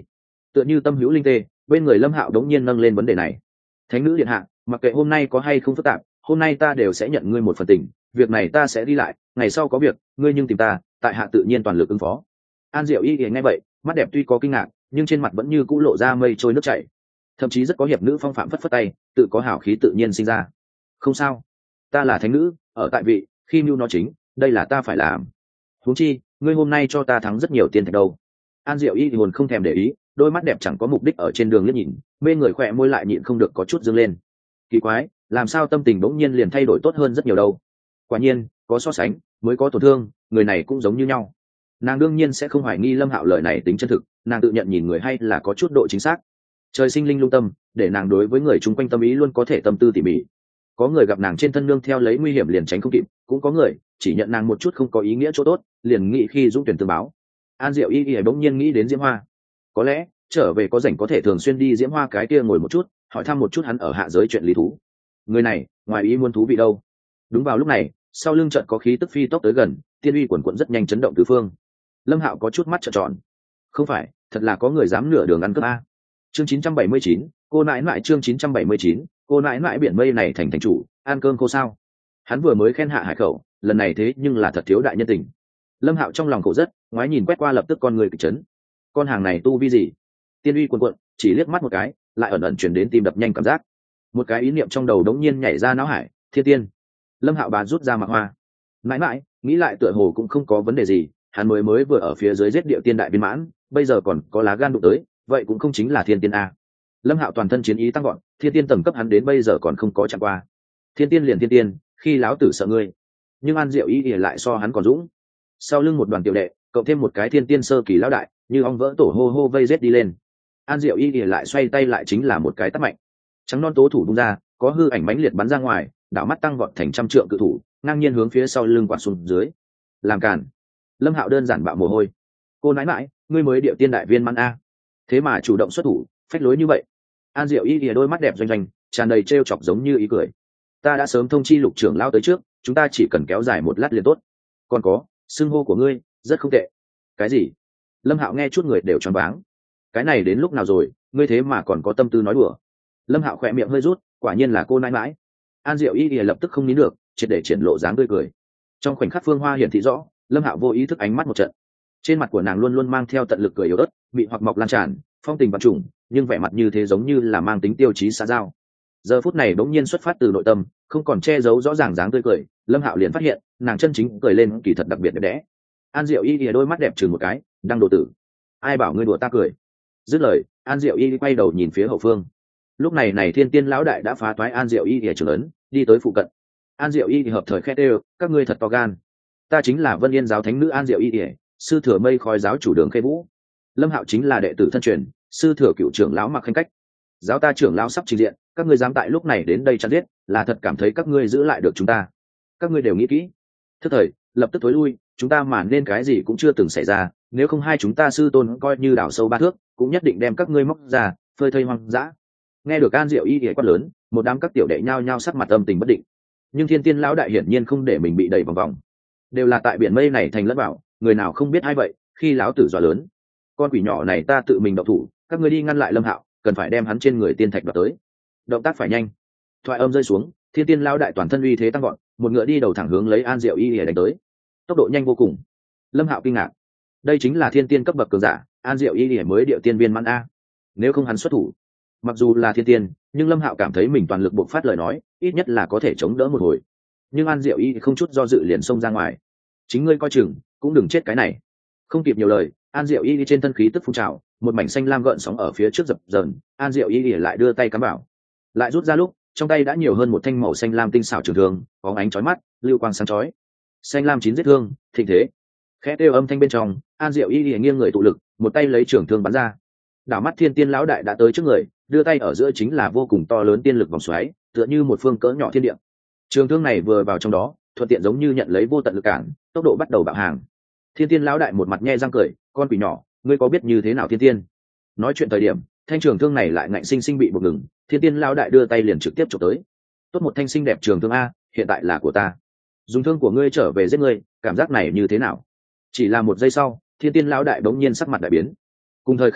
tựa như tâm hữu linh tê, bên người Lâm Hạo đống nhiên nâng lên vấn đề này. Thánh nữ điện hạ, mặc kệ hôm nay có hay không phức tạp, hôm nay ta đều sẽ nhận ngươi một phần tình, việc này ta sẽ đi lại, ngày sau có việc ngươi nhưng tìm ta, tại hạ tự nhiên toàn lực ứng phó. An Diệu Y nghe vậy, mắt đẹp tuy có kinh ngạc, nhưng trên mặt vẫn như cũ lộ ra mây trôi nước chảy, thậm chí rất có hiệp nữ phong phạm, phất phất tay, tự có hào khí tự nhiên sinh ra. Không sao, ta là thánh nữ, ở tại vị, khi mưu nó chính, đây là ta phải làm. Huống chi, ngươi hôm nay cho ta thắng rất nhiều tiền thạch đâu. An Diệu Y hồn không thèm để ý, đôi mắt đẹp chẳng có mục đích ở trên đường liếc nhìn, mê người khỏe môi lại nhịn không được có chút dương lên. Kỳ quái, làm sao tâm tình bỗng nhiên liền thay đổi tốt hơn rất nhiều đâu. Quả nhiên, có so sánh mới có tổn thương, người này cũng giống như nhau. Nàng đương nhiên sẽ không hoài nghi Lâm Hạo lời này tính chân thực, nàng tự nhận nhìn người hay là có chút độ chính xác. Trời sinh linh lung tâm, để nàng đối với người chung quanh tâm ý luôn có thể tâm tư tỉ mỉ. Có người gặp nàng trên thân nương theo lấy nguy hiểm liền tránh không kịp, cũng có người chỉ nhận nàng một chút không có ý nghĩa chỗ tốt, liền nghĩ khi dũng tuyển tương báo. An Diệu Y bỗng nhiên nghĩ đến Diễm Hoa, có lẽ trở về có rảnh có thể thường xuyên đi Diễm Hoa cái kia ngồi một chút, hỏi thăm một chút hắn ở hạ giới chuyện lý thú. Người này ngoài ý muốn thú vị đâu. Đúng vào lúc này, sau lưng trận có khí tức phi tốc tới gần, tiên uy quần quận rất nhanh chấn động tứ phương. Lâm Hạo có chút mắt trợn tròn, không phải thật là có người dám nửa đường ăn cướp a. Chương 979, cô nãi nãi. Chương 979, cô nãi nãi. Biển mây này thành chủ ăn cơm cô sao? Hắn vừa mới khen hạ hải khẩu, lần này thế nhưng là thật thiếu đại nhân tình. Lâm Hạo trong lòng khổ rất, ngoái nhìn quét qua lập tức con người kịch chấn. Con hàng này tu vi gì? Tiên uy cuồn cuộn, chỉ liếc mắt một cái, lại ẩn ẩn truyền đến tim đập nhanh cảm giác. Một cái ý niệm trong đầu đống nhiên nhảy ra não hải, thiên tiên. Lâm Hạo bà rút ra mặc hoa. Mãi mãi, nghĩ lại tựa hồ cũng không có vấn đề gì, hắn mới vừa ở phía dưới giết điệu tiên đại viên mãn, bây giờ còn có lá gan đụng tới, vậy cũng không chính là thiên tiên a. Lâm Hạo toàn thân chiến ý tăng gọn, thiên tiên tầng cấp hắn đến bây giờ còn không có chạm qua. Thiên tiên liền thiên tiên, khi láo tử sợ ngươi. Nhưng An Diệu Y lại so hắn còn dũng. Sau lưng một đoàn tiểu đệ, cộng thêm một cái thiên tiên sơ kỳ lão đại, như ong vỡ tổ hô hô vây rết đi lên. An Diệu Y lại xoay tay lại chính là một cái tát mạnh. Trắng non tố thủ bung ra, có hư ảnh mãnh liệt bắn ra ngoài, đảo mắt tăng vọt thành trăm trượng cự thủ, ngang nhiên hướng phía sau lưng quạt xuống dưới. Làm cản. Lâm Hạo đơn giản bạo mồ hôi. Cô nãi nãi, ngươi mới điệu tiên đại viên mãn a, thế mà chủ động xuất thủ, phách lối như vậy. An Diệu Y đôi mắt đẹp doanh doanh, tràn đầy trêu chọc giống như ý cười. Ta đã sớm thông chi Lục trưởng lao tới trước, chúng ta chỉ cần kéo dài một lát liền tốt. Còn có, xưng hô của ngươi rất không tệ. Cái gì? Lâm Hạo nghe chút người đều choáng váng. Cái này đến lúc nào rồi, ngươi thế mà còn có tâm tư nói đùa? Lâm Hạo khỏe miệng hơi rút, quả nhiên là cô nãi nãi. An Diệu Y lập tức không nín được, triệt để triển lộ dáng tươi cười. Trong khoảnh khắc Phương Hoa hiển thị rõ, Lâm Hạo vô ý thức ánh mắt một trận. Trên mặt của nàng luôn luôn mang theo tận lực cười yếu ớt, bị hoặc mọc lan tràn, phong tình vật trùng, nhưng vẻ mặt như thế giống như là mang tính tiêu chí xã giao. Giờ phút này bỗng nhiên xuất phát từ nội tâm, không còn che giấu rõ ràng dáng tươi cười, Lâm Hạo liền phát hiện, nàng chân chính cười lên kỳ thật đặc biệt đẹp đẽ. An Diệu Y đôi mắt đẹp chừng một cái, đang đồ tử. Ai bảo ngươi đùa ta cười? Dứt lời, An Diệu Y quay đầu nhìn phía hậu phương. Lúc này thiên tiên lão đại đã phá toái An Diệu Y trưởng ấn, đi tới phụ cận. An Diệu Y hợp thời khét đều, các ngươi thật to gan. Ta chính là Vân Yên giáo thánh nữ An Diệu Y, sư thừa Mây Khói giáo chủ Đường Khê Vũ. Lâm Hạo chính là đệ tử thân truyền, sư thừa cựu trưởng lão Mặc Khanh Cách. Giáo ta trưởng lão sắp trình diện, các ngươi dám tại lúc này đến đây chặn giết, là thật cảm thấy các ngươi giữ lại được chúng ta. Các ngươi đều nghĩ kỹ, thức thời lập tức thối lui, chúng ta mà nên cái gì cũng chưa từng xảy ra, nếu không hai chúng ta sư tôn coi như đào sâu ba thước, cũng nhất định đem các ngươi móc ra phơi thây hoang dã. Nghe được An Diệu Y quát lớn, một đám các tiểu đệ nhao nhao sắc mặt âm tình bất định. Nhưng thiên tiên lão đại hiển nhiên không để mình bị đẩy vòng vòng, đều là tại biển mây này thành lẫn vào, người nào không biết ai vậy, khi lão tử dọa lớn, con quỷ nhỏ này ta tự mình động thủ, các ngươi đi ngăn lại Lâm Hạo, cần phải đem hắn trên người tiên thạch đoạt tới, động tác phải nhanh. Thoại âm rơi xuống, thiên tiên lão đại toàn thân uy thế tăng gọn, một ngựa đi đầu thẳng hướng lấy An Diệu Y để đánh tới, tốc độ nhanh vô cùng. Lâm Hạo kinh ngạc, đây chính là thiên tiên cấp bậc cường giả, An Diệu Y mới điệu tiên viên mãn a, nếu không hắn xuất thủ, mặc dù là thiên tiên, nhưng Lâm Hạo cảm thấy mình toàn lực bộc phát lời nói, ít nhất là có thể chống đỡ một hồi. Nhưng An Diệu Y không chút do dự liền xông ra ngoài. Chính ngươi coi chừng, cũng đừng chết cái này. Không kịp nhiều lời, An Diệu Y trên thân khí tức phun trào, một mảnh xanh lam gợn sóng ở phía trước dập dờn, An Diệu Y lại đưa tay cắm vào, lại rút ra lúc, trong tay đã nhiều hơn một thanh màu xanh lam tinh xảo trường thương, bóng ánh chói mắt, lưu quang sáng chói. Xanh lam chín giết thương, thịnh thế. Khẽ kêu âm thanh bên trong, An Diệu Y nghiêng người tụ lực, một tay lấy trường thương bắn ra. Đảo mắt thiên tiên lão đại đã tới trước người, đưa tay ở giữa chính là vô cùng to lớn tiên lực vòng xoáy, tựa như một phương cỡ nhỏ thiên địa. Trường thương này vừa vào trong đó, thuận tiện giống như nhận lấy vô tận lực cản, tốc độ bắt đầu bạo hàng. Thiên tiên lão đại một mặt nhe răng cười, con quỷ nhỏ, ngươi có biết như thế nào thiên tiên? Nói chuyện thời điểm, thanh trường thương này lại ngạnh sinh sinh bị buộc ngừng, thiên tiên lão đại đưa tay liền trực tiếp chụp tới. Tốt một thanh sinh đẹp trường thương a, hiện tại là của ta. Dùng thương của ngươi trở về giết ngươi, cảm giác này như thế nào? Chỉ là một giây sau, thiên tiên lão đại bỗng nhiên sắc mặt đại biến. Cùng thời khắc đó,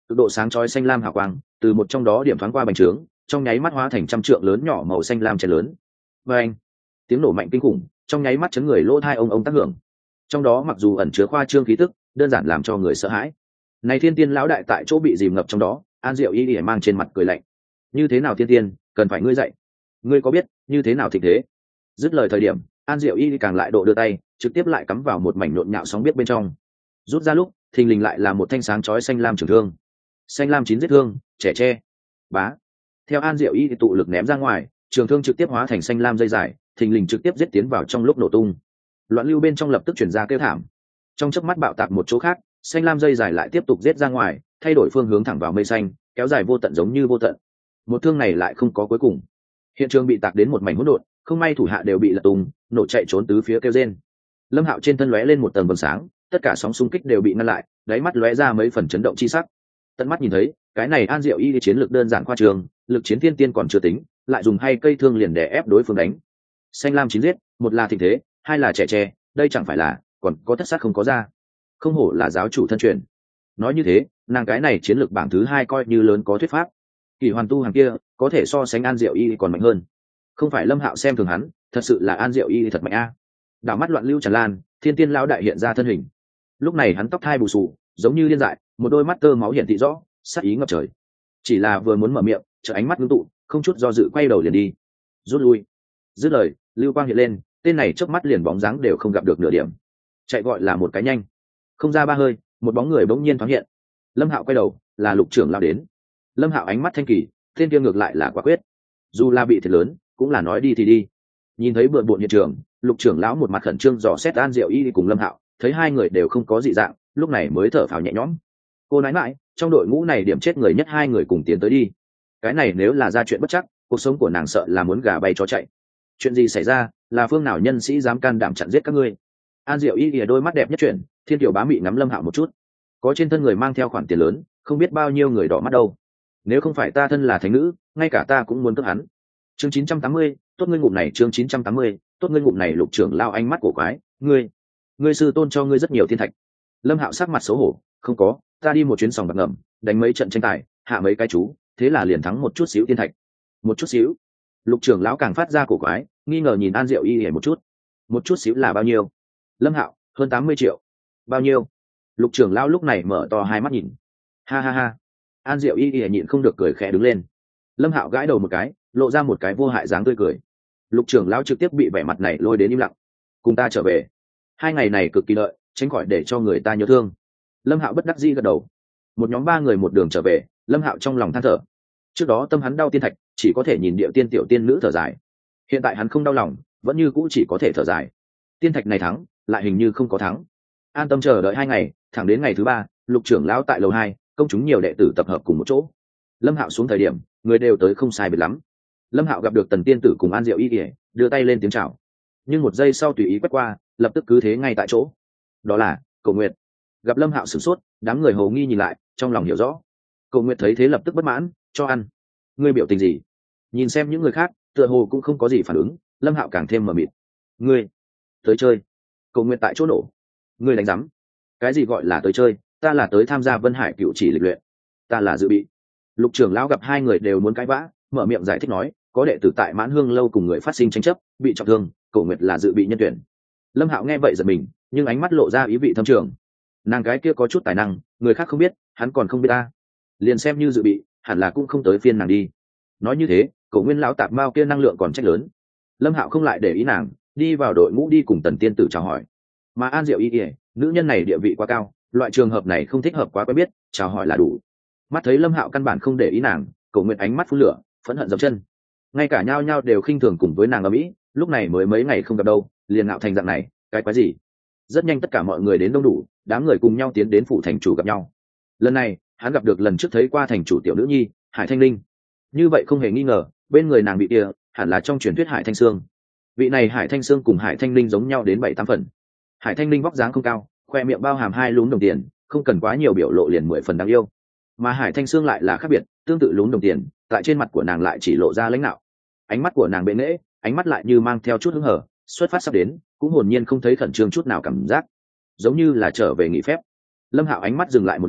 cực độ sáng chói xanh lam hào quang từ một trong đó điểm thoáng qua bành trướng, trong nháy mắt hóa thành trăm trượng lớn nhỏ màu xanh lam chén lớn. Và anh, tiếng nổ mạnh kinh khủng trong nháy mắt chấn người lỗ thai ông tác hưởng. Trong đó mặc dù ẩn chứa khoa trương khí tức, đơn giản làm cho người sợ hãi. Này thiên tiên lão đại tại chỗ bị dìm ngập trong đó, An Diệu Y mang trên mặt cười lạnh. Như thế nào thiên tiên, cần phải ngươi dạy. Ngươi có biết như thế nào thịnh thế? Dứt lời thời điểm, An Diệu Y càng lại độ đưa tay, trực tiếp lại cắm vào một mảnh nhộn nhạo sóng biết bên trong. Rút ra lúc, thình lình lại là một thanh sáng chói xanh lam trường thương. Xanh lam chín giết thương, trẻ tre. Bá. Theo An Diệu Y tụ lực ném ra ngoài, trường thương trực tiếp hóa thành xanh lam dây dài, thình lình trực tiếp giết tiến vào trong lúc nổ tung. Loạn lưu bên trong lập tức chuyển ra kêu thảm. Trong chớp mắt bạo tạc một chỗ khác, xanh lam dây dài lại tiếp tục giết ra ngoài, thay đổi phương hướng thẳng vào mây xanh, kéo dài vô tận giống như vô tận. Một thương này lại không có cuối cùng. Hiện trường bị tạc đến một mảnh hỗn độn, không may thủ hạ đều bị lật tung, nổ chạy trốn tứ phía kêu rên. Lâm Hạo trên thân lóe lên một tầng vầng sáng, tất cả sóng xung kích đều bị ngăn lại, đáy mắt lóe ra mấy phần chấn động chi sắc. Tận mắt nhìn thấy, cái này An Diệu Y chiến lược đơn giản khoa trương, lực chiến thiên tiên còn chưa tính, lại dùng hay cây thương liền đè ép đối phương đánh. Xanh lam chín giết, một là thịnh thế, hai là trẻ tre, đây chẳng phải là còn có thất sát không có ra. Không hổ là giáo chủ thân truyền. Nói như thế, nàng cái này chiến lược bảng thứ hai coi như lớn có thuyết pháp. Kỳ hoàn tu hàng kia có thể so sánh An Diệu Y còn mạnh hơn. Không phải Lâm Hạo xem thường hắn, thật sự là An Diệu Y thật mạnh a. Đảo mắt loạn lưu tràn lan, thiên tiên lão đại hiện ra thân hình. Lúc này hắn tóc thai bù xù, giống như điên dại, một đôi mắt tơ máu hiện thị rõ, sát ý ngập trời. Chỉ là vừa muốn mở miệng, chợ ánh mắt ngưng tụ, không chút do dự quay đầu liền đi. Rút lui. Dứt lời, lưu quang hiện lên, tên này chớp mắt liền bóng dáng đều không gặp được nửa điểm. Chạy gọi là một cái nhanh. Không ra ba hơi, một bóng người bỗng nhiên thoáng hiện. Lâm Hạo quay đầu, là Lục trưởng lão đến. Lâm Hạo ánh mắt thanh kỳ, tên kia ngược lại là quả quyết. Dù là bị thiệt lớn, cũng là nói đi thì đi. Nhìn thấy bừa bộn hiện trường, Lục trưởng lão một mặt khẩn trương dò xét An Diệu Y cùng Lâm Hạo, thấy hai người đều không có dị dạng, lúc này mới thở phào nhẹ nhõm. Cô nói mãi, trong đội ngũ này điểm chết người nhất hai người cùng tiến tới đi. Cái này nếu là ra chuyện bất chắc, cuộc sống của nàng sợ là muốn gà bay chó chạy. Chuyện gì xảy ra, là phương nào nhân sĩ dám can đảm chặn giết các ngươi? An Diệu Y đôi mắt đẹp nhất chuyển, thiên tiểu bá mị ngắm Lâm Hạo một chút. Có trên thân người mang theo khoản tiền lớn, không biết bao nhiêu người đỏ mắt đâu. Nếu không phải ta thân là thánh nữ, ngay cả ta cũng muốn cướp hắn. Chương 980, tốt ngươi ngụm này, chương 980, tốt ngươi ngụm này. Lục trưởng lao ánh mắt cổ quái, ngươi sư tôn cho ngươi rất nhiều thiên thạch. Lâm Hạo sắc mặt xấu hổ, không có, ta đi một chuyến sòng bạc ngầm, đánh mấy trận tranh tài, hạ mấy cái chú, thế là liền thắng một chút xíu thiên thạch. Một chút xíu? Lục trưởng lão càng phát ra cổ quái, nghi ngờ nhìn An Diệu Y một chút. Một chút xíu là bao nhiêu? Lâm Hạo, hơn 80 triệu. Bao nhiêu? Lục trưởng lão lúc này mở to hai mắt nhìn. Ha ha ha. An Diệu Y nhịn không được cười khẽ đứng lên. Lâm Hạo gãi đầu một cái, lộ ra một cái vô hại dáng tươi cười. Lục trưởng lão trực tiếp bị vẻ mặt này lôi đến im lặng. Cùng ta trở về. Hai ngày này cực kỳ lợi, tránh khỏi để cho người ta nhớ thương. Lâm Hạo bất đắc dĩ gật đầu. Một nhóm ba người một đường trở về, Lâm Hạo trong lòng than thở. Trước đó tâm hắn đau tiên thạch, chỉ có thể nhìn điệu tiên tiểu tiên nữ thở dài. Hiện tại hắn không đau lòng, vẫn như cũ chỉ có thể thở dài. Tiên thạch này thắng, lại hình như không có thắng. An tâm chờ đợi hai ngày, thẳng đến ngày thứ ba, Lục trưởng lão tại lầu hai, công chúng nhiều đệ tử tập hợp cùng một chỗ. Lâm Hạo xuống thời điểm, người đều tới không sai biệt lắm. Lâm Hạo gặp được Tần tiên tử cùng An Diệu Y, đưa tay lên tiếng chào. Nhưng một giây sau tùy ý quét qua, lập tức cứ thế ngay tại chỗ. Đó là Cổ Nguyệt. Gặp Lâm Hạo sửng sốt, đám người hồ nghi nhìn lại, trong lòng hiểu rõ. Cổ Nguyệt thấy thế lập tức bất mãn, cho ăn. Ngươi biểu tình gì? Nhìn xem những người khác, tựa hồ cũng không có gì phản ứng, Lâm Hạo càng thêm mờ mịt. Ngươi tới chơi? Cổ Nguyệt tại chỗ nổ. Ngươi đánh rắm? Cái gì gọi là tới chơi? Ta là tới tham gia Vân Hải Cựu Chỉ lịch luyện. Ta là dự bị. Lục trưởng lão gặp hai người đều muốn cãi vã, mở miệng giải thích nói, có đệ tử tại Mãn Hương lâu cùng người phát sinh tranh chấp, bị trọng thương, Cổ Nguyệt là dự bị nhân tuyển. Lâm Hạo nghe vậy giật mình, nhưng ánh mắt lộ ra ý vị thâm trường. Nàng gái kia có chút tài năng, người khác không biết, hắn còn không biết ta. Liền xem như dự bị, hẳn là cũng không tới phiên nàng đi. Nói như thế, Cổ Nguyên lão tạp mao kia năng lượng còn trách lớn. Lâm Hạo không lại để ý nàng, đi vào đội ngũ đi cùng Tần tiên tử chào hỏi. Mà An Diệu Y, nữ nhân này địa vị quá cao, loại trường hợp này không thích hợp quá quen biết, chào hỏi là đủ. Mắt thấy Lâm Hạo căn bản không để ý nàng, Cổ Nguyệt ánh mắt phun lửa, phẫn hận dậm chân. Ngay cả nhao nhao đều khinh thường cùng với nàng ở mỹ, lúc này mới mấy ngày không gặp đâu, liền ngạo thành dạng này, cái quái gì? Rất nhanh tất cả mọi người đến đông đủ, đám người cùng nhau tiến đến phủ thành chủ gặp nhau. Lần này, hắn gặp được lần trước thấy qua thành chủ tiểu nữ nhi, Hải Thanh Linh. Như vậy không hề nghi ngờ, bên người nàng bị kia, hẳn là trong truyền thuyết Hải Thanh Sương. Vị này Hải Thanh Sương cùng Hải Thanh Linh giống nhau đến 7-8 phần. Hải Thanh Linh vóc dáng không cao, khoe miệng bao hàm hai lúm đồng tiền, không cần quá nhiều biểu lộ liền 10 phần đáng yêu. Mà Hải Thanh Sương lại là khác biệt, tương tự lúm đồng tiền, tại trên mặt của nàng lại chỉ lộ ra lãnh nạo. Ánh mắt của nàng bệ nghễ, ánh mắt lại như mang theo chút hứng hở, xuất phát sắp đến, cũng hồn nhiên không thấy khẩn trương chút nào cảm giác, giống như là trở về nghỉ phép. Lâm Hạo ánh mắt dừng lại một lát,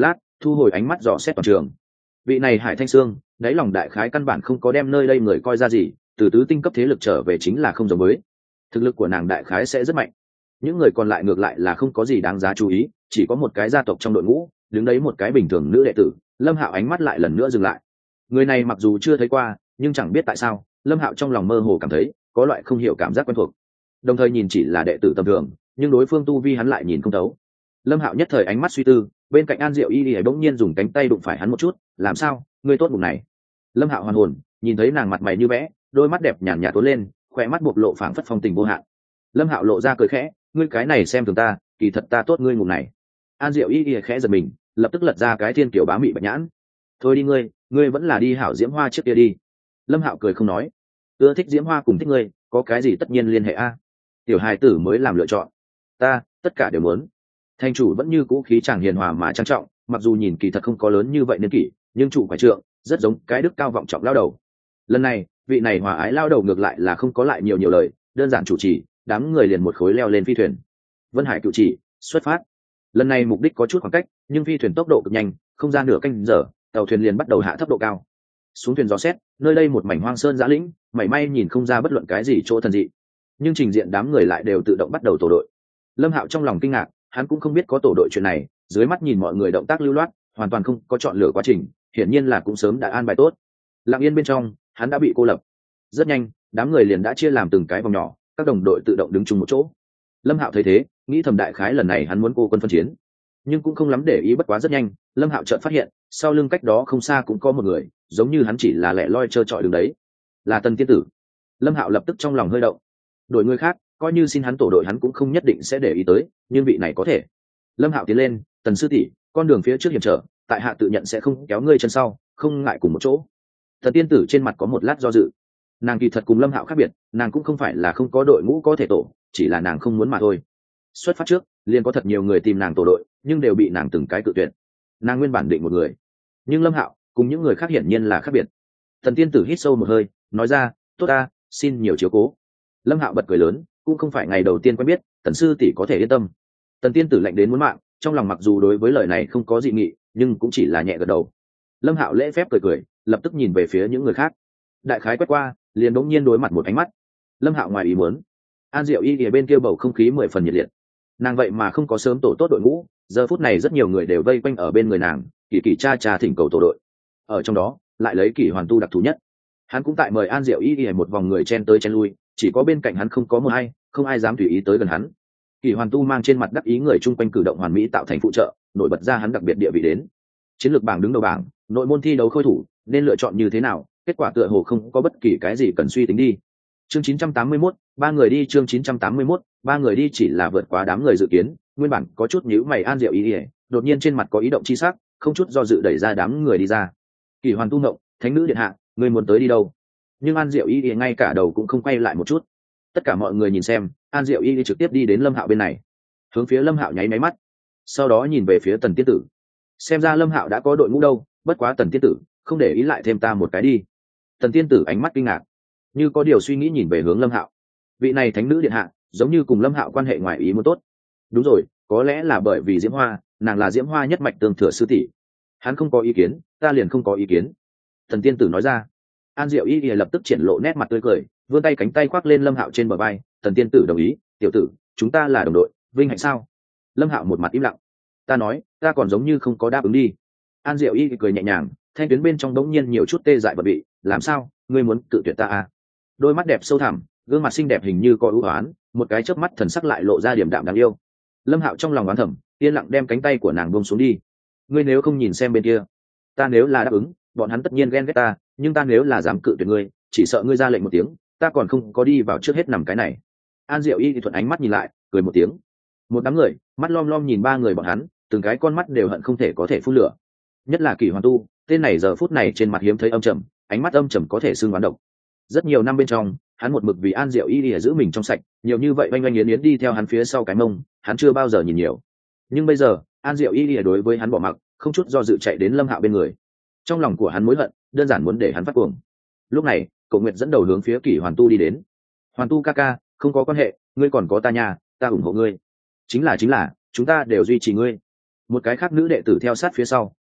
thu hồi ánh mắt dò xét toàn trường. Vị này Hải Thanh Sương đáy lòng đại khái căn bản không có đem nơi đây người coi ra gì, từ tứ tinh cấp thế lực trở về chính là không giống với. Thực lực của nàng đại khái sẽ rất mạnh. Những người còn lại ngược lại là không có gì đáng giá chú ý, chỉ có một cái gia tộc trong đội ngũ đứng đấy một cái bình thường nữ đệ tử. Lâm Hạo ánh mắt lại lần nữa dừng lại. Người này mặc dù chưa thấy qua, nhưng chẳng biết tại sao Lâm Hạo trong lòng mơ hồ cảm thấy có loại không hiểu cảm giác quen thuộc. Đồng thời nhìn chỉ là đệ tử tầm thường, nhưng đối phương tu vi hắn lại nhìn không thấu. Lâm Hạo nhất thời ánh mắt suy tư, bên cạnh An Diệu Y bỗng nhiên dùng cánh tay đụng phải hắn một chút. Làm sao, ngươi tốt bụng này? Lâm Hạo hoàn hồn, nhìn thấy nàng mặt mày như vẽ, đôi mắt đẹp nhàn nhạt tối lên, khỏe mắt bộc lộ phảng phất phong tình vô hạn. Lâm Hạo lộ ra cười khẽ, ngươi cái này xem thường ta, kỳ thật ta tốt ngươi ngủ này. An Diệu Y khẽ giật mình, lập tức lật ra cái thiên kiểu bá mị bạch nhãn. Thôi đi ngươi vẫn là đi hảo diễm hoa trước kia đi. Lâm Hạo cười không nói, ưa thích diễm hoa cùng thích ngươi, có cái gì tất nhiên liên hệ a. Tiểu hài tử mới làm lựa chọn, ta tất cả đều muốn. Thành chủ vẫn như cũ khí chàng hiền hòa mà trang trọng, mặc dù nhìn kỳ thật không có lớn như vậy niên kỷ, nhưng chủ phải trượng rất giống cái đức cao vọng trọng lao đầu. Lần này vị này hòa ái lao đầu ngược lại là không có lại nhiều lời, đơn giản chủ trì, đám người liền một khối leo lên phi thuyền. Vân Hải cựu chỉ xuất phát. Lần này mục đích có chút khoảng cách, nhưng phi thuyền tốc độ cực nhanh, không ra nửa canh giờ tàu thuyền liền bắt đầu hạ thấp độ cao. Xuống thuyền dò xét, nơi đây một mảnh hoang sơn giã lĩnh, mảy may nhìn không ra bất luận cái gì chỗ thần dị, nhưng trình diện đám người lại đều tự động bắt đầu tổ đội. Lâm Hạo trong lòng kinh ngạc, hắn cũng không biết có tổ đội chuyện này, dưới mắt nhìn mọi người động tác lưu loát, hoàn toàn không có chọn lựa quá trình, hiển nhiên là cũng sớm đã an bài tốt. Lặng yên bên trong, hắn đã bị cô lập. Rất nhanh, đám người liền đã chia làm từng cái vòng nhỏ, các đồng đội tự động đứng chung một chỗ. Lâm Hạo thấy thế, nghĩ thầm đại khái lần này hắn muốn cô quân phân chiến, nhưng cũng không lắm để ý. Bất quá rất nhanh, Lâm Hạo chợt phát hiện, sau lưng cách đó không xa cũng có một người, giống như hắn chỉ là lẻ loi trơ trọi đứng đấy, là Tần Tiên Tử. Lâm Hạo lập tức trong lòng hơi động. Đội người khác, coi như xin hắn tổ đội hắn cũng không nhất định sẽ để ý tới, nhưng vị này có thể. Lâm Hạo tiến lên, Tần sư tỷ, con đường phía trước hiểm trở, tại hạ tự nhận sẽ không kéo ngươi chân sau, không ngại cùng một chỗ. Tần Tiên Tử trên mặt có một lát do dự. Nàng kỳ thật cùng Lâm Hạo khác biệt, nàng cũng không phải là không có đội ngũ có thể tổ, chỉ là nàng không muốn mà thôi. Xuất phát trước, liền có thật nhiều người tìm nàng tổ đội, nhưng đều bị nàng từng cái cự tuyệt. Nàng nguyên bản định một người, nhưng Lâm Hạo cùng những người khác hiển nhiên là khác biệt. Tần Tiên Tử hít sâu một hơi, nói ra, tốt ta, xin nhiều chiếu cố. Lâm Hạo bật cười lớn, cũng không phải ngày đầu tiên quen biết, Tần sư tỷ có thể yên tâm. Tần Tiên Tử lạnh đến muốn mạng, trong lòng mặc dù đối với lời này không có dị nghị, nhưng cũng chỉ là nhẹ gật đầu. Lâm Hạo lễ phép cười, lập tức nhìn về phía những người khác. Đại khái quét qua, liền đống nhiên đối mặt một ánh mắt. Lâm Hạo ngoài ý muốn, An Diệu Y ở bên kia bầu không khí 10 phần nhiệt liệt. Nàng vậy mà không có sớm tổ tốt đội ngũ, giờ phút này rất nhiều người đều vây quanh ở bên người nàng, kỳ kỳ cha thỉnh cầu tổ đội. Ở trong đó, lại lấy Kỷ Hoàn Tu đặc thù nhất. Hắn cũng tại mời An Diệu Y một vòng người chen tới chen lui, chỉ có bên cạnh hắn không có một ai, không ai dám tùy ý tới gần hắn. Kỷ Hoàn Tu mang trên mặt đắc ý người chung quanh cử động hoàn mỹ tạo thành phụ trợ, nổi bật ra hắn đặc biệt địa vị đến. Chiến lược bảng đứng đầu bảng, nội môn thi đấu khôi thủ, nên lựa chọn như thế nào, kết quả tựa hồ không có bất kỳ cái gì cần suy tính đi. Chương 981, ba người đi. Chương 981, ba người đi chỉ là vượt quá đám người dự kiến, nguyên bản có chút nhíu mày An Diệu Y, đột nhiên trên mặt có ý động chi sắc, không chút do dự đẩy ra đám người đi ra. Kỷ Hoàn Tu ngộng, thánh nữ điện hạ, người muốn tới đi đâu? Nhưng An Diệu Y ngay cả đầu cũng không quay lại một chút. Tất cả mọi người nhìn xem, An Diệu Y trực tiếp đi đến Lâm Hạo bên này, hướng phía Lâm Hạo nháy máy mắt, sau đó nhìn về phía Tần Tiên Tử. Xem ra Lâm Hạo đã có đội ngũ đâu, bất quá Tần Tiên Tử, không để ý lại thêm ta một cái đi. Tần Tiên Tử ánh mắt kinh ngạc, như có điều suy nghĩ nhìn về hướng Lâm Hạo. Vị này thánh nữ điện hạ, giống như cùng Lâm Hạo quan hệ ngoài ý muốn tốt. Đúng rồi, có lẽ là bởi vì Diễm Hoa, nàng là Diễm Hoa nhất mạch tương thừa sư tỷ. Hắn không có ý kiến, ta liền không có ý kiến. Tần Tiên Tử nói ra. An Diệu Y lập tức triển lộ nét mặt tươi cười, vươn tay cánh tay khoác lên Lâm Hạo trên bờ vai. Tần Tiên Tử đồng ý, tiểu tử, chúng ta là đồng đội, vinh hạnh sao? Lâm Hạo một mặt im lặng. Ta nói, ta còn giống như không có đáp ứng đi. An Diệu Y cười nhẹ nhàng, thanh tuyến bên trong đống nhiên nhiều chút tê dại bật bị. Làm sao, ngươi muốn cự tuyệt ta à? Đôi mắt đẹp sâu thẳm, gương mặt xinh đẹp hình như có ưu oán, một cái chớp mắt thần sắc lại lộ ra điểm đạm đáng yêu. Lâm Hạo trong lòng oán thầm, yên lặng đem cánh tay của nàng buông xuống đi. Ngươi nếu không nhìn xem bên kia, ta nếu là đáp ứng, bọn hắn tất nhiên ghen ghét ta, nhưng ta nếu là dám cự tuyệt ngươi, chỉ sợ ngươi ra lệnh một tiếng, ta còn không có đi vào trước hết nằm cái này. An Diệu Y thì thuận ánh mắt nhìn lại, cười một tiếng. Một đám người mắt lom lom nhìn ba người bọn hắn, từng cái con mắt đều hận không thể có thể phun lửa. Nhất là Kỷ Hoàn Tu, tên này giờ phút này trên mặt hiếm thấy âm trầm, ánh mắt âm trầm có thể xưng oán độc. Rất nhiều năm bên trong, hắn một mực vì An Diệu Y để giữ mình trong sạch, nhiều như vậy oanh oanh yến yến đi theo hắn phía sau cái mông, hắn chưa bao giờ nhìn nhiều. Nhưng bây giờ, An Diệu Y đối với hắn bỏ mặc, không chút do dự chạy đến Lâm Hạo bên người. Trong lòng của hắn mối hận, đơn giản muốn để hắn phát cuồng. Lúc này, Cổ Nguyệt dẫn đầu hướng phía Kỷ Hoàn Tu đi đến. Hoàn Tu ca ca, không có quan hệ, ngươi còn có ta nhà, ta ủng hộ ngươi. Chính là, chúng ta đều duy trì ngươi. Một cái khác nữ đệ tử theo sát phía sau,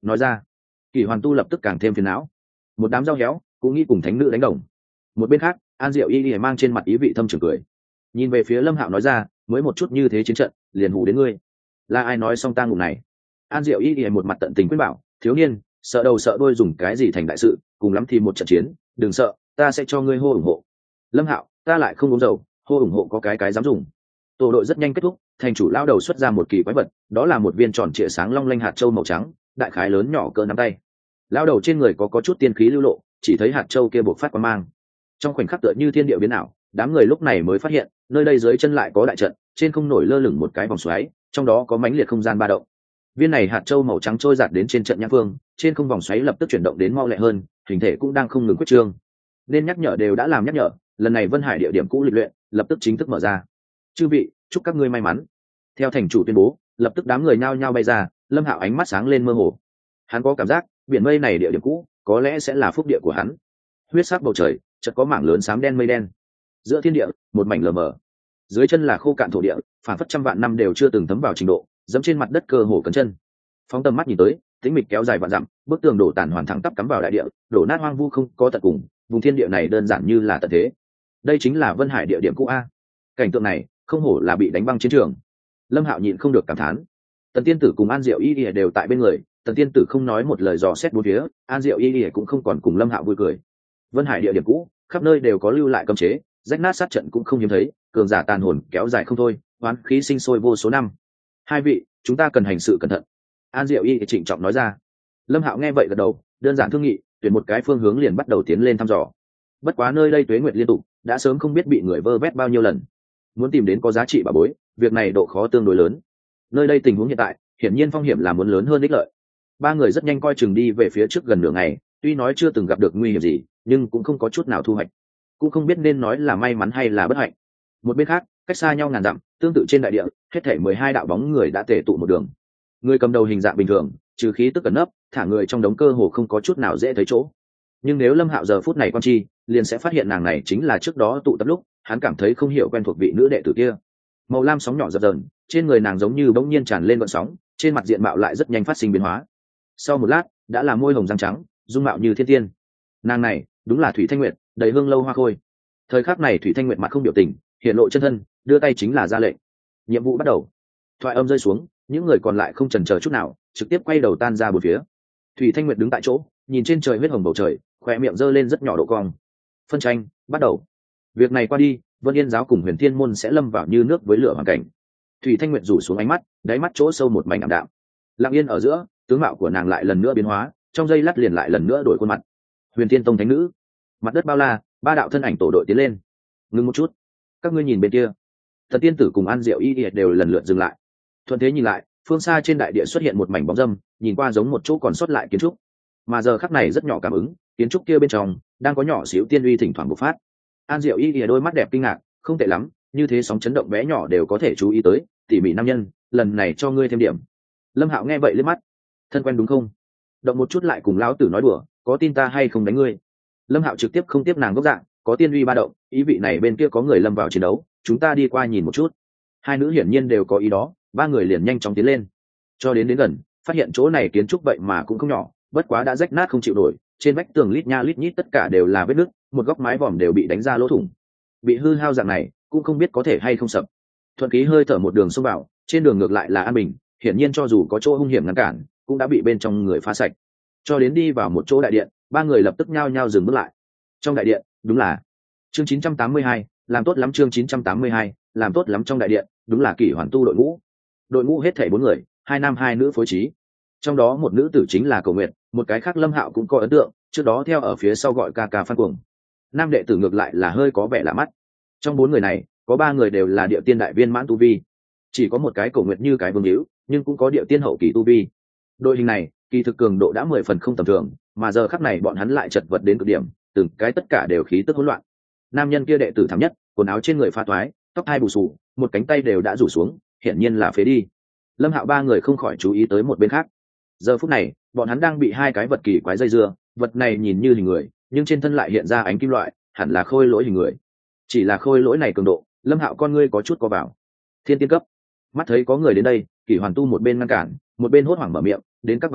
nói ra. Kỷ Hoàn Tu lập tức càng thêm phiền não. Một đám rau héo cũng nghĩ cùng thánh nữ đánh đồng. Một bên khác, An Diệu Y Y mang trên mặt ý vị thâm trường cười, nhìn về phía Lâm Hạo nói ra, mới một chút như thế chiến trận liền hù đến ngươi, là ai nói xong tang ngục này? An Diệu Y Y một mặt tận tình khuyên bảo, thiếu niên, sợ đầu sợ đuôi dùng cái gì thành đại sự, cùng lắm thì một trận chiến, đừng sợ, ta sẽ cho ngươi hô ủng hộ. Lâm Hạo, ta lại không uống dầu, hô ủng hộ có cái dám dùng. Tổ đội rất nhanh kết thúc, thành chủ lao đầu xuất ra một kỳ quái vật, đó là một viên tròn trịa sáng long lanh hạt châu màu trắng, đại khái lớn nhỏ cỡ nắm tay. Lao đầu trên người có chút tiên khí lưu lộ, chỉ thấy hạt châu kia bộc phát quang mang. Trong khoảnh khắc tựa như thiên địa biến ảo, đám người lúc này mới phát hiện, nơi đây dưới chân lại có đại trận, trên không nổi lơ lửng một cái vòng xoáy, trong đó có mãnh liệt không gian ba động. Viên này hạt châu màu trắng trôi giạt đến trên trận nhãn phương, trên không vòng xoáy lập tức chuyển động đến mau lẹ hơn, hình thể cũng đang không ngừng quyết trương. Nên nhắc nhở đều đã làm nhắc nhở, lần này Vân Hải địa điểm cũ lịch luyện lập tức chính thức mở ra. Chư vị, chúc các ngươi may mắn. Theo thành chủ tuyên bố, lập tức đám người nhao nhao bay ra. Lâm Hạo ánh mắt sáng lên mơ hồ, hắn có cảm giác biển mây này địa điểm cũ có lẽ sẽ là phúc địa của hắn. Huyết sắc bầu trời chợt có mảng lớn xám đen mây đen, giữa thiên địa một mảnh lờ mờ, dưới chân là khô cạn thổ địa, phản phất trăm vạn năm đều chưa từng thấm vào trình độ, dẫm trên mặt đất cơ hồ cấn chân. Phóng tầm mắt nhìn tới, tĩnh mịch kéo dài vạn dặm, bức tường đổ tàn hoàn thẳng tắp cắm vào đại địa, đổ nát hoang vu không có tận cùng, vùng thiên địa này đơn giản như là tận thế. Đây chính là Vân Hải địa điểm cũ a. Cảnh tượng này không hổ là bị đánh băng chiến trường. Lâm Hạo nhịn không được cảm thán. Tần Tiên Tử cùng An Diệu Y Y đều tại bên người, Tần Tiên Tử không nói một lời dò xét bốn phía, An Diệu Y Y cũng không còn cùng Lâm Hạo vui cười. Vân Hải địa điểm cũ, khắp nơi đều có lưu lại cấm chế, rách nát sát trận cũng không hiếm thấy, cường giả tàn hồn kéo dài không thôi, oán khí sinh sôi vô số năm. Hai vị, chúng ta cần hành sự cẩn thận. An Diệu Y trịnh trọng nói ra. Lâm Hạo nghe vậy gật đầu, đơn giản thương nghị, tuyển một cái phương hướng liền bắt đầu tiến lên thăm dò. Bất quá nơi đây tuế nguyệt liên tục, đã sớm không biết bị người vơ vét bao nhiêu lần. Muốn tìm đến có giá trị bảo bối, việc này độ khó tương đối lớn. Nơi đây tình huống hiện tại, hiển nhiên phong hiểm là muốn lớn hơn ích lợi. Ba người rất nhanh coi chừng đi về phía trước gần nửa ngày, tuy nói chưa từng gặp được nguy hiểm gì, nhưng cũng không có chút nào thu hoạch, cũng không biết nên nói là may mắn hay là bất hạnh. Một bên khác, cách xa nhau ngàn dặm, tương tự trên đại địa, hết thảy 12 đạo bóng người đã tề tụ một đường. Người cầm đầu hình dạng bình thường, trừ khí tức ẩn nấp, thả người trong đống cơ hồ không có chút nào dễ thấy chỗ. Nhưng nếu Lâm Hạo giờ phút này quan chi, liền sẽ phát hiện nàng này chính là trước đó tụ tập lúc, hắn cảm thấy không hiểu quen thuộc vị nữ đệ tử kia. Màu lam sóng nhỏ dập dờn, trên người nàng giống như bỗng nhiên tràn lên gợn sóng, trên mặt diện mạo lại rất nhanh phát sinh biến hóa. Sau một lát, đã là môi hồng răng trắng, dung mạo như thiên tiên. Nàng này, đúng là Thủy Thanh Nguyệt, đầy hương lâu hoa khôi. Thời khắc này Thủy Thanh Nguyệt mặt không biểu tình, hiện lộ chân thân, đưa tay chính là ra lệnh. Nhiệm vụ bắt đầu. Thoại âm rơi xuống, những người còn lại không chần chờ chút nào, trực tiếp quay đầu tan ra bốn phía. Thủy Thanh Nguyệt đứng tại chỗ, nhìn trên trời huyết hồng bầu trời, khóe miệng giơ lên rất nhỏ độ cong. Phân tranh bắt đầu. Việc này qua đi, Vân Yên giáo cùng Huyền Thiên môn sẽ lâm vào như nước với lửa hoàn cảnh. Thủy Thanh Nguyệt rủ xuống ánh mắt, đáy mắt chỗ sâu một mảnh ảm đạm. Lặng yên ở giữa, tướng mạo của nàng lại lần nữa biến hóa, trong giây lát liền lại lần nữa đổi khuôn mặt. Huyền Thiên tông thánh nữ. Mặt đất bao la, ba đạo thân ảnh tổ đội tiến lên. Ngưng một chút, các ngươi nhìn bên kia. Thần Tiên Tử cùng An Diệu Y đều lần lượt dừng lại. Thuận thế nhìn lại, phương xa trên đại địa xuất hiện một mảnh bóng râm, nhìn qua giống một chỗ còn sót lại kiến trúc. Mà giờ khắc này rất nhỏ cảm ứng, kiến trúc kia bên trong đang có nhỏ xíu tiên uy thỉnh thoảng bộc phát. An Diệu Y đôi mắt đẹp kinh ngạc, không tệ lắm, như thế sóng chấn động bé nhỏ đều có thể chú ý tới, tỉ mỉ nam nhân, lần này cho ngươi thêm điểm. Lâm Hạo nghe vậy liếc mắt, thân quen đúng không? Động một chút lại cùng lão tử nói đùa, có tin ta hay không đánh ngươi? Lâm Hạo trực tiếp không tiếp nàng gốc dạng, có tiên uy ba động, ý vị này bên kia có người lâm vào chiến đấu, chúng ta đi qua nhìn một chút. Hai nữ hiển nhiên đều có ý đó, ba người liền nhanh chóng tiến lên. Cho đến gần, phát hiện chỗ này kiến trúc vậy mà cũng không nhỏ, bất quá đã rách nát không chịu nổi, trên vách tường lít nha lít nhít tất cả đều là vết nứt, một góc mái vòm đều bị đánh ra lỗ thủng. Bị hư hao dạng này, cũng không biết có thể hay không sập. Thuận khí hơi thở một đường xông vào, trên đường ngược lại là an bình, hiển nhiên cho dù có chỗ hung hiểm ngăn cản, cũng đã bị bên trong người phá sạch. Cho đến đi vào một chỗ đại điện, ba người lập tức nhao nhao dừng bước lại. Trong đại điện, đúng là chương 982, làm tốt lắm chương 982, làm tốt lắm trong đại điện, đúng là Kỷ Hoàn Tu đội ngũ. Đội ngũ hết thảy 4 người, 2 nam 2 nữ phối trí. Trong đó một nữ tử chính là Cầu Nguyệt, một cái khác Lâm Hạo cũng có ấn tượng, trước đó theo ở phía sau gọi ca ca Phan Cuồng. Nam đệ tử ngược lại là hơi có vẻ lạ mắt. Trong 4 người này, có 3 người đều là địa tiên đại viên mãn tu vi, chỉ có một cái Cầu Nguyệt như cái vương hữu, nhưng cũng có địa tiên hậu kỳ tu vi. Đội hình này, kỳ thực cường độ đã 10 phần không tầm thường, mà giờ khắc này bọn hắn lại chật vật đến cực điểm, từng cái tất cả đều khí tức hỗn loạn. Nam nhân kia đệ tử thảm nhất, quần áo trên người pha toái, tóc hai bù xù, một cánh tay đều đã rủ xuống, hiển nhiên là phế đi. Lâm Hạo ba người không khỏi chú ý tới một bên khác. Giờ phút này, bọn hắn đang bị hai cái vật kỳ quái dây dưa, vật này nhìn như hình người, nhưng trên thân lại hiện ra ánh kim loại, hẳn là khôi lỗi hình người. Chỉ là khôi lỗi này cường độ, Lâm Hạo con ngươi có chút co vào. Thiên tiên cấp. Mắt thấy có người đến đây, Kỷ Hoàn Tu một bên ngăn cản, một bên hốt hoảng mở miệng, đến các bằng hữu,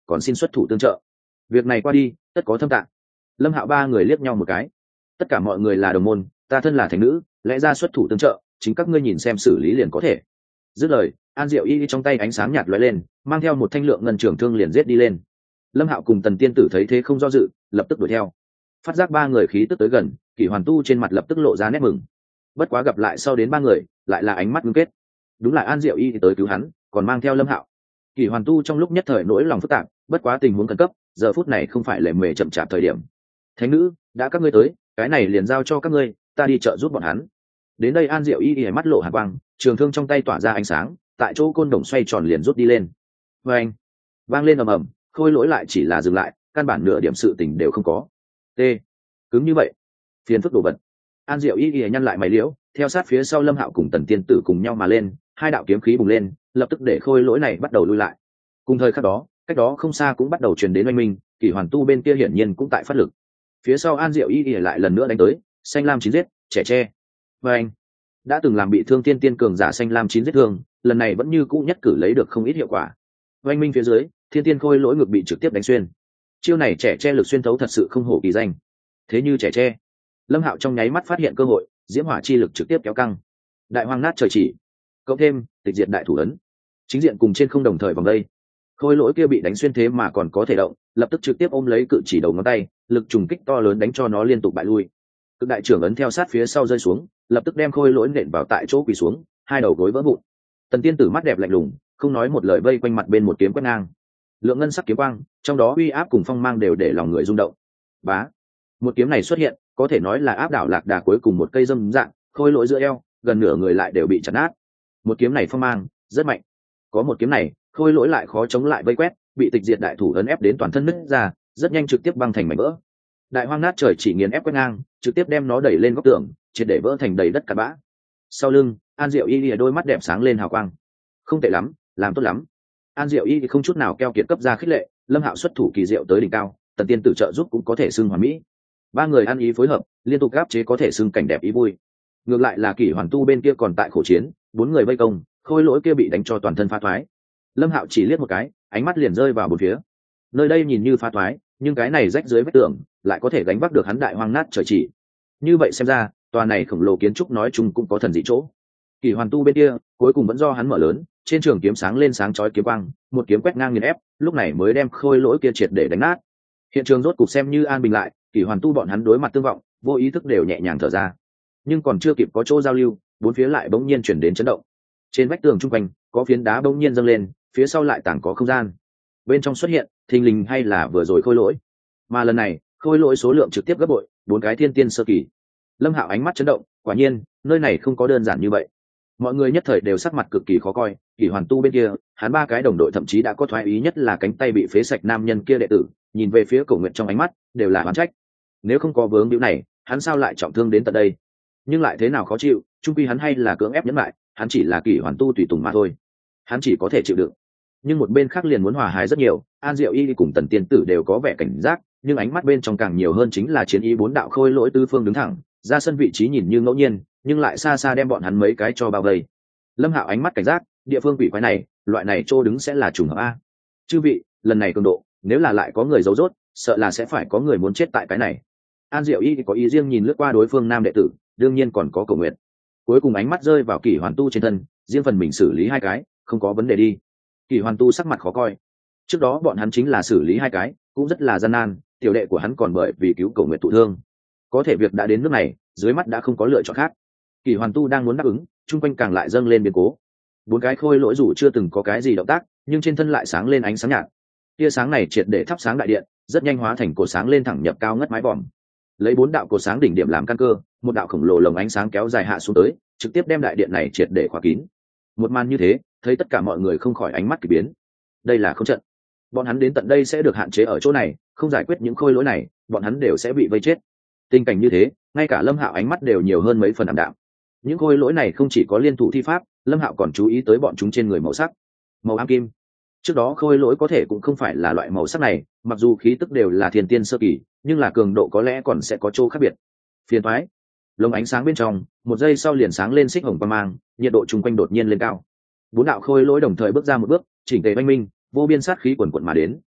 còn xin xuất thủ tương trợ. Việc này qua đi tất có thâm tạng. Lâm Hạo ba người liếc nhau một cái. Tất cả mọi người là đồng môn, ta thân là thánh nữ, lẽ ra xuất thủ tương trợ, chính các ngươi nhìn xem xử lý liền có thể. Dứt lời, An Diệu Y trong tay ánh sáng nhạt lóe lên, mang theo một thanh lượng ngân trường thương liền giết đi lên. Lâm Hạo cùng Tần Tiên Tử thấy thế không do dự, lập tức đuổi theo. Phát giác ba người khí tức tới gần, Kỷ Hoàn Tu trên mặt lập tức lộ ra nét mừng. Bất quá gặp lại sau đến ba người, lại là ánh mắt ngưng kết. Đúng là An Diệu Y tới cứu hắn, còn mang theo Lâm Hạo. Kỷ Hoàn Tu trong lúc nhất thời nỗi lòng phức tạp, bất quá tình huống khẩn cấp, giờ phút này không phải lề mề chậm chạp thời điểm. Thánh nữ, đã các ngươi tới, cái này liền giao cho các ngươi, ta đi trợ giúp bọn hắn. Đến đây An Diệu Y mắt lộ hàn quang, trường thương trong tay tỏa ra ánh sáng, tại chỗ côn đồng xoay tròn liền rút đi lên. Vang, vang lên ầm ầm, Khôi Lỗi lại chỉ là dừng lại, căn bản nửa điểm sự tình đều không có. T, cứng như vậy, phiền phức đồ vật. An Diệu Y nhăn lại mày liễu, theo sát phía sau Lâm Hạo cùng Tần Tiên Tử cùng nhau mà lên, hai đạo kiếm khí bùng lên, lập tức để Khôi Lỗi này bắt đầu lui lại. Cùng thời khắc đó, cách đó không xa cũng bắt đầu truyền đến oanh minh, Kỷ Hoàn Tu bên kia hiển nhiên cũng tại phát lực. Phía sau An Diệu Y lại lần nữa đánh tới, xanh lam chín giết, trẻ tre. Và anh đã từng làm bị thương tiên tiên cường giả xanh lam chín giết thương, lần này vẫn như cũ nhất cử lấy được không ít hiệu quả. Oanh minh phía dưới, thiên tiên Khôi Lỗi ngực bị trực tiếp đánh xuyên. Chiêu này trẻ tre lực xuyên thấu thật sự không hổ kỳ danh. Thế như trẻ tre, Lâm Hạo trong nháy mắt phát hiện cơ hội, diễm hỏa chi lực trực tiếp kéo căng. Đại hoang nát trời chỉ, cộng thêm tịch diệt đại thủ ấn, chính diện cùng trên không đồng thời vòng đây. Khôi Lỗi kia bị đánh xuyên thế mà còn có thể động, lập tức trực tiếp ôm lấy cự chỉ đầu ngón tay, lực trùng kích to lớn đánh cho nó liên tục bại lui. Cực đại trưởng ấn theo sát phía sau rơi xuống, lập tức đem Khôi Lỗi nện vào tại chỗ quỳ xuống, hai đầu gối vỡ vụn. Tần Tiên Tử mắt đẹp lạnh lùng, không nói một lời vây quanh mặt bên một kiếm quét ngang. Lượng ngân sắc kiếm quang, trong đó uy áp cùng phong mang đều để lòng người rung động. Bá, một kiếm này xuất hiện, có thể nói là áp đảo lạc đà cuối cùng một cây dâm dạng, Khôi Lỗi giữa eo, gần nửa người lại đều bị chặt nát. Một kiếm này phong mang rất mạnh, có một kiếm này, Khôi Lỗi lại khó chống lại vây quét, bị tịch diệt đại thủ ấn ép đến toàn thân nứt ra, rất nhanh trực tiếp băng thành mảnh vỡ. Đại hoang nát trời chỉ nghiền ép quét ngang, trực tiếp đem nó đẩy lên góc tường, triệt để vỡ thành đầy đất cát bã. Sau lưng, An Diệu Y đôi mắt đẹp sáng lên hào quang. Không tệ lắm, làm tốt lắm. An Diệu Y không chút nào keo kiệt cấp ra khích lệ, Lâm Hạo xuất thủ kỳ diệu tới đỉnh cao, Tần Tiên Tử trợ giúp cũng có thể xưng hoàn mỹ. Ba người ăn ý phối hợp, liên tục áp chế có thể xưng cảnh đẹp ý vui. Ngược lại là Kỷ Hoàn Tu bên kia còn tại khổ chiến, bốn người vây công, Khôi Lỗi kia bị đánh cho toàn thân phá thoái. Lâm Hạo chỉ liếc một cái, ánh mắt liền rơi vào bốn phía. Nơi đây nhìn như phá thoái, nhưng cái này rách dưới vách tường lại có thể gánh vác được hắn đại hoang nát trời chỉ. Như vậy xem ra, tòa này khổng lồ kiến trúc nói chung cũng có thần dị chỗ. Kỷ Hoàn Tu bên kia, cuối cùng vẫn do hắn mở lớn, trên trường kiếm sáng lên sáng chói kiếm quang, một kiếm quét ngang nghiền ép, lúc này mới đem Khôi Lỗi kia triệt để đánh nát. Hiện trường rốt cục xem như an bình lại, Kỷ Hoàn Tu bọn hắn đối mặt tương vọng, vô ý thức đều nhẹ nhàng thở ra. Nhưng còn chưa kịp có chỗ giao lưu, bốn phía lại bỗng nhiên chuyển đến chấn động. Trên vách tường trung quanh, có phiến đá bỗng nhiên dâng lên, phía sau lại tảng có không gian. Bên trong xuất hiện, thình lình hay là vừa rồi Khôi Lỗi. Mà lần này, Khôi Lỗi số lượng trực tiếp gấp bội, bốn cái thiên tiên sơ kỳ. Lâm Hạo ánh mắt chấn động, quả nhiên, nơi này không có đơn giản như vậy. Mọi người nhất thời đều sắc mặt cực kỳ khó coi, Kỷ Hoàn Tu bên kia, hắn ba cái đồng đội thậm chí đã có thoái ý, nhất là cánh tay bị phế sạch nam nhân kia đệ tử, nhìn về phía Cổ Nguyệt trong ánh mắt đều là oán trách. Nếu không có vướng hữu này, hắn sao lại trọng thương đến tận đây? Nhưng lại thế nào khó chịu, chung quy hắn hay là cưỡng ép nhẫn lại, hắn chỉ là Kỷ Hoàn Tu tùy tùng mà thôi. Hắn chỉ có thể chịu đựng. Nhưng một bên khác liền muốn hòa hài rất nhiều, An Diệu Y cùng Tần Tiên Tử đều có vẻ cảnh giác, nhưng ánh mắt bên trong càng nhiều hơn chính là chiến ý bốn đạo Khôi Lỗi tứ phương đứng thẳng, ra sân vị trí nhìn như ngẫu nhiên, nhưng lại xa xa đem bọn hắn mấy cái cho bao vây. Lâm Hạo ánh mắt cảnh giác, địa phương quỷ quái này, loại này trô đứng sẽ là trùng hợp a. Chư vị, lần này cường độ, nếu là lại có người giấu rốt, sợ là sẽ phải có người muốn chết tại cái này. An Diệu Y có ý riêng nhìn lướt qua đối phương nam đệ tử, đương nhiên còn có Cổ Nguyệt. Cuối cùng ánh mắt rơi vào Kỷ Hoàn Tu trên thân, riêng phần mình xử lý hai cái, không có vấn đề đi. Kỷ Hoàn Tu sắc mặt khó coi. Trước đó bọn hắn chính là xử lý hai cái, cũng rất là gian nan, tiểu đệ của hắn còn bởi vì cứu Cổ Nguyệt thụ thương. Có thể việc đã đến nước này, dưới mắt đã không có lựa chọn khác. Kỷ Hoàn Tu đang muốn đáp ứng, chung quanh càng lại dâng lên biến cố. Bốn cái Khôi Lỗi dù chưa từng có cái gì động tác, nhưng trên thân lại sáng lên ánh sáng nhạt. Tia sáng này triệt để thắp sáng đại điện, rất nhanh hóa thành cột sáng lên thẳng nhập cao ngất mái vòm. Lấy bốn đạo cột sáng đỉnh điểm làm căn cơ, một đạo khổng lồ lồng ánh sáng kéo dài hạ xuống tới, trực tiếp đem đại điện này triệt để khóa kín. Một màn như thế, thấy tất cả mọi người không khỏi ánh mắt kỳ biến. Đây là không trận. Bọn hắn đến tận đây sẽ được hạn chế ở chỗ này, không giải quyết những Khôi Lỗi này, bọn hắn đều sẽ bị vây chết. Tình cảnh như thế, ngay cả Lâm Hạo ánh mắt đều nhiều hơn mấy phần ảm đạm. Những Khôi Lỗi này không chỉ có liên thủ thi pháp, Lâm Hạo còn chú ý tới bọn chúng trên người màu sắc. Màu ám kim. Trước đó Khôi Lỗi có thể cũng không phải là loại màu sắc này, mặc dù khí tức đều là thiên tiên sơ kỳ, nhưng là cường độ có lẽ còn sẽ có chỗ khác biệt. Phiền toái. Lồng ánh sáng bên trong, một giây sau liền sáng lên xích hồng quang mang, nhiệt độ chung quanh đột nhiên lên cao. Bốn đạo Khôi Lỗi đồng thời bước ra một bước, chỉnh tề oanh minh, vô biên sát khí quần quần mà đến.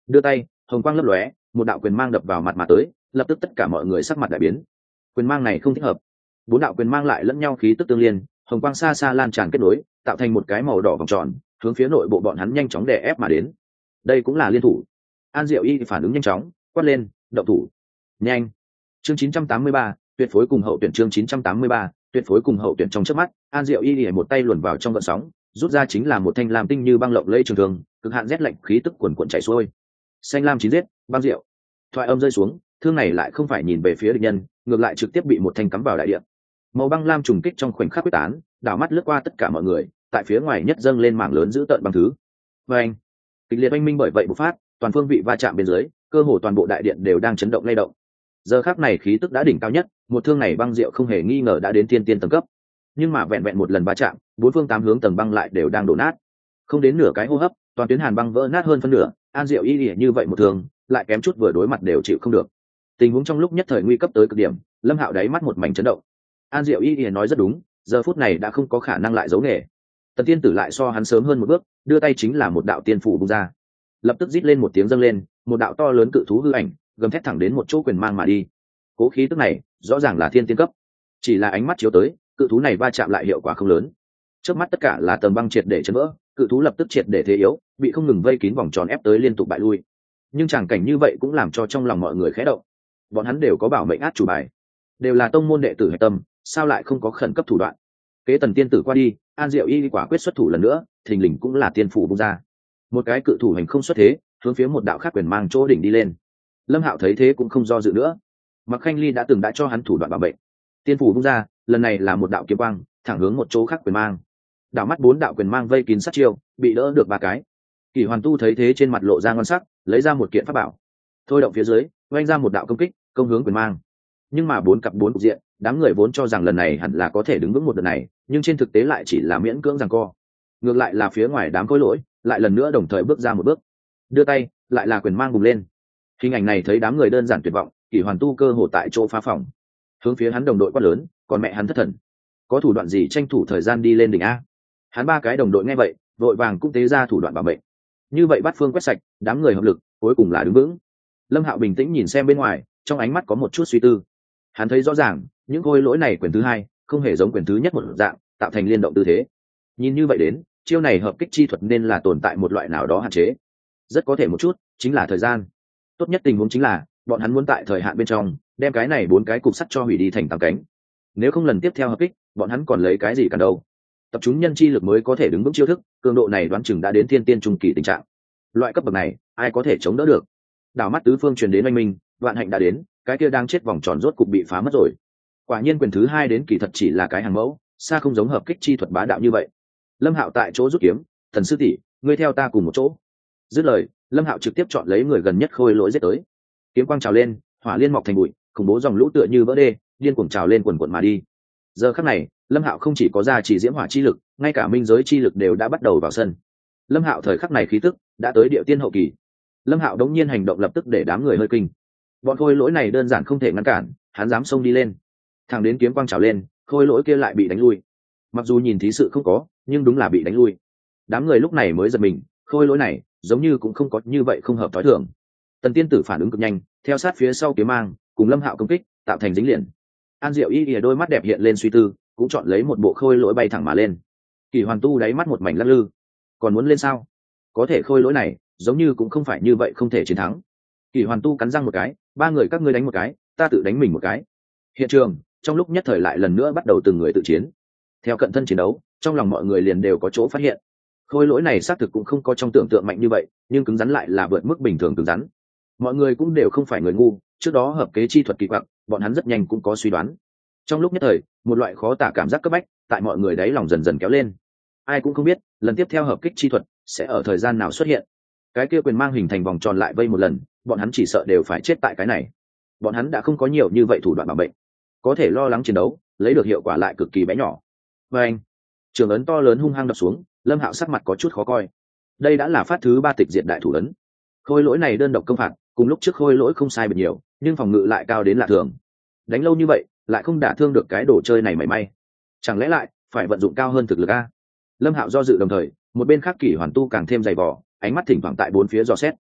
đưa tay, hồng quang lấp lóe, một đạo quyền mang đập vào mặt mà tới, lập tức tất cả mọi người sắc mặt đại biến. Quyền mang này không thích hợp. Bốn đạo quyền mang lại lẫn nhau khí tức tương liên, hồng quang xa xa lan tràn kết nối, tạo thành một cái màu đỏ vòng tròn, hướng phía nội bộ bọn hắn nhanh chóng đè ép mà đến. Đây cũng là liên thủ. An Diệu Y phản ứng nhanh chóng, quát lên, động thủ. Nhanh. Chương 983, tuyệt phối cùng hậu tuyển. Chương 983, tuyệt phối cùng hậu tuyển. Trong chớp mắt, An Diệu Y một tay luồn vào trong gợn sóng, rút ra chính là một thanh lam tinh như băng lộng lẫy trường thương, cực hạn rét lạnh khí tức cuồn cuộn chảy xuôi. Xanh lam chín giết, băng diệu. Thoại âm rơi xuống, thương này lại không phải nhìn về phía địch nhân, ngược lại trực tiếp bị một thanh cắm vào đại địa. Màu băng lam trùng kích trong khoảnh khắc quyết tán, đảo mắt lướt qua tất cả mọi người, tại phía ngoài nhất dâng lên mảng lớn giữ tợn băng thứ. Và anh, kịch liệt oanh minh bởi vậy bộc phát, toàn phương vị va chạm bên dưới, cơ hồ toàn bộ đại điện đều đang chấn động lay động. Giờ khắc này khí tức đã đỉnh cao nhất, một thương này băng diệu không hề nghi ngờ đã đến thiên tiên tầng cấp. Nhưng mà vẹn vẹn một lần va chạm, bốn phương tám hướng tầng băng lại đều đang đổ nát. Không đến nửa cái hô hấp, toàn tuyến hàn băng vỡ nát hơn phân nửa. An Diệu Y như vậy một thương, lại kém chút vừa đối mặt đều chịu không được. Tình huống trong lúc nhất thời nguy cấp tới cực điểm, Lâm Hạo đáy mắt một mảnh chấn động. An Diệu Y nói rất đúng, giờ phút này đã không có khả năng lại giấu nghề. Tần Tiên Tử lại so hắn sớm hơn một bước, đưa tay chính là một đạo tiên phủ bung ra. Lập tức rít lên một tiếng dâng lên, một đạo to lớn cự thú hư ảnh, gầm thét thẳng đến một chỗ quyền mang mà đi. Cố khí tức này, rõ ràng là thiên tiên cấp. Chỉ là ánh mắt chiếu tới, cự thú này va chạm lại hiệu quả không lớn. Trước mắt tất cả là tầng băng triệt để chấn vỡ, cự thú lập tức triệt để thế yếu, bị không ngừng vây kín vòng tròn ép tới liên tục bại lui. Nhưng tràng cảnh như vậy cũng làm cho trong lòng mọi người khẽ động. Bọn hắn đều có bảo mệnh át chủ bài, đều là tông môn đệ tử hạch tâm, sao lại không có khẩn cấp thủ đoạn. Kế Tần Tiên Tử qua đi, An Diệu Y quả quyết xuất thủ lần nữa, thình lình cũng là tiên phủ bung ra. Một cái cự thủ hành không xuất thế, hướng phía một đạo khác quyền mang chỗ đỉnh đi lên. Lâm Hạo thấy thế cũng không do dự nữa. Mặc Khanh Ly đã từng đã cho hắn thủ đoạn bảo mệnh. Tiên phủ bung ra, lần này là một đạo kiếm quang, thẳng hướng một chỗ khác quyền mang. Đạo mắt bốn đạo quyền mang vây kín sát chiêu, bị đỡ được ba cái. Kỷ Hoàn Tu thấy thế trên mặt lộ ra ngon sắc, lấy ra một kiện pháp bảo. Thôi động phía dưới, oanh ra một đạo công kích, công hướng quyền mang. Nhưng mà bốn cặp bốn cục diện, đám người vốn cho rằng lần này hẳn là có thể đứng vững một đợt này, nhưng trên thực tế lại chỉ là miễn cưỡng giằng co. Ngược lại là phía ngoài đám khối lỗi, lại lần nữa đồng thời bước ra một bước. Đưa tay, lại là quyền mang bùng lên. Hình ảnh này thấy đám người đơn giản tuyệt vọng, Kỷ Hoàn Tu cơ hồ tại chỗ phá phòng. Hướng phía hắn đồng đội quát lớn, còn mẹ hắn thất thần. Có thủ đoạn gì tranh thủ thời gian đi lên đỉnh a? Hắn ba cái đồng đội nghe vậy, vội vàng cũng tế ra thủ đoạn bảo mệnh. Như vậy bắt phương quét sạch, đám người hợp lực, cuối cùng là đứng vững. Lâm Hạo bình tĩnh nhìn xem bên ngoài, trong ánh mắt có một chút suy tư. Hắn thấy rõ ràng, những khối lỗi này quyền thứ hai, không hề giống quyền thứ nhất một dạng, tạo thành liên động tư thế. Nhìn như vậy đến, chiêu này hợp kích chi thuật nên là tồn tại một loại nào đó hạn chế. Rất có thể một chút, chính là thời gian. Tốt nhất tình huống chính là, bọn hắn muốn tại thời hạn bên trong, đem cái này bốn cái cục sắt cho hủy đi thành tám cánh. Nếu không lần tiếp theo hợp kích, bọn hắn còn lấy cái gì cả đâu. Tập trung nhân chi lực mới có thể đứng vững chiêu thức, cường độ này đoán chừng đã đến thiên tiên trung kỳ tình trạng. Loại cấp bậc này, ai có thể chống đỡ được? Đảo mắt tứ phương truyền đến oanh minh, vạn hạnh đã đến, cái kia đang chết vòng tròn rốt cục bị phá mất rồi. Quả nhiên quyền thứ hai đến kỳ thật chỉ là cái hàng mẫu, xa không giống hợp kích chi thuật bá đạo như vậy. Lâm Hạo tại chỗ rút kiếm, thần sư tỷ, ngươi theo ta cùng một chỗ. Dứt lời, Lâm Hạo trực tiếp chọn lấy người gần nhất khôi lỗi giết tới. Kiếm quang trào lên, hỏa liên mọc thành bụi, khủng bố dòng lũ tựa như vỡ đê, điên cuồng trào lên quần quần mà đi. Giờ khắc này, Lâm Hạo không chỉ có ra chỉ diễm hỏa chi lực, ngay cả minh giới chi lực đều đã bắt đầu vào sân. Lâm Hạo thời khắc này khí tức đã tới địa tiên hậu kỳ. Lâm Hạo đống nhiên hành động lập tức để đám người hơi kinh. Bọn khôi lỗi này đơn giản không thể ngăn cản, hắn dám xông đi lên. Thẳng đến kiếm quang trào lên, khôi lỗi kia lại bị đánh lui. Mặc dù nhìn thí sự không có, nhưng đúng là bị đánh lui. Đám người lúc này mới giật mình, khôi lỗi này giống như cũng không có như vậy không hợp thói thường. Tần Tiên Tử phản ứng cực nhanh, theo sát phía sau kiếm mang, cùng Lâm Hạo công kích, tạo thành dính liền. An Diệu Y đôi mắt đẹp hiện lên suy tư, cũng chọn lấy một bộ khôi lỗi bay thẳng mà lên. Kỷ Hoàn Tu đáy mắt một mảnh lắc lư, còn muốn lên sao? Có thể khôi lỗi này giống như cũng không phải như vậy không thể chiến thắng. Kỷ Hoàn Tu cắn răng một cái, ba người các ngươi đánh một cái, ta tự đánh mình một cái. Hiện trường trong lúc nhất thời lại lần nữa bắt đầu từng người tự chiến. Theo cận thân chiến đấu, trong lòng mọi người liền đều có chỗ phát hiện. Khôi lỗi này xác thực cũng không có trong tưởng tượng mạnh như vậy, nhưng cứng rắn lại là vượt mức bình thường cứng rắn. Mọi người cũng đều không phải người ngu, trước đó hợp kế chi thuật kỳ quặc, bọn hắn rất nhanh cũng có suy đoán. Trong lúc nhất thời, một loại khó tả cảm giác cấp bách tại mọi người đáy lòng dần dần kéo lên. Ai cũng không biết lần tiếp theo hợp kích chi thuật sẽ ở thời gian nào xuất hiện. Cái kia quyền mang hình thành vòng tròn lại vây một lần, bọn hắn chỉ sợ đều phải chết tại cái này. Bọn hắn đã không có nhiều như vậy thủ đoạn bảo bệnh, có thể lo lắng chiến đấu, lấy được hiệu quả lại cực kỳ bé nhỏ. Và anh, trường ấn to lớn hung hăng đập xuống, Lâm Hạo sắc mặt có chút khó coi. Đây đã là phát thứ 3 tịch diệt đại thủ ấn. Khôi lỗi này đơn độc công phạt, cùng lúc trước khôi lỗi không sai biệt nhiều, nhưng phòng ngự lại cao đến lạ thường. Đánh lâu như vậy, lại không đả thương được cái đồ chơi này mảy may. Chẳng lẽ lại phải vận dụng cao hơn thực lực a? Lâm Hạo do dự đồng thời, một bên khác Kỷ Hoàn Tu càng thêm dày vò, ánh mắt thỉnh thoảng tại bốn phía dò xét.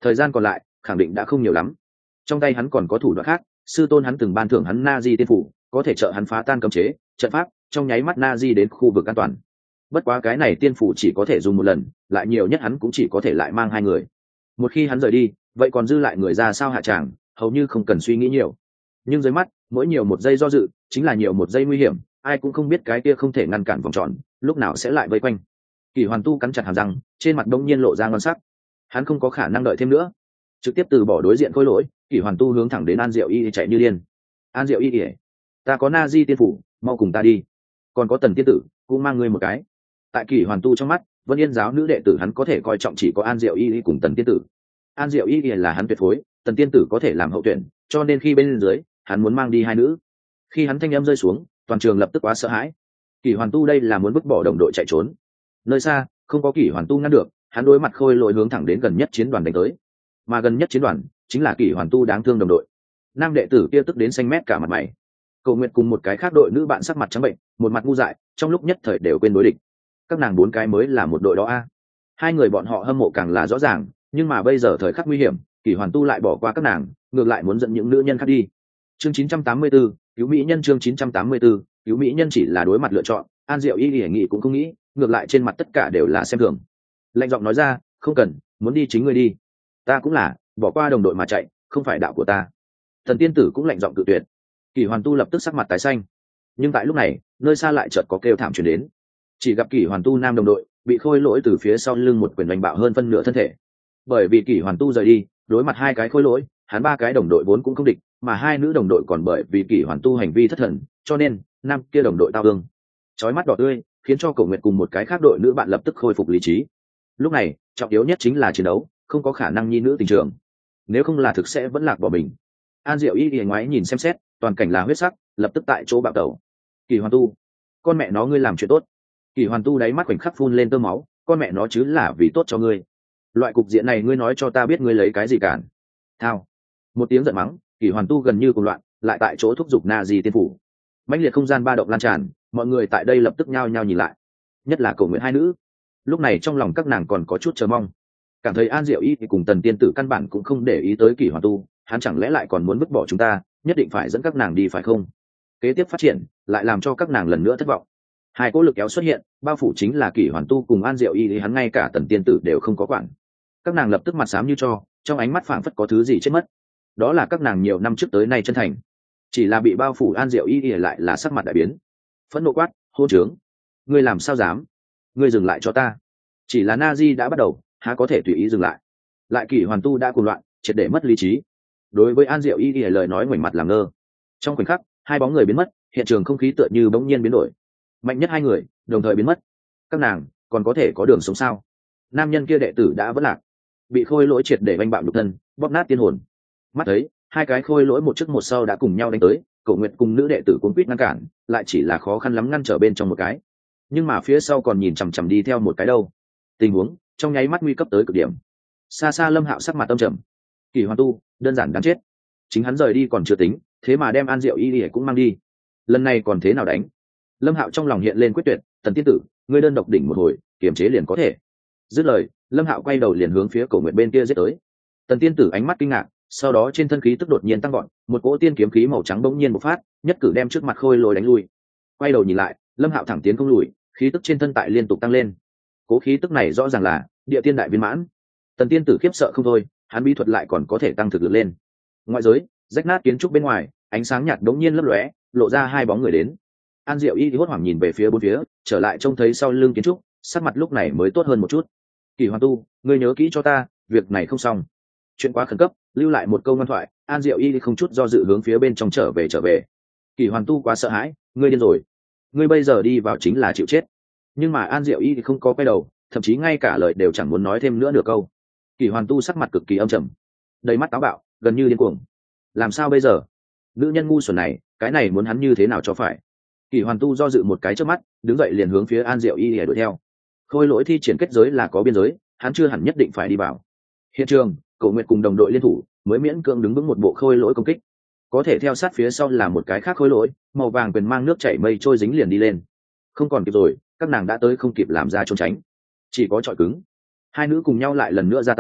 thời gian còn lại khẳng định đã không nhiều lắm. Trong tay hắn còn có thủ đoạn khác, sư tôn hắn từng ban thưởng hắn na di tiên phủ, có thể trợ hắn phá tan cấm chế trận pháp, trong nháy mắt na di đến khu vực an toàn. Bất quá cái này tiên phủ chỉ có thể dùng một lần, lại nhiều nhất hắn cũng chỉ có thể lại mang 2 người. Một khi hắn rời đi, vậy còn dư lại người ra sao hạ tràng, hầu như không cần suy nghĩ nhiều. Nhưng dưới mắt, mỗi nhiều một giây do dự chính là nhiều một giây nguy hiểm, ai cũng không biết cái kia không thể ngăn cản vòng tròn lúc nào sẽ lại vây quanh. Kỷ Hoàn Tu cắn chặt hàm răng, trên mặt đông nhiên lộ ra ngon sắc. Hắn không có khả năng đợi thêm nữa, trực tiếp từ bỏ đối diện khôi lỗi. Kỷ Hoàn Tu hướng thẳng đến An Diệu Y chạy như điên. An Diệu Y, ta có na di tiên phủ, mau cùng ta đi. Còn có Tần tiên tử, cũng mang ngươi một cái. Tại Kỷ Hoàn Tu trong mắt, Vân Yên giáo nữ đệ tử hắn có thể coi trọng chỉ có An Diệu Y cùng Tần tiên tử. An Diệu Y là hắn tuyệt phối, Tần tiên tử có thể làm hậu tuyển, cho nên khi bên dưới hắn muốn mang đi 2 nữ. Khi hắn thanh âm rơi xuống, toàn trường lập tức quá sợ hãi. Kỷ Hoàn Tu đây là muốn vứt bỏ đồng đội chạy trốn. Nơi xa không có Kỷ Hoàn Tu ngăn được, hắn đối mặt khôi lỗi hướng thẳng đến gần nhất chiến đoàn đánh tới. Mà gần nhất chiến đoàn chính là Kỷ Hoàn Tu đáng thương đồng đội. Nam đệ tử kia tức đến xanh mét cả mặt mày. Cầu Nguyệt cùng một cái khác đội nữ bạn sắc mặt trắng bệnh, một mặt ngu dại, trong lúc nhất thời đều quên đối địch. Các nàng 4 cái mới là một đội đó a. 2 người bọn họ hâm mộ càng là rõ ràng, nhưng mà bây giờ thời khắc nguy hiểm, Kỷ Hoàn Tu lại bỏ qua các nàng, ngược lại muốn dẫn những nữ nhân khác đi. Chương 984, cứu mỹ nhân. Chương 984, cứu mỹ nhân chỉ là đối mặt lựa chọn, An Diệu Y nghĩ nghĩ cũng không nghĩ, ngược lại trên mặt tất cả đều là xem thường. Lạnh giọng nói ra, không cần, muốn đi chính ngươi đi. Ta cũng là, bỏ qua đồng đội mà chạy, không phải đạo của ta. Thần tiên tử cũng lạnh giọng cự tuyệt. Kỷ Hoàn Tu lập tức sắc mặt tái xanh. Nhưng tại lúc này, nơi xa lại chợt có kêu thảm truyền đến. Chỉ gặp Kỷ Hoàn Tu nam đồng đội bị khôi lỗi từ phía sau lưng một quyền đánh bạo hơn phân nửa thân thể. Bởi vì Kỷ Hoàn Tu rời đi, đối mặt 2 cái khôi lỗi, hắn 3 cái đồng đội vốn cũng không địch, mà 2 nữ đồng đội còn bởi vì Kỷ Hoàn Tu hành vi thất thần, cho nên nam kia đồng đội tao thương. Chói mắt đỏ tươi khiến cho Cổ Nguyệt cùng một cái khác đội nữ bạn lập tức khôi phục lý trí. Lúc này trọng yếu nhất chính là chiến đấu, không có khả năng nhi nữ tình trường, nếu không là thực sẽ vẫn lạc bỏ mình. An Diệu Y ngoái nhìn xem xét, toàn cảnh là huyết sắc, lập tức tại chỗ bạo tẩu. Kỷ Hoàn Tu, con mẹ nó ngươi làm chuyện tốt. Kỷ Hoàn Tu đáy mắt khoảnh khắc phun lên tơ máu, con mẹ nó chứ là vì tốt cho ngươi. Loại cục diện này ngươi nói cho ta biết ngươi lấy cái gì cản? Thao. Một tiếng giận mắng, Kỷ Hoàn Tu gần như cuồng loạn, lại tại chỗ thúc giục na di tiên phủ. Mãnh liệt không gian ba động lan tràn, mọi người tại đây lập tức nhao nhao nhìn lại, nhất là Cổ Nguyệt 2 nữ. Lúc này trong lòng các nàng còn có chút chờ mong, cảm thấy An Diệu Y thì cùng Tần tiên tử căn bản cũng không để ý tới Kỷ Hoàn Tu, hắn chẳng lẽ lại còn muốn vứt bỏ chúng ta, nhất định phải dẫn các nàng đi phải không? Kế tiếp phát triển lại làm cho các nàng lần nữa thất vọng. 2 cỗ lực kéo xuất hiện, bao phủ chính là Kỷ Hoàn Tu cùng An Diệu Y, thì hắn ngay cả Tần tiên tử đều không có quản. Các nàng lập tức mặt xám như tro, trong ánh mắt phảng phất có thứ gì chết mất. Đó là các nàng nhiều năm trước tới nay chân thành, chỉ là bị bao phủ. An Diệu Y lại là sắc mặt đại biến, phẫn nộ quát, hôn trướng, ngươi làm sao dám, ngươi dừng lại cho ta. Chỉ là na di đã bắt đầu, há có thể tùy ý dừng lại. Lại Kỷ Hoàn Tu đã cuồng loạn, triệt để mất lý trí. Đối với An Diệu Y lời nói ngoảnh mặt làm ngơ. Trong khoảnh khắc 2 bóng người biến mất, hiện trường không khí tựa như bỗng nhiên biến đổi, mạnh nhất 2 người đồng thời biến mất. Các nàng còn có thể có đường sống sao? Nam nhân kia đệ tử đã vỡ lạc, bị khôi lỗi triệt để banh bạo nhục thân, bóp nát tiên hồn. Mắt thấy 2 cái khôi lỗi một trước một sau đã cùng nhau đánh tới, Cổ Nguyệt cùng nữ đệ tử cuống quýt ngăn cản, lại chỉ là khó khăn lắm ngăn trở bên trong một cái, nhưng mà phía sau còn nhìn chằm chằm đi theo một cái đâu. Tình huống trong nháy mắt nguy cấp tới cực điểm. Xa xa Lâm Hạo sắc mặt tâm trầm. Kỷ Hoàn Tu đơn giản đáng chết, chính hắn rời đi còn chưa tính, thế mà đem An Diệu Y cũng mang đi, lần này còn thế nào đánh? Lâm Hạo trong lòng hiện lên quyết tuyệt, Tần tiên tử, ngươi đơn độc đỉnh một hồi, kiềm chế liền có thể. Dứt lời, Lâm Hạo quay đầu liền hướng phía Cổ Nguyệt bên kia giết tới. Tần tiên tử ánh mắt kinh ngạc, sau đó trên thân khí tức đột nhiên tăng vọt, một cỗ tiên kiếm khí màu trắng bỗng nhiên bộc phát, nhất cử đem trước mặt khôi lỗi đánh lui. Quay đầu nhìn lại, Lâm Hạo thẳng tiến không lùi, khí tức trên thân tại liên tục tăng lên. Cố khí tức này rõ ràng là địa tiên đại viên mãn. Tần tiên tử khiếp sợ không thôi, hắn bí thuật lại còn có thể tăng thực lực lên. Ngoại giới rách nát kiến trúc bên ngoài, ánh sáng nhạt đống nhiên lấp lóe, lộ ra 2 bóng người đến. An Diệu Y hốt hoảng nhìn về phía 4 phía, trở lại trông thấy sau lưng kiến trúc, sắc mặt lúc này mới tốt hơn một chút. Kỷ Hoàn Tu, ngươi nhớ kỹ cho ta, việc này không xong. Chuyện quá khẩn cấp, lưu lại một câu ngoan thoại. An Diệu Y không chút do dự hướng phía bên trong trở về. Kỷ Hoàn Tu quá sợ hãi, ngươi điên rồi, ngươi bây giờ đi vào chính là chịu chết. Nhưng mà An Diệu Y không có quay đầu, thậm chí ngay cả lời đều chẳng muốn nói thêm nữa nửa câu. Kỷ Hoàn Tu sắc mặt cực kỳ âm trầm, đầy mắt táo bạo, gần như điên cuồng. Làm sao bây giờ? Nữ nhân ngu xuẩn này, cái này muốn hắn như thế nào cho phải? Kỷ Hoàn Tu do dự một cái trước mắt, đứng dậy liền hướng phía An Diệu Y đuổi theo. Khôi lỗi thi triển kết giới là có biên giới, hắn chưa hẳn nhất định phải đi vào. Hiện trường, Cổ Nguyệt cùng đồng đội liên thủ mới miễn cưỡng đứng vững một bộ khôi lỗi công kích. Có thể theo sát phía sau là một cái khác khôi lỗi, màu vàng quyền mang nước chảy mây trôi dính liền đi lên. Không còn kịp rồi, các nàng đã tới không kịp làm ra trốn tránh, chỉ có trọi cứng. 2 nữ cùng nhau lại lần nữa ra tay,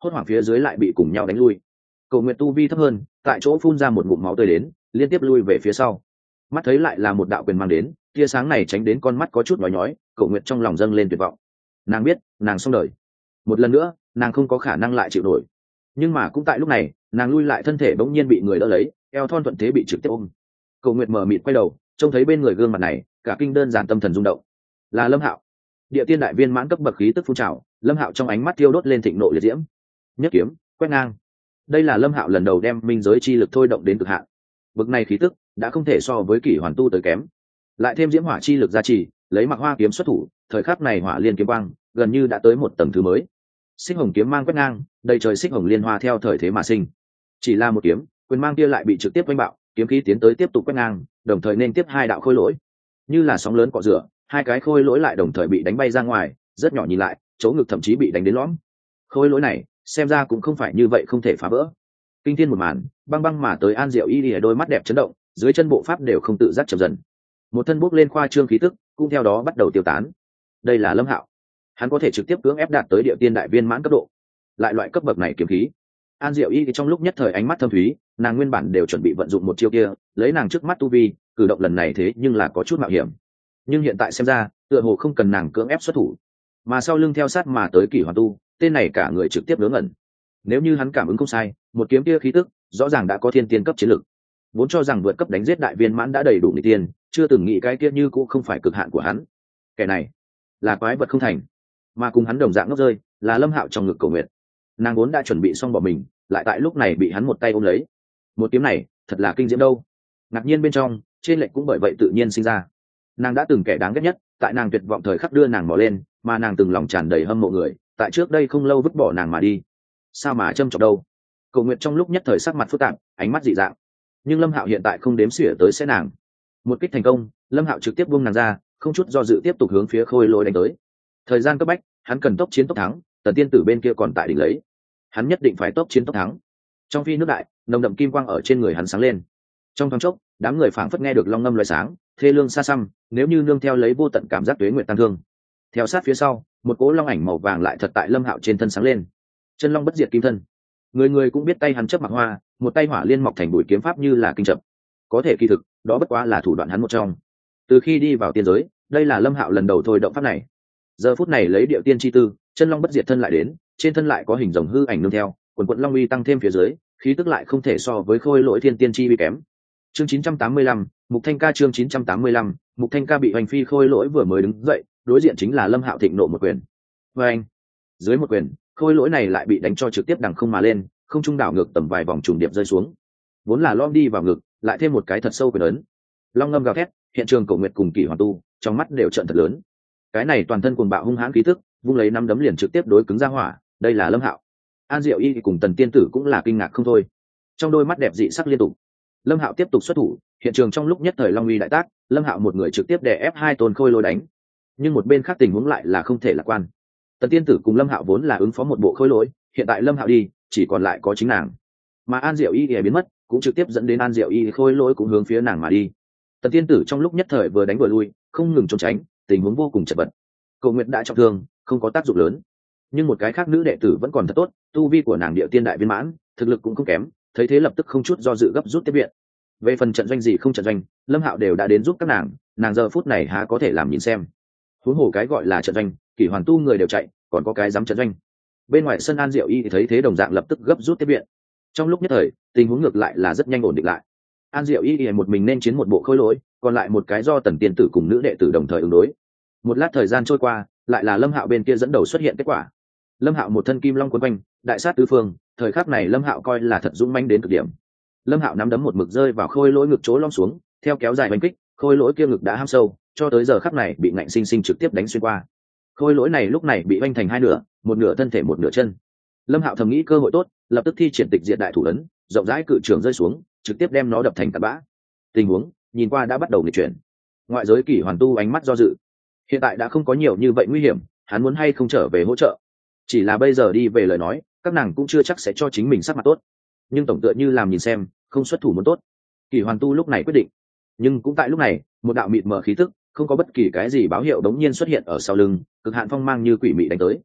hốt hoảng phía dưới lại bị cùng nhau đánh lui. Cầu nguyện tu vi thấp hơn, tại chỗ phun ra một ngụm máu tươi đến, liên tiếp lui về phía sau. Mắt thấy lại là một đạo quyền mang đến, tia sáng này tránh đến con mắt có chút nhói nhói, cầu nguyện trong lòng dâng lên tuyệt vọng. Nàng biết nàng xong đời, một lần nữa nàng không có khả năng lại chịu nổi. Nhưng mà cũng tại lúc này, nàng lui lại thân thể bỗng nhiên bị người đỡ lấy, eo thon thuận thế bị trực tiếp ôm. Cầu nguyện mở mịt quay đầu, trông thấy bên người gương mặt này, cả kinh đơn giản tâm thần rung động. Là Lâm Hạo. Địa tiên đại viên mãn cấp bậc khí tức phun trào, Lâm Hạo trong ánh mắt thiêu đốt lên thịnh nộ liệt diễm. Nhất kiếm quét ngang. Đây là Lâm Hạo lần đầu đem minh giới chi lực thôi động đến cực hạn. Bậc này khí tức đã không thể so với Kỷ Hoàn tu tới kém. Lại thêm diễm hỏa chi lực gia trì, lấy Mặc Hoa kiếm xuất thủ, thời khắc này hỏa liên kiếm quang gần như đã tới một tầng thứ mới. Xích hồng kiếm mang quét ngang, đầy trời xích hồng liên hoa theo thời thế mà sinh. Chỉ là một kiếm, quyền mang kia lại bị trực tiếp vênh bạo, kiếm khí tiến tới tiếp tục quét ngang, đồng thời nên tiếp hai đạo khôi lỗi. Như là sóng lớn cọ rửa, hai cái khôi lỗi lại đồng thời bị đánh bay ra ngoài, rất nhỏ nhìn lại, chỗ ngực thậm chí bị đánh đến lõm. Khôi lỗi này, xem ra cũng không phải như vậy không thể phá vỡ. Kinh thiên một màn, băng băng mà tới An Diệu Y đôi mắt đẹp chấn động, dưới chân bộ pháp đều không tự giác chậm dần. Một thân bốc lên khoa trương khí tức, cũng theo đó bắt đầu tiêu tán. Đây là Lâm Hạo, hắn có thể trực tiếp cưỡng ép đạt tới địa tiên đại viên mãn cấp độ. Lại loại cấp bậc này kiếm khí, An Diệu Y trong lúc nhất thời ánh mắt thâm thúy, nàng nguyên bản đều chuẩn bị vận dụng một chiêu kia, lấy nàng trước mắt tu vi, cử động lần này thế nhưng là có chút mạo hiểm. Nhưng hiện tại xem ra, tựa hồ không cần nàng cưỡng ép xuất thủ, mà sau lưng theo sát mà tới Kỷ Hoàn tu, tên này cả người trực tiếp ngớ ngẩn. Nếu như hắn cảm ứng không sai, một kiếm kia khí tức rõ ràng đã có thiên tiên cấp chiến lực. Vốn cho rằng vượt cấp đánh giết đại viên mãn đã đầy đủ nghịch tiên, chưa từng nghĩ cái kia như cũng không phải cực hạn của hắn. Kẻ này là quái vật không thành, mà cùng hắn đồng dạng ngốc rơi là Lâm Hạo trong ngực Cầu Nguyệt. Nàng vốn đã chuẩn bị xong bỏ mình, lại tại lúc này bị hắn một tay ôm lấy. Một kiếm này thật là kinh diễm đâu. Ngạc nhiên bên trong, trên lệnh cũng bởi vậy tự nhiên sinh ra. Nàng đã từng kẻ đáng ghét nhất, tại nàng tuyệt vọng thời khắc đưa nàng bỏ lên, mà nàng từng lòng tràn đầy hâm mộ người, tại trước đây không lâu vứt bỏ nàng mà đi. Sao mà châm chọc đâu. Cầu Nguyệt trong lúc nhất thời sắc mặt phức tạp, ánh mắt dị dạng. Nhưng Lâm Hạo hiện tại không đếm xỉa tới sẽ nàng. Một kích thành công, Lâm Hạo trực tiếp buông nàng ra, không chút do dự tiếp tục hướng phía khôi lỗi đánh tới. Thời gian cấp bách, hắn cần tốc chiến tốc thắng, Tần tiên tử bên kia còn tại đỉnh lấy, hắn nhất định phải tốc chiến tốc thắng. Trong phi nước đại, nồng đậm kim quang ở trên người hắn sáng lên. Trong thoáng chốc, đám người phảng phất nghe được long ngâm loại sáng, thê lương xa xăm, nếu như nương theo lấy vô tận cảm giác tuế nguyệt tăng thương. Theo sát phía sau, một cỗ long ảnh màu vàng lại thật tại Lâm Hạo trên thân sáng lên. Chân long bất diệt kim thân. Người người cũng biết tay hắn chấp mặc hoa, một tay hỏa liên mọc thành bụi kiếm pháp như là kinh chập. Có thể kỳ thực, đó bất quá là thủ đoạn hắn một trong. Từ khi đi vào tiên giới, đây là Lâm Hạo lần đầu thôi động pháp này. Giờ phút này lấy điệu tiên chi tư, chân long bất diệt thân lại đến, trên thân lại có hình rồng hư ảnh nương theo, quần quận long uy tăng thêm phía dưới, khí tức lại không thể so với khôi lỗi thiên tiên chi uy kém. Chương 985, Mục Thanh Ca chương 985, Mục Thanh Ca bị hoành phi khôi lỗi vừa mới đứng dậy, đối diện chính là Lâm Hạo thịnh nộ một quyền. Và anh, dưới một quyền, khôi lỗi này lại bị đánh cho trực tiếp đằng không mà lên, không trung đảo ngược tầm vài vòng trùng điệp rơi xuống. Vốn là lom đi vào ngực, lại thêm một cái thật sâu quyền ấn. Long ngâm gào thét, hiện trường Cổ Nguyệt cùng Kỷ Hoàn tu, trong mắt đều trợn thật lớn. Cái này toàn thân cuồng bạo hung hãn khí tức, vung lấy năm đấm liền trực tiếp đối cứng ra hỏa, đây là Lâm Hạo. An Diệu Y cùng Tần tiên tử cũng là kinh ngạc không thôi. Trong đôi mắt đẹp dị sắc liên tục. Lâm Hạo tiếp tục xuất thủ, hiện trường trong lúc nhất thời long uy đại tác, Lâm Hạo một người trực tiếp đè ép hai tôn khôi lỗi đánh. Nhưng một bên khác tình huống lại là không thể lạc quan. Tần tiên tử cùng Lâm Hạo vốn là ứng phó một bộ khôi lỗi, hiện tại Lâm Hạo đi, chỉ còn lại có chính nàng. Mà An Diệu Y biến mất, cũng trực tiếp dẫn đến An Diệu Y khôi lỗi cũng hướng phía nàng mà đi. Tần tiên tử trong lúc nhất thời vừa đánh vừa lui, không ngừng trốn tránh, tình huống vô cùng chật vật. Cầu Nguyệt đã trọng thương, không có tác dụng lớn. Nhưng một cái khác nữ đệ tử vẫn còn thật tốt, tu vi của nàng địa tiên đại viên mãn, thực lực cũng không kém, thấy thế lập tức không chút do dự gấp rút tiếp viện. Về phần trận doanh gì không trận doanh, Lâm Hạo đều đã đến giúp các nàng giờ phút này há có thể làm nhìn xem. Huống hồ cái gọi là trận doanh, Kỷ Hoàn tu người đều chạy, còn có cái dám trận doanh. Bên ngoài sân An Diệu Y thì thấy thế đồng dạng lập tức gấp rút tiếp viện. Trong lúc nhất thời, tình huống ngược lại là rất nhanh ổn định lại. An Diệu Y thì một mình nên chiến một bộ khôi lỗi, còn lại một cái do Tần tiên tử cùng nữ đệ tử đồng thời ứng đối. Một lát thời gian trôi qua, lại là Lâm Hạo bên kia dẫn đầu xuất hiện kết quả. Lâm Hạo một thân kim long quấn quanh, đại sát tứ phương, thời khắc này Lâm Hạo coi là thật dũng mãnh đến cực điểm. Lâm Hạo nắm đấm một mực rơi vào khôi lỗi ngực chỗ lõm xuống, theo kéo dài đánh kích, khôi lỗi kia ngực đã ham sâu, cho tới giờ khắc này bị ngạnh sinh sinh trực tiếp đánh xuyên qua. Khôi lỗi này lúc này bị vênh thành hai nửa, một nửa thân thể một nửa chân. Lâm Hạo thầm nghĩ cơ hội tốt, lập tức thi triển tịch diệt đại thủ ấn, rộng rãi cự trường rơi xuống, trực tiếp đem nó đập thành tạt bã. Tình huống nhìn qua đã bắt đầu nghịch chuyển. Ngoại giới Kỷ Hoàn tu ánh mắt do dự. Hiện tại đã không có nhiều như vậy nguy hiểm, hắn muốn hay không trở về hỗ trợ. Chỉ là bây giờ đi về lời nói, các nàng cũng chưa chắc sẽ cho chính mình sắc mặt tốt. Nhưng tổng tựa như làm nhìn xem, không xuất thủ muốn tốt. Kỷ Hoàn tu lúc này quyết định. Nhưng cũng tại lúc này, một đạo mịt mờ khí tức, không có bất kỳ cái gì báo hiệu đống nhiên xuất hiện ở sau lưng, cực hạn phong mang như quỷ mị đánh tới.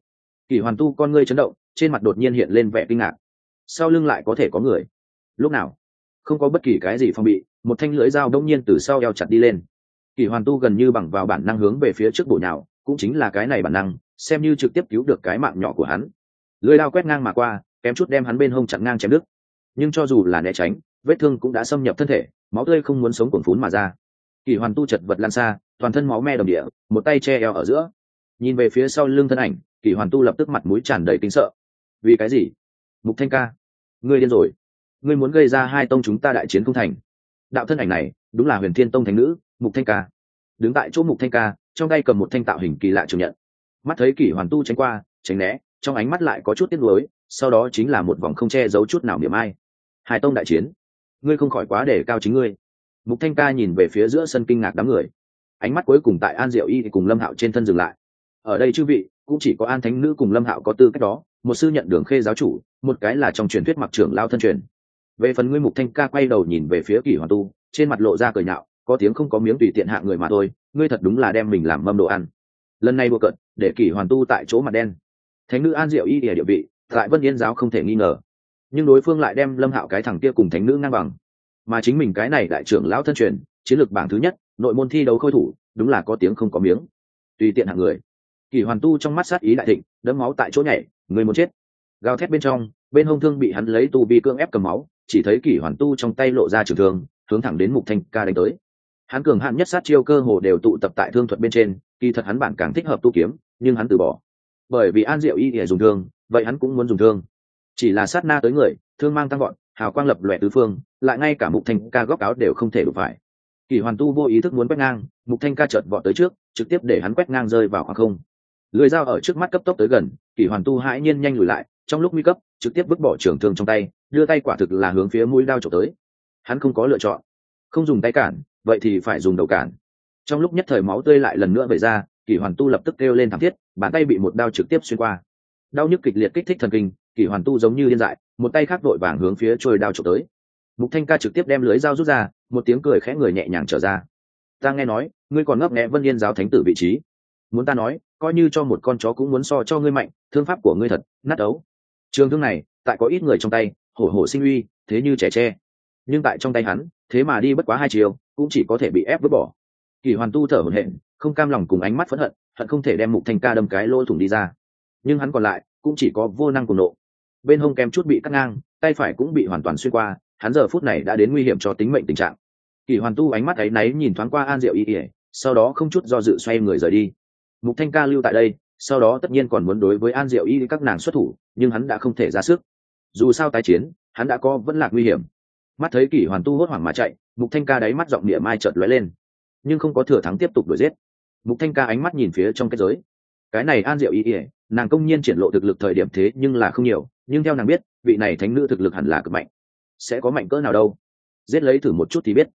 Kỷ Hoàn Tu con ngươi chấn động, trên mặt đột nhiên hiện lên vẻ kinh ngạc. Sau lưng lại có thể có người? Lúc nào? Không có bất kỳ cái gì phòng bị, một thanh lưỡi dao đông nhiên từ sau eo chặt đi lên. Kỷ Hoàn Tu gần như bằng vào bản năng hướng về phía trước bổ nhào, cũng chính là cái này bản năng, xem như trực tiếp cứu được cái mạng nhỏ của hắn. Lưỡi dao quét ngang mà qua, kém chút đem hắn bên hông chặn ngang chém đứt. Nhưng cho dù là né tránh, vết thương cũng đã xâm nhập thân thể, máu tươi không muốn sống cuồn phún mà ra. Kỷ Hoàn Tu chật vật lăn xa, toàn thân máu me đầm địa, một tay che eo ở giữa, nhìn về phía sau lưng thân ảnh. Kỷ Hoàn Tu lập tức mặt mũi tràn đầy kinh sợ. Vì cái gì? Mục Thanh Ca, ngươi điên rồi? Ngươi muốn gây ra hai tông chúng ta đại chiến không thành? Đạo thân ảnh này đúng là Huyền Thiên Tông thánh nữ Mục Thanh Ca. Đứng tại chỗ Mục Thanh Ca, trong tay cầm một thanh tạo hình kỳ lạ trường nhận. Mắt thấy Kỷ Hoàn Tu tránh qua tránh né, trong ánh mắt lại có chút tiếc nuối, sau đó chính là một vòng không che giấu chút nào niềm ai. Hai tông đại chiến, ngươi không khỏi quá để cao chính ngươi. Mục Thanh Ca nhìn về phía giữa sân kinh ngạc đám người, ánh mắt cuối cùng tại An Diệu Y cùng Lâm Hạo trên thân dừng lại. Ở đây chư vị cũng chỉ có An thánh nữ cùng Lâm Hạo có tư cách đó, một sư nhận Đường Khê giáo chủ, một cái là trong truyền thuyết Mặc trưởng lao thân truyền. Về phần ngươi, Mục Thanh Ca quay đầu nhìn về phía Kỷ Hoàn Tu, trên mặt lộ ra cười nhạo, có tiếng không có miếng tùy tiện hạ người mà thôi, ngươi thật đúng là đem mình làm mâm đồ ăn. Lần này đùa cợt, để Kỷ Hoàn Tu tại chỗ mặt đen. Thánh nữ An Diệu Y địa vị tại Vân Yên giáo không thể nghi ngờ, nhưng đối phương lại đem Lâm Hạo cái thằng kia cùng thánh nữ ngang bằng, mà chính mình cái này đại trưởng lão thân truyền, chiến lược bảng thứ nhất, nội môn thi đấu khôi thủ, đúng là có tiếng không có miếng, tùy tiện hạng người. Kỷ Hoàn Tu trong mắt sát ý đại thịnh, đẫm máu tại chỗ nhảy, người muốn chết. Gào thét bên trong, bên hông thương bị hắn lấy tu vi cưỡng ép cầm máu, chỉ thấy Kỷ Hoàn Tu trong tay lộ ra trường thương, hướng thẳng đến Mục Thanh Ca đánh tới. Hắn cường hạn nhất sát chiêu cơ hồ đều tụ tập tại thương thuật bên trên, kỳ thật hắn bản càng thích hợp tu kiếm, nhưng hắn từ bỏ. Bởi vì An Diệu Y để dùng thương, vậy hắn cũng muốn dùng thương. Chỉ là sát na tới người, thương mang tăng gọn, hào quang lập lòe tứ phương, lại ngay cả Mục Thanh Ca góc áo đều không thể đụng phải. Kỷ Hoàn Tu vô ý thức muốn quét ngang, Mục Thanh Ca chợt vọt tới trước, trực tiếp để hắn quét ngang rơi vào khoảng không. Lưỡi dao ở trước mắt cấp tốc tới gần, Kỷ Hoàn Tu hãi nhiên nhanh lùi lại, trong lúc nguy cấp, trực tiếp vứt bỏ trường thương trong tay, đưa tay quả thực là hướng phía mũi đao chụp tới. Hắn không có lựa chọn, không dùng tay cản, vậy thì phải dùng đầu cản. Trong lúc nhất thời máu tươi lại lần nữa vẩy ra, Kỷ Hoàn Tu lập tức kêu lên thảm thiết, bàn tay bị một đao trực tiếp xuyên qua. Đau nhức kịch liệt kích thích thần kinh, Kỷ Hoàn Tu giống như điên dại, một tay khác vội vàng hướng phía trôi đao chụp tới. Mục Thanh Ca trực tiếp đem lưới dao rút ra, một tiếng cười khẽ người nhẹ nhàng trở ra. Ta nghe nói, ngươi còn ngấp nghé Vân Yên giáo thánh tử vị trí. Muốn ta nói, coi như cho một con chó cũng muốn so cho ngươi mạnh, thương pháp của ngươi thật nát ấu. Trường thương này, tại có ít người trong tay, hổ hổ sinh uy, thế như trẻ tre. Nhưng tại trong tay hắn, thế mà đi bất quá hai chiều, cũng chỉ có thể bị ép vứt bỏ. Kỷ Hoàn Tu thở hổn hển, không cam lòng cùng ánh mắt phẫn hận, hận không thể đem Mục Thanh Ca đâm cái lỗ thủng đi ra. Nhưng hắn còn lại, cũng chỉ có vô năng cùng nộ. Bên hông kém chút bị cắt ngang, tay phải cũng bị hoàn toàn xuyên qua, hắn giờ phút này đã đến nguy hiểm cho tính mệnh tình trạng. Kỷ Hoàn Tu ánh mắt áy náy nhìn thoáng qua An Diệu Y, sau đó không chút do dự xoay người rời đi. Mục Thanh Ca lưu tại đây, sau đó tất nhiên còn muốn đối với An Diệu Y các nàng xuất thủ, nhưng hắn đã không thể ra sức. Dù sao tái chiến, hắn đã có vẫn lạc nguy hiểm. Mắt thấy Kỷ Hoàn Tu hốt hoảng mà chạy, Mục Thanh Ca đáy mắt giọng địa mai chợt lóe lên, nhưng không có thừa thắng tiếp tục đuổi giết. Mục Thanh Ca ánh mắt nhìn phía trong kết giới. Cái này An Diệu Y, nàng công nhiên triển lộ thực lực thời điểm thế nhưng là không nhiều, nhưng theo nàng biết, vị này thánh nữ thực lực hẳn là cực mạnh. Sẽ có mạnh cỡ nào đâu? Giết lấy thử một chút thì biết.